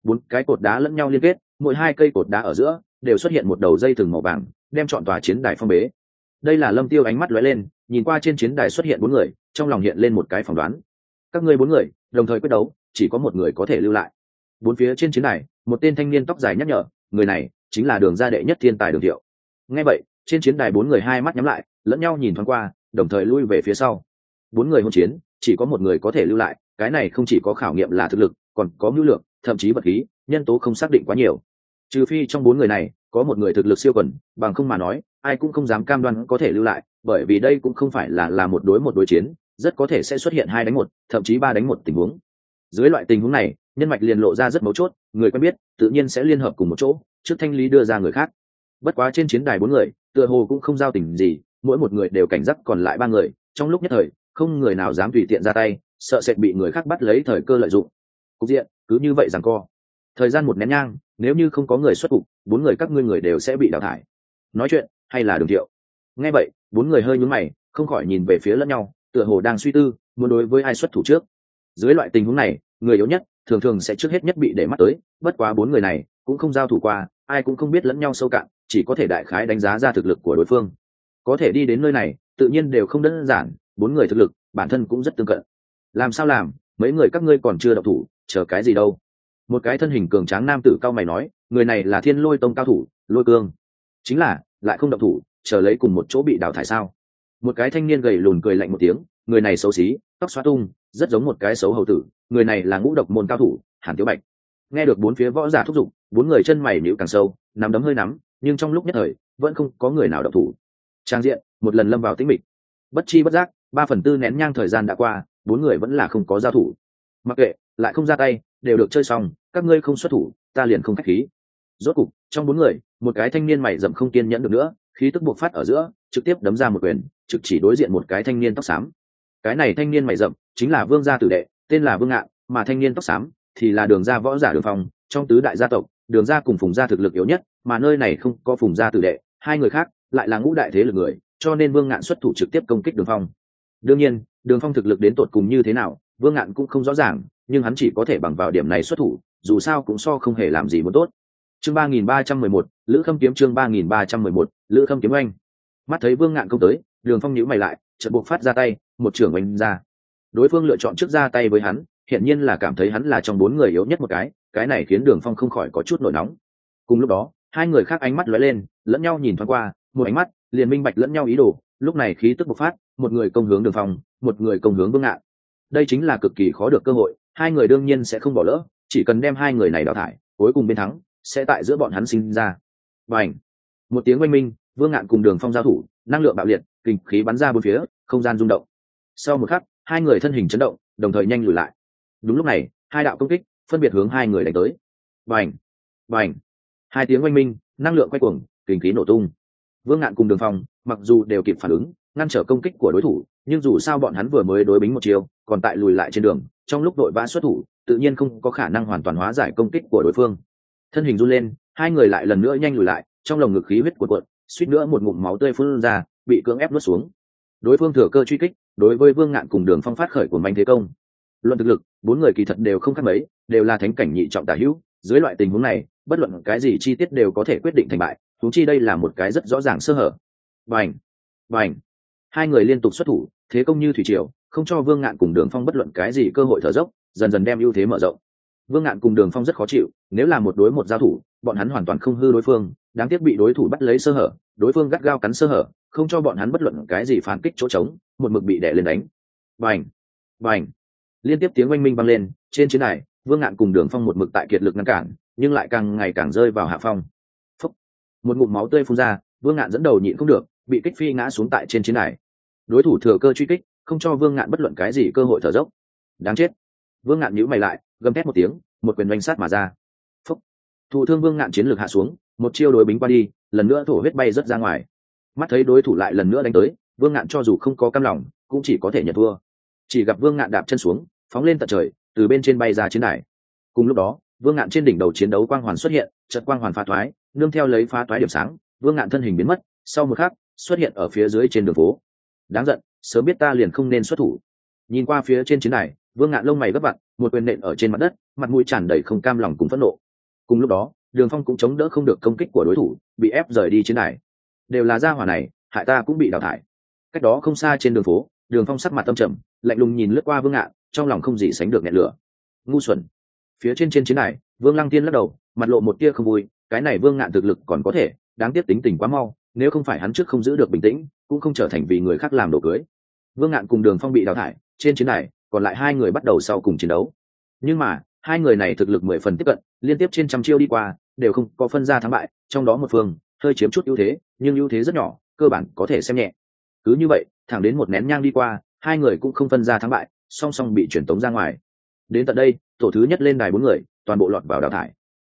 4 cái cột đá lẫn nhau liên kết, mỗi 2 cây cột đá ở giữa đều xuất hiện một đầu dây thừng màu vàng, đem trọn tòa chiến đài phong bế. Đây là Lâm Tiêu ánh mắt lóe lên, nhìn qua trên chiến đài xuất hiện 4 người, trong lòng hiện lên một cái phỏng đoán. Các ngươi 4 người đồng thời quyết đấu, chỉ có một người có thể lưu lại. Bốn phía trên chiến đài, một tên thanh niên tóc dài nhắc nhở, người này chính là Đường gia đệ nhất thiên tài Đường Thiệu. Nghe vậy, trên chiến đài 4 người hai mắt nhắm lại, lẫn nhau nhìn thoáng qua, đồng thời lui về phía sau. 4 người hôn chiến, chỉ có một người có thể lưu lại, cái này không chỉ có khảo nghiệm là thực lực, còn có mưu lược, thậm chí vật khí, nhân tố không xác định quá nhiều. Trừ phi trong 4 người này có một người thực lực siêu quần, bằng không mà nói, ai cũng không dám cam đoan có thể lưu lại, bởi vì đây cũng không phải là một đối chiến, rất có thể sẽ xuất hiện 2 đánh 1, thậm chí 3 đánh 1 tình huống. Dưới loại tình huống này, nhân mạch liền lộ ra rất mấu chốt, người quen biết tự nhiên sẽ liên hợp cùng một chỗ, trước thanh lý đưa ra người khác. Bất quá trên chiến đài 4 người, tựa hồ cũng không giao tình gì, mỗi một người đều cảnh giác còn lại 3 người, trong lúc nhất thời, không người nào dám tùy tiện ra tay, sợ sẽ bị người khác bắt lấy thời cơ lợi dụng. Cục diện cứ như vậy giằng co. Thời gian một nén nhang, nếu như không có người xuất cục, 4 người các ngươi người đều sẽ bị đào thải. Nói chuyện hay là Đường Thiệu? Nghe vậy, 4 người hơi nhướng mày, không khỏi nhìn về phía lẫn nhau, tựa hồ đang suy tư, muốn đối với ai xuất thủ trước. Dưới loại tình huống này, người yếu nhất thường thường sẽ trước hết nhất bị để mắt tới, bất quá 4 người này cũng không giao thủ qua, ai cũng không biết lẫn nhau sâu cạn, chỉ có thể đại khái đánh giá ra thực lực của đối phương. Có thể đi đến nơi này, tự nhiên đều không đơn giản, 4 người thực lực bản thân cũng rất tương cận. Làm sao làm, mấy người các ngươi còn chưa động thủ, chờ cái gì đâu? Một cái thân hình cường tráng nam tử cao mày nói, người này là Thiên Lôi Tông cao thủ, Lôi Cương. Chính là, lại không động thủ, chờ lấy cùng một chỗ bị đào thải sao? Một cái thanh niên gầy lùn cười lạnh một tiếng, người này xấu xí, tóc xóa tung, rất giống một cái xấu hầu tử, người này là Ngũ Độc môn cao thủ, Hàn Tiểu Bạch. Nghe được 4 phía võ giả thúc giục, 4 người chân mày nhíu càng sâu, nắm đấm hơi nắm, nhưng trong lúc nhất thời, vẫn không có người nào động thủ. Trang diện một lần lâm vào tĩnh mịch. Bất chi bất giác, 3/4 nén nhang thời gian đã qua, 4 người vẫn là không có giao thủ. Mặc kệ, lại không ra tay, đều được chơi xong, các ngươi không xuất thủ, ta liền không khách khí. Rốt cục, trong 4 người, một cái thanh niên mày rậm không kiên nhẫn được nữa, khí tức bộc phát ở giữa, trực tiếp đấm ra một quyền, trực chỉ đối diện một cái thanh niên tóc xám. Cái này thanh niên mày rậm chính là Vương gia tử đệ, tên là Vương Ngạn, mà thanh niên tóc xám thì là Đường gia võ giả Đường Phong, trong tứ đại gia tộc, Đường gia cùng Phùng gia thực lực yếu nhất, mà nơi này không có Phùng gia tử đệ, 2 người khác lại là ngũ đại thế lực người, cho nên Vương Ngạn xuất thủ trực tiếp công kích Đường Phong. Đương nhiên, Đường Phong thực lực đến tột cùng như thế nào, Vương Ngạn cũng không rõ ràng, nhưng hắn chỉ có thể bằng vào điểm này xuất thủ, dù sao cũng so không hề làm gì muốn tốt. Chương 3311, Lữ Khâm kiếm chương 3311, Lữ Khâm kiếm oanh. Mắt thấy Vương Ngạn công tới, Đường Phong nhíu mày lại, chợt buộc phát ra tay, một trưởng oanh ra. Đối phương lựa chọn trước ra tay với hắn, hiện nhiên là cảm thấy hắn là trong 4 người yếu nhất một cái này khiến Đường Phong không khỏi có chút nổi nóng. Cùng lúc đó, 2 người khác ánh mắt lóe lên, lẫn nhau nhìn thoáng qua, một ánh mắt liền minh bạch lẫn nhau ý đồ, lúc này khí tức bộc phát, một người công hướng Đường Phong, một người công hướng Vương Ngạn. Đây chính là cực kỳ khó được cơ hội, 2 người đương nhiên sẽ không bỏ lỡ, chỉ cần đem 2 người này đào thải, cuối cùng bên thắng sẽ tại giữa bọn hắn sinh ra. Bành! Một tiếng oanh minh, Vương Ngạn cùng Đường Phong giao thủ, năng lượng bạo liệt, kình khí bắn ra bốn phía, không gian rung động. Sau một khắc, 2 người thân hình chấn động, đồng thời nhanh lùi lại. Đúng lúc này, 2 đạo công kích phân biệt hướng 2 người đánh tới. Bành! Bành! 2 tiếng oanh minh, năng lượng quay cuồng, kình khí nổ tung. Vương Ngạn cùng Đường Phong mặc dù đều kịp phản ứng, ngăn trở công kích của đối thủ, nhưng dù sao bọn hắn vừa mới đối bính một chiều, còn tại lùi lại trên đường, trong lúc đội vã xuất thủ, tự nhiên không có khả năng hoàn toàn hóa giải công kích của đối phương. Thân hình run lên, 2 người lại lần nữa nhanh lùi lại, trong lồng ngực khí huyết cuộn, suýt nữa một ngụm máu tươi phun ra, bị cưỡng ép nuốt xuống. Đối phương thừa cơ truy kích, đối với Vương Ngạn cùng Đường Phong phát khởi của manh thế công. Luận thực lực, 4 người kỳ thật đều không khác mấy, đều là thánh cảnh nhị trọng tả hữu, dưới loại tình huống này, bất luận cái gì chi tiết đều có thể quyết định thành bại, huống chi đây là một cái rất rõ ràng sơ hở. Bành! Bành! 2 người liên tục xuất thủ, thế công như thủy triều, không cho Vương Ngạn cùng Đường Phong bất luận cái gì cơ hội thở dốc, dần dần đem ưu thế mở rộng. Vương Ngạn cùng Đường Phong rất khó chịu, nếu là một đối một giao thủ, bọn hắn hoàn toàn không hư đối phương, đáng tiếc bị đối thủ bắt lấy sơ hở, đối phương gắt gao cắn sơ hở, không cho bọn hắn bất luận cái gì phản kích chỗ trống, một mực bị đè lên đánh. Bành! Bành! Liên tiếp tiếng oanh minh vang lên, trên chiến đài, Vương Ngạn cùng Đường Phong một mực tại kiệt lực ngăn cản, nhưng lại càng ngày càng rơi vào hạ phong. Phúc! Một ngụm máu tươi phun ra, Vương Ngạn dẫn đầu nhịn không được, bị kích phi ngã xuống tại trên chiến đài. Đối thủ thừa cơ truy kích, không cho Vương Ngạn bất luận cái gì cơ hội thở dốc. Đáng chết! Vương Ngạn nhíu mày lại, gầm thét một tiếng, một quyền oanh sát mà ra. Phúc! Thụ thương Vương Ngạn chiến lược hạ xuống, một chiêu đối bính qua đi, lần nữa thổ huyết bay rất ra ngoài. Mắt thấy đối thủ lại lần nữa đánh tới, Vương Ngạn cho dù không có cam lòng, cũng chỉ có thể nhận thua. Chỉ gặp Vương Ngạn đạp chân xuống, phóng lên tận trời, từ bên trên bay ra chiến đài. Cùng lúc đó, Vương Ngạn trên đỉnh đầu chiến đấu quang hoàn xuất hiện, chợt quang hoàn phá thoái, nương theo lấy phá thoái điểm sáng, Vương Ngạn thân hình biến mất, sau một khắc, xuất hiện ở phía dưới trên đường phố. Đáng giận, sớm biết ta liền không nên xuất thủ. Nhìn qua phía trên chiến đài, Vương Ngạn lông mày gấp vặn, một quyền nện ở trên mặt đất, mặt mũi tràn đầy không cam lòng cùng phẫn nộ. Cùng lúc đó, Đường Phong cũng chống đỡ không được công kích của đối thủ, bị ép rời đi chiến đài. Đều là gia hỏa này, hại ta cũng bị đào thải. Cách đó không xa trên đường phố, Đường Phong sắc mặt tâm trầm, lạnh lùng nhìn lướt qua Vương Ngạn, trong lòng không gì sánh được nghẹn lửa. Ngu xuẩn. Phía trên chiến đài, Vương Lăng Tiên lắc đầu, mặt lộ một tia không vui, cái này Vương Ngạn thực lực còn có thể, đáng tiếc tính tình quá mau, nếu không phải hắn trước không giữ được bình tĩnh, cũng không trở thành vì người khác làm đồ cưới. Vương Ngạn cùng Đường Phong bị đào thải, trên chiến đài còn lại hai người bắt đầu sau cùng chiến đấu. Nhưng mà hai người này thực lực 10 phần tiếp cận, liên tiếp trên trăm chiêu đi qua, đều không có phân ra thắng bại, trong đó một phương hơi chiếm chút ưu thế, nhưng ưu thế rất nhỏ, cơ bản có thể xem nhẹ. Cứ như vậy, thẳng đến một nén nhang đi qua, hai người cũng không phân ra thắng bại, song song bị chuyển tống ra ngoài. Đến tận đây, tổ thứ nhất lên đài 4 người, toàn bộ lọt vào đào thải.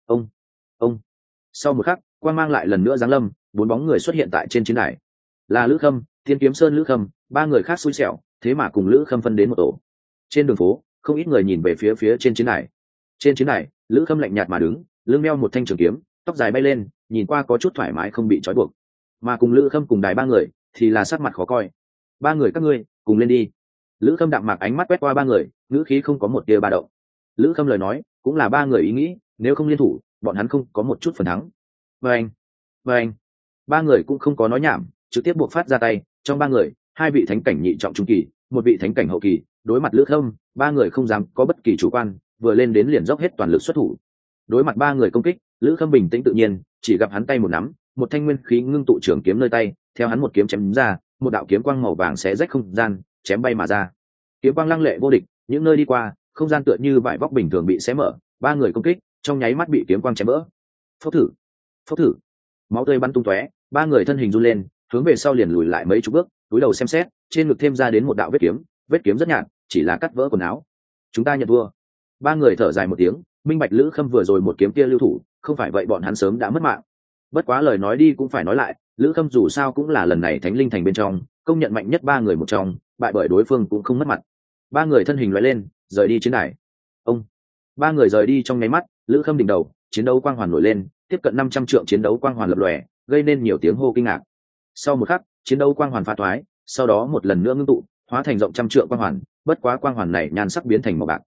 Ông. Sau một khắc, quang mang lại lần nữa giáng lâm, 4 bóng người xuất hiện tại trên chiến đài. Là Lữ Khâm, Thiên Kiếm Sơn Lữ Khâm, 3 người khác xui xẻo, thế mà cùng Lữ Khâm phân đến một tổ. Trên đường phố, không ít người nhìn về phía trên chiến đài. Trên chiến đài, Lữ Khâm lạnh nhạt mà đứng, lưng đeo một thanh trường kiếm, tóc dài bay lên, nhìn qua có chút thoải mái không bị trói buộc. Mà cùng Lữ Khâm cùng đài 3 người thì là sắc mặt khó coi. 3 người các ngươi, cùng lên đi. Lữ Khâm đạm mạc ánh mắt quét qua 3 người, ngữ khí không có một tia ba động. Lữ Khâm lời nói, cũng là 3 người ý nghĩ, nếu không liên thủ, bọn hắn không có một chút phần thắng. Vâng. 3 người cũng không có nói nhảm, trực tiếp buộc phát ra tay. Trong 3 người, 2 vị thánh cảnh nhị trọng trung kỳ, một vị thánh cảnh hậu kỳ, đối mặt Lữ Khâm, 3 người không dám có bất kỳ chủ quan, vừa lên đến liền dốc hết toàn lực xuất thủ. Đối mặt 3 người công kích, Lữ Khâm bình tĩnh tự nhiên, chỉ gặp hắn tay một nắm, một thanh nguyên khí ngưng tụ trường kiếm nơi tay, theo hắn một kiếm chém ra, một đạo kiếm quang màu vàng xé rách không gian, chém bay mà ra. Kiếm quang lăng lệ vô địch, những nơi đi qua, không gian tựa như vải vóc bình thường bị xé mở, 3 người công kích, trong nháy mắt bị kiếm quang chém vỡ. Phốc thử. Máu tươi bắn tung tóe, 3 người thân hình run lên, hướng về sau liền lùi lại mấy chục bước, cúi đầu xem xét, trên ngực thêm ra đến một đạo vết kiếm rất nhạt, chỉ là cắt vỡ quần áo. Chúng ta nhận thua. 3 người thở dài một tiếng, minh bạch Lữ Khâm vừa rồi một kiếm kia lưu thủ, không phải vậy bọn hắn sớm đã mất mạng. Bất quá lời nói đi cũng phải nói lại, Lữ Khâm dù sao cũng là lần này Thánh Linh Thành bên trong công nhận mạnh nhất 3 người một trong, bại bởi đối phương cũng không mất mặt. 3 người thân hình lóe lên, rời đi chiến đài. 3 người rời đi trong nháy mắt, Lữ Khâm đỉnh đầu, chiến đấu quang hoàn nổi lên, tiếp cận 500 trượng chiến đấu quang hoàn lập lòe, gây nên nhiều tiếng hô kinh ngạc. Sau một khắc, chiến đấu quang hoàn phá toái, sau đó một lần nữa ngưng tụ, hóa thành rộng trăm trượng quang hoàn, bất quá quang hoàn này nhan sắc biến thành màu bạc.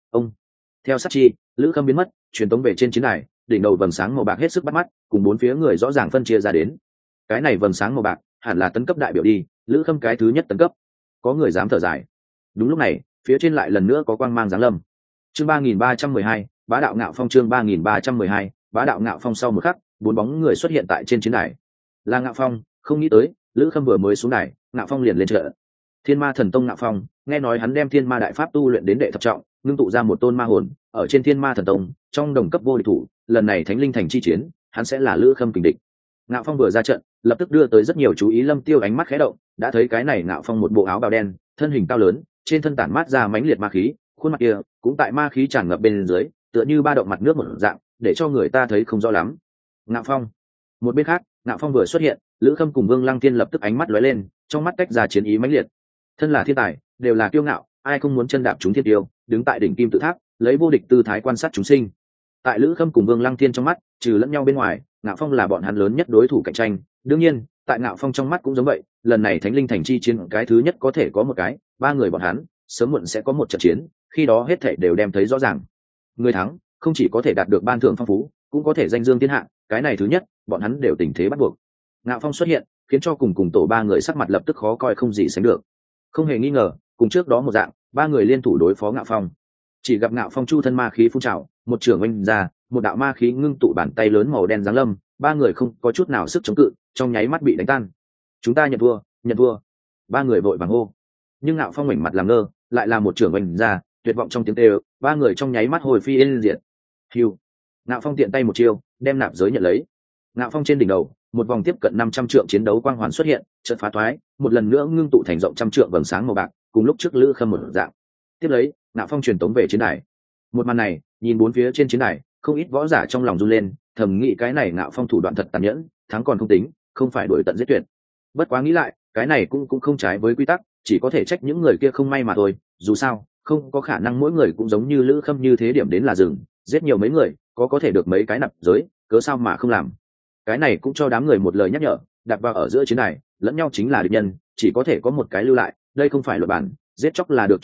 Theo sát chi, Lữ Khâm biến mất, truyền tống về trên chiến đài, đỉnh đầu vầng sáng màu bạc hết sức bắt mắt, cùng 4 phía người rõ ràng phân chia ra đến. Cái này vầng sáng màu bạc, hẳn là tấn cấp đại biểu đi, Lữ Khâm cái thứ nhất tấn cấp. Có người dám thở dài. Đúng lúc này, phía trên lại lần nữa có quang mang giáng lâm. Chương 3312, Bá đạo ngạo phong. Chương 3312, Bá đạo ngạo phong. Sau một khắc, 4 bóng người xuất hiện tại trên chiến đài. Là Ngạo Phong, không nghĩ tới, Lữ Khâm vừa mới xuống đài, Ngạo Phong liền lên trận. Thiên Ma Thần Tông Ngạo Phong, nghe nói hắn đem Thiên Ma Đại Pháp tu luyện đến đệ thập trọng, ngưng tụ ra một tôn ma hồn, ở trên Thiên Ma Thần Tông, trong đồng cấp vô địch thủ, lần này Thánh Linh Thành chi chiến, hắn sẽ là Lữ Khâm kình địch. Ngạo Phong vừa ra trận, lập tức đưa tới rất nhiều chú ý. Lâm Tiêu ánh mắt khẽ động, đã thấy cái này Ngạo Phong một bộ áo bào đen, thân hình cao lớn, trên thân tản mát ra mãnh liệt ma khí, khuôn mặt kia cũng tại ma khí tràn ngập bên dưới, tựa như ba động mặt nước một dạng, để cho người ta thấy không rõ lắm. Ngạo Phong. Một bên khác, Ngạo Phong vừa xuất hiện, Lữ Khâm cùng Vương Lăng Tiên lập tức ánh mắt lóe lên, trong mắt tách ra chiến ý mãnh liệt. Thân là thiên tài, đều là kiêu ngạo, ai không muốn chân đạp chúng thiên tiêu, đứng tại đỉnh kim tự tháp, lấy vô địch tư thái quan sát chúng sinh. Tại Lữ Khâm cùng Vương Lăng Tiên trong mắt, trừ lẫn nhau bên ngoài, Ngạo Phong là bọn hắn lớn nhất đối thủ cạnh tranh. Đương nhiên, tại Ngạo Phong trong mắt cũng giống vậy, lần này Thánh Linh Thành chi chiến cái thứ nhất có thể có một cái, 3 người bọn hắn, sớm muộn sẽ có một trận chiến, khi đó hết thảy đều đem thấy rõ ràng. Người thắng, không chỉ có thể đạt được ban thưởng phong phú, cũng có thể danh dương thiên hạ, cái này thứ nhất, bọn hắn đều tình thế bắt buộc. Ngạo Phong xuất hiện, khiến cho cùng tổ 3 người sắc mặt lập tức khó coi không gì sánh được. Không hề nghi ngờ, cùng trước đó một dạng, 3 người liên thủ đối phó Ngạo Phong. Chỉ gặp Ngạo Phong chu thân ma khí phun trào, một trường oanh ra, một đạo ma khí ngưng tụ bàn tay lớn màu đen giáng lâm, 3 người không có chút nào sức chống cự, trong nháy mắt bị đánh tan. Chúng ta nhận thua. 3 người vội vàng hô. Nhưng Ngạo Phong ngoảnh mặt làm ngơ, lại là một trường oanh ra, tuyệt vọng trong tiếng kêu, 3 người trong nháy mắt hồi phi yên diệt. Hưu. Ngạo Phong tiện tay một chiêu, đem nạp giới nhận lấy. Ngạo Phong trên đỉnh đầu, một vòng tiếp cận 500 trượng chiến đấu quang hoàn xuất hiện, chợt phá thoái, một lần nữa ngưng tụ thành rộng trăm trượng vầng sáng màu bạc, cùng lúc trước Lữ Khâm một dạng. Tiếp lấy, Ngạo Phong truyền tống về chiến đài. Một màn này, nhìn 4 phía trên chiến đài, không ít võ giả trong lòng run lên, thầm nghĩ cái này Ngạo Phong thủ đoạn thật tàn nhẫn, thắng còn không tính, không phải đuổi tận giết tuyệt. Bất quá nghĩ lại, cái này cũng không trái với quy tắc, chỉ có thể trách những người kia không may mà thôi, dù sao, không có khả năng mỗi người cũng giống như Lữ Khâm như thế điểm đến là dừng, giết nhiều mấy người, có thể được mấy cái nạp giới, cớ sao mà không làm. Cái này cũng cho đám người một lời nhắc nhở, đặt vào ở giữa chiến đài, lẫn nhau chính là địch nhân, chỉ có thể có một cái lưu lại, đây không phải luật bản, giết chóc là được cho phép,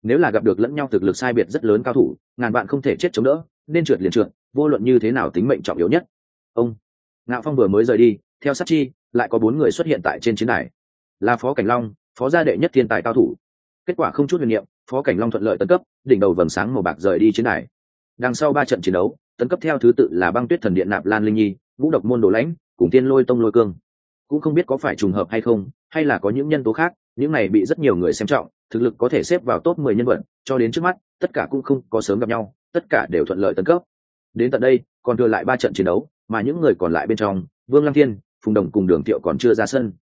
nếu là gặp được lẫn nhau thực lực sai biệt rất lớn cao thủ, ngàn bạn không thể chết chống đỡ, nên trượt liền trượt, vô luận như thế nào tính mệnh trọng yếu nhất. Ông Ngạo Phong vừa mới rời đi, theo sát chi lại có 4 người xuất hiện tại trên chiến đài, là Phó Cảnh Long, phó gia đệ nhất thiên tài cao thủ. Kết quả không chút huyền niệm, Phó Cảnh Long thuận lợi tấn cấp, đỉnh đầu vầng sáng màu bạc rời đi chiến đài. Đằng sau 3 trận chiến đấu, tấn cấp theo thứ tự là Băng Tuyết Thần Điện Nạp Lan Linh Nhi, Vũ Độc Môn Đồ Lãnh, cùng Tiên Lôi Tông Lôi Cương. Cũng không biết có phải trùng hợp hay không, hay là có những nhân tố khác, những này bị rất nhiều người xem trọng, thực lực có thể xếp vào top 10 nhân vật, cho đến trước mắt, tất cả cũng không có sớm gặp nhau, tất cả đều thuận lợi tấn cấp. Đến tận đây, còn thừa lại 3 trận chiến đấu, mà những người còn lại bên trong, Vương Lăng Thiên, Phùng Đồng cùng Đường Tiệu còn chưa ra sân.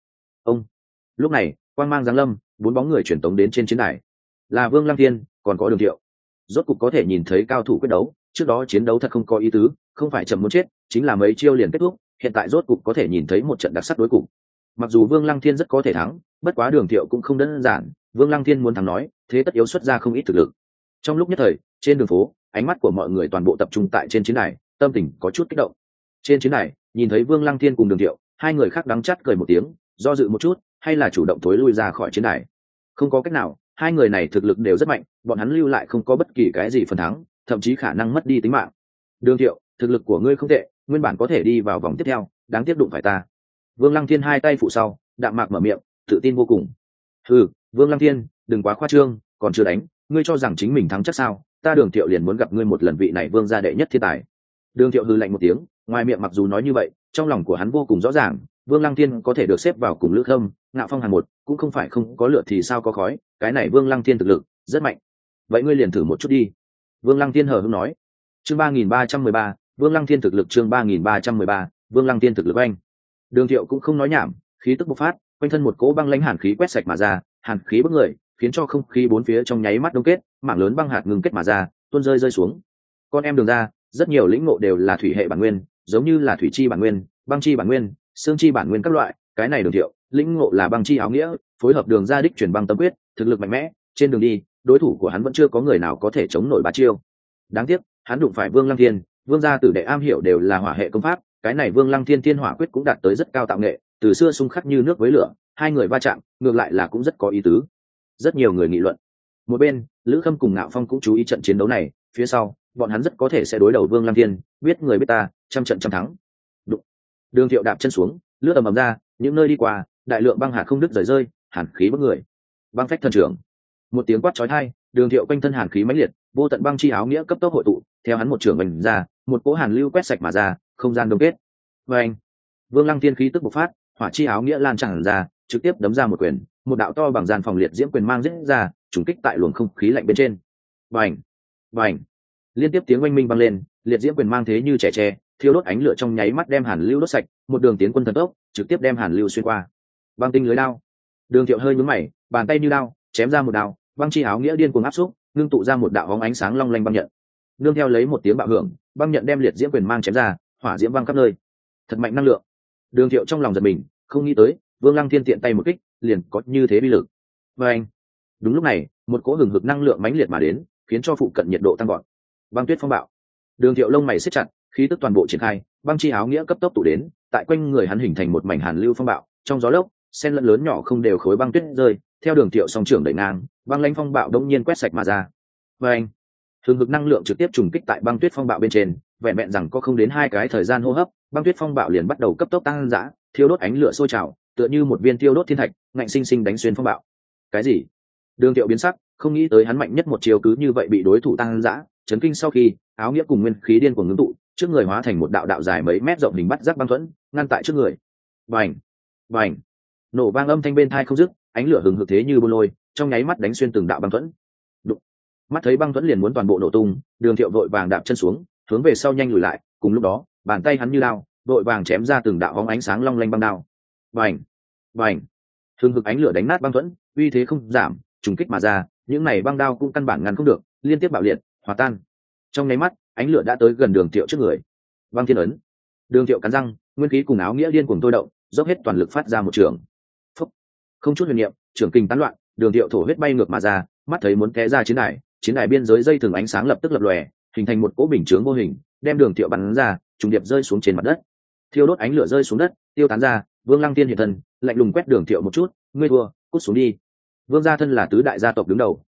Lúc này, quang mang giáng lâm, 4 bóng người chuyển tống đến trên chiến đài. Là Vương Lăng Thiên, còn có Đường Tiệu. Rốt cục có thể nhìn thấy cao thủ quyết đấu, trước đó chiến đấu thật không có ý tứ, không phải chậm muốn chết, chính là mấy chiêu liền kết thúc, hiện tại rốt cục có thể nhìn thấy một trận đặc sắc đối cục. Mặc dù Vương Lăng Thiên rất có thể thắng, bất quá Đường Tiệu cũng không đơn giản, Vương Lăng Thiên muốn thắng nói, thế tất yếu xuất ra không ít thực lực. Trong lúc nhất thời, trên đường phố, ánh mắt của mọi người toàn bộ tập trung tại trên chiến đài, tâm tình có chút kích động. Trên chiến đài, nhìn thấy Vương Lăng Thiên cùng Đường Tiệu, hai người khác đắng chát cười một tiếng, do dự một chút, hay là chủ động thối lui ra khỏi chiến đài. Không có cách nào, hai người này thực lực đều rất mạnh, bọn hắn lưu lại không có bất kỳ cái gì phần thắng, thậm chí khả năng mất đi tính mạng. Đường Tiệu, thực lực của ngươi không tệ, nguyên bản có thể đi vào vòng tiếp theo, đáng tiếc đụng phải ta. Vương Lăng Thiên hai tay phụ sau, đạm mạc mở miệng, tự tin vô cùng. Vương Lăng Thiên, đừng quá khoa trương, còn chưa đánh, ngươi cho rằng chính mình thắng chắc sao? Ta Đường Tiệu liền muốn gặp ngươi một lần, vị này Vương gia đệ nhất thiên tài. Đường Tiệu hừ lạnh một tiếng, ngoài miệng mặc dù nói như vậy, trong lòng của hắn vô cùng rõ ràng, Vương Lăng Thiên có thể được xếp vào cùng Lữ Khâm, Ngạo Phong hàng một, cũng không phải không có lửa thì sao có khói, cái này Vương Lăng Thiên thực lực rất mạnh. Vậy ngươi liền thử một chút đi. Vương Lăng Thiên hờ hững nói. Chương 3313, Vương Lăng Thiên thực lực, chương 3313, Vương Lăng Thiên thực lực anh. Đường Tiệu cũng không nói nhảm, khí tức bộc phát, quanh thân một cỗ băng lãnh hàn khí quét sạch mà ra, hàn khí bức người, khiến cho không khí bốn phía trong nháy mắt đông kết, mảng lớn băng hạt ngừng kết mà ra, tuôn rơi xuống. Con em Đường ra, rất nhiều lĩnh ngộ đều là thủy hệ bản nguyên, giống như là thủy chi bản nguyên, băng chi bản nguyên, xương chi bản nguyên các loại, cái này Đường Tiệu, lĩnh ngộ là băng chi áo nghĩa, phối hợp Đường ra đích chuyển băng tâm quyết, thực lực mạnh mẽ, trên đường đi, đối thủ của hắn vẫn chưa có người nào có thể chống nổi 3 chiêu. Đáng tiếc, hắn đụng phải Vương Lăng Thiên, Vương gia tử đệ am hiểu đều là hỏa hệ công pháp, cái này Vương Lăng Thiên Thiên Hỏa quyết cũng đạt tới rất cao tạo nghệ, từ xưa xung khắc như nước với lửa, hai người va chạm, ngược lại là cũng rất có ý tứ. Rất nhiều người nghị luận. Một bên, Lữ Khâm cùng Ngạo Phong cũng chú ý trận chiến đấu này, phía sau, bọn hắn rất có thể sẽ đối đầu Vương Lăng Thiên, biết người biết ta, trăm trận trăm thắng. Đụng. Đường Thiệu đạp chân xuống, lướt ầm ầm ra, những nơi đi qua, đại lượng băng hạt không đứt rời rơi, hàn khí bức người. Băng phách thần trưởng. Một tiếng quát chói tai, Đường Thiệu quanh thân hàn khí mãnh liệt, vô tận băng chi áo nghĩa cấp tốc hội tụ, theo hắn một trưởng vành ra, một cỗ hàn lưu quét sạch mà ra, không gian đông kết. Oeng! Vương Lăng Thiên khí tức bộc phát, hỏa chi áo nghĩa lan tràn ra, trực tiếp đấm ra một quyền, một đạo to bằng gian phòng liệt diễm quyền mang giết ra, trùng kích tại luồng không khí lạnh bên trên. Bành! Bành! Liên tiếp tiếng oanh minh vang lên, liệt diễm quyền mang thế như trẻ tre, thiêu đốt ánh lửa trong nháy mắt đem hàn lưu đốt sạch, một đường tiến quân thần tốc, trực tiếp đem hàn lưu xuyên qua. Băng tinh lưới đao. Đường Thiệu hơi nhướng mày, bàn tay như đao, chém ra một đao, băng chi áo nghĩa điên cuồng áp xúc, ngưng tụ ra một đạo bóng ánh sáng long lanh băng nhận. Nương theo lấy một tiếng bạo hưởng, băng nhận đem liệt diễm quyền mang chém ra, hỏa diễm văng khắp nơi. Thật mạnh năng lượng. Đường Thiệu trong lòng giật mình, không nghĩ tới, Vương Lăng Thiên tiện tay một kích, liền có như thế uy lực. Và anh. Đúng lúc này, một cỗ hừng hực năng lượng mãnh liệt mà đến, khiến cho phụ cận nhiệt độ tăng vọt. Băng tuyết phong bạo. Đường Thiệu lông mày siết chặt, khí tức toàn bộ triển khai, băng chi áo nghĩa cấp tốc tụ đến, tại quanh người hắn hình thành một mảnh hàn lưu phong bạo, trong gió lốc, sen lẫn lớn nhỏ không đều khối băng tuyết rơi, theo Đường Thiệu song trưởng đẩy ngang, băng lãnh phong bạo đông nhiên quét sạch mà ra. Và anh. Hừng hực năng lượng trực tiếp trùng kích tại băng tuyết phong bạo bên trên, vẹn vẹn rằng có không đến 2 cái thời gian hô hấp, băng tuyết phong bạo liền bắt đầu cấp tốc tăng dã, thiêu đốt ánh lửa sôi trào, tựa như một viên tiêu đốt thiên thạch, ngạnh sinh sinh đánh xuyên phong bạo. Cái gì? Đường Thiệu biến sắc, không nghĩ tới hắn mạnh nhất một chiều cứ như vậy bị đối thủ tăng dã, chấn kinh sau khi, áo nghĩa cùng nguyên khí điên cuồng ngưng tụ, trước người hóa thành một đạo đạo dài mấy mét rộng hình bắt giác băng thuẫn, ngăn tại trước người. Bành! Bành! Nổ vang âm thanh bên tai không dứt, ánh lửa hừng hực thế như buôn lôi, trong nháy mắt đánh xuyên từng đạo băng thuẫn. Mắt thấy băng thuẫn liền muốn toàn bộ nổ tung, Đường Thiệu vội vàng đạp chân xuống, hướng về sau nhanh lùi lại, cùng lúc đó, bàn tay hắn như đao, vội vàng chém ra từng đạo bóng ánh sáng long lanh băng đao. Bành! Bành! Hừng hực ánh lửa đánh nát băng thuẫn, uy thế không giảm, trùng kích mà ra, những này băng đao cũng căn bản ngăn không được, liên tiếp bạo liệt, hòa tan. Trong nháy mắt, ánh lửa đã tới gần Đường Thiệu trước người. Băng thiên ấn. Đường Thiệu cắn răng, nguyên khí cùng áo nghĩa điên cuồng tôi động, dốc hết toàn lực phát ra một trường. Phúc! Không chút huyền niệm, trường kình tán loạn, Đường Thiệu thổ huyết bay ngược mà ra, mắt thấy muốn té ra chiến đài biên giới dây thừng ánh sáng lập tức lập lòe, hình thành một cỗ bình chướng vô hình, đem Đường Thiệu bắn ra, trùng điệp rơi xuống trên mặt đất. Thiêu đốt ánh lửa rơi xuống đất, tiêu tán ra, Vương Lăng Thiên hiện thân, lạnh lùng quét Đường Thiệu một chút, ngươi thua, cút xuống đi. Vương gia thân là tứ đại gia tộc đứng đầu,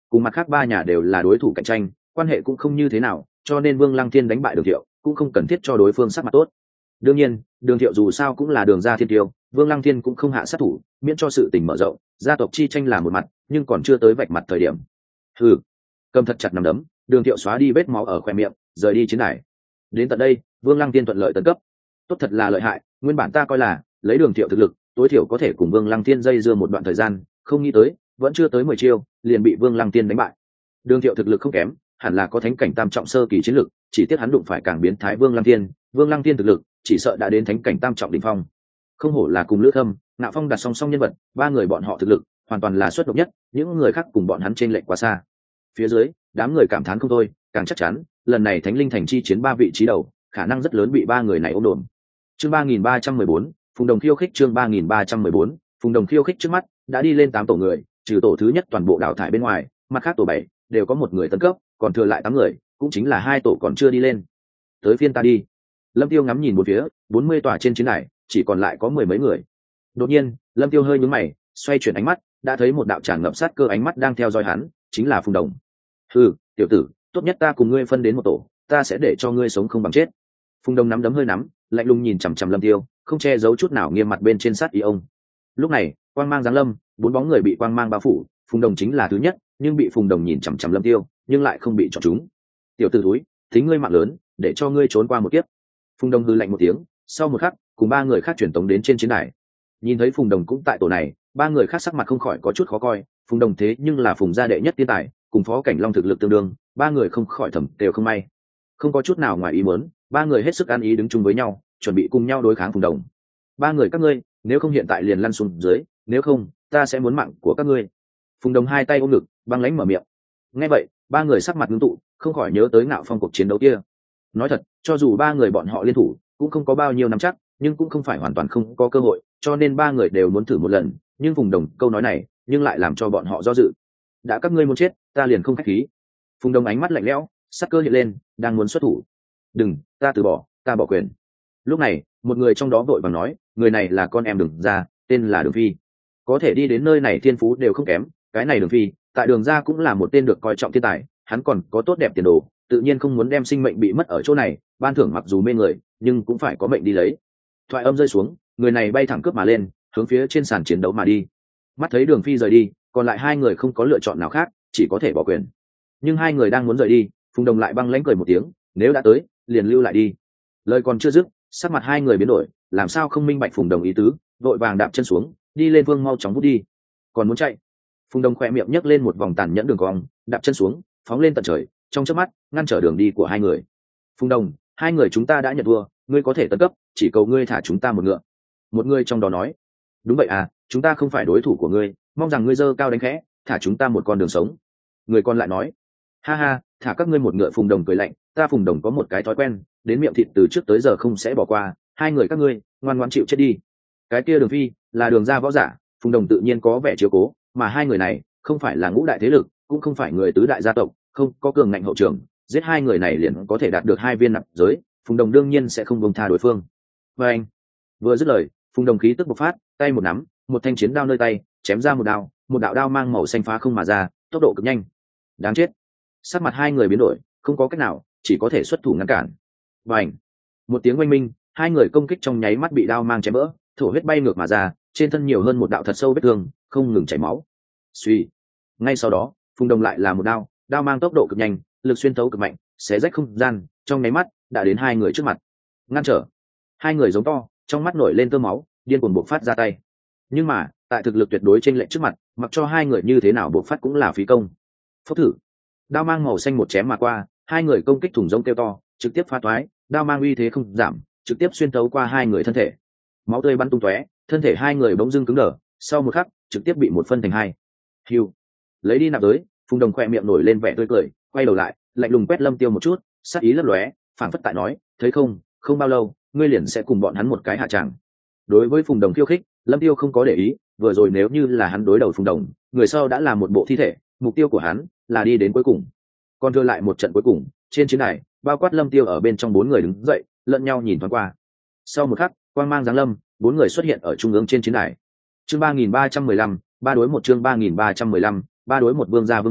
cùng mặt khác ba nhà đều là đối thủ cạnh tranh, quan hệ cũng không như thế nào, cho nên Vương Lăng Thiên đánh bại Đường Thiệu cũng không cần thiết cho đối phương sắc mặt tốt. Đương nhiên, Đường Thiệu dù sao cũng là Đường gia thiên tiêu, Vương Lăng Thiên cũng không hạ sát thủ, miễn cho sự tình mở rộng, gia tộc chi tranh là một mặt, nhưng còn chưa tới vạch mặt thời điểm. Hừ, cầm thật chặt nắm đấm, Đường Thiệu xóa đi vết máu ở khóe miệng, rời đi chiến đài. Đến tận đây, Vương Lăng Thiên thuận lợi tấn cấp. Tốt thật là lợi hại, nguyên bản ta coi là lấy Đường Thiệu thực lực, tối thiểu có thể cùng Vương Lăng Thiên dây dưa một đoạn thời gian, không nghĩ tới, vẫn chưa tới 10 chiêu, liền bị Vương Lăng Thiên đánh bại. Đường Thiệu thực lực không kém, hẳn là có thánh cảnh tam trọng sơ kỳ chiến lực, chỉ tiếc hắn đụng phải càng biến thái Vương Lăng Thiên, Vương Lăng Thiên thực lực chỉ sợ đã đến thánh cảnh tam trọng đỉnh phong. Không hổ là cùng Lữ Thâm, Ngạo Phong đặt song song nhân vật, ba người bọn họ thực lực hoàn toàn là xuất độc nhất, những người khác cùng bọn hắn chênh lệch quá xa. Phía dưới, đám người cảm thán không thôi, càng chắc chắn, lần này Thánh Linh Thành chi chiến ba vị trí đầu, khả năng rất lớn bị ba người này ôm đồm. Chương 3314, Phùng Đồng khiêu khích chương 3314, Phùng Đồng khiêu khích trước mắt, đã đi lên 8 tổ người, trừ tổ thứ nhất toàn bộ đào thải bên ngoài, mặt khác tổ 7 đều có một người tấn cấp, còn thừa lại 8 người, cũng chính là 2 tổ còn chưa đi lên. Tới phiên ta đi. Lâm Tiêu ngắm nhìn một phía, 40 tòa trên chiến đài, chỉ còn lại có mười mấy người. Đột nhiên, Lâm Tiêu hơi nhướng mày, xoay chuyển ánh mắt, đã thấy một đạo tràn ngập sát cơ ánh mắt đang theo dõi hắn, chính là Phùng Đồng. Hừ, tiểu tử, tốt nhất ta cùng ngươi phân đến một tổ, ta sẽ để cho ngươi sống không bằng chết. Phùng Đồng nắm đấm hơi nắm, lạnh lùng nhìn chằm chằm Lâm Tiêu, không che giấu chút nào nghiêm mặt bên trên sát ý ông. Lúc này, quang mang giáng lâm, 4 bóng người bị quang mang bao phủ, Phùng Đồng chính là thứ nhất, nhưng bị Phùng Đồng nhìn chằm chằm Lâm Tiêu, nhưng lại không bị chọn trúng. Tiểu tử thúi, tính ngươi mạng lớn, để cho ngươi trốn qua một kiếp. Phùng Đồng hừ lạnh một tiếng, sau một khắc, cùng 3 người khác truyền tống đến trên chiến đài. Nhìn thấy Phùng Đồng cũng tại tổ này, 3 người khác sắc mặt không khỏi có chút khó coi, Phùng Đồng thế nhưng là Phùng gia đệ nhất tiên tài, cùng Phó Cảnh Long thực lực tương đương, 3 người không khỏi thầm đều không may. Không có chút nào ngoài ý muốn, 3 người hết sức ăn ý đứng chung với nhau, chuẩn bị cùng nhau đối kháng Phùng Đồng. 3 người các ngươi, nếu không hiện tại liền lăn xuống dưới, nếu không, ta sẽ muốn mạng của các ngươi. Phùng Đồng hai tay ôm ngực, băng lãnh mở miệng. Nghe vậy, 3 người sắc mặt ngưng tụ, không khỏi nhớ tới Ngạo Phong cuộc chiến đấu kia. Nói thật, cho dù 3 người bọn họ liên thủ, cũng không có bao nhiêu nắm chắc, nhưng cũng không phải hoàn toàn không có cơ hội, cho nên 3 người đều muốn thử một lần, nhưng Phùng Đồng câu nói này, nhưng lại làm cho bọn họ do dự. Đã các ngươi muốn chết, ta liền không khách khí. Phùng Đồng ánh mắt lạnh lẽo, sắc cơ hiện lên, đang muốn xuất thủ. Đừng, ta từ bỏ, ta bỏ quyền. Lúc này, một người trong đó vội vàng nói, người này là con em Đường gia, tên là Đường Phi. Có thể đi đến nơi này thiên phú đều không kém, cái này Đường Phi, tại Đường gia cũng là một tên được coi trọng thiên tài, hắn còn có tốt đẹp tiền đồ, tự nhiên không muốn đem sinh mệnh bị mất ở chỗ này, ban thưởng mặc dù mê người, nhưng cũng phải có mệnh đi lấy. Thoại âm rơi xuống, người này bay thẳng cướp mà lên, hướng phía trên sàn chiến đấu mà đi. Mắt thấy Đường Phi rời đi, còn lại 2 người không có lựa chọn nào khác, chỉ có thể bỏ quyền. Nhưng 2 người đang muốn rời đi, Phùng Đồng lại băng lãnh cười một tiếng, nếu đã tới, liền lưu lại đi. Lời còn chưa dứt, sắc mặt 2 người biến đổi, làm sao không minh bạch Phùng Đồng ý tứ, vội vàng đạp chân xuống, đi lên Vương mau chóng vút đi. Còn muốn chạy? Phùng Đồng khỏe miệng nhấc lên một vòng tàn nhẫn đường cong, đạp chân xuống, phóng lên tận trời, trong chớp mắt ngăn trở đường đi của 2 người. Phùng Đồng, 2 người chúng ta đã nhận thua, ngươi có thể tấn cấp, chỉ cầu ngươi thả chúng ta một ngựa. Một người trong đó nói. Đúng vậy à, chúng ta không phải đối thủ của ngươi, mong rằng ngươi dơ cao đánh khẽ, thả chúng ta một con đường sống. Người còn lại nói. Ha ha, thả các ngươi một ngựa. Phùng Đồng cười lạnh, ta Phùng Đồng có một cái thói quen, đến miệng thịt từ trước tới giờ không sẽ bỏ qua, 2 người các ngươi ngoan ngoãn chịu chết đi. Cái kia Đường Phi là Đường gia võ giả, Phùng Đồng tự nhiên có vẻ chiếu cố, mà 2 người này không phải là ngũ đại thế lực, cũng không phải người tứ đại gia tộc, không có cường ngạnh hậu trường, giết 2 người này liền có thể đạt được 2 viên nạp giới, Phùng Đồng đương nhiên sẽ không buông tha đối phương. Và anh vừa dứt lời, Phùng Đồng khí tức bộc phát, tay một nắm, một thanh chiến đao nơi tay, chém ra một đao, một đạo đao mang màu xanh phá không mà ra, tốc độ cực nhanh. Đáng chết! Sắc mặt 2 người biến đổi, không có cách nào, chỉ có thể xuất thủ ngăn cản. Bành! Một tiếng oanh minh, 2 người công kích trong nháy mắt bị đao mang chém vỡ, thổ huyết bay ngược mà ra, trên thân nhiều hơn một đạo thật sâu vết thương, không ngừng chảy máu. Suy! Ngay sau đó, Phùng Đồng lại là một đao, đao mang tốc độ cực nhanh, lực xuyên thấu cực mạnh, xé rách không gian, trong nháy mắt đã đến 2 người trước mặt. Ngăn trở! 2 người giống to, trong mắt nổi lên tơ máu, điên cuồng bộc phát ra tay. Nhưng mà, tại thực lực tuyệt đối trên lệnh trước mặt, mặc cho 2 người như thế nào bộc phát cũng là phí công. Phốc thử! Đao mang màu xanh một chém mà qua, 2 người công kích thủng rông kêu to, trực tiếp phá toái, đao mang uy thế không giảm, trực tiếp xuyên thấu qua 2 người thân thể. Máu tươi bắn tung tóe, thân thể 2 người bỗng dưng cứng đờ, sau một khắc, trực tiếp bị một phân thành 2. Hưu! Lấy đi nạp giới, Phùng Đồng khỏe miệng nổi lên vẻ tươi cười, quay đầu lại, lạnh lùng quét Lâm Tiêu một chút, sát ý lấp lóe, phảng phất tại nói, thấy không, không bao lâu, ngươi liền sẽ cùng bọn hắn một cái hạ tràng. Đối với Phùng Đồng khiêu khích, Lâm Tiêu không có để ý, vừa rồi nếu như là hắn đối đầu Phùng Đồng, người sau đã là một bộ thi thể, mục tiêu của hắn là đi đến cuối cùng. Còn đưa lại một trận cuối cùng, trên chiến đài, bao quát Lâm Tiêu ở bên trong 4 người đứng dậy, lẫn nhau nhìn thoáng qua. Sau một khắc, quang mang giáng lâm, 4 người xuất hiện ở trung ương trên chiến đài. Chương 3315, 3 đối 1 chương 3315, 3 đối 1 Vương gia Vương Miễn,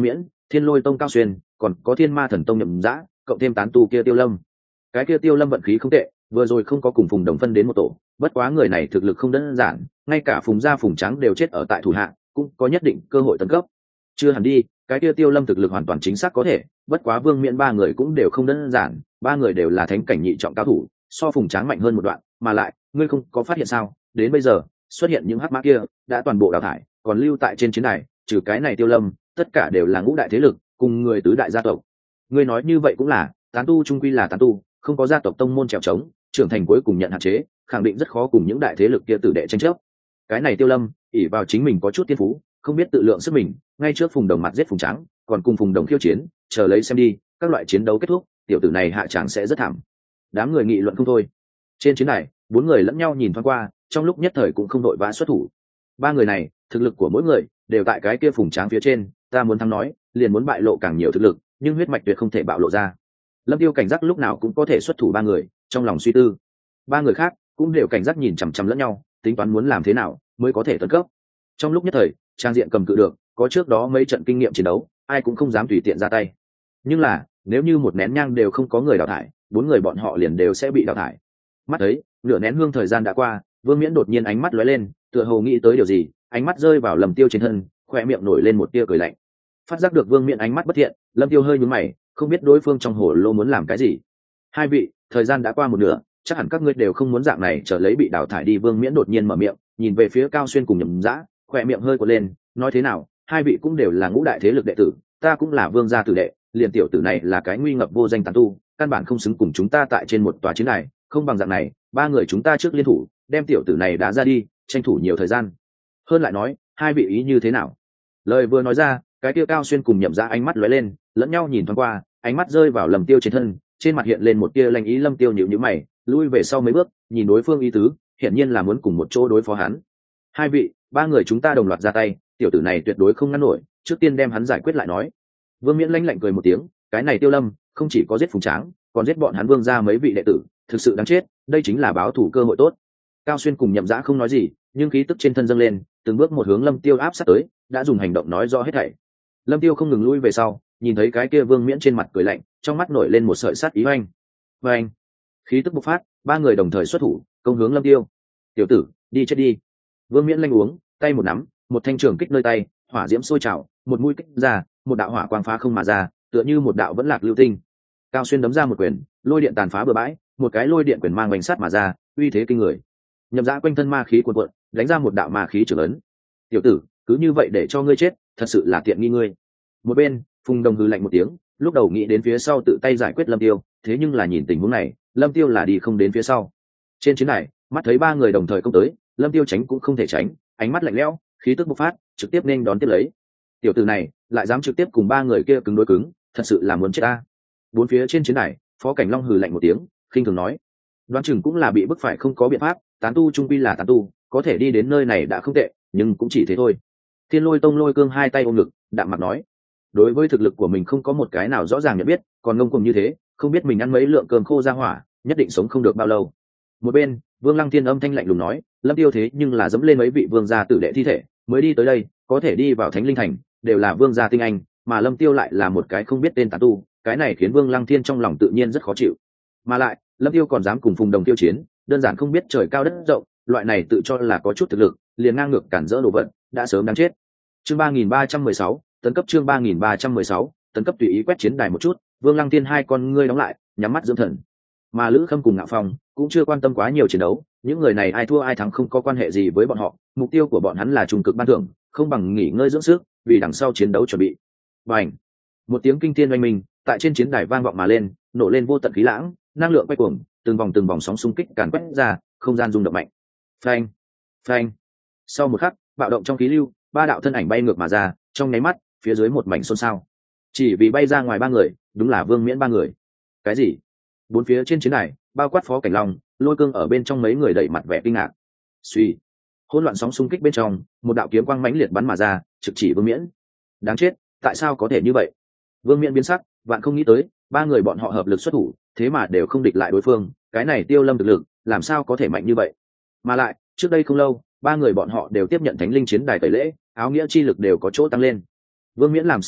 Thiên Lôi Tông Cao Xuyên, còn có Thiên Ma Thần Tông Nhậm Dã, cộng thêm tán tu kia Tiêu Lâm. Cái kia Tiêu Lâm vận khí không tệ, vừa rồi không có cùng Phùng Đồng phân đến một tổ, bất quá người này thực lực không đơn giản, ngay cả Phùng gia Phùng Trắng đều chết ở tại thủ hạ, cũng có nhất định cơ hội tấn cấp. Chưa hẳn đi, cái kia Tiêu Lâm thực lực hoàn toàn chính xác có thể, bất quá Vương Miện ba người cũng đều không đơn giản, ba người đều là thánh cảnh nhị trọng cao thủ, so Phùng Trắng mạnh hơn một đoạn, mà lại, ngươi không có phát hiện sao? Đến bây giờ, xuất hiện những hắc mã kia đã toàn bộ đào thải, còn lưu tại trên chiến đài, trừ cái này Tiêu Lâm, tất cả đều là ngũ đại thế lực, cùng người tứ đại gia tộc. Ngươi nói như vậy cũng là, tán tu trung quy là tán tu, không có gia tộc tông môn trèo trống, trưởng thành cuối cùng nhận hạn chế, khẳng định rất khó cùng những đại thế lực kia tử đệ tranh chấp. Cái này Tiêu Lâm, ỷ vào chính mình có chút thiên phú, không biết tự lượng sức mình, ngay trước Phùng Đồng mặt giết Phùng Trắng, còn cùng Phùng Đồng khiêu chiến, chờ lấy xem đi, các loại chiến đấu kết thúc, tiểu tử này hạ tràng sẽ rất thảm. Đám người nghị luận không thôi. Trên chiến đài, bốn người lẫn nhau nhìn thoáng qua, trong lúc nhất thời cũng không đội vã xuất thủ. Ba người này, thực lực của mỗi người đều tại cái kia Phùng Trắng phía trên, ta muốn thắng nói, liền muốn bại lộ càng nhiều thực lực, nhưng huyết mạch tuyệt không thể bạo lộ ra. Lâm Tiêu cảnh giác lúc nào cũng có thể xuất thủ ba người, trong lòng suy tư. Ba người khác cũng đều cảnh giác nhìn chằm chằm lẫn nhau, tính toán muốn làm thế nào mới có thể tấn cấp. Trong lúc nhất thời, trang diện cầm cự được, có trước đó mấy trận kinh nghiệm chiến đấu, ai cũng không dám tùy tiện ra tay. Nhưng là, nếu như một nén nhang đều không có người đào thải, bốn người bọn họ liền đều sẽ bị đào thải. Mắt thấy, nửa nén hương thời gian đã qua, Vương Miễn đột nhiên ánh mắt lóe lên, tựa hồ nghĩ tới điều gì, ánh mắt rơi vào Lâm Tiêu trên thân, khóe miệng nổi lên một tia cười lạnh. Phát giác được Vương Miễn ánh mắt bất thiện, Lâm Tiêu hơi nhướng mày, không biết đối phương trong hồ lô muốn làm cái gì. Hai vị, thời gian đã qua một nửa, chắc hẳn các ngươi đều không muốn dạng này trở lấy bị đào thải đi. Vương Miễn đột nhiên mở miệng, nhìn về phía Cao Xuyên cùng Nhậm Dã, khóe miệng hơi quật lên, nói thế nào, hai vị cũng đều là ngũ đại thế lực đệ tử, ta cũng là vương gia tử đệ, liền tiểu tử này là cái nguy ngập vô danh tán tu, căn bản không xứng cùng chúng ta tại trên một tòa chiến này, không bằng dạng này, ba người chúng ta trước liên thủ, đem tiểu tử này đá ra đi, tranh thủ nhiều thời gian. Hơn lại nói, hai vị ý như thế nào? Lời vừa nói ra, cái kia Cao Xuyên cùng Nhậm Dã ánh mắt lóe lên, lẫn nhau nhìn thoáng qua, ánh mắt rơi vào Lâm Tiêu trên thân, trên mặt hiện lên một tia lanh ý. Lâm Tiêu nhíu nhíu mày, lui về sau mấy bước, nhìn đối phương ý tứ, hiển nhiên là muốn cùng một chỗ đối phó hắn. Hai vị, ba người chúng ta đồng loạt ra tay, tiểu tử này tuyệt đối không ngăn nổi, trước tiên đem hắn giải quyết lại nói. Vương Miễn lãnh lạnh cười một tiếng, cái này Tiêu Lâm không chỉ có giết Phùng Tráng, còn giết bọn hắn Vương gia mấy vị đệ tử, thực sự đáng chết, đây chính là báo thù cơ hội tốt. Cao Xuyên cùng Nhậm Dã không nói gì, nhưng khí tức trên thân dâng lên, từng bước một hướng Lâm Tiêu áp sát tới, đã dùng hành động nói rõ hết thảy. Lâm Tiêu không ngừng lui về sau, nhìn thấy cái kia Vương Miễn trên mặt cười lạnh, trong mắt nổi lên một sợi sát ý oanh. Oanh! Khí tức bộc phát, ba người đồng thời xuất thủ, công hướng Lâm Tiêu. Tiểu tử, đi chết đi! Vương Miễn lanh uống, tay một nắm, một thanh trường kích nơi tay, hỏa diễm sôi trào, một mũi kích ra, một đạo hỏa quang phá không mà ra, tựa như một đạo vẫn lạc lưu tinh. Cao Xuyên đấm ra một quyền, lôi điện tàn phá bừa bãi, một cái lôi điện quyền mang bành sát mà ra, uy thế kinh người. Nhậm Dã quanh thân ma khí cuồn cuộn, đánh ra một đạo ma khí trưởng ấn. Tiểu tử, cứ như vậy để cho ngươi chết, thật sự là tiện nghi ngươi. Một bên, Phùng Đồng hừ lạnh một tiếng, lúc đầu nghĩ đến phía sau tự tay giải quyết Lâm Tiêu, thế nhưng là nhìn tình huống này, Lâm Tiêu là đi không đến phía sau. Trên chiến này, mắt thấy ba người đồng thời công tới, Lâm Tiêu tránh cũng không thể tránh, ánh mắt lạnh lẽo, khí tức bộc phát, trực tiếp nên đón tiếp lấy. Tiểu tử này lại dám trực tiếp cùng ba người kia cứng đối cứng, thật sự là muốn chết ta. Bốn phía trên chiến này, Phó Cảnh Long hừ lạnh một tiếng, khinh thường nói, đoán chừng cũng là bị bức phải không có biện pháp, tán tu trung quy là tán tu, có thể đi đến nơi này đã không tệ, nhưng cũng chỉ thế thôi. Thiên Lôi Tông Lôi Cương hai tay ôm ngực, đạm mặt nói, đối với thực lực của mình không có một cái nào rõ ràng nhận biết, còn ngông cuồng như thế, không biết mình ăn mấy lượng cơm khô ra hỏa, nhất định sống không được bao lâu. Một bên, Vương Lăng Thiên âm thanh lạnh lùng nói, Lâm Tiêu thế nhưng là dẫm lên mấy vị vương gia tử đệ thi thể, mới đi tới đây, có thể đi vào Thánh Linh Thành, đều là vương gia tinh anh, mà Lâm Tiêu lại là một cái không biết tên tán tu, cái này khiến Vương Lăng Thiên trong lòng tự nhiên rất khó chịu. Mà lại, Lâm Tiêu còn dám cùng Phùng Đồng tiêu chiến, đơn giản không biết trời cao đất rộng, loại này tự cho là có chút thực lực, liền ngang ngược cản rỡ đồ vật, đã sớm đáng chết. Chương 3316, tấn cấp. Chương 3316, tấn cấp. Tùy ý quét chiến đài một chút, Vương Lăng Thiên hai con ngươi đóng lại, nhắm mắt dưỡng thần. Mà Lữ Khâm cùng Ngạo Phong cũng chưa quan tâm quá nhiều chiến đấu, những người này ai thua ai thắng không có quan hệ gì với bọn họ, mục tiêu của bọn hắn là trung cực ban thưởng, không bằng nghỉ ngơi dưỡng sức, vì đằng sau chiến đấu chuẩn bị. Bành! Một tiếng kinh thiên oanh minh, tại trên chiến đài vang vọng mà lên, nổ lên vô tận khí lãng, năng lượng quay cuồng, từng vòng sóng xung kích càn quét ra, không gian rung động mạnh. Phanh! Phanh! Sau một khắc, bạo động trong khí lưu, ba đạo thân ảnh bay ngược mà ra, trong nháy mắt, phía dưới một mảnh xôn xao. Chỉ vì bay ra ngoài ba người, đúng là Vương Miễn ba người. Cái gì? Bốn phía trên chiến đài, bao quát Phó Cảnh Long, Lôi Cương ở bên trong mấy người đẩy mặt vẻ kinh ngạc. Suy, hỗn loạn sóng xung kích bên trong, một đạo kiếm quang mãnh liệt bắn mà ra, trực chỉ Vương Miễn. Đáng chết, tại sao có thể như vậy? Vương Miễn biến sắc, vạn không nghĩ tới, ba người bọn họ hợp lực xuất thủ, thế mà đều không địch lại đối phương, cái này Tiêu Lâm thực lực, làm sao có thể mạnh như vậy? Mà lại, trước đây không lâu, ba người bọn họ đều tiếp nhận Thánh Linh chiến đài tẩy lễ, áo nghĩa chi lực đều có chỗ tăng lên. Vương Miễn làm sao biết,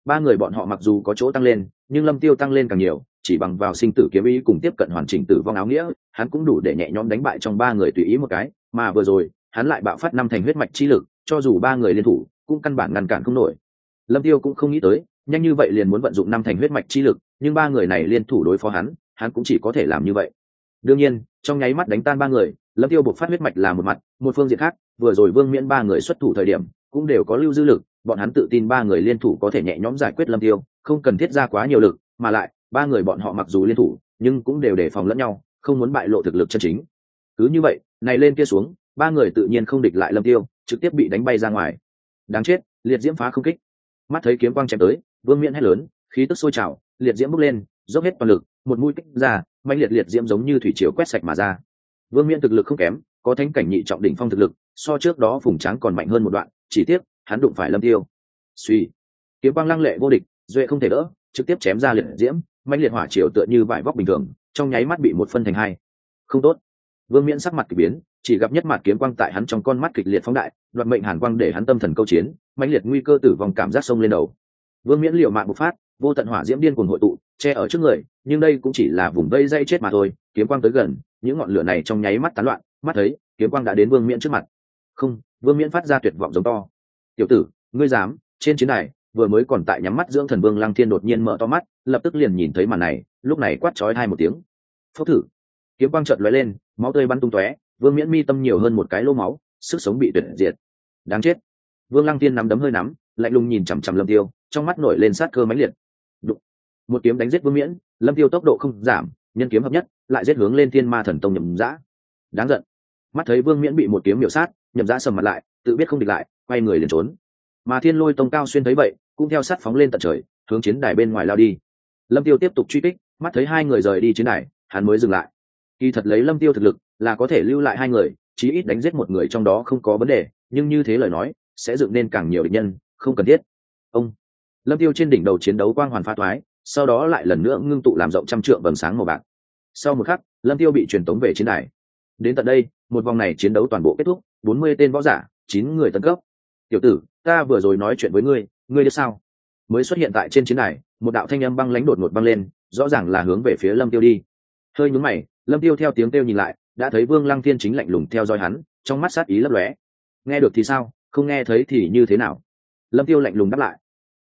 ba người bọn họ mặc dù có chỗ tăng lên, nhưng Lâm Tiêu tăng lên càng nhiều, chỉ bằng vào sinh tử kiếm ý cùng tiếp cận hoàn chỉnh tử vong áo nghĩa, hắn cũng đủ để nhẹ nhõm đánh bại trong ba người tùy ý một cái, mà vừa rồi, hắn lại bạo phát năm thành huyết mạch chi lực, cho dù ba người liên thủ, cũng căn bản ngăn cản không nổi. Lâm Tiêu cũng không nghĩ tới, nhanh như vậy liền muốn vận dụng năm thành huyết mạch chi lực, nhưng ba người này liên thủ đối phó hắn cũng chỉ có thể làm như vậy. Đương nhiên, trong nháy mắt đánh tan ba người, Lâm Tiêu buộc phát huyết mạch là một mặt, một phương diện khác, vừa rồi Vương Miễn ba người xuất thủ thời điểm, cũng đều có lưu dư lực, bọn hắn tự tin ba người liên thủ có thể nhẹ nhõm giải quyết Lâm Tiêu, không cần thiết ra quá nhiều lực, mà lại, ba người bọn họ mặc dù liên thủ, nhưng cũng đều đề phòng lẫn nhau, không muốn bại lộ thực lực chân chính. Cứ như vậy, này lên kia xuống, ba người tự nhiên không địch lại Lâm Tiêu, trực tiếp bị đánh bay ra ngoài. Đáng chết, liệt diễm phá không kích. Mắt thấy kiếm quang chém tới, Vương Miễn hét lớn, khí tức sôi trào, liệt diễm bốc lên, dốc hết toàn lực, một mũi kích ra, mãnh liệt diễm giống như thủy triều quét sạch mà ra. Vương Miễn thực lực không kém, có thánh cảnh nhị trọng đỉnh phong thực lực, so trước đó Phùng Tráng còn mạnh hơn một đoạn, chỉ tiếc, hắn đụng phải Lâm Tiêu. Suy, kiếm quang lăng lệ vô địch, duệ không thể đỡ, trực tiếp chém ra liệt diễm, mãnh liệt hỏa triều tựa như vải vóc bình thường, trong nháy mắt bị một phân thành hai. Không tốt. Vương Miễn sắc mặt kỳ biến, chỉ gặp nhất mặt kiếm quang tại hắn trong con mắt kịch liệt phóng đại, đoạt mệnh hàn quang để hắn tâm thần câu chiến, mãnh liệt nguy cơ tử vong cảm giác xông lên đầu. Vương Miễn liều mạng bộc phát, vô tận hỏa diễm điên cuồng hội tụ, che ở trước người, nhưng đây cũng chỉ là vùng vây dây chết mà thôi, kiếm quang tới gần, những ngọn lửa này trong nháy mắt tán loạn, mắt thấy, kiếm quang đã đến Vương Miễn trước mặt. Không, Vương Miễn phát ra tuyệt vọng giống to. "Tiểu tử, ngươi dám?" Trên chiến đài, vừa mới còn tại nhắm mắt dưỡng thần Vương Lăng Thiên đột nhiên mở to mắt, lập tức liền nhìn thấy màn này, lúc này quát chói tai một tiếng. Phốc thử. Kiếm quang chợt lóe lên, máu tươi bắn tung tóe, Vương Miễn mi tâm nhiều hơn một cái lỗ máu, sức sống bị tuyệt diệt. Đáng chết. Vương Lăng Thiên nắm đấm hơi nắm, lạnh lùng nhìn chằm chằm Lâm Tiêu, trong mắt nổi lên sát cơ mãnh liệt. Đụng. Một kiếm đánh giết Vương Miễn, Lâm Tiêu tốc độ không giảm, nhân kiếm hợp nhất, lại giết hướng lên Thiên Ma Thần Tông Nhậm Dã. Đáng giận. Mắt thấy Vương Miễn bị một kiếm miểu sát, Nhậm Dã sầm mặt lại, tự biết không địch lại, quay người liền trốn. Mà Thiên Lôi Tông Cao Xuyên thấy vậy, cũng theo sát phóng lên tận trời, hướng chiến đài bên ngoài lao đi. Lâm Tiêu tiếp tục truy kích, mắt thấy hai người rời đi chiến đài, hắn mới dừng lại. Kỳ thật lấy Lâm Tiêu thực lực, là có thể lưu lại hai người, chí ít đánh giết một người trong đó không có vấn đề, nhưng như thế lời nói, sẽ dựng nên càng nhiều địch nhân, không cần thiết. Ông Lâm Tiêu trên đỉnh đầu chiến đấu quang hoàn phá toái, sau đó lại lần nữa ngưng tụ làm rộng trăm trượng vầng sáng màu bạc. Sau một khắc, Lâm Tiêu bị truyền tống về chiến đài. Đến tận đây, một vòng này chiến đấu toàn bộ kết thúc, 40 tên võ giả, 9 người tấn cấp. "Tiểu tử, ta vừa rồi nói chuyện với ngươi, ngươi biết sao?" Mới xuất hiện tại trên chiến đài, một đạo thanh âm băng lãnh đột ngột vang lên, rõ ràng là hướng về phía Lâm Tiêu đi. Hơi nhướng mày, Lâm Tiêu theo tiếng kêu nhìn lại, đã thấy Vương Lăng Thiên chính lạnh lùng theo dõi hắn, trong mắt sát ý lấp lóe. "Nghe được thì sao, không nghe thấy thì như thế nào?" Lâm Tiêu lạnh lùng đáp lại.